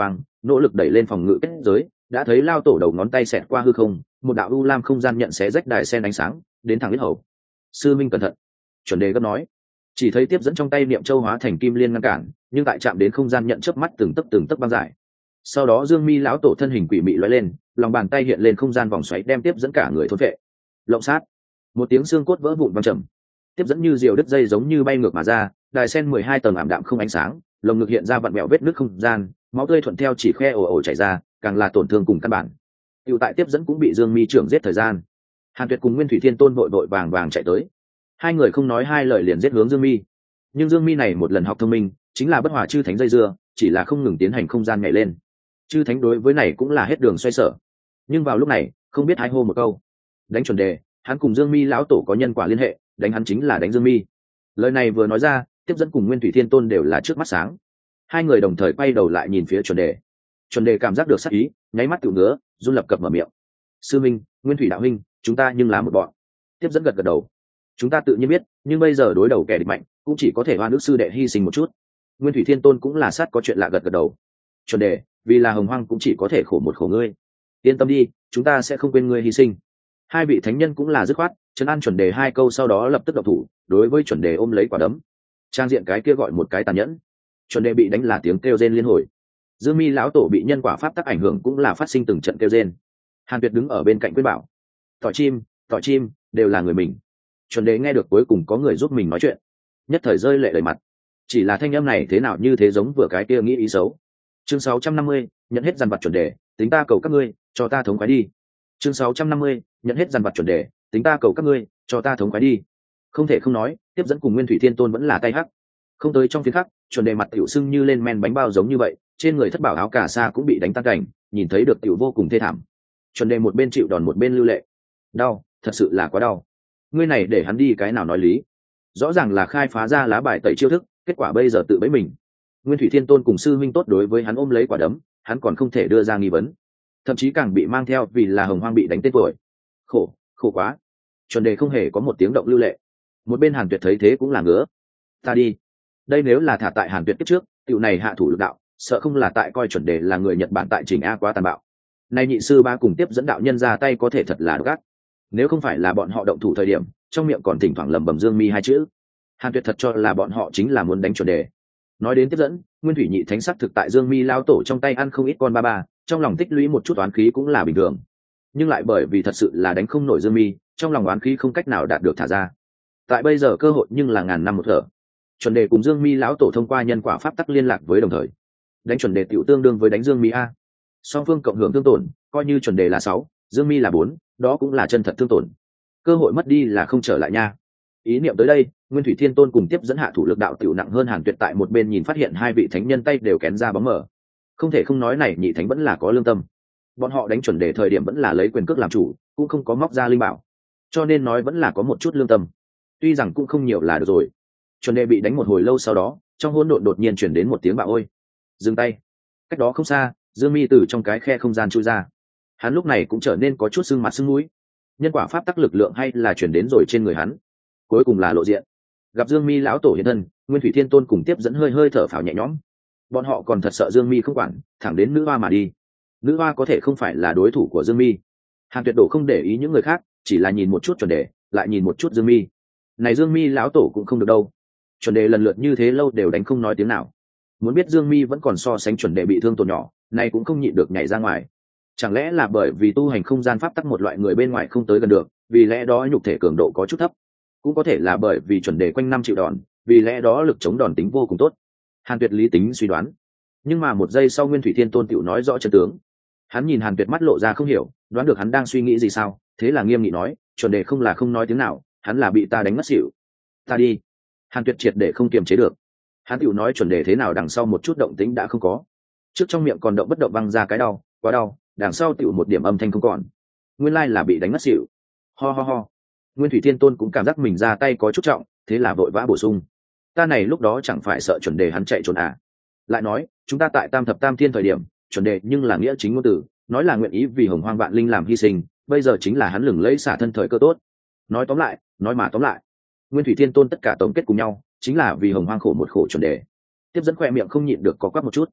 nỗ lực đẩy lên phòng ngự kết giới, đã thấy lao tổ đầu ngón tay xẹt qua hư không, một đạo u lam không gian nhận xé rách đài sen ánh sáng đến thẳng biết hầu. Sư minh cẩn thận, chuẩn đề gấp nói. Chỉ thấy tiếp dẫn trong tay niệm châu hóa thành kim liên ngăn cản, nhưng tại chạm đến không gian nhận chớp mắt từng tấc từng tấc băng giải. Sau đó Dương Mi lão tổ thân hình quỷ mị lóe lên, lòng bàn tay hiện lên không gian vòng xoáy đem tiếp dẫn cả người thôn vệ. Lộng sát, một tiếng xương cốt vỡ vụn vang trầm. Tiếp dẫn như diều đứt dây giống như bay ngược mà ra, đài sen mười hai tầng ảm đạm không ánh sáng, lồng ngực hiện ra vặn vẹo vết nứt không gian, máu tươi thuận theo chỉ khe ồ ồ chảy ra, càng là tổn thương cùng căn bản. Hữu tại tiếp dẫn cũng bị Dương Mi trưởng giết thời gian. Hàn Tuyệt cùng Nguyên Thủy Thiên Tôn vội vội vàng vàng chạy tới, hai người không nói hai lời liền giết hướng Dương Mi. Nhưng Dương Mi này một lần học thông minh, chính là bất hòa chư thánh dây dưa, chỉ là không ngừng tiến hành không gian nhảy lên. Chư thánh đối với này cũng là hết đường xoay sở. Nhưng vào lúc này, không biết hai hô một câu, đánh chuẩn đề, hắn cùng Dương Mi lão tổ có nhân quả liên hệ, đánh hắn chính là đánh Dương Mi. Lời này vừa nói ra, tiếp dẫn cùng Nguyên Thủy Thiên Tôn đều là trước mắt sáng. Hai người đồng thời quay đầu lại nhìn phía chuẩn đề. Chuẩn đề cảm giác được sát ý, nháy mắt tự ngứa, run lập cập mở miệng. Sư minh, Nguyên Thủy đạo huynh, chúng ta nhưng là một bọn. Tiếp dẫn gật gật đầu. Chúng ta tự nhiên biết, nhưng bây giờ đối đầu kẻ địch mạnh, cũng chỉ có thể oan ức sư đệ hy sinh một chút. Nguyên Thủy Thiên Tôn cũng là sát có chuyện lạ gật gật đầu. Chuẩn đề, vì là hồng hoang cũng chỉ có thể khổ một khổ ngươi. Yên tâm đi, chúng ta sẽ không quên ngươi hy sinh. Hai vị thánh nhân cũng là dứt khoát, trấn an chuẩn đề hai câu sau đó lập tức động thủ, đối với chuẩn đề ôm lấy quả đấm. Trang diện cái kia gọi một cái tàn nhẫn. Chuẩn đề bị đánh là tiếng kêu rên liên hồi. Dương Mi lão tổ bị nhân quả pháp tắc ảnh hưởng cũng là phát sinh từng trận kêu rên. Hàn Tuyệt đứng ở bên cạnh quyết bảo, tỏi chim, tỏi chim, đều là người mình. Chuẩn đề nghe được cuối cùng có người giúp mình nói chuyện, nhất thời rơi lệ đầy mặt. Chỉ là thanh âm này thế nào như thế giống vừa cái kia nghĩ ý xấu. Chương sáu trăm năm mươi, nhận hết dằn vặt chuẩn đề, tính ta cầu các ngươi, cho ta thống khoái đi. Chương sáu trăm năm mươi, nhận hết dằn vặt chuẩn đề, tính ta cầu các ngươi, cho ta thống khoái đi. Không thể không nói, tiếp dẫn cùng Nguyên Thủy Thiên Tôn vẫn là tay hắc. Không tới trong phiến khắc, chuẩn đề mặt tiểu sưng như lên men bánh bao giống như vậy, trên người thất bảo áo cà sa cũng bị đánh tan cảnh, nhìn thấy được tiểu vô cùng thê thảm. Chuẩn đề một bên chịu đòn một bên lưu lệ. Đau, thật sự là quá đau. Ngươi này để hắn đi cái nào nói lý. Rõ ràng là khai phá ra lá bài tẩy chiêu thức, kết quả bây giờ tự bẫy mình. Nguyên Thủy Thiên Tôn cùng sư huynh tốt đối với hắn ôm lấy quả đấm, hắn còn không thể đưa ra nghi vấn, thậm chí càng bị mang theo vì là hồng hoang bị đánh tên tuổi. Khổ, khổ quá. Chuẩn đề không hề có một tiếng động lưu lệ. Một bên Hàn Tuyệt thấy thế cũng là ngứa. Ta đi. Đây nếu là thả tại Hàn Tuyệt kiếp trước, tiểu này hạ thủ lực đạo, sợ không là tại coi chuẩn đề là người Nhật Bản tại Trình A quá tàn bạo. Nay nhị sư ba cùng tiếp dẫn đạo nhân ra tay có thể thật là gắt. Nếu không phải là bọn họ động thủ thời điểm, trong miệng còn thỉnh thoảng lẩm bẩm Dương Mi hai chữ. Hàn Tuyệt thật cho là bọn họ chính là muốn đánh chuẩn đề. Nói đến tiếp dẫn, Nguyên Thủy nhị thánh sắc thực tại Dương Mi lao tổ trong tay ăn không ít con ba ba, trong lòng tích lũy một chút oán khí cũng là bình thường. Nhưng lại bởi vì thật sự là đánh không nổi Dương Mi, trong lòng oán khí không cách nào đạt được thả ra. Tại bây giờ cơ hội nhưng là ngàn năm một thở. Chuẩn đề cùng Dương Mi lão tổ thông qua nhân quả pháp tắc liên lạc với đồng thời. Đánh chuẩn đề tiểu tương đương với đánh Dương Mi a. Song phương cộng hưởng thương tổn, coi như chuẩn đề là sáu, Dương Mi là bốn, đó cũng là chân thật thương tổn. Cơ hội mất đi là không trở lại nha. Ý niệm tới đây, Nguyên Thủy Thiên Tôn cùng tiếp dẫn hạ thủ lực đạo tiểu nặng hơn Hàn Tuyệt tại một bên nhìn phát hiện hai vị thánh nhân tay đều kén ra bóng mở. Không thể không nói này nhị thánh vẫn là có lương tâm. Bọn họ đánh chuẩn đề thời điểm vẫn là lấy quyền cước làm chủ, cũng không có móc ra linh bảo. Cho nên nói vẫn là có một chút lương tâm. Tuy rằng cũng không nhiều là được rồi. Chuẩn đề bị đánh một hồi lâu sau đó, trong hỗn độn đột nhiên chuyển đến một tiếng bạo ôi. Dừng tay. Cách đó không xa, Dương Mi từ trong cái khe không gian chui ra. Hắn lúc này cũng trở nên có chút sưng mặt sưng mũi. Nhân quả pháp tắc lực lượng hay là chuyển đến rồi trên người hắn. Cuối cùng là lộ diện. Gặp Dương Mi lão tổ hiện thân, Nguyên Thủy Thiên Tôn cùng tiếp dẫn hơi hơi thở phào nhẹ nhõm. Bọn họ còn thật sợ Dương Mi không quản, thẳng đến nữ hoa mà đi. Nữ hoa có thể không phải là đối thủ của Dương Mi. Hàn Tuyệt Đổ không để ý những người khác, chỉ là nhìn một chút chuẩn đề, lại nhìn một chút Dương Mi. Này Dương Mi lão tổ cũng không được đâu. Chuẩn đề lần lượt như thế lâu đều đánh không nói tiếng nào. Muốn biết Dương Mi vẫn còn so sánh chuẩn đề bị thương tổn nhỏ, này cũng không nhịn được nhảy ra ngoài. Chẳng lẽ là bởi vì tu hành không gian pháp tắc một loại người bên ngoài không tới gần được, vì lẽ đó nhục thể cường độ có chút thấp. Cũng có thể là bởi vì chuẩn đề quanh năm chịu đòn, vì lẽ đó lực chống đòn tính vô cùng tốt. Hàn Tuyệt lý tính suy đoán. Nhưng mà một giây sau Nguyên Thủy Thiên Tôn tiểu nói rõ chân tướng. Hắn nhìn Hàn Tuyệt mắt lộ ra không hiểu, đoán được hắn đang suy nghĩ gì sao, thế là nghiêm nghị nói, chuẩn đề không là không nói tiếng nào, hắn là bị ta đánh ngất xỉu. Ta đi. Hàn Tuyệt triệt để không kiềm chế được. Hắn tiểu nói chuẩn đề thế nào đằng sau một chút động tĩnh đã không có. Trước trong miệng còn động bất động văng ra cái đau, quá đau, đằng sau tiểu một điểm âm thanh không còn. Nguyên lai là bị đánh ngất xỉu. Ho ho ho. Nguyên Thủy Thiên Tôn cũng cảm giác mình ra tay có chút trọng, thế là vội vã bổ sung. Ta này lúc đó chẳng phải sợ chuẩn đề hắn chạy trốn à. Lại nói, chúng ta tại Tam Thập Tam Thiên thời điểm, chuẩn đề nhưng là nghĩa chính ngôn từ, nói là nguyện ý vì hồng hoang vạn linh làm hy sinh, bây giờ chính là hắn lừng lấy xả thân thời cơ tốt. Nói tóm lại, nói mà tóm lại. Nguyên Thủy Thiên Tôn tất cả tổng kết cùng nhau, chính là vì hồng hoang khổ một khổ chuẩn đề. Tiếp dẫn khoe miệng không nhịn được có quắc một chút.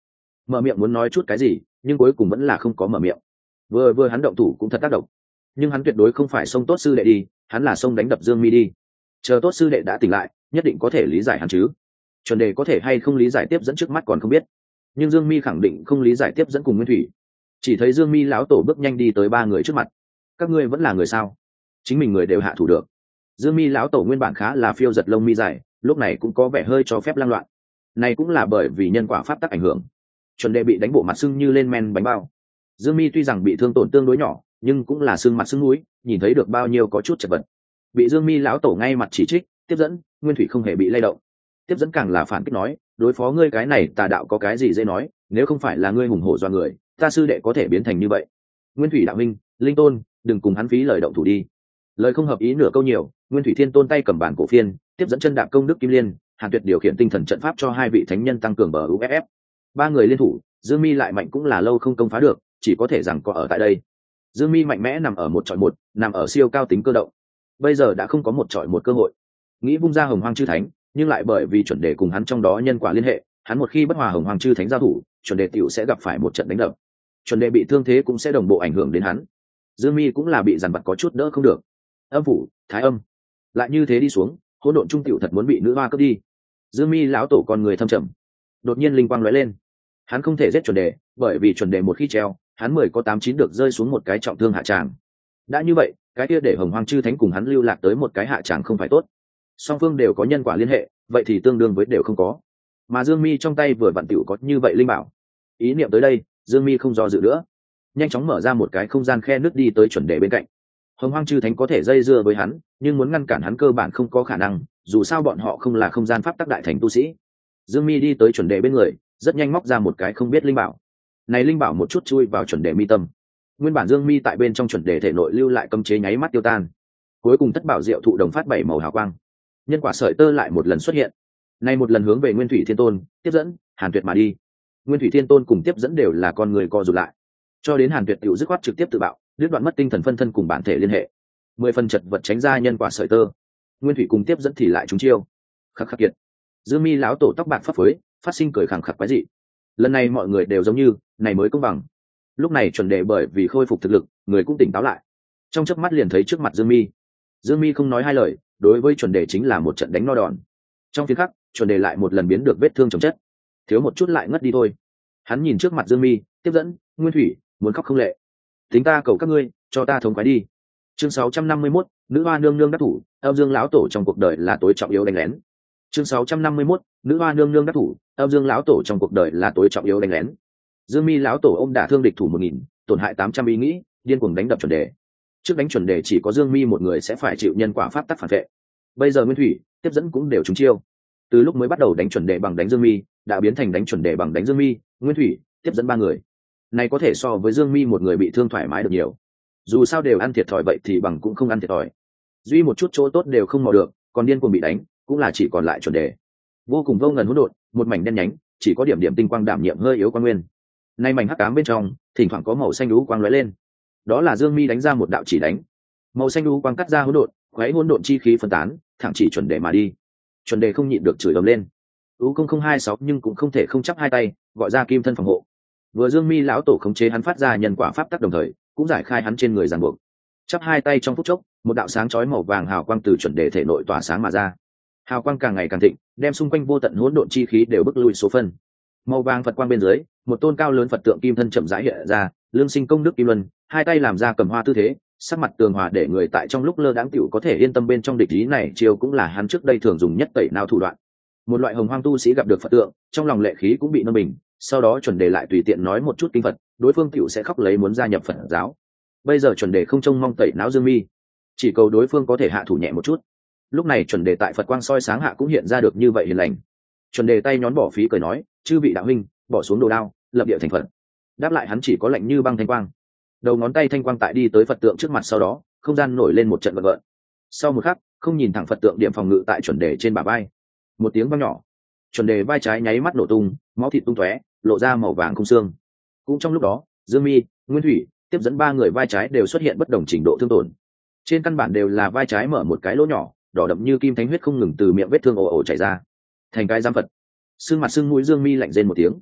mở miệng muốn nói chút cái gì nhưng cuối cùng vẫn là không có mở miệng. Vừa vừa hắn động thủ cũng thật tác động, nhưng hắn tuyệt đối không phải xông tốt sư đệ đi, hắn là xông đánh đập Dương Mi đi. Chờ tốt sư đệ đã tỉnh lại nhất định có thể lý giải hắn chứ. Chuẩn đề có thể hay không lý giải tiếp dẫn trước mắt còn không biết, nhưng Dương Mi khẳng định không lý giải tiếp dẫn cùng Nguyên Thủy. Chỉ thấy Dương Mi lão tổ bước nhanh đi tới ba người trước mặt. Các ngươi vẫn là người sao? Chính mình người đều hạ thủ được. Dương Mi lão tổ nguyên bản khá là phiêu giật lông mi dài, lúc này cũng có vẻ hơi cho phép lang loạn. Này cũng là bởi vì nhân quả pháp tắc ảnh hưởng. Chuẩn đề bị đánh bộ mặt sưng như lên men bánh bao. Dương Mi tuy rằng bị thương tổn tương đối nhỏ, nhưng cũng là sưng mặt sưng mũi, nhìn thấy được bao nhiêu có chút chật vật. Bị Dương Mi lão tổ ngay mặt chỉ trích, tiếp dẫn, Nguyên Thủy không hề bị lay động. Tiếp dẫn càng là phản kích nói, đối phó ngươi cái này tà đạo có cái gì dễ nói, nếu không phải là ngươi hùng hổ do người, ta sư đệ có thể biến thành như vậy. Nguyên Thủy đạo huynh, linh tôn, đừng cùng hắn phí lời động thủ đi. Lời không hợp ý nửa câu nhiều, Nguyên Thủy Thiên Tôn tay cầm bản cổ phiên, tiếp dẫn chân đạp công đức kim liên, Hàn Tuyệt điều khiển tinh thần trận pháp cho hai vị thánh nhân tăng cường bờ u ép ép. Ba người liên thủ, Dương Mi lại mạnh cũng là lâu không công phá được, chỉ có thể rằng có ở tại đây. Dương Mi mạnh mẽ nằm ở một trọi một, nằm ở siêu cao tính cơ động. Bây giờ đã không có một trọi một cơ hội. Nghĩ bung ra Hồng Hoang chư thánh, nhưng lại bởi vì chuẩn đề cùng hắn trong đó nhân quả liên hệ, hắn một khi bất hòa Hồng Hoang chư thánh giao thủ, chuẩn đề tiểu sẽ gặp phải một trận đánh đập. Chuẩn đề bị thương thế cũng sẽ đồng bộ ảnh hưởng đến hắn. Dương Mi cũng là bị giàn vặt có chút đỡ không được. Âm phủ, thái âm, lại như thế đi xuống, hỗn độn trung tiểu thật muốn bị nữ hoa cướp đi. Dương Mi lão tổ con người thâm trầm, đột nhiên linh quang lóe lên. Hắn không thể giết chuẩn đề, bởi vì chuẩn đề một khi treo, hắn mười có tám chín được rơi xuống một cái trọng thương hạ tràng. Đã như vậy, cái kia để Hồng Hoang chư thánh cùng hắn lưu lạc tới một cái hạ tràng không phải tốt. Song phương đều có nhân quả liên hệ, vậy thì tương đương với đều không có. Mà Dương Mi trong tay vừa vặn tiểu có như vậy linh bảo. Ý niệm tới đây, Dương Mi không do dự nữa, nhanh chóng mở ra một cái không gian khe nước đi tới chuẩn đề bên cạnh. Hồng Hoang chư thánh có thể dây dưa với hắn, nhưng muốn ngăn cản hắn cơ bản không có khả năng, dù sao bọn họ không là không gian pháp tắc đại thành tu sĩ. Dương Mi đi tới chuẩn đề bên người, rất nhanh móc ra một cái không biết linh bảo. Này linh bảo một chút chui vào chuẩn đề mi tâm. Nguyên bản Dương Mi tại bên trong chuẩn đề thể nội lưu lại cấm chế nháy mắt tiêu tan. Cuối cùng thất bảo diệu thụ đồng phát bảy màu hào quang. Nhân quả sợi tơ lại một lần xuất hiện. Nay một lần hướng về Nguyên Thủy Thiên Tôn, tiếp dẫn, Hàn Tuyệt mà đi. Nguyên Thủy Thiên Tôn cùng tiếp dẫn đều là con người co rụt lại. Cho đến Hàn Tuyệt tiểu dứt khoát trực tiếp tự bạo, đứt đoạn mất tinh thần phân thân cùng bản thể liên hệ. Mười phần chật vật tránh ra nhân quả sợi tơ. Nguyên Thủy cùng tiếp dẫn thì lại trúng chiêu. Khắc khắc kiệt. Dương Mi lão tổ tóc bạc phấp phới, phát sinh cười khẳng khặc quái dị. Lần này mọi người đều giống như, này mới công bằng. Lúc này chuẩn đề bởi vì khôi phục thực lực, người cũng tỉnh táo lại. Trong chớp mắt liền thấy trước mặt Dương Mi. Dương Mi không nói hai lời, đối với chuẩn đề chính là một trận đánh no đòn. Trong phiên khắc, chuẩn đề lại một lần biến được vết thương chồng chất, thiếu một chút lại ngất đi thôi. Hắn nhìn trước mặt Dương Mi, tiếp dẫn, Nguyên Thủy, muốn khóc không lệ. Tính ta cầu các ngươi, cho ta thống khoái đi. Chương sáu trăm năm mươi mốt, nữ hoa nương nương đắc thủ, Âm Dương lão tổ trong cuộc đời là tối trọng yếu đánh lén. Chương sáu trăm năm mươi mốt, nữ hoa nương nương đắc thủ, Âm Dương lão tổ trong cuộc đời là tối trọng yếu đánh lén. Dương Mi lão tổ ôm đả thương địch thủ một nghìn, tổn hại tám trăm ý nghĩ, điên cuồng đánh đập chuẩn đề. Trước đánh chuẩn đề chỉ có Dương Mi một người sẽ phải chịu nhân quả pháp tắc phản vệ. Bây giờ Nguyên Thủy, tiếp dẫn cũng đều trúng chiêu. Từ lúc mới bắt đầu đánh chuẩn đề bằng đánh Dương Mi, đã biến thành đánh chuẩn đề bằng đánh Dương Mi, Nguyên Thủy, tiếp dẫn ba người. Này có thể so với Dương Mi một người bị thương thoải mái được nhiều. Dù sao đều ăn thiệt thòi vậy thì bằng cũng không ăn thiệt thòi. Duy một chút chỗ tốt đều không mò được, còn điên cuồng bị đánh, cũng là chỉ còn lại chuẩn đề. Vô cùng vô ngần hỗn độn, một mảnh đen nhánh, chỉ có điểm điểm tinh quang đảm nhiệm hơi yếu quang nguyên. Nay mảnh hắc ám bên trong, thỉnh thoảng có màu xanh lũ quang lóe lên. Đó là Dương Mi đánh ra một đạo chỉ đánh. Màu xanh lũ quang cắt ra hỗn độn, quấy hỗn độn chi khí phân tán, thẳng chỉ chuẩn đề mà đi. Chuẩn đề không nhịn được chửi ầm lên. U không không hai sáu nhưng cũng không thể không chắp hai tay, gọi ra kim thân phòng hộ. Vừa Dương Mi lão tổ khống chế hắn phát ra nhân quả pháp tắc đồng thời, cũng giải khai hắn trên người ràng buộc. Chắp hai tay trong phút chốc, một đạo sáng chói màu vàng hào quang từ chuẩn đề thể nội tỏa sáng mà ra. Hào quang càng ngày càng thịnh, đem xung quanh vô tận hỗn độn chi khí đều bức lui số phân. Màu vàng Phật quang bên dưới, một tôn cao lớn Phật tượng kim thân chậm rãi hiện ra, lương sinh công đức kim luân, hai tay làm ra cầm hoa tư thế, sắc mặt tường hòa để người tại trong lúc lơ đãng tiểu có thể yên tâm bên trong địch ý này chiêu cũng là hắn trước đây thường dùng nhất tẩy não thủ đoạn. Một loại hồng hoang tu sĩ gặp được Phật tượng, trong lòng lệ khí cũng bị nâng bình, sau đó chuẩn đề lại tùy tiện nói một chút kinh Phật, đối phương tiểu sẽ khóc lấy muốn gia nhập Phật giáo. Bây giờ chuẩn đề không trông mong tẩy não Dương Mi, chỉ cầu đối phương có thể hạ thủ nhẹ một chút. Lúc này chuẩn đề tại Phật quang soi sáng hạ cũng hiện ra được như vậy hiền lành. Chuẩn đề tay nhón bỏ phí cười nói, chư vị đạo huynh, bỏ xuống đồ đao, lập địa thành Phật. Đáp lại hắn chỉ có lạnh như băng thanh quang. Đầu ngón tay thanh quang tại đi tới Phật tượng trước mặt, sau đó không gian nổi lên một trận vận gợn. Sau một khắc, không nhìn thẳng Phật tượng điểm phòng ngự tại chuẩn đề trên bả vai. Một tiếng vang nhỏ, chuẩn đề vai trái nháy mắt nổ tung, máu thịt tung tóe, lộ ra màu vàng không xương. Cũng trong lúc đó, Dương Mi, Nguyên Thủy, tiếp dẫn ba người vai trái đều xuất hiện bất đồng trình độ thương tổn. Trên căn bản đều là vai trái mở một cái lỗ nhỏ, đỏ đậm như kim thánh huyết không ngừng từ miệng vết thương ồ ồ chảy ra. Thành cái giam Phật. Sưng mặt sưng mũi Dương Mi lạnh rên một tiếng.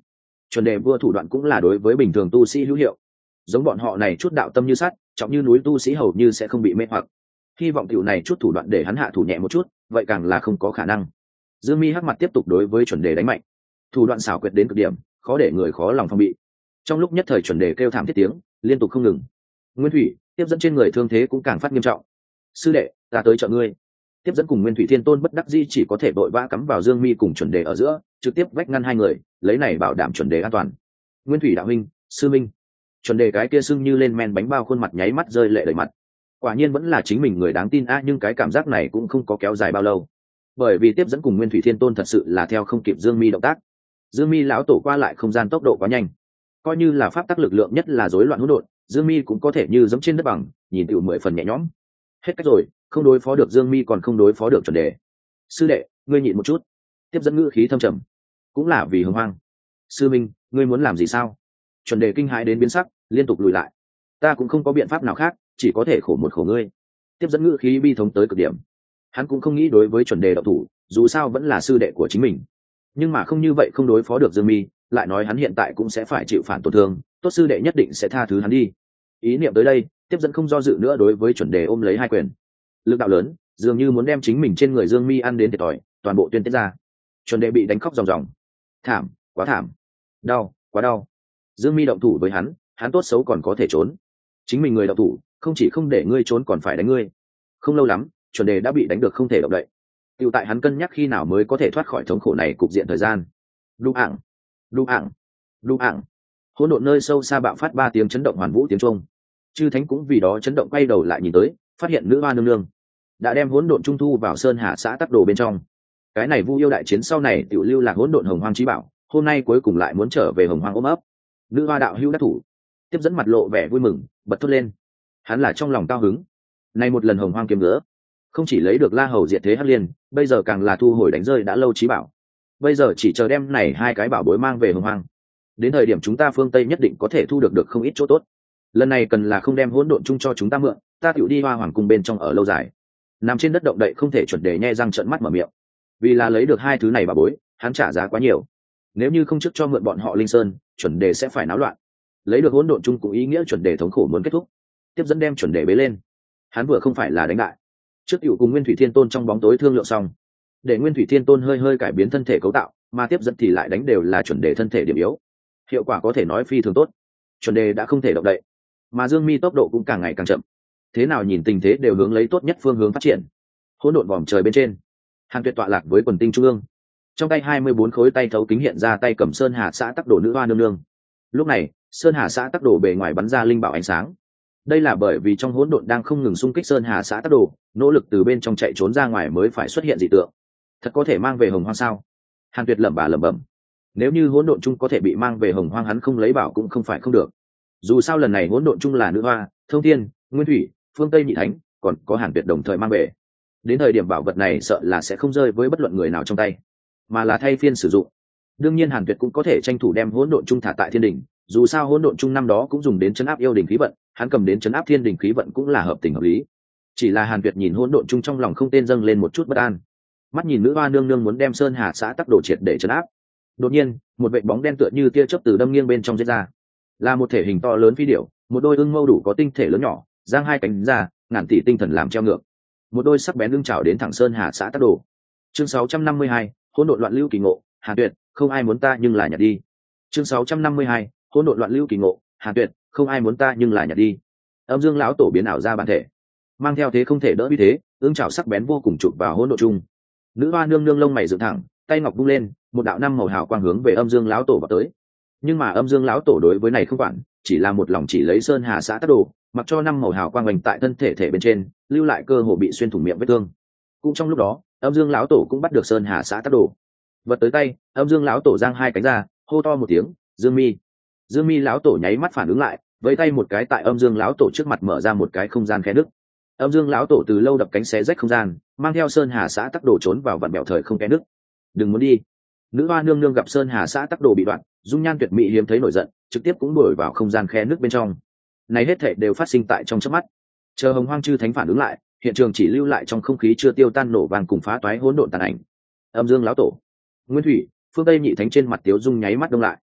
Chuẩn đề vua thủ đoạn cũng là đối với bình thường tu sĩ hữu hiệu, giống bọn họ này chút đạo tâm như sắt, trọng như núi tu sĩ hầu như sẽ không bị mê hoặc. Hy vọng tiểu này chút thủ đoạn để hắn hạ thủ nhẹ một chút, vậy càng là không có khả năng. Dương Mi hắc mặt tiếp tục đối với chuẩn đề đánh mạnh, thủ đoạn xảo quyệt đến cực điểm, khó để người khó lòng phòng bị. Trong lúc nhất thời chuẩn đề kêu thảm thiết tiếng liên tục không ngừng. Nguyên thủy tiếp dẫn trên người thương thế cũng càng phát nghiêm trọng. Sư đệ, ta tới trợ ngươi. Tiếp dẫn cùng Nguyên thủy thiên tôn bất đắc dĩ chỉ có thể vội vã cắm vào Dương Mi cùng chuẩn đề ở giữa, trực tiếp vách ngăn hai người, lấy này bảo đảm chuẩn đề an toàn. Nguyên thủy đạo huynh, sư minh. Chuẩn đề cái kia sưng như lên men bánh bao, khuôn mặt nháy mắt rơi lệ đầy mặt. Quả nhiên vẫn là chính mình người đáng tin a, nhưng cái cảm giác này cũng không có kéo dài bao lâu, bởi vì tiếp dẫn cùng Nguyên thủy thiên tôn thật sự là theo không kịp Dương Mi động tác. Dương Mi lão tổ qua lại không gian tốc độ quá nhanh, coi như là pháp tắc lực lượng nhất là rối loạn hỗn độn, Dương Mi cũng có thể như giống trên đất bằng, nhìn tiểu mười phần nhẹ nhõm. Hết cách rồi, không đối phó được Dương Mi còn không đối phó được chuẩn đề. Sư đệ, ngươi nhịn một chút. Tiếp dẫn ngữ khí thâm trầm, cũng là vì hưng hoang. Sư minh, ngươi muốn làm gì sao? Chuẩn đề kinh hãi đến biến sắc, liên tục lùi lại. Ta cũng không có biện pháp nào khác, chỉ có thể khổ một khổ ngươi. Tiếp dẫn ngữ khí bi thống tới cực điểm. Hắn cũng không nghĩ đối với chuẩn đề động thủ, dù sao vẫn là sư đệ của chính mình. Nhưng mà không như vậy không đối phó được Dương Mi, lại nói hắn hiện tại cũng sẽ phải chịu phản tổn thương, tốt sư đệ nhất định sẽ tha thứ hắn đi. Ý niệm tới đây, tiếp dẫn không do dự nữa đối với chuẩn đề ôm lấy hai quyền. Lực đạo lớn, dường như muốn đem chính mình trên người Dương Mi ăn đến thiệt thòi, toàn bộ tuyên tiết ra. Chuẩn đề bị đánh khóc ròng ròng. Thảm, quá thảm. Đau, quá đau. Dương Mi động thủ với hắn, hắn tốt xấu còn có thể trốn. Chính mình người động thủ, không chỉ không để ngươi trốn còn phải đánh ngươi. Không lâu lắm, chuẩn đề đã bị đánh được không thể động đậy. Tiểu tại hắn cân nhắc khi nào mới có thể thoát khỏi thống khổ này cục diện thời gian. Đu ảng, đu ảng, đu ảng. Hỗn độn nơi sâu xa bạo phát ba tiếng chấn động hoàn vũ tiếng trung. Chư thánh cũng vì đó chấn động quay đầu lại nhìn tới, phát hiện nữ hoa nương nương đã đem hỗn độn trung thu vào sơn hà xã tắc đồ bên trong. Cái này Vu yêu đại chiến sau này tiểu lưu lạc hỗn độn hồng hoang chí bảo, hôm nay cuối cùng lại muốn trở về hồng hoang ôm ấp. Nữ hoa đạo hữu đắc thủ. Tiếp dẫn mặt lộ vẻ vui mừng, bật thốt lên. Hắn là trong lòng cao hứng. Này một lần hồng hoang kiếm nữa, không chỉ lấy được La Hầu diệt thế Hắc Liên, bây giờ càng là thu hồi đánh rơi đã lâu chí bảo. Bây giờ chỉ chờ đem này hai cái bảo bối mang về hồng hoang. Đến thời điểm chúng ta phương Tây nhất định có thể thu được được không ít chỗ tốt. Lần này cần là không đem hỗn độn chung cho chúng ta mượn, ta tiểu đi Hoa Hoàng cung bên trong ở lâu dài. Nằm trên đất động đậy không thể chuẩn đề nhe răng trợn mắt mở miệng. Vì là lấy được hai thứ này bảo bối, hắn trả giá quá nhiều. Nếu như không trước cho mượn bọn họ Linh Sơn, chuẩn đề sẽ phải náo loạn. Lấy được hỗn độn chung cũng ý nghĩa chuẩn đề thống khổ muốn kết thúc. Tiếp dẫn đem chuẩn đề bế lên. Hắn vừa không phải là đánh đại, trước tiểu cùng Nguyên thủy thiên tôn trong bóng tối thương lượng xong, để Nguyên thủy thiên tôn hơi hơi cải biến thân thể cấu tạo, mà tiếp dẫn thì lại đánh đều là chuẩn đề thân thể điểm yếu, hiệu quả có thể nói phi thường tốt. Chuẩn đề đã không thể động đậy, mà Dương Mi tốc độ cũng càng ngày càng chậm. Thế nào nhìn tình thế đều hướng lấy tốt nhất phương hướng phát triển. Hỗn độn vòm trời bên trên, Hàn Tuyệt tọa lạc với quần tinh trung ương, trong tay hai mươi bốn khối tay thấu kính hiện ra tay cầm sơn hà xã tắc đồ nữ hoa nương nương. Lúc này sơn hà xã tắc đồ bề ngoài bắn ra linh bảo ánh sáng. Đây là bởi vì trong hỗn độn đang không ngừng xung kích sơn hà xã tắc đồ, nỗ lực từ bên trong chạy trốn ra ngoài mới phải xuất hiện dị tượng. Thật có thể mang về hồng hoang sao? Hàn Tuyệt lẩm bà lẩm bẩm. Nếu như hỗn độn chung có thể bị mang về hồng hoang, hắn không lấy bảo cũng không phải không được. Dù sao lần này hỗn độn chung là nữ hoa, thông thiên, nguyên thủy, phương Tây nhị thánh, còn có Hàn Tuyệt đồng thời mang về. Đến thời điểm bảo vật này sợ là sẽ không rơi với bất luận người nào trong tay, mà là thay phiên sử dụng. Đương nhiên Hàn Tuyệt cũng có thể tranh thủ đem hỗn độn chung thả tại thiên đỉnh, dù sao hỗn độn chung năm đó cũng dùng đến chấn áp yêu đỉnh khí vận, hắn cầm đến chấn áp thiên đỉnh khí vận cũng là hợp tình hợp lý. Chỉ là Hàn Tuyệt nhìn hỗn độn chung trong lòng không tên dâng lên một chút bất an. Mắt nhìn nữ hoa nương nương muốn đem sơn hà xã tắc đồ triệt để chấn áp, đột nhiên một vệt bóng đen tựa như tia chớp từ đâm nghiêng bên trong giết ra, là một thể hình to lớn phi điểu, một đôi ưng mâu đủ có tinh thể lớn nhỏ, giang hai cánh ra, ngàn tỷ tinh thần làm treo ngược, một đôi sắc bén lưng chảo đến thẳng sơn hà xã tắc đồ. Chương sáu trăm năm mươi hai, hỗn độn loạn lưu kỳ ngộ, Hàn Tuyệt, không ai muốn ta nhưng là nhặt đi. Chương sáu trăm năm mươi hai, hỗn độn loạn lưu kỳ ngộ, Hàn Tuyệt, không ai muốn ta nhưng là nhặt đi. Âm Dương lão tổ biến ảo ra bản thể, mang theo thế không thể đỡ uy thế, ương chảo sắc bén vô cùng chụp vào hỗn độn chung. Nữ hoa nương nương lông mày dựng thẳng, tay ngọc vung lên, một đạo năm màu hào quang hướng về Âm Dương lão tổ vào tới. Nhưng mà Âm Dương lão tổ đối với này không quản, chỉ là một lòng chỉ lấy sơn hà xã tắc đồ, mặc cho năm màu hào quang hoành tại thân thể thể bên trên, lưu lại cơ hồ bị xuyên thủng miệng vết thương. Cũng trong lúc đó, Âm Dương lão tổ cũng bắt được sơn hà xã tắc đồ. Vật tới tay, Âm Dương lão tổ giang hai cánh ra, hô to một tiếng, Dương Mi. Dương Mi lão tổ nháy mắt phản ứng lại, với tay một cái tại Âm Dương lão tổ trước mặt mở ra một cái không gian khe nứt. Âm Dương lão tổ từ lâu đập cánh xé rách không gian, mang theo sơn hà xã tắc đồ trốn vào vạn bèo thời không kẽ nứt. Đừng muốn đi. Nữ hoa nương nương gặp sơn hà xã tắc đồ bị đoạn, dung nhan tuyệt mỹ hiếm thấy nổi giận, trực tiếp cũng đuổi vào không gian khe nứt bên trong. Này hết thảy đều phát sinh tại trong chớp mắt. Chờ Hồng Hoang chư thánh phản ứng lại, hiện trường chỉ lưu lại trong không khí chưa tiêu tan nổ vàng cùng phá toái hỗn độn tàn ảnh. Âm Dương lão tổ, Nguyên Thủy, phương Tây nhị thánh trên mặt tiếu dung nháy mắt đông lại.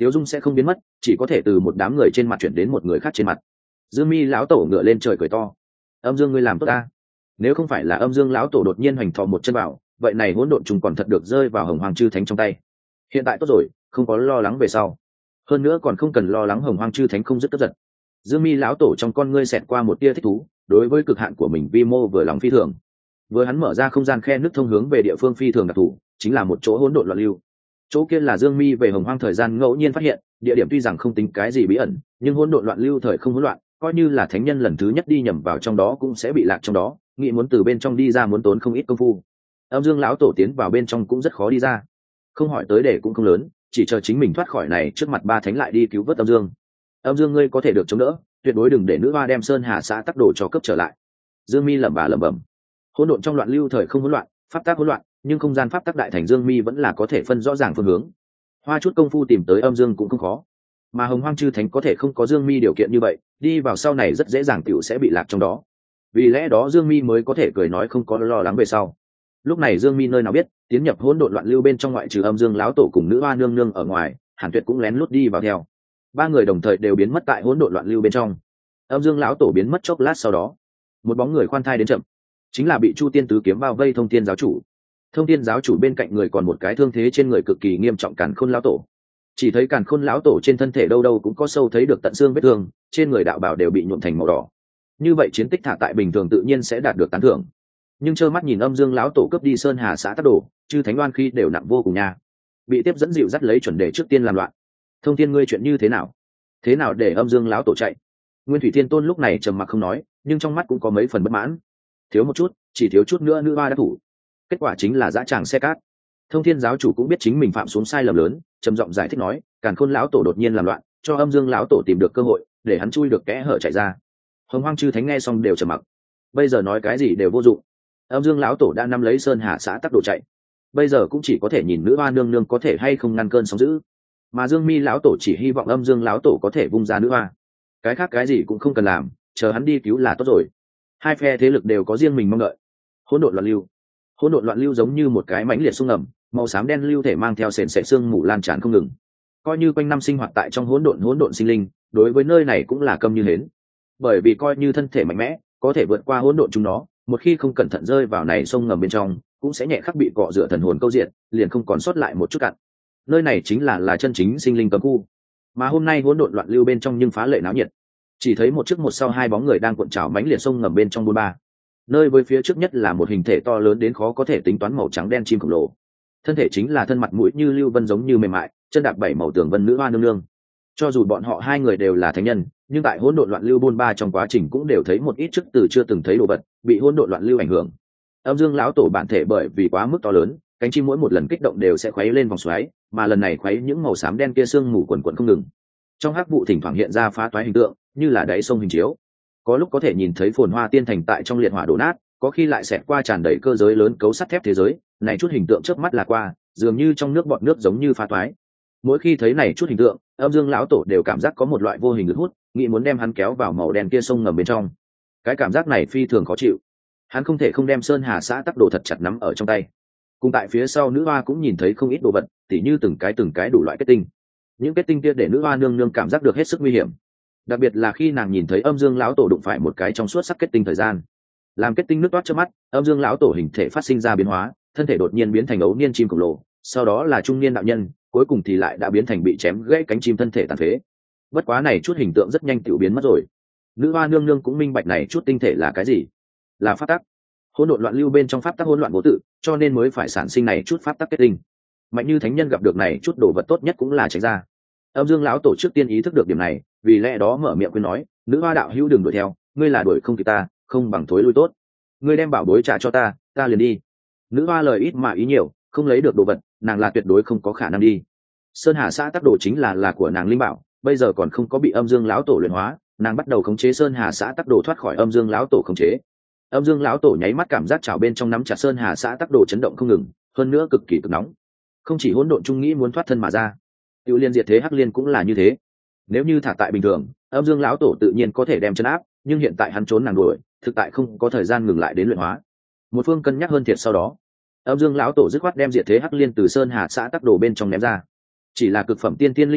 tiếu dung sẽ không biến mất, chỉ có thể từ một đám người trên mặt chuyển đến một người khác trên mặt. Dương Mi lão tổ ngửa lên trời cười to. Âm Dương ngươi làm tốt ta. Nếu không phải là Âm Dương lão tổ đột nhiên hoành thọ một chân vào, vậy này hỗn độn trùng còn thật được rơi vào Hồng Hoang chư thánh trong tay. Hiện tại tốt rồi, không có lo lắng về sau. Hơn nữa còn không cần lo lắng Hồng Hoang chư thánh không dứt tức giận. Dương Mi lão tổ trong con ngươi xẹt qua một tia thích thú, đối với cực hạn của mình vi mô vừa lòng phi thường. Vừa hắn mở ra không gian khe nước thông hướng về địa phương phi thường đặc thù, chính là một chỗ hỗn độn loạn lưu. Chỗ kia là Dương Mi về Hồng Hoang thời gian ngẫu nhiên phát hiện, địa điểm tuy rằng không tính cái gì bí ẩn, nhưng hỗn độn loạn lưu thời không hỗn loạn, coi như là thánh nhân lần thứ nhất đi nhầm vào trong đó cũng sẽ bị lạc trong đó, nghĩ muốn từ bên trong đi ra muốn tốn không ít công phu. Âm Dương lão tổ tiến vào bên trong cũng rất khó đi ra, không hỏi tới để cũng không lớn, chỉ chờ chính mình thoát khỏi này trước mặt ba thánh lại đi cứu vớt Âm Dương. Âm Dương ngươi có thể được chống đỡ, tuyệt đối đừng để nữ hoa đem Sơn Hà xã tắc đồ cho cấp trở lại. Dương Mi lẩm bà lẩm bẩm. Hỗn độn trong loạn lưu thời không hỗn loạn, pháp tắc hỗn loạn, nhưng không gian pháp tắc đại thành Dương Mi vẫn là có thể phân rõ ràng phương hướng. Hoa chút công phu tìm tới Âm Dương cũng không khó, mà Hồng Hoang chư thánh có thể không có Dương Mi điều kiện như vậy, đi vào sau này rất dễ dàng tiểu sẽ bị lạc trong đó. Vì lẽ đó Dương Mi mới có thể cười nói không có lo lắng về sau. Lúc này Dương Mi nơi nào biết, tiến nhập hỗn độn loạn lưu bên trong ngoại trừ Âm Dương lão tổ cùng nữ hoa nương nương ở ngoài, Hàn Tuyệt cũng lén lút đi vào theo. Ba người đồng thời đều biến mất tại hỗn độn loạn lưu bên trong. Âm Dương lão tổ biến mất chốc lát sau đó, một bóng người khoan thai đến chậm, chính là bị Chu Tiên tứ kiếm bao vây Thông Thiên giáo chủ. Thông Thiên giáo chủ bên cạnh người còn một cái thương thế trên người cực kỳ nghiêm trọng Càn Khôn lão tổ. Chỉ thấy Càn Khôn lão tổ trên thân thể đâu đâu cũng có sâu thấy được tận xương vết thương, trên người đạo bào đều bị nhuộm thành màu đỏ. Như vậy chiến tích thả tại bình thường tự nhiên sẽ đạt được tán thưởng. Nhưng trơ mắt nhìn Âm Dương lão tổ cướp đi Sơn Hà xã tắc đồ, chư thánh oan khi đều nặng vô cùng nha. Bị tiếp dẫn dịu dắt lấy chuẩn đề trước tiên làm loạn. Thông Thiên ngươi chuyện như thế nào? Thế nào để Âm Dương lão tổ chạy? Nguyên Thủy Thiên Tôn lúc này trầm mặc không nói, nhưng trong mắt cũng có mấy phần bất mãn. Thiếu một chút, chỉ thiếu chút nữa nữ hoa đã thủ. Kết quả chính là dã tràng xe cát. Thông Thiên giáo chủ cũng biết chính mình phạm xuống sai lầm lớn, trầm giọng giải thích nói, Càn Khôn lão tổ đột nhiên làm loạn, cho Âm Dương lão tổ tìm được cơ hội, để hắn chui được kẽ hở chạy ra. Hồng Hoang chư thánh nghe xong đều trầm mặc. Bây giờ nói cái gì đều vô dụng. Âm Dương lão tổ đã nắm lấy Sơn Hà xã tắc đồ chạy, bây giờ cũng chỉ có thể nhìn nữ hoa nương nương có thể hay không ngăn cơn sóng dữ. Mà Dương Mi lão tổ chỉ hy vọng Âm Dương lão tổ có thể vung ra nữ hoa, cái khác cái gì cũng không cần làm, chờ hắn đi cứu là tốt rồi. Hai phe thế lực đều có riêng mình mong đợi. Hỗn độn loạn lưu, hỗn độn loạn lưu giống như một cái mãnh liệt sung ngầm, màu xám đen lưu thể mang theo sền sệt xương mù lan tràn không ngừng. Coi như quanh năm sinh hoạt tại trong hỗn độn hỗn độn sinh linh, đối với nơi này cũng là câm như hến. Bởi vì coi như thân thể mạnh mẽ, có thể vượt qua hỗn độn chúng nó, một khi không cẩn thận rơi vào này sông ngầm bên trong, cũng sẽ nhẹ khắc bị cọ rửa thần hồn câu diện, liền không còn sót lại một chút cặn. Nơi này chính là là chân chính sinh linh cấm khu. Mà hôm nay hỗn độn loạn lưu bên trong nhưng phá lệ náo nhiệt. Chỉ thấy một trước một sau hai bóng người đang cuộn trào mãnh liệt sông ngầm bên trong buôn ba. Nơi với phía trước nhất là một hình thể to lớn đến khó có thể tính toán màu trắng đen chim khổng lồ. Thân thể chính là thân mặt mũi như lưu vân giống như mềm mại, chân đạp bảy màu tường vân nữ hoa nương nương. Cho dù bọn họ hai người đều là thánh nhân, nhưng tại hỗn độn loạn lưu buôn ba trong quá trình cũng đều thấy một ít chức từ chưa từng thấy đồ vật, bị hỗn độn loạn lưu ảnh hưởng. Âm Dương lão tổ bản thể bởi vì quá mức to lớn, cánh chim mỗi một lần kích động đều sẽ khuấy lên vòng xoáy, mà lần này khuấy những màu xám đen kia sương mù quần quần không ngừng. Trong hắc vụ thỉnh thoảng hiện ra phá toái hình tượng, như là đáy sông hình chiếu. Có lúc có thể nhìn thấy phồn hoa tiên thành tại trong liệt hỏa đổ nát, có khi lại xẹt qua tràn đầy cơ giới lớn cấu sắt thép thế giới, này chút hình tượng chớp mắt là qua, dường như trong nước bọt nước giống như phá toái. Mỗi khi thấy này chút hình tượng, Âm Dương lão tổ đều cảm giác có một loại vô hình lực hút, nghĩ muốn đem hắn kéo vào màu đen kia sông ngầm bên trong. Cái cảm giác này phi thường khó chịu. Hắn không thể không đem Sơn Hà xã tắc đồ thật chặt nắm ở trong tay. Cùng tại phía sau nữ hoa cũng nhìn thấy không ít đồ vật, tỉ như từng cái từng cái đủ loại kết tinh. Những kết tinh kia để nữ hoa nương nương cảm giác được hết sức nguy hiểm. Đặc biệt là khi nàng nhìn thấy Âm Dương lão tổ đụng phải một cái trong suốt sắc kết tinh thời gian, làm kết tinh nước toát trước mắt, Âm Dương lão tổ hình thể phát sinh ra biến hóa, thân thể đột nhiên biến thành ấu niên chim khổng lồ, sau đó là trung niên đạo nhân, cuối cùng thì lại đã biến thành bị chém gãy cánh chim thân thể tàn phế. Bất quá này chút hình tượng rất nhanh tự biến mất rồi. Nữ hoa nương nương cũng minh bạch này chút tinh thể là cái gì, là pháp tắc. Hỗn độn loạn lưu bên trong pháp tắc hỗn loạn vô tự, cho nên mới phải sản sinh này chút pháp tắc kết tinh. Mạnh như thánh nhân gặp được này chút đồ vật tốt nhất cũng là tránh ra. Âm Dương lão tổ trước tiên ý thức được điểm này, vì lẽ đó mở miệng khuyên nói, nữ hoa đạo hữu đừng đuổi theo, ngươi là đuổi không kịp ta, không bằng thối lui tốt. Ngươi đem bảo bối trả cho ta, ta liền đi. Nữ hoa lời ít mà ý nhiều, không lấy được đồ vật, nàng là tuyệt đối không có khả năng đi. Sơn Hà xã tắc đồ chính là là của nàng linh bảo, bây giờ còn không có bị Âm Dương lão tổ luyện hóa, nàng bắt đầu khống chế Sơn Hà xã tắc đồ thoát khỏi Âm Dương lão tổ khống chế. Âm Dương lão tổ nháy mắt cảm giác chảo bên trong nắm chặt Sơn Hà xã tắc đồ chấn động không ngừng, hơn nữa cực kỳ cực nóng. Không chỉ hỗn độn trung nghĩ muốn thoát thân mà ra, Tiểu Liên diệt thế hắc liên cũng là như thế. Nếu như thả tại bình thường, Âm Dương lão tổ tự nhiên có thể đem chân áp, nhưng hiện tại hắn trốn nàng đuổi, thực tại không có thời gian ngừng lại đến luyện hóa. Một phương cân nhắc hơn thiệt sau đó, Âm Dương lão tổ dứt khoát đem diệt thế hắc liên từ Sơn Hà xã tắc đồ bên trong ném ra. Chỉ là cực phẩm tiên tiên linh bảo,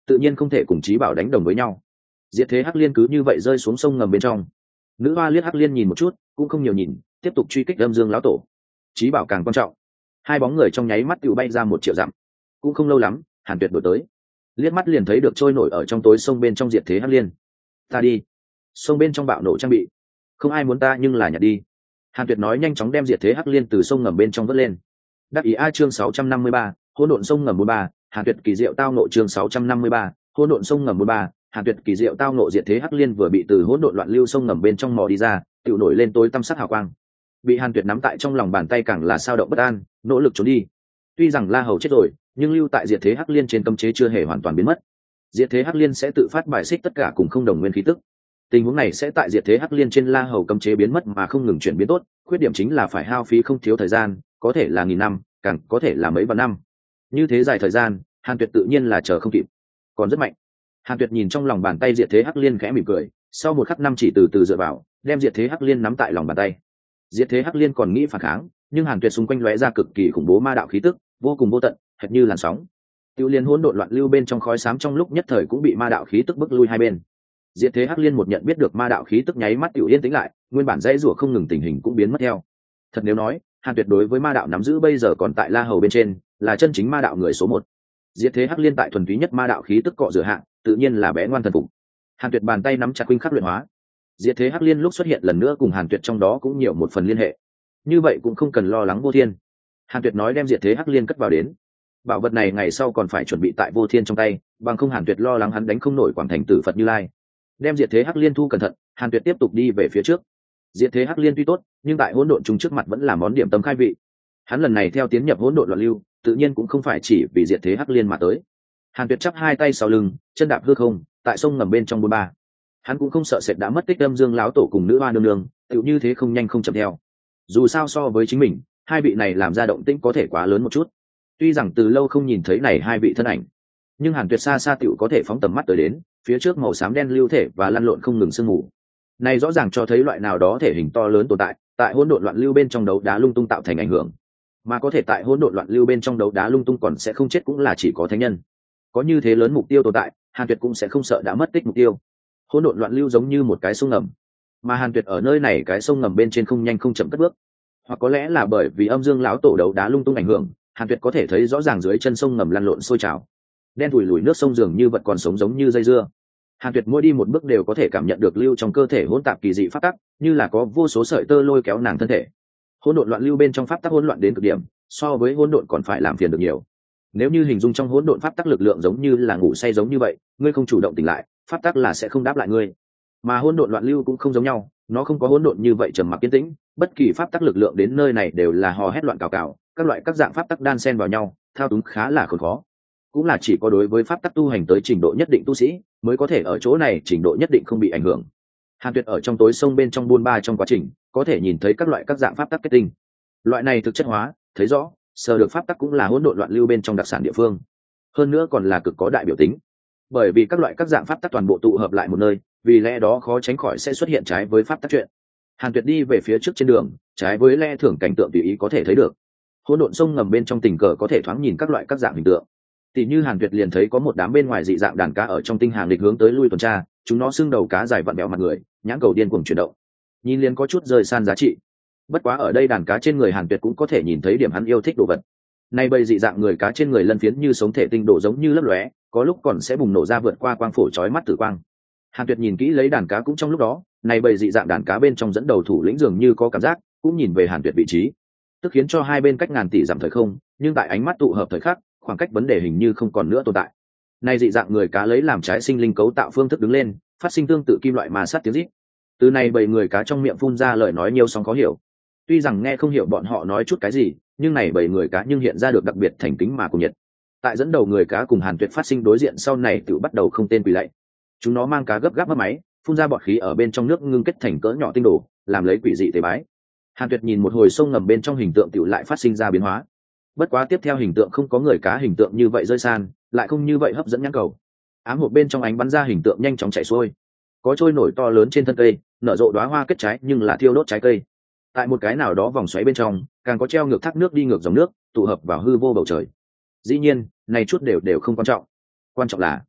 tự nhiên không thể cùng Chí Bảo đánh đồng với nhau. Diệt thế hắc liên cứ như vậy rơi xuống sông ngầm bên trong. Nữ hoa liếc hắc liên nhìn một chút, cũng không nhiều nhìn, tiếp tục truy kích Âm Dương lão tổ. Chí Bảo càng quan trọng. Hai bóng người trong nháy mắt tự bay ra một triệu dặm. Cũng không lâu lắm, Hàn Tuyệt đuổi tới. Liếc mắt liền thấy được trôi nổi ở trong tối sông bên trong diệt thế hắc liên. Ta đi. Sông bên trong bạo nổ trang bị. Không ai muốn ta nhưng là nhặt đi. Hàn Tuyệt nói nhanh chóng đem diệt thế hắc liên từ sông ngầm bên trong vớt lên. Đắc ý a chương sáu trăm năm mươi ba, hỗn độn sông ngầm bốn ba, Hàn Tuyệt kỳ diệu tao nộ chương sáu trăm năm mươi ba, hỗn độn sông ngầm bốn ba, Hàn Tuyệt kỳ diệu tao nộ diệt thế hắc liên vừa bị từ hỗn độn loạn lưu sông ngầm bên trong mò đi ra, tự nổi lên tối tăm sắc hào quang. Bị Hàn Tuyệt nắm tại trong lòng bàn tay càng là sao động bất an, nỗ lực trốn đi. Tuy rằng La Hầu chết rồi, nhưng lưu tại diệt thế hắc liên trên cấm chế chưa hề hoàn toàn biến mất. Diệt thế hắc liên sẽ tự phát bài xích tất cả cùng không đồng nguyên khí tức. Tình huống này sẽ tại diệt thế hắc liên trên La Hầu cấm chế biến mất mà không ngừng chuyển biến tốt, khuyết điểm chính là phải hao phí không thiếu thời gian, có thể là nghìn năm, càng có thể là mấy vạn năm. Như thế dài thời gian, Hàn Tuyệt tự nhiên là chờ không kịp. Còn rất mạnh. Hàn Tuyệt nhìn trong lòng bàn tay diệt thế hắc liên khẽ mỉm cười, sau một khắc năm chỉ từ từ dựa vào, đem diệt thế hắc liên nắm tại lòng bàn tay. Diệt thế hắc liên còn nghĩ phản kháng, nhưng Hàn Tuyệt xung quanh lóe ra cực kỳ khủng bố ma đạo khí tức, vô cùng vô tận, hệt như làn sóng. Tiêu liên hỗn độn loạn lưu bên trong khói xám trong lúc nhất thời cũng bị ma đạo khí tức bức lui hai bên. Diệt thế hắc liên một nhận biết được ma đạo khí tức nháy mắt tiểu yên tĩnh lại, nguyên bản dãy rủa không ngừng tình hình cũng biến mất theo. Thật nếu nói, Hàn Tuyệt đối với ma đạo nắm giữ bây giờ còn tại La Hầu bên trên, là chân chính ma đạo người số một. Diệt thế hắc liên tại thuần túy nhất ma đạo khí tức cọ rửa hạ, tự nhiên là bé ngoan thần phục. Hàn Tuyệt bàn tay nắm chặt khuynh khắc luyện hóa. Diệt thế hắc liên lúc xuất hiện lần nữa cùng Hàn Tuyệt trong đó cũng nhiều một phần liên hệ. Như vậy cũng không cần lo lắng vô thiên. Hàn Tuyệt nói đem diệt thế hắc liên cất vào đến. Bảo vật này ngày sau còn phải chuẩn bị tại vô thiên trong tay, bằng không Hàn Tuyệt lo lắng hắn đánh không nổi Quảng Thành Tử Phật Như Lai. Đem diệt thế hắc liên thu cẩn thận, Hàn Tuyệt tiếp tục đi về phía trước. Diệt thế hắc liên tuy tốt, nhưng tại hỗn độn chúng trước mặt vẫn là món điểm tâm khai vị. Hắn lần này theo tiến nhập hỗn độn loạn lưu, tự nhiên cũng không phải chỉ vì diệt thế hắc liên mà tới. Hàn Tuyệt chắp hai tay sau lưng, chân đạp hư không, tại sông ngầm bên trong bốn ba. Hắn cũng không sợ sệt đã mất tích Âm Dương lão tổ cùng nữ hoa nương nương, tựu như thế không nhanh không chậm theo. Dù sao so với chính mình, hai vị này làm ra động tĩnh có thể quá lớn một chút. Tuy rằng từ lâu không nhìn thấy này hai vị thân ảnh, nhưng Hàn Tuyệt xa xa tựu có thể phóng tầm mắt tới đến, phía trước màu xám đen lưu thể và lăn lộn không ngừng sương mù. Này rõ ràng cho thấy loại nào đó thể hình to lớn tồn tại, tại hỗn độn loạn lưu bên trong đấu đá lung tung tạo thành ảnh hưởng. Mà có thể tại hỗn độn loạn lưu bên trong đấu đá lung tung còn sẽ không chết cũng là chỉ có thánh nhân. Có như thế lớn mục tiêu tồn tại, Hàn Tuyệt cũng sẽ không sợ đã mất tích mục tiêu. Hỗn độn loạn lưu giống như một cái sông ngầm, mà Hàn Tuyệt ở nơi này cái sông ngầm bên trên không nhanh không chậm cất bước. Hoặc có lẽ là bởi vì Âm Dương lão tổ đấu đá lung tung ảnh hưởng, Hàn Tuyệt có thể thấy rõ ràng dưới chân sông ngầm lăn lộn sôi trào, đen thùi lùi nước sông dường như vật còn sống giống như dây dưa. Hàn Tuyệt mỗi đi một bước đều có thể cảm nhận được lưu trong cơ thể hỗn tạp kỳ dị pháp tắc, như là có vô số sợi tơ lôi kéo nàng thân thể. Hỗn độn loạn lưu bên trong pháp tắc hỗn loạn đến cực điểm, so với hỗn độn còn phải làm phiền được nhiều. Nếu như hình dung trong hỗn độn pháp tắc lực lượng giống như là ngủ say giống như vậy, ngươi không chủ động tỉnh lại, pháp tắc là sẽ không đáp lại ngươi. Mà hỗn độn loạn lưu cũng không giống nhau, nó không có hỗn độn như vậy trầm mặc yên tĩnh, bất kỳ pháp tắc lực lượng đến nơi này đều là hò hét loạn cào cào, các loại các dạng pháp tắc đan xen vào nhau, thao túng khá là khốn khó. Cũng là chỉ có đối với pháp tắc tu hành tới trình độ nhất định tu sĩ mới có thể ở chỗ này trình độ nhất định không bị ảnh hưởng. Hàn Tuyệt ở trong tối sông bên trong buôn ba trong quá trình có thể nhìn thấy các loại các dạng pháp tắc kết tinh, loại này thực chất hóa thấy rõ sờ được pháp tắc cũng là hỗn độn loạn lưu bên trong đặc sản địa phương, hơn nữa còn là cực có đại biểu tính, bởi vì các loại các dạng pháp tắc toàn bộ tụ hợp lại một nơi, vì lẽ đó khó tránh khỏi sẽ xuất hiện trái với pháp tắc chuyện. Hàn Tuyệt đi về phía trước trên đường, trái với lẽ thường cảnh tượng tùy ý có thể thấy được. Hỗn độn sông ngầm bên trong tình cờ có thể thoáng nhìn các loại các dạng hình tượng. Tỷ như Hàn Tuyệt liền thấy có một đám bên ngoài dị dạng đàn cá ở trong tinh hàng lịch hướng tới lui tuần tra, chúng nó xưng đầu cá dài vặn bẹo mặt người, nhãn cầu điên cuồng chuyển động, nhìn liền có chút rời san giá trị. Bất quá ở đây đàn cá trên người Hàn Tuyệt cũng có thể nhìn thấy điểm hắn yêu thích đồ vật. Nay bầy dị dạng người cá trên người lân phiến như sống thể tinh độ giống như lấp lóe, có lúc còn sẽ bùng nổ ra vượt qua quang phổ chói mắt tử quang. Hàn Tuyệt nhìn kỹ lấy đàn cá cũng trong lúc đó, này bầy dị dạng đàn cá bên trong dẫn đầu thủ lĩnh dường như có cảm giác, cũng nhìn về Hàn Tuyệt vị trí, tức khiến cho hai bên cách ngàn tỷ dặm thời không, nhưng tại ánh mắt tụ hợp thời khắc, khoảng cách vấn đề hình như không còn nữa tồn tại. Này dị dạng người cá lấy làm trái sinh linh cấu tạo phương thức đứng lên, phát sinh tương tự kim loại mà sát tiếng rít. Từ này bầy người cá trong miệng phun ra lời nói nhiều sóng khó hiểu. Tuy rằng nghe không hiểu bọn họ nói chút cái gì, nhưng này bầy người cá nhưng hiện ra được đặc biệt thành kính mà cùng nhiệt. Tại dẫn đầu người cá cùng Hàn Tuyệt phát sinh đối diện sau này tự bắt đầu không tên quỳ lạy. Chúng nó mang cá gấp gáp mất máy, phun ra bọt khí ở bên trong nước ngưng kết thành cỡ nhỏ tinh đồ, làm lấy quỷ dị tế bái. Hàn Tuyệt nhìn một hồi sông ngầm bên trong hình tượng tự lại phát sinh ra biến hóa. Bất quá tiếp theo hình tượng không có người cá hình tượng như vậy rơi san, lại không như vậy hấp dẫn nhãn cầu. Ám hộp bên trong ánh bắn ra hình tượng nhanh chóng chảy xuôi, có trôi nổi to lớn trên thân cây, nở rộ đóa hoa kết trái nhưng là thiêu đốt trái cây. Tại một cái nào đó vòng xoáy bên trong, càng có treo ngược thác nước đi ngược dòng nước, tụ hợp vào hư vô bầu trời. Dĩ nhiên, này chút đều đều không quan trọng. Quan trọng là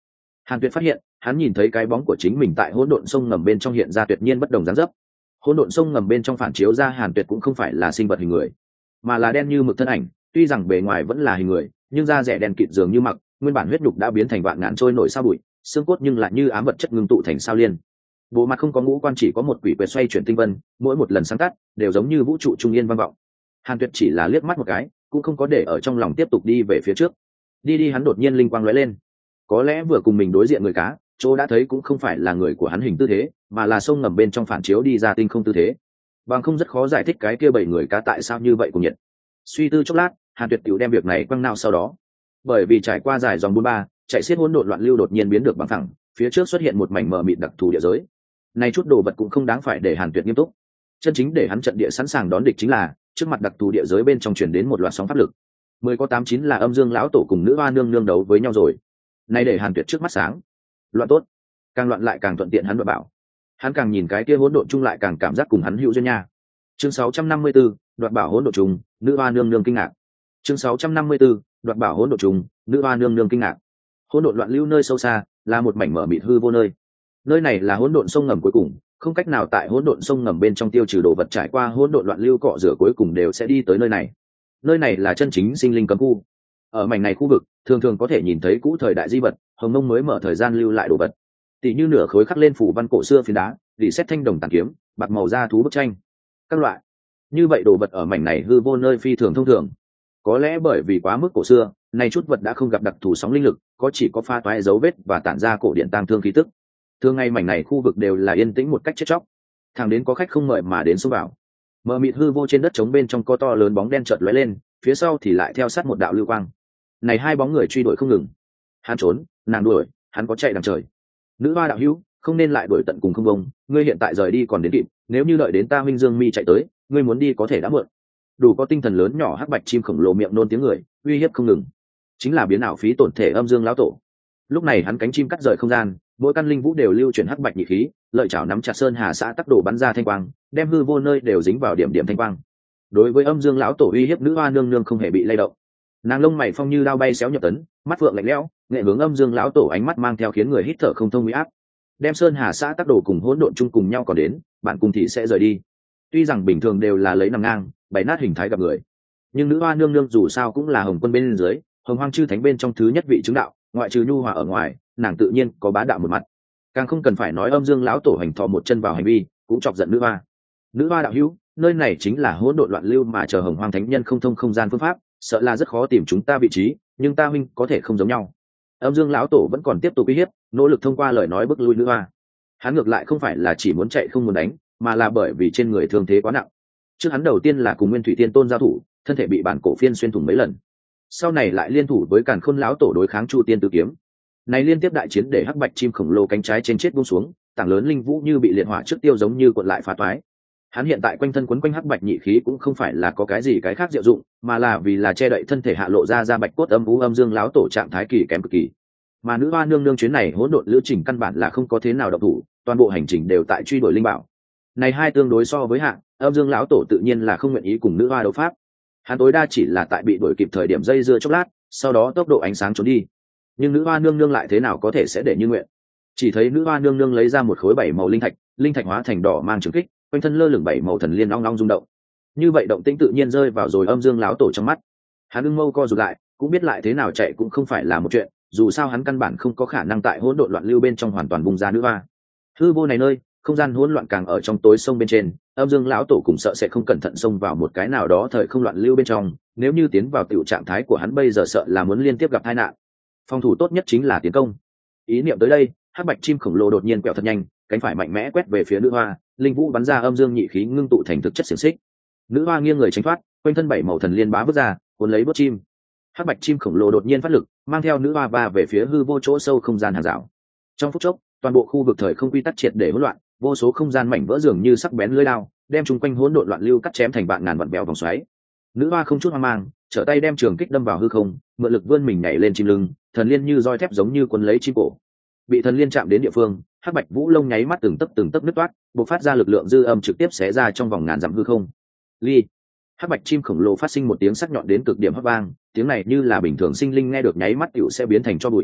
Hàn Tuyệt phát hiện hắn nhìn thấy cái bóng của chính mình tại hỗn độn sông ngầm bên trong hiện ra tuyệt nhiên bất đồng dáng dấp. Hỗn độn sông ngầm bên trong phản chiếu ra Hàn Tuyệt cũng không phải là sinh vật hình người, mà là đen như mực thân ảnh, tuy rằng bề ngoài vẫn là hình người nhưng da rẻ đen kịt dường như mặc, nguyên bản huyết nhục đã biến thành vạn ngàn trôi nổi sao bụi, xương cốt nhưng lại như ám vật chất ngưng tụ thành sao liên. Bộ mặt không có ngũ quan, chỉ có một quỷ quyệt xoay chuyển tinh vân, mỗi một lần sáng tắt đều giống như vũ trụ trung yên vang vọng. Hàn Tuyệt chỉ là liếc mắt một cái, cũng không có để ở trong lòng, tiếp tục đi về phía trước. Đi đi hắn đột nhiên linh quang lóe lên, có lẽ vừa cùng mình đối diện người cá, chỗ đã thấy cũng không phải là người của hắn hình tư thế, mà là sông ngầm bên trong phản chiếu đi ra tinh không tư thế. Bằng không rất khó giải thích cái kia bảy người cá tại sao như vậy cùng nhiệt. Suy tư chốc lát, Hàn Tuyệt tiểu đem việc này quăng nào sau đó. Bởi vì trải qua dài dòng bốn ba, chạy xiết hỗn độn loạn lưu đột nhiên biến được bằng thẳng, phía trước xuất hiện một mảnh mờ mịt đặc thù địa giới. Này chút đồ vật cũng không đáng phải để Hàn Tuyệt nghiêm túc. Chân chính để hắn trận địa sẵn sàng đón địch chính là, trước mặt đặc thù địa giới bên trong truyền đến một loạt sóng pháp lực. Mười có tám chín là âm dương lão tổ cùng nữ hoa nương nương đấu với nhau rồi. Này để Hàn Tuyệt trước mắt sáng. Loạn tốt, càng loạn lại càng thuận tiện hắn đoạt bảo. Hắn càng nhìn cái kia hỗn độn chung lại càng cảm giác cùng hắn hữu duyên nha. Chương sáu trăm năm mươi 64, đoạt bảo hỗn độn chung, nữ hoa nương nương kinh ngạc. Chương sáu trăm năm mươi 64, đoạt bảo hỗn độn chung, nữ hoa nương nương kinh ngạc. Hỗn độn loạn lưu nơi sâu xa, là một mảnh mở mịt hư vô nơi. Nơi này là hỗn độn sông ngầm cuối cùng, không cách nào tại hỗn độn sông ngầm bên trong tiêu trừ đồ vật, trải qua hỗn độn loạn lưu cọ rửa cuối cùng đều sẽ đi tới nơi này. Nơi này là chân chính sinh linh cấm khu. Ở mảnh này khu vực, thường thường có thể nhìn thấy cũ thời đại di vật, hồng mông mới mở thời gian lưu lại đồ vật. Tỷ như nửa khối khắc lên phủ văn cổ xưa phiến đá, rỉ sét thanh đồng tàn kiếm, bạc màu da thú bức tranh. Các loại. Như vậy đồ vật ở mảnh này hư vô nơi phi thường thông thường. Có lẽ bởi vì quá mức cổ xưa, này chút vật đã không gặp đặc thù sóng linh lực, có chỉ có pha toái dấu vết và tản ra cổ điện tang thương khí tức. Thường ngày mảnh này khu vực đều là yên tĩnh một cách chết chóc. Thẳng đến có khách không mời mà đến xông vào. Mờ mịt hư vô trên đất trống bên trong có to lớn bóng đen chợt lóe lên, phía sau thì lại theo sát một đạo lưu quang. Này hai bóng người truy đuổi không ngừng. Hắn trốn, nàng đuổi, hắn có chạy đằng trời. Nữ hoa đạo hữu, không nên lại đuổi tận cùng không bông, ngươi hiện tại rời đi còn đến kịp, nếu như đợi đến ta huynh Dương Mi chạy tới, ngươi muốn đi có thể đã muộn. Đủ có tinh thần lớn nhỏ hắc bạch chim khổng lồ miệng nôn tiếng người, uy hiếp không ngừng. Chính là biến ảo phí tổn thể âm dương lão tổ. Lúc này hắn cánh chim cắt rời không gian, mỗi căn linh vũ đều lưu chuyển hắc bạch nhị khí, lợi chảo nắm chặt sơn hà xã tắc đổ bắn ra thanh quang, đem hư vô nơi đều dính vào điểm điểm thanh quang. Đối với âm dương lão tổ uy hiếp, nữ hoa nương nương không hề bị lay động. Nàng lông mày phong như đao bay xéo nhập tấn, mắt phượng lạnh lẽo, nghệ hướng âm dương lão tổ, ánh mắt mang theo khiến người hít thở không thông uy áp. Đem sơn hà xã tắc đổ cùng hỗn độn chung cùng nhau còn đến, bạn cùng thì sẽ rời đi. Tuy rằng bình thường đều là lấy nằm ngang, bày nát hình thái gặp người, nhưng nữ hoa nương nương dù sao cũng là hồng quân bên dưới, hồng hoang chư thánh bên trong thứ nhất vị chứng đạo, ngoại trừ nhu hòa ở ngoài, nàng tự nhiên có bá đạo một mặt. Càng không cần phải nói âm dương lão tổ hành thọ một chân vào hành vi, cũng chọc giận nữ hoa. Nữ hoa đạo hữu, nơi này chính là hỗn độn loạn lưu mà chờ hồng hoang thánh nhân không thông không gian phương pháp, sợ là rất khó tìm chúng ta vị trí, nhưng ta huynh có thể không giống nhau. Âm dương lão tổ vẫn còn tiếp tục uy hiếp, nỗ lực thông qua lời nói bức lui nữ hoa. Hắn ngược lại không phải là chỉ muốn chạy không muốn đánh, mà là bởi vì trên người thương thế quá nặng. Trước hắn đầu tiên là cùng Nguyên Thủy Tiên Tôn giao thủ, thân thể bị bản cổ phiên xuyên thủng mấy lần. Sau này lại liên thủ với Càn Khôn lão tổ đối kháng Chu Tiên Tứ Kiếm. Này liên tiếp đại chiến để hắc bạch chim khổng lồ cánh trái trên chết buông xuống, tảng lớn linh vũ như bị liệt hỏa trước tiêu giống như cuộn lại phá toái. Hắn hiện tại quanh thân quấn quanh hắc bạch nhị khí cũng không phải là có cái gì cái khác diệu dụng, mà là vì là che đậy thân thể hạ lộ ra ra bạch cốt âm vũ âm dương lão tổ trạng thái kỳ kém cực kỳ. Mà nữ hoa nương nương chuyến này hỗn độn lữ trình căn bản là không có thế nào động thủ, toàn bộ hành trình đều tại truy đuổi linh bảo. Này hai tương đối so với hạng, âm dương lão tổ tự nhiên là không nguyện ý cùng nữ hoa đấu pháp. Hắn tối đa chỉ là tại bị đuổi kịp thời điểm dây dưa chốc lát, sau đó tốc độ ánh sáng trốn đi. Nhưng nữ hoa nương nương lại thế nào có thể sẽ để như nguyện. Chỉ thấy nữ hoa nương nương lấy ra một khối bảy màu linh thạch, linh thạch hóa thành đỏ mang trường kích, quanh thân lơ lửng bảy màu thần liên long long rung động. Như vậy động tĩnh tự nhiên rơi vào rồi âm dương lão tổ trong mắt. Hắn ưng mâu co rụt lại, cũng biết lại thế nào chạy cũng không phải là một chuyện, dù sao hắn căn bản không có khả năng tại hỗn độn loạn lưu bên trong hoàn toàn bung ra nữ hoa. Hư vô này nơi, không gian hỗn loạn càng ở trong tối sông bên trên, âm dương lão tổ cũng sợ sẽ không cẩn thận xông vào một cái nào đó thời không loạn lưu bên trong, nếu như tiến vào tiểu trạng thái của hắn bây giờ sợ là muốn liên tiếp gặp tai nạn. Phòng thủ tốt nhất chính là tiến công. Ý niệm tới đây, hắc bạch chim khổng lồ đột nhiên quẹo thật nhanh, cánh phải mạnh mẽ quét về phía nữ hoa, linh vũ bắn ra âm dương nhị khí ngưng tụ thành thực chất xiềng xích. Nữ hoa nghiêng người tránh thoát, quanh thân bảy màu thần liên bá vứt ra, cuốn lấy bớt chim. Hắc bạch chim khổng lồ đột nhiên phát lực, mang theo nữ hoa ba về phía hư vô chỗ sâu không gian hàng rào. Trong phút chốc, toàn bộ khu vực thời không quy tắc triệt để hỗn loạn, vô số không gian mảnh vỡ dường như sắc bén lưỡi dao, đem chung quanh hỗn độn loạn lưu cắt chém thành vạn ngàn vạn vẹo vòng xoáy. Nữ hoa không chút hoang mang, trở tay đem trường kích đâm vào hư không, mượn lực vươn mình nhảy lên chim lưng, thần liên như roi thép giống như cuốn lấy chim cổ. Bị thần liên chạm đến địa phương, hắc bạch vũ lông nháy mắt từng tấc từng tấc nứt toát, bộc phát ra lực lượng dư âm trực tiếp xé ra trong vòng ngàn dặm hư không. Ly, hắc bạch chim khổng lồ phát sinh một tiếng sắc nhọn đến cực điểm hấp vang, tiếng này như là bình thường sinh linh nghe được nháy mắt tiểu sẽ biến thành cho bụi.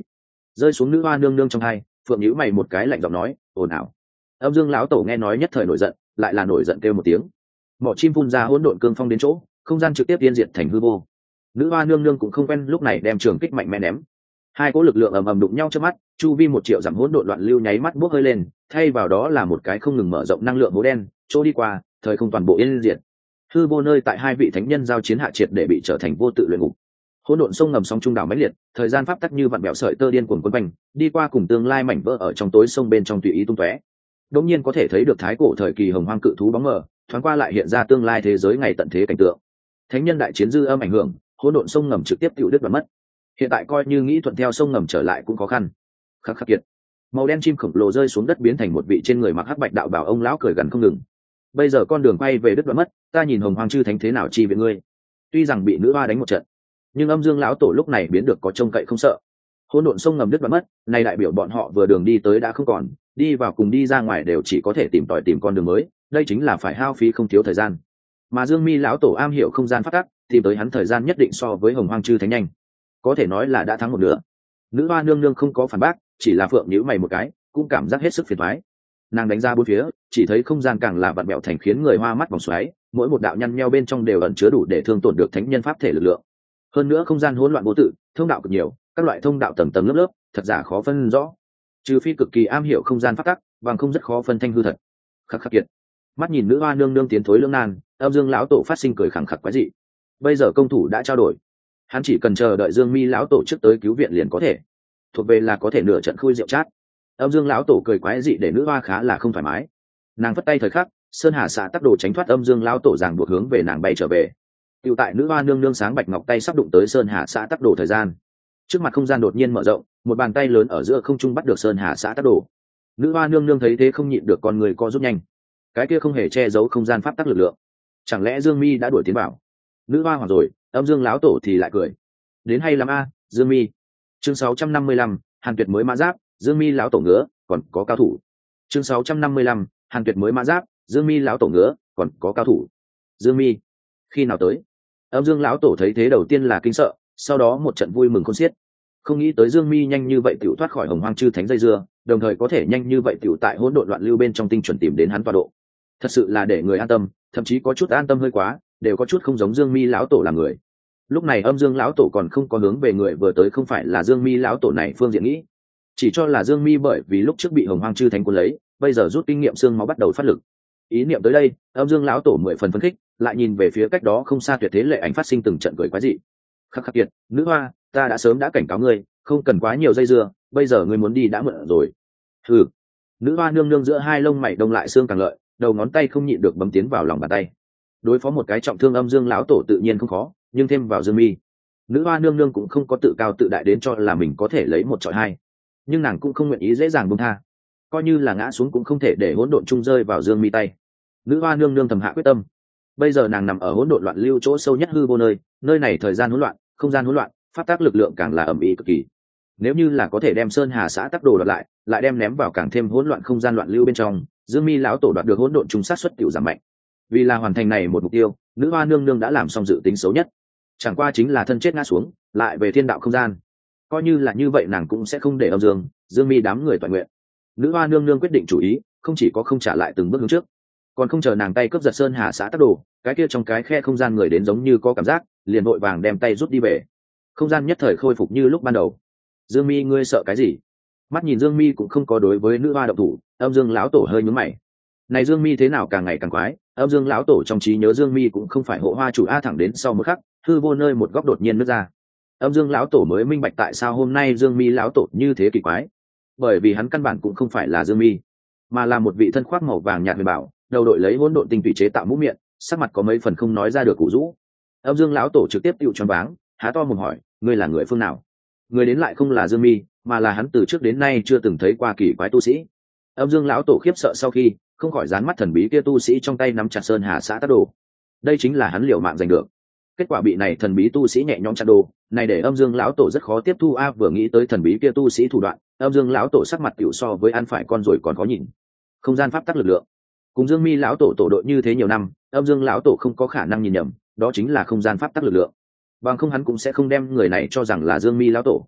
rơi xuống nữ hoa nương nương trong hai. Phượng nhíu mày một cái lạnh giọng nói, ồn ào. Âm Dương lão tổ nghe nói nhất thời nổi giận, lại là nổi giận kêu một tiếng. Mỏ chim phun ra hỗn độn cương phong đến chỗ, không gian trực tiếp yên diệt thành hư vô. Nữ hoa nương nương cũng không quen lúc này đem trường kích mạnh mẽ ném. Hai cỗ lực lượng ầm ầm đụng nhau trước mắt, chu vi một triệu dặm hỗn độn loạn lưu nháy mắt bốc hơi lên, thay vào đó là một cái không ngừng mở rộng năng lượng hố đen, chỗ đi qua, thời không toàn bộ yên diệt. Hư vô nơi tại hai vị thánh nhân giao chiến hạ triệt để bị trở thành vô tự luyện ngục. Hỗn độn sông ngầm sóng trung đảo mãnh liệt, thời gian pháp tắc như vặn bẹo sợi tơ điên cuồng quấn quanh, đi qua cùng tương lai mảnh vỡ ở trong tối sông bên trong tùy ý tung tóe. Đột nhiên có thể thấy được thái cổ thời kỳ hồng hoang cự thú bóng mờ, thoáng qua lại hiện ra tương lai thế giới ngày tận thế cảnh tượng. Thánh nhân đại chiến dư âm ảnh hưởng, hỗn độn sông ngầm trực tiếp tiêu đứt và mất. Hiện tại coi như nghĩ thuận theo sông ngầm trở lại cũng khó khăn. Khắc khắc kiệt. Màu đen chim khổng lồ rơi xuống đất biến thành một vị trên người mặc hắc bạch đạo bảo ông lão cười gần không ngừng. Bây giờ con đường quay về đứt đoạn mất, ta nhìn hồng hoang chư thánh thế nào chi viện ngươi. Tuy rằng bị nữ hoa đánh một trận, nhưng âm dương lão tổ lúc này biến được có trông cậy không sợ. Hỗn độn sông ngầm đứt đoạn mất, này đại biểu bọn họ vừa đường đi tới đã không còn, đi vào cùng đi ra ngoài đều chỉ có thể tìm tòi tìm con đường mới, đây chính là phải hao phí không thiếu thời gian. Mà Dương Mi lão tổ am hiểu không gian pháp tắc, tìm tới hắn thời gian nhất định so với hồng hoang chư thánh nhanh, có thể nói là đã thắng một nửa. Nữ hoa nương nương không có phản bác, chỉ là phượng nhíu mày một cái, cũng cảm giác hết sức phiền toái. Nàng đánh ra bốn phía, chỉ thấy không gian càng là vặn vẹo thành khiến người hoa mắt vòng xoáy, mỗi một đạo nhăn nheo bên trong đều ẩn chứa đủ để thương tổn được thánh nhân pháp thể lực lượng. Hơn nữa không gian hỗn loạn vô tự, thông đạo cực nhiều, các loại thông đạo tầng tầng lớp lớp, thật giả khó phân rõ. Trừ phi cực kỳ am hiểu không gian pháp tắc, bằng không rất khó phân thanh hư thật. Khắc khắc kiệt. Mắt nhìn nữ hoa nương nương tiến thối lưỡng nan, âm dương lão tổ phát sinh cười khẳng khặc quái dị. Bây giờ công thủ đã trao đổi, hắn chỉ cần chờ đợi Dương Mi lão tổ trước tới cứu viện liền có thể, thuộc về là có thể nửa trận khui rượu chát. Âm dương lão tổ cười quái dị để nữ hoa khá là không thoải mái. Nàng vất tay thời khắc, sơn hà xạ tắc đồ tránh thoát âm dương lão tổ giằng buộc hướng về nàng bay trở về. Tiểu tại nữ hoa nương nương sáng bạch ngọc tay sắp đụng tới sơn hà xạ tắc đồ thời gian, trước mặt không gian đột nhiên mở rộng, một bàn tay lớn ở giữa không trung bắt được sơn hà xạ tắc đồ. Nữ hoa nương nương thấy thế không nhịn được con người co rút nhanh, cái kia không hề che giấu không gian pháp tắc lực lượng, chẳng lẽ Dương Mi đã đuổi tiến vào? Nữ hoa hoảng rồi, âm dương lão tổ thì lại cười, đến hay lắm a, Dương Mi. Chương sáu trăm năm mươi lăm, Hàn Tuyệt mới mã giáp, Dương Mi lão tổ ngứa, còn có cao thủ. Chương sáu trăm năm mươi lăm, Hàn Tuyệt mới mã giáp, Dương Mi lão tổ ngứa, còn có cao thủ. Dương Mi, khi nào tới? Âm Dương lão tổ thấy thế đầu tiên là kinh sợ, sau đó một trận vui mừng khôn xiết. Không nghĩ tới Dương Mi nhanh như vậy tiểu thoát khỏi hồng hoang chư thánh dây dưa, đồng thời có thể nhanh như vậy tiểu tại hỗn độn loạn lưu bên trong tinh chuẩn tìm đến hắn tọa độ. Thật sự là để người an tâm, thậm chí có chút an tâm hơi quá, đều có chút không giống Dương Mi lão tổ làm người. Lúc này âm Dương lão tổ còn không có hướng về người vừa tới không phải là Dương Mi lão tổ này phương diện nghĩ, chỉ cho là Dương Mi bởi vì lúc trước bị hồng hoang chư thánh cuốn lấy, bây giờ rút kinh nghiệm xương máu bắt đầu phát lực. Ý niệm tới đây, âm Dương lão tổ mười phần phấn khích, lại nhìn về phía cách đó không xa tuyệt thế lệ ảnh phát sinh từng trận cười quái dị. Khắc khắc kiệt, nữ hoa, ta đã sớm đã cảnh cáo ngươi, không cần quá nhiều dây dưa, bây giờ ngươi muốn đi đã muộn rồi. Hừ. Nữ hoa nương nương giữa hai lông mày đông lại xương càng lợi, đầu ngón tay không nhịn được bấm tiến vào lòng bàn tay. Đối phó một cái trọng thương âm Dương lão tổ tự nhiên không khó, nhưng thêm vào Dương Mi, nữ hoa nương nương cũng không có tự cao tự đại đến cho là mình có thể lấy một trọi hai, nhưng nàng cũng không nguyện ý dễ dàng buông tha, coi như là ngã xuống cũng không thể để hỗn độn chung rơi vào Dương Mi tay. Nữ hoa nương nương thầm hạ quyết tâm, bây giờ nàng nằm ở hỗn độn loạn lưu chỗ sâu nhất hư vô nơi, nơi này thời gian hỗn loạn, không gian hỗn loạn, pháp tác lực lượng càng là ầm ĩ cực kỳ. Nếu như là có thể đem sơn hà xã tắc đồ đoạt lại, lại đem ném vào càng thêm hỗn loạn không gian loạn lưu bên trong, Dương Mi lão tổ đoạt được hỗn độn chung sát xuất tiểu giảm mạnh. Vì là hoàn thành này một mục tiêu, nữ hoa nương nương đã làm xong dự tính xấu nhất, chẳng qua chính là thân chết ngã xuống, lại về thiên đạo không gian. Coi như là như vậy nàng cũng sẽ không để âm dương, Dương Mi đám người toàn nguyện. Nữ hoa nương nương quyết định chủ ý, không chỉ có không trả lại từng bước hướng trước, còn không chờ nàng tay cướp giật sơn hà xã tắc đồ, cái kia trong cái khe không gian người đến giống như có cảm giác, liền vội vàng đem tay rút đi về. Không gian nhất thời khôi phục như lúc ban đầu. Dương Mi ngươi sợ cái gì? Mắt nhìn Dương Mi cũng không có đối với nữ hoa động thủ, âm dương lão tổ hơi nhướng mày. Này Dương Mi thế nào càng ngày càng quái, âm dương lão tổ trong trí nhớ Dương Mi cũng không phải hộ hoa chủ a. Thẳng đến sau một khắc, hư vô nơi một góc đột nhiên nứt ra. Âm dương lão tổ mới minh bạch tại sao hôm nay Dương Mi lão tổ như thế kỳ quái, bởi vì hắn căn bản cũng không phải là Dương Mi, mà là một vị thân khoác màu vàng nhạt huyền bảo, đầu đội lấy hỗn độn tinh thủy chế tạo mũ miệng, sắc mặt có mấy phần không nói ra được củ rũ. Âm dương lão tổ trực tiếp tựu choáng váng, há to mồm hỏi, ngươi là người phương nào? Người đến lại không là Dương Mi, mà là hắn từ trước đến nay chưa từng thấy qua kỳ quái tu sĩ. Âm dương lão tổ khiếp sợ sau khi không khỏi dán mắt thần bí kia tu sĩ trong tay nắm chặt sơn hà xã tắc đồ. Đây chính là hắn liều mạng giành được. Kết quả bị này thần bí tu sĩ nhẹ nhõm chặt đồ, này để âm dương lão tổ rất khó tiếp thu a. Vừa nghĩ tới thần bí kia tu sĩ thủ đoạn, âm dương lão tổ sắc mặt tiểu so với ăn phải con rồi còn khó nhìn. Không gian pháp tắc lực lượng, cùng Dương Mi lão tổ tổ đội như thế nhiều năm, âm dương lão tổ không có khả năng nhìn nhầm, đó chính là không gian pháp tắc lực lượng, bằng không hắn cũng sẽ không đem người này cho rằng là Dương Mi lão tổ.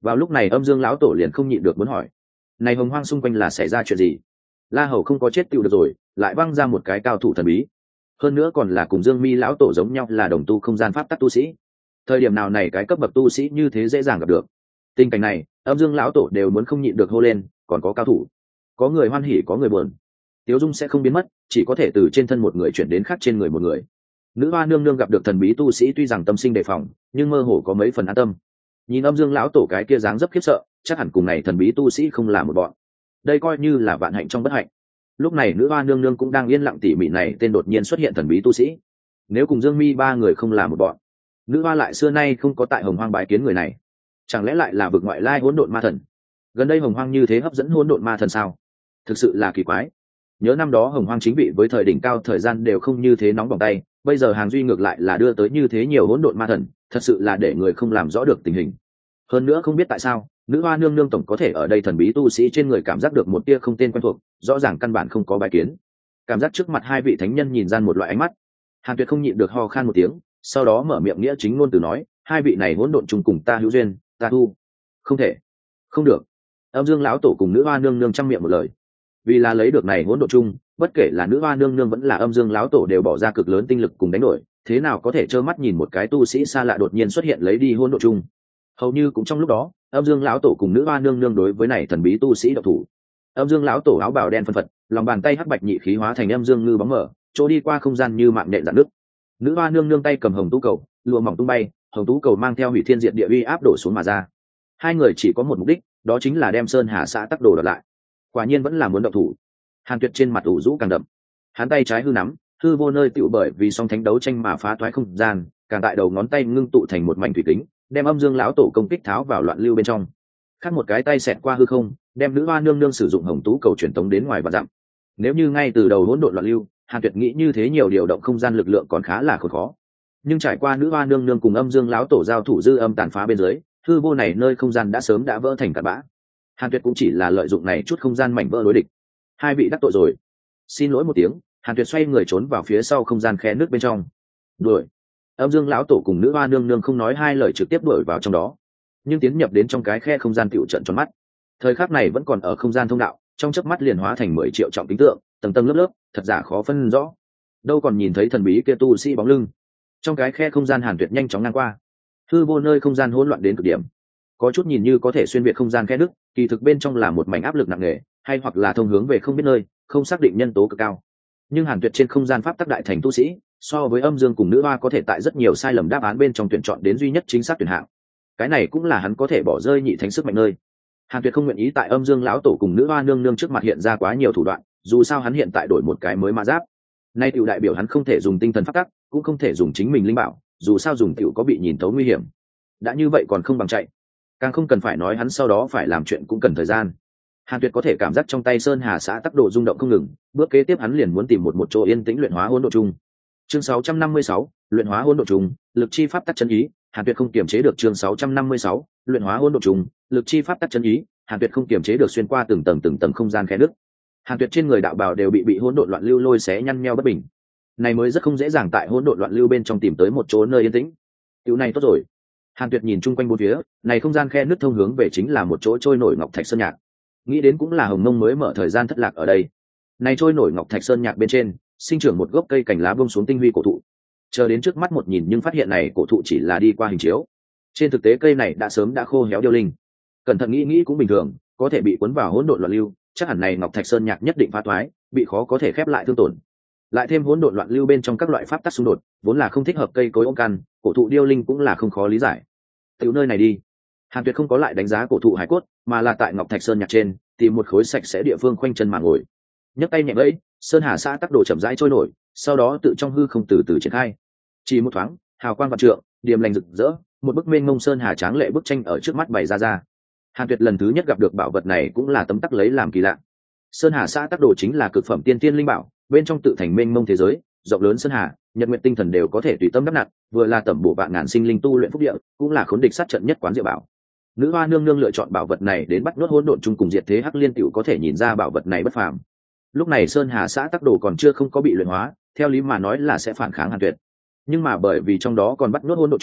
Vào lúc này âm dương lão tổ liền không nhịn được muốn hỏi, này hồng hoang xung quanh là xảy ra chuyện gì? La Hầu không có chết tựu được rồi, lại văng ra một cái cao thủ thần bí, hơn nữa còn là cùng Dương Mi lão tổ giống nhau là đồng tu không gian pháp tắc tu sĩ. Thời điểm nào này cái cấp bậc tu sĩ như thế dễ dàng gặp được? Tình cảnh này, âm dương lão tổ đều muốn không nhịn được hô lên, còn có cao thủ, có người hoan hỉ có người buồn. Tiếu dung sẽ không biến mất, chỉ có thể từ trên thân một người chuyển đến khác trên người một người. Nữ hoa nương nương gặp được thần bí tu sĩ tuy rằng tâm sinh đề phòng, nhưng mơ hồ có mấy phần an tâm. Nhìn âm dương lão tổ cái kia dáng dấp khiếp sợ, chắc hẳn cùng này thần bí tu sĩ không là một bọn. Đây coi như là vạn hạnh trong bất hạnh. Lúc này nữ hoa nương nương cũng đang yên lặng tỉ mỉ này tên đột nhiên xuất hiện thần bí tu sĩ. Nếu cùng Dương Mi ba người không là một bọn, nữ hoa lại xưa nay không có tại hồng hoang bái kiến người này, chẳng lẽ lại là vực ngoại lai hỗn độn ma thần? Gần đây hồng hoang như thế hấp dẫn hỗn độn ma thần sao? Thực sự là kỳ quái. Nhớ năm đó hồng hoang chính vị với thời đỉnh cao thời gian đều không như thế nóng bỏng tay, bây giờ hàng duy ngược lại là đưa tới như thế nhiều hỗn độn ma thần, thật sự là để người không làm rõ được tình hình. Hơn nữa không biết tại sao nữ hoa nương nương tổng có thể ở đây thần bí tu sĩ trên người cảm giác được một tia không tên quen thuộc, rõ ràng căn bản không có bài kiến. Cảm giác trước mặt hai vị thánh nhân nhìn gian một loại ánh mắt. Hàn Tuyệt không nhịn được ho khan một tiếng, sau đó mở miệng nghĩa chính ngôn từ nói, hai vị này hỗn độn chung cùng ta hữu duyên, ta thu. Không thể, không được. Âm dương lão tổ cùng nữ hoa nương nương trăm miệng một lời. Vì là lấy được này hỗn độn chung, bất kể là nữ hoa nương nương vẫn là âm dương lão tổ đều bỏ ra cực lớn tinh lực cùng đánh đổi, thế nào có thể trơ mắt nhìn một cái tu sĩ xa lạ đột nhiên xuất hiện lấy đi hỗn độn chung. Hầu như cũng trong lúc đó, âm dương lão tổ cùng nữ hoa nương nương đối với này thần bí tu sĩ độc thủ. Âm dương lão tổ áo bào đen phân phật, lòng bàn tay hắc bạch nhị khí hóa thành âm dương ngư bóng mở, chỗ đi qua không gian như mạng nhện dạn nước. Nữ hoa nương nương tay cầm hồng tú cầu, lụa mỏng tung bay, hồng tú cầu mang theo hủy thiên diệt địa uy áp đổ xuống mà ra. Hai người chỉ có một mục đích, đó chính là đem sơn hà xã tắc đồ đợt lại. Quả nhiên vẫn là muốn động thủ. Hàn Tuyệt trên mặt ủ rũ càng đậm, hắn tay trái hư nắm, hư vô nơi tựu bởi vì song thánh đấu tranh mà phá thoái không gian, càng tại đầu ngón tay ngưng tụ thành một mảnh thủy kính, đem âm dương lão tổ công kích tháo vào loạn lưu bên trong. Khác một cái tay xẹt qua hư không, đem nữ hoa nương nương sử dụng hồng tú cầu truyền tống đến ngoài và dặm. Nếu như ngay từ đầu hỗn độn loạn lưu, Hàn Tuyệt nghĩ như thế nhiều điều động không gian lực lượng còn khá là khốn khó. Nhưng trải qua nữ hoa nương nương cùng âm dương lão tổ giao thủ dư âm tàn phá bên dưới, hư vô này nơi không gian đã sớm đã vỡ thành cát bã. Hàn Tuyệt cũng chỉ là lợi dụng này chút không gian mảnh vỡ đối địch. Hai vị đắc tội rồi, xin lỗi một tiếng. Hàn Tuyệt xoay người trốn vào phía sau không gian khe nước bên trong. Đuổi. Âm dương lão tổ cùng nữ hoa nương nương không nói hai lời trực tiếp đuổi vào trong đó, nhưng tiến nhập đến trong cái khe không gian tựu trận tròn mắt. Thời khắc này vẫn còn ở không gian thông đạo, trong chớp mắt liền hóa thành mười triệu trọng kính tượng, tầng tầng lớp lớp, thật giả khó phân rõ. Đâu còn nhìn thấy thần bí kia tu sĩ bóng lưng. Trong cái khe không gian Hàn Tuyệt nhanh chóng ngang qua, hư vô nơi không gian hỗn loạn đến cực điểm, có chút nhìn như có thể xuyên việt không gian khe nước, kỳ thực bên trong là một mảnh áp lực nặng nề, hay hoặc là thông hướng về không biết nơi, không xác định nhân tố cực cao. Nhưng Hàn Tuyệt trên không gian pháp tắc đại thành tu sĩ, so với âm dương cùng nữ hoa có thể tại rất nhiều sai lầm đáp án bên trong tuyển chọn đến duy nhất chính xác tuyển hạng. Cái này cũng là hắn có thể bỏ rơi nhị thánh sức mạnh nơi. Hàn Tuyệt không nguyện ý tại âm dương lão tổ cùng nữ hoa nương nương trước mặt hiện ra quá nhiều thủ đoạn, dù sao hắn hiện tại đổi một cái mới ma giáp. Nay tiểu đại biểu hắn không thể dùng tinh thần pháp tắc, cũng không thể dùng chính mình linh bảo, dù sao dùng tiểu có bị nhìn thấu nguy hiểm. Đã như vậy còn không bằng chạy, càng không cần phải nói hắn sau đó phải làm chuyện cũng cần thời gian. Hàn Tuyệt có thể cảm giác trong tay sơn hà xã tắc độ rung động không ngừng, bước kế tiếp hắn liền muốn tìm một một chỗ yên tĩnh luyện hóa hỗn độn chung. Chương sáu trăm năm mươi sáu, luyện hóa hỗn độn chung, lực chi pháp tắc chân ý. Hàn Tuyệt không kiềm chế được chương sáu trăm năm mươi sáu, luyện hóa hỗn độn chung, lực chi pháp tắc chân ý. Hàn Tuyệt không kiềm chế được xuyên qua từng tầng từng tầng không gian khe nứt. Hàn Tuyệt trên người đạo bào đều bị bị hỗn độn loạn lưu lôi xé nhăn nheo bất bình. Này mới rất không dễ dàng tại hỗn độn loạn lưu bên trong tìm tới một chỗ nơi yên tĩnh. Điều này tốt rồi. Hàn Tuyệt nhìn chung quanh bốn phía, này không gian khe nứt thông hướng về chính là một chỗ trôi nổi ngọc thạch sơn nhạc. Nghĩ đến cũng là Hồng Mông mới mở thời gian thất lạc ở đây. Này trôi nổi ngọc thạch sơn nhạc bên trên, sinh trưởng một gốc cây cành lá buông xuống tinh huy cổ thụ. Chờ đến trước mắt một nhìn nhưng phát hiện này cổ thụ chỉ là đi qua hình chiếu. Trên thực tế cây này đã sớm đã khô héo điêu linh. Cẩn thận nghĩ nghĩ cũng bình thường, có thể bị cuốn vào hỗn độn loạn lưu, chắc hẳn này ngọc thạch sơn nhạc nhất định phá thoái, bị khó có thể khép lại thương tổn. Lại thêm hỗn độn loạn lưu bên trong các loại pháp tắc xung đột, vốn là không thích hợp cây cối ôm căn, cổ thụ điêu linh cũng là không khó lý giải. Tiểu nơi này đi. Hàn Tuyệt không có lại đánh giá cổ thụ hải cốt, mà là tại ngọc thạch sơn nhạc trên tìm một khối sạch sẽ địa phương khoanh chân mà ngồi, nhấc tay nhẹ bẫy, sơn hà xã tắc đồ chậm rãi trôi nổi, sau đó tự trong hư không từ từ triển khai. Chỉ một thoáng, hào quang vạn trượng, điềm lành rực rỡ, một bức mênh mông sơn hà tráng lệ bức tranh ở trước mắt bày ra ra. Hàn Tuyệt lần thứ nhất gặp được bảo vật này cũng là tấm tắc lấy làm kỳ lạ. Sơn hà xã tắc đồ chính là cực phẩm tiên tiên linh bảo, bên trong tự thành mênh mông thế giới, rộng lớn sơn hà, nhật nguyện tinh thần đều có thể tùy tâm đắp nặn, vừa là tẩm bổ vạn ngàn sinh linh tu luyện phúc địa, cũng là khốn địch sát trận nhất quán diệu bảo. Nữ hoa nương nương lựa chọn bảo vật này đến bắt nuốt hỗn độn chung cùng diệt thế hắc liên tiểu có thể nhìn ra bảo vật này bất phàm. Lúc này sơn hà xã tắc đồ còn chưa không có bị luyện hóa, theo lý mà nói là sẽ phản kháng Hàn Tuyệt, nhưng mà bởi vì trong đó còn bắt nuốt hỗn độn chung,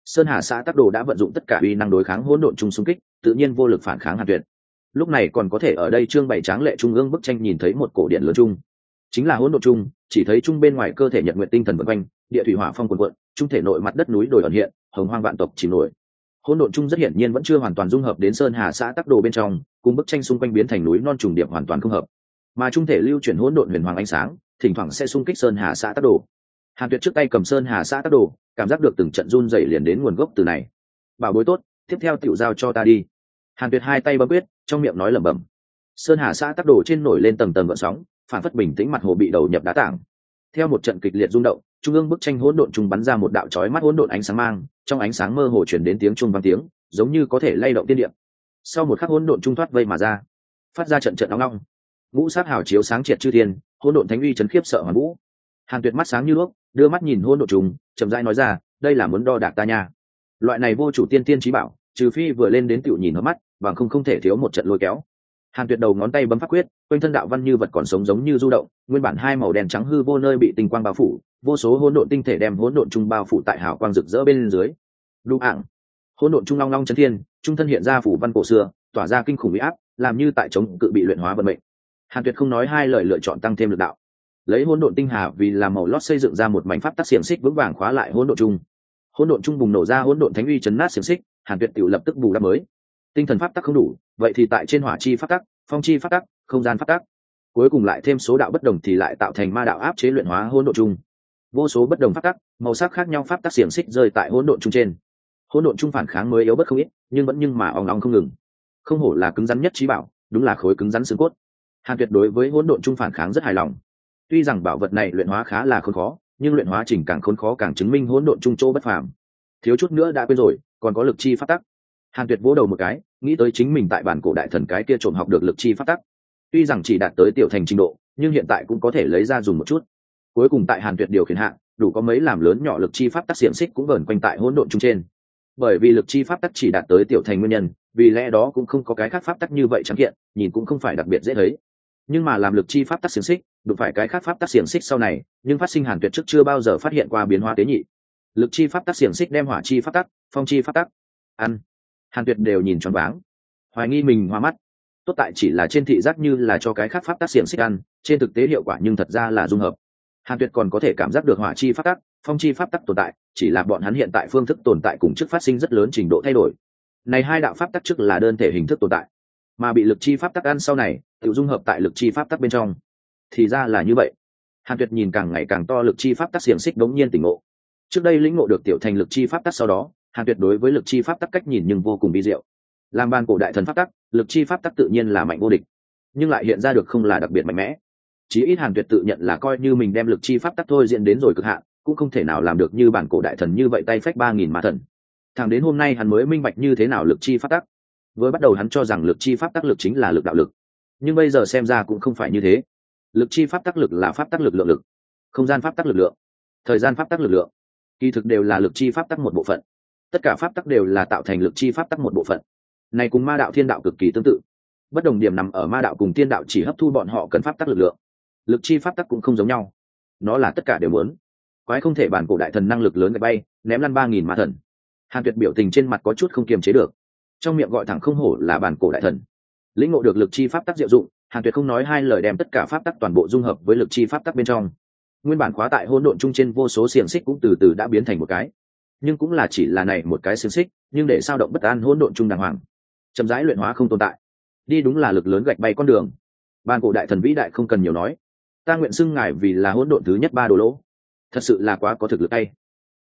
Sơn Hà xã Tắc Đồ đã vận dụng tất cả uy năng đối kháng hỗn độn chung xung kích, tự nhiên vô lực phản kháng Hàn Tuyệt. Lúc này còn có thể ở đây trương bày tráng lệ trung ương bức tranh nhìn thấy một cổ điện lớn chung, chính là hỗn độn chung, chỉ thấy chung bên ngoài cơ thể nhật nguyện tinh thần vần quanh, địa thủy hỏa phong cuồn cuộn, trung thể nội mặt đất núi đồi ẩn hiện, hồng hoang vạn tộc chìm nổi. Hỗn độn chung rất hiển nhiên vẫn chưa hoàn toàn dung hợp đến Sơn Hà xã Tắc Đồ bên trong, cùng bức tranh xung quanh biến thành núi non trùng điệp hoàn toàn không hợp, mà trung thể lưu chuyển hỗn độn huyền hoàng ánh sáng, thỉnh thoảng sẽ xung kích Sơn Hà xã Tắc Đồ. Hàn Tuyệt trước tay cầm Sơn Hà xã Tắc Đồ, cảm giác được từng trận run rẩy liền đến nguồn gốc từ này. Bảo bối tốt, tiếp theo tiểu giao cho ta đi. Hàn Tuyệt hai tay bấm quyết, trong miệng nói lẩm bẩm. Sơn Hà xã Tắc Đồ trên nổi lên tầng tầng gợn sóng, phản phất bình tĩnh mặt hồ bị đầu nhập đá tảng. Theo một trận kịch liệt rung động, trung ương bức tranh hỗn độn trùng bắn ra một đạo chói mắt hỗn độn ánh sáng mang, trong ánh sáng mơ hồ truyền đến tiếng chuông vang tiếng, giống như có thể lay động thiên địa. Sau một khắc hỗn độn trung thoát vây mà ra, phát ra trận trận nóng nóng. Ngũ sát hào chiếu sáng triệt chư thiên, hỗn độn thánh uy chấn khiếp sợ hoàn vũ. Hàn Tuyệt mắt sáng như đuốc, đưa mắt nhìn hỗn độn trùng, chậm rãi nói ra, đây là muốn đo đạc ta nha. Loại này vô chủ tiên tiên chí bảo, trừ phi vừa lên đến tiểu nhìn hợp mắt, bằng không không thể thiếu một trận lôi kéo. Hàn Tuyệt đầu ngón tay bấm pháp quyết, quanh thân đạo văn như vật còn sống giống như du động, nguyên bản hai màu đen trắng hư vô nơi bị tinh quang bao phủ, vô số hỗn độn tinh thể đem hỗn độn trung bao phủ tại hào quang rực rỡ bên dưới. Đu ảng, hỗn độn trung long long chấn thiên, trung thân hiện ra phủ văn cổ xưa, tỏa ra kinh khủng uy áp, làm như tại chống cự bị luyện hóa vận mệnh. Hàn Tuyệt không nói hai lời lựa chọn tăng thêm lực đạo, lấy hỗn độn tinh hà vì làm màu lót xây dựng ra một mảnh pháp tắc xiềng xích vững vàng khóa lại hỗn độn trung. Hỗn độn trung bùng nổ ra hỗn độn thánh uy chấn nát xiềng xích, Hàn Tuyệt tiểu lập tức bù đắp mới. Tinh thần pháp tắc không đủ, vậy thì tại trên hỏa chi pháp tắc, phong chi pháp tắc, không gian pháp tắc, cuối cùng lại thêm số đạo bất đồng thì lại tạo thành ma đạo áp chế luyện hóa hỗn độn chung. Vô số bất đồng pháp tắc, màu sắc khác nhau pháp tắc xiềng xích rơi tại hỗn độn chung trên. Hỗn độn chung phản kháng mới yếu bất không ít, nhưng vẫn nhưng mà ong ong không ngừng. Không hổ là cứng rắn nhất trí bảo, đúng là khối cứng rắn xương cốt. Hàn Tuyệt đối với hỗn độn chung phản kháng rất hài lòng. Tuy rằng bảo vật này luyện hóa khá là khốn khó, nhưng luyện hóa trình càng khốn khó càng chứng minh hỗn độn chung chỗ bất phàm. Thiếu chút nữa đã quên rồi, còn có lực chi pháp tắc. Hàn Tuyệt vỗ đầu một cái, nghĩ tới chính mình tại bản cổ đại thần cái kia trộm học được lực chi pháp tắc. Tuy rằng chỉ đạt tới tiểu thành trình độ, nhưng hiện tại cũng có thể lấy ra dùng một chút. Cuối cùng tại Hàn Tuyệt điều khiển hạ, đủ có mấy làm lớn nhỏ lực chi pháp tắc xiềng xích cũng vờn quanh tại hỗn độn chung trên. Bởi vì lực chi pháp tắc chỉ đạt tới tiểu thành nguyên nhân, vì lẽ đó cũng không có cái khác pháp tắc như vậy trắng kiện, nhìn cũng không phải đặc biệt dễ thấy. Nhưng mà làm lực chi pháp tắc xiềng xích, đụng phải cái khác pháp tắc xiềng xích sau này, nhưng phát sinh Hàn Tuyệt trước chưa bao giờ phát hiện qua biến hóa tế nhị. Lực chi pháp tắc xiềng xích đem hỏa chi pháp tắc, phong chi pháp tắc ăn. Hàn Tuyệt đều nhìn choáng váng, hoài nghi mình hoa mắt. Tốt tại chỉ là trên thị giác như là cho cái khác pháp tắc xiềng xích ăn, trên thực tế hiệu quả nhưng thật ra là dung hợp. Hàn Tuyệt còn có thể cảm giác được hỏa chi pháp tắc, phong chi pháp tắc tồn tại, chỉ là bọn hắn hiện tại phương thức tồn tại cùng trước phát sinh rất lớn trình độ thay đổi. Này hai đạo pháp tắc trước là đơn thể hình thức tồn tại, mà bị lực chi pháp tắc ăn sau này, tự dung hợp tại lực chi pháp tắc bên trong. Thì ra là như vậy. Hàn Tuyệt nhìn càng ngày càng to lực chi pháp tắc xiềng xích đống nhiên tỉnh ngộ. Trước đây lĩnh ngộ được tiểu thành lực chi pháp tắc sau đó, Hàn Tuyệt đối với lực chi pháp tắc cách nhìn nhưng vô cùng vi diệu. Làm ban cổ đại thần pháp tắc, lực chi pháp tắc tự nhiên là mạnh vô địch, nhưng lại hiện ra được không là đặc biệt mạnh mẽ. Chí ít Hàn Tuyệt tự nhận là coi như mình đem lực chi pháp tắc thôi diễn đến rồi cực hạn, cũng không thể nào làm được như bản cổ đại thần như vậy tay phách ba nghìn ma thần. Thẳng đến hôm nay hắn mới minh bạch như thế nào lực chi pháp tắc. Với bắt đầu hắn cho rằng lực chi pháp tắc lực chính là lực đạo lực, nhưng bây giờ xem ra cũng không phải như thế. Lực chi pháp tắc lực là pháp tắc lực lượng lực, không gian pháp tắc lực lượng, thời gian pháp tắc lực lượng, kỳ thực đều là lực chi pháp tắc một bộ phận. Tất cả pháp tắc đều là tạo thành lực chi pháp tắc một bộ phận. Này cùng ma đạo thiên đạo cực kỳ tương tự. Bất đồng điểm nằm ở ma đạo cùng thiên đạo chỉ hấp thu bọn họ cần pháp tắc lực lượng. Lực chi pháp tắc cũng không giống nhau. Nó là tất cả đều muốn. Quái không thể bản cổ đại thần năng lực lớn gạch bay, ném lăn ba nghìn ma thần. Hàn Tuyệt biểu tình trên mặt có chút không kiềm chế được. Trong miệng gọi thẳng không hổ là bản cổ đại thần. Lĩnh ngộ được lực chi pháp tắc diệu dụng, Hàn Tuyệt không nói hai lời đem tất cả pháp tắc toàn bộ dung hợp với lực chi pháp tắc bên trong. Nguyên bản khóa tại hỗn độn chung trên vô số xiềng xích cũng từ từ đã biến thành một cái. Nhưng cũng là chỉ là này một cái xiềng xích, nhưng để sao động bất an hỗn độn chung đàng hoàng. Chậm rãi luyện hóa không tồn tại. Đi đúng là lực lớn gạch bay con đường. Ban cổ đại thần vĩ đại không cần nhiều nói. Ta nguyện xưng ngài vì là hỗn độn thứ nhất ba đồ lỗ. Thật sự là quá có thực lực tay.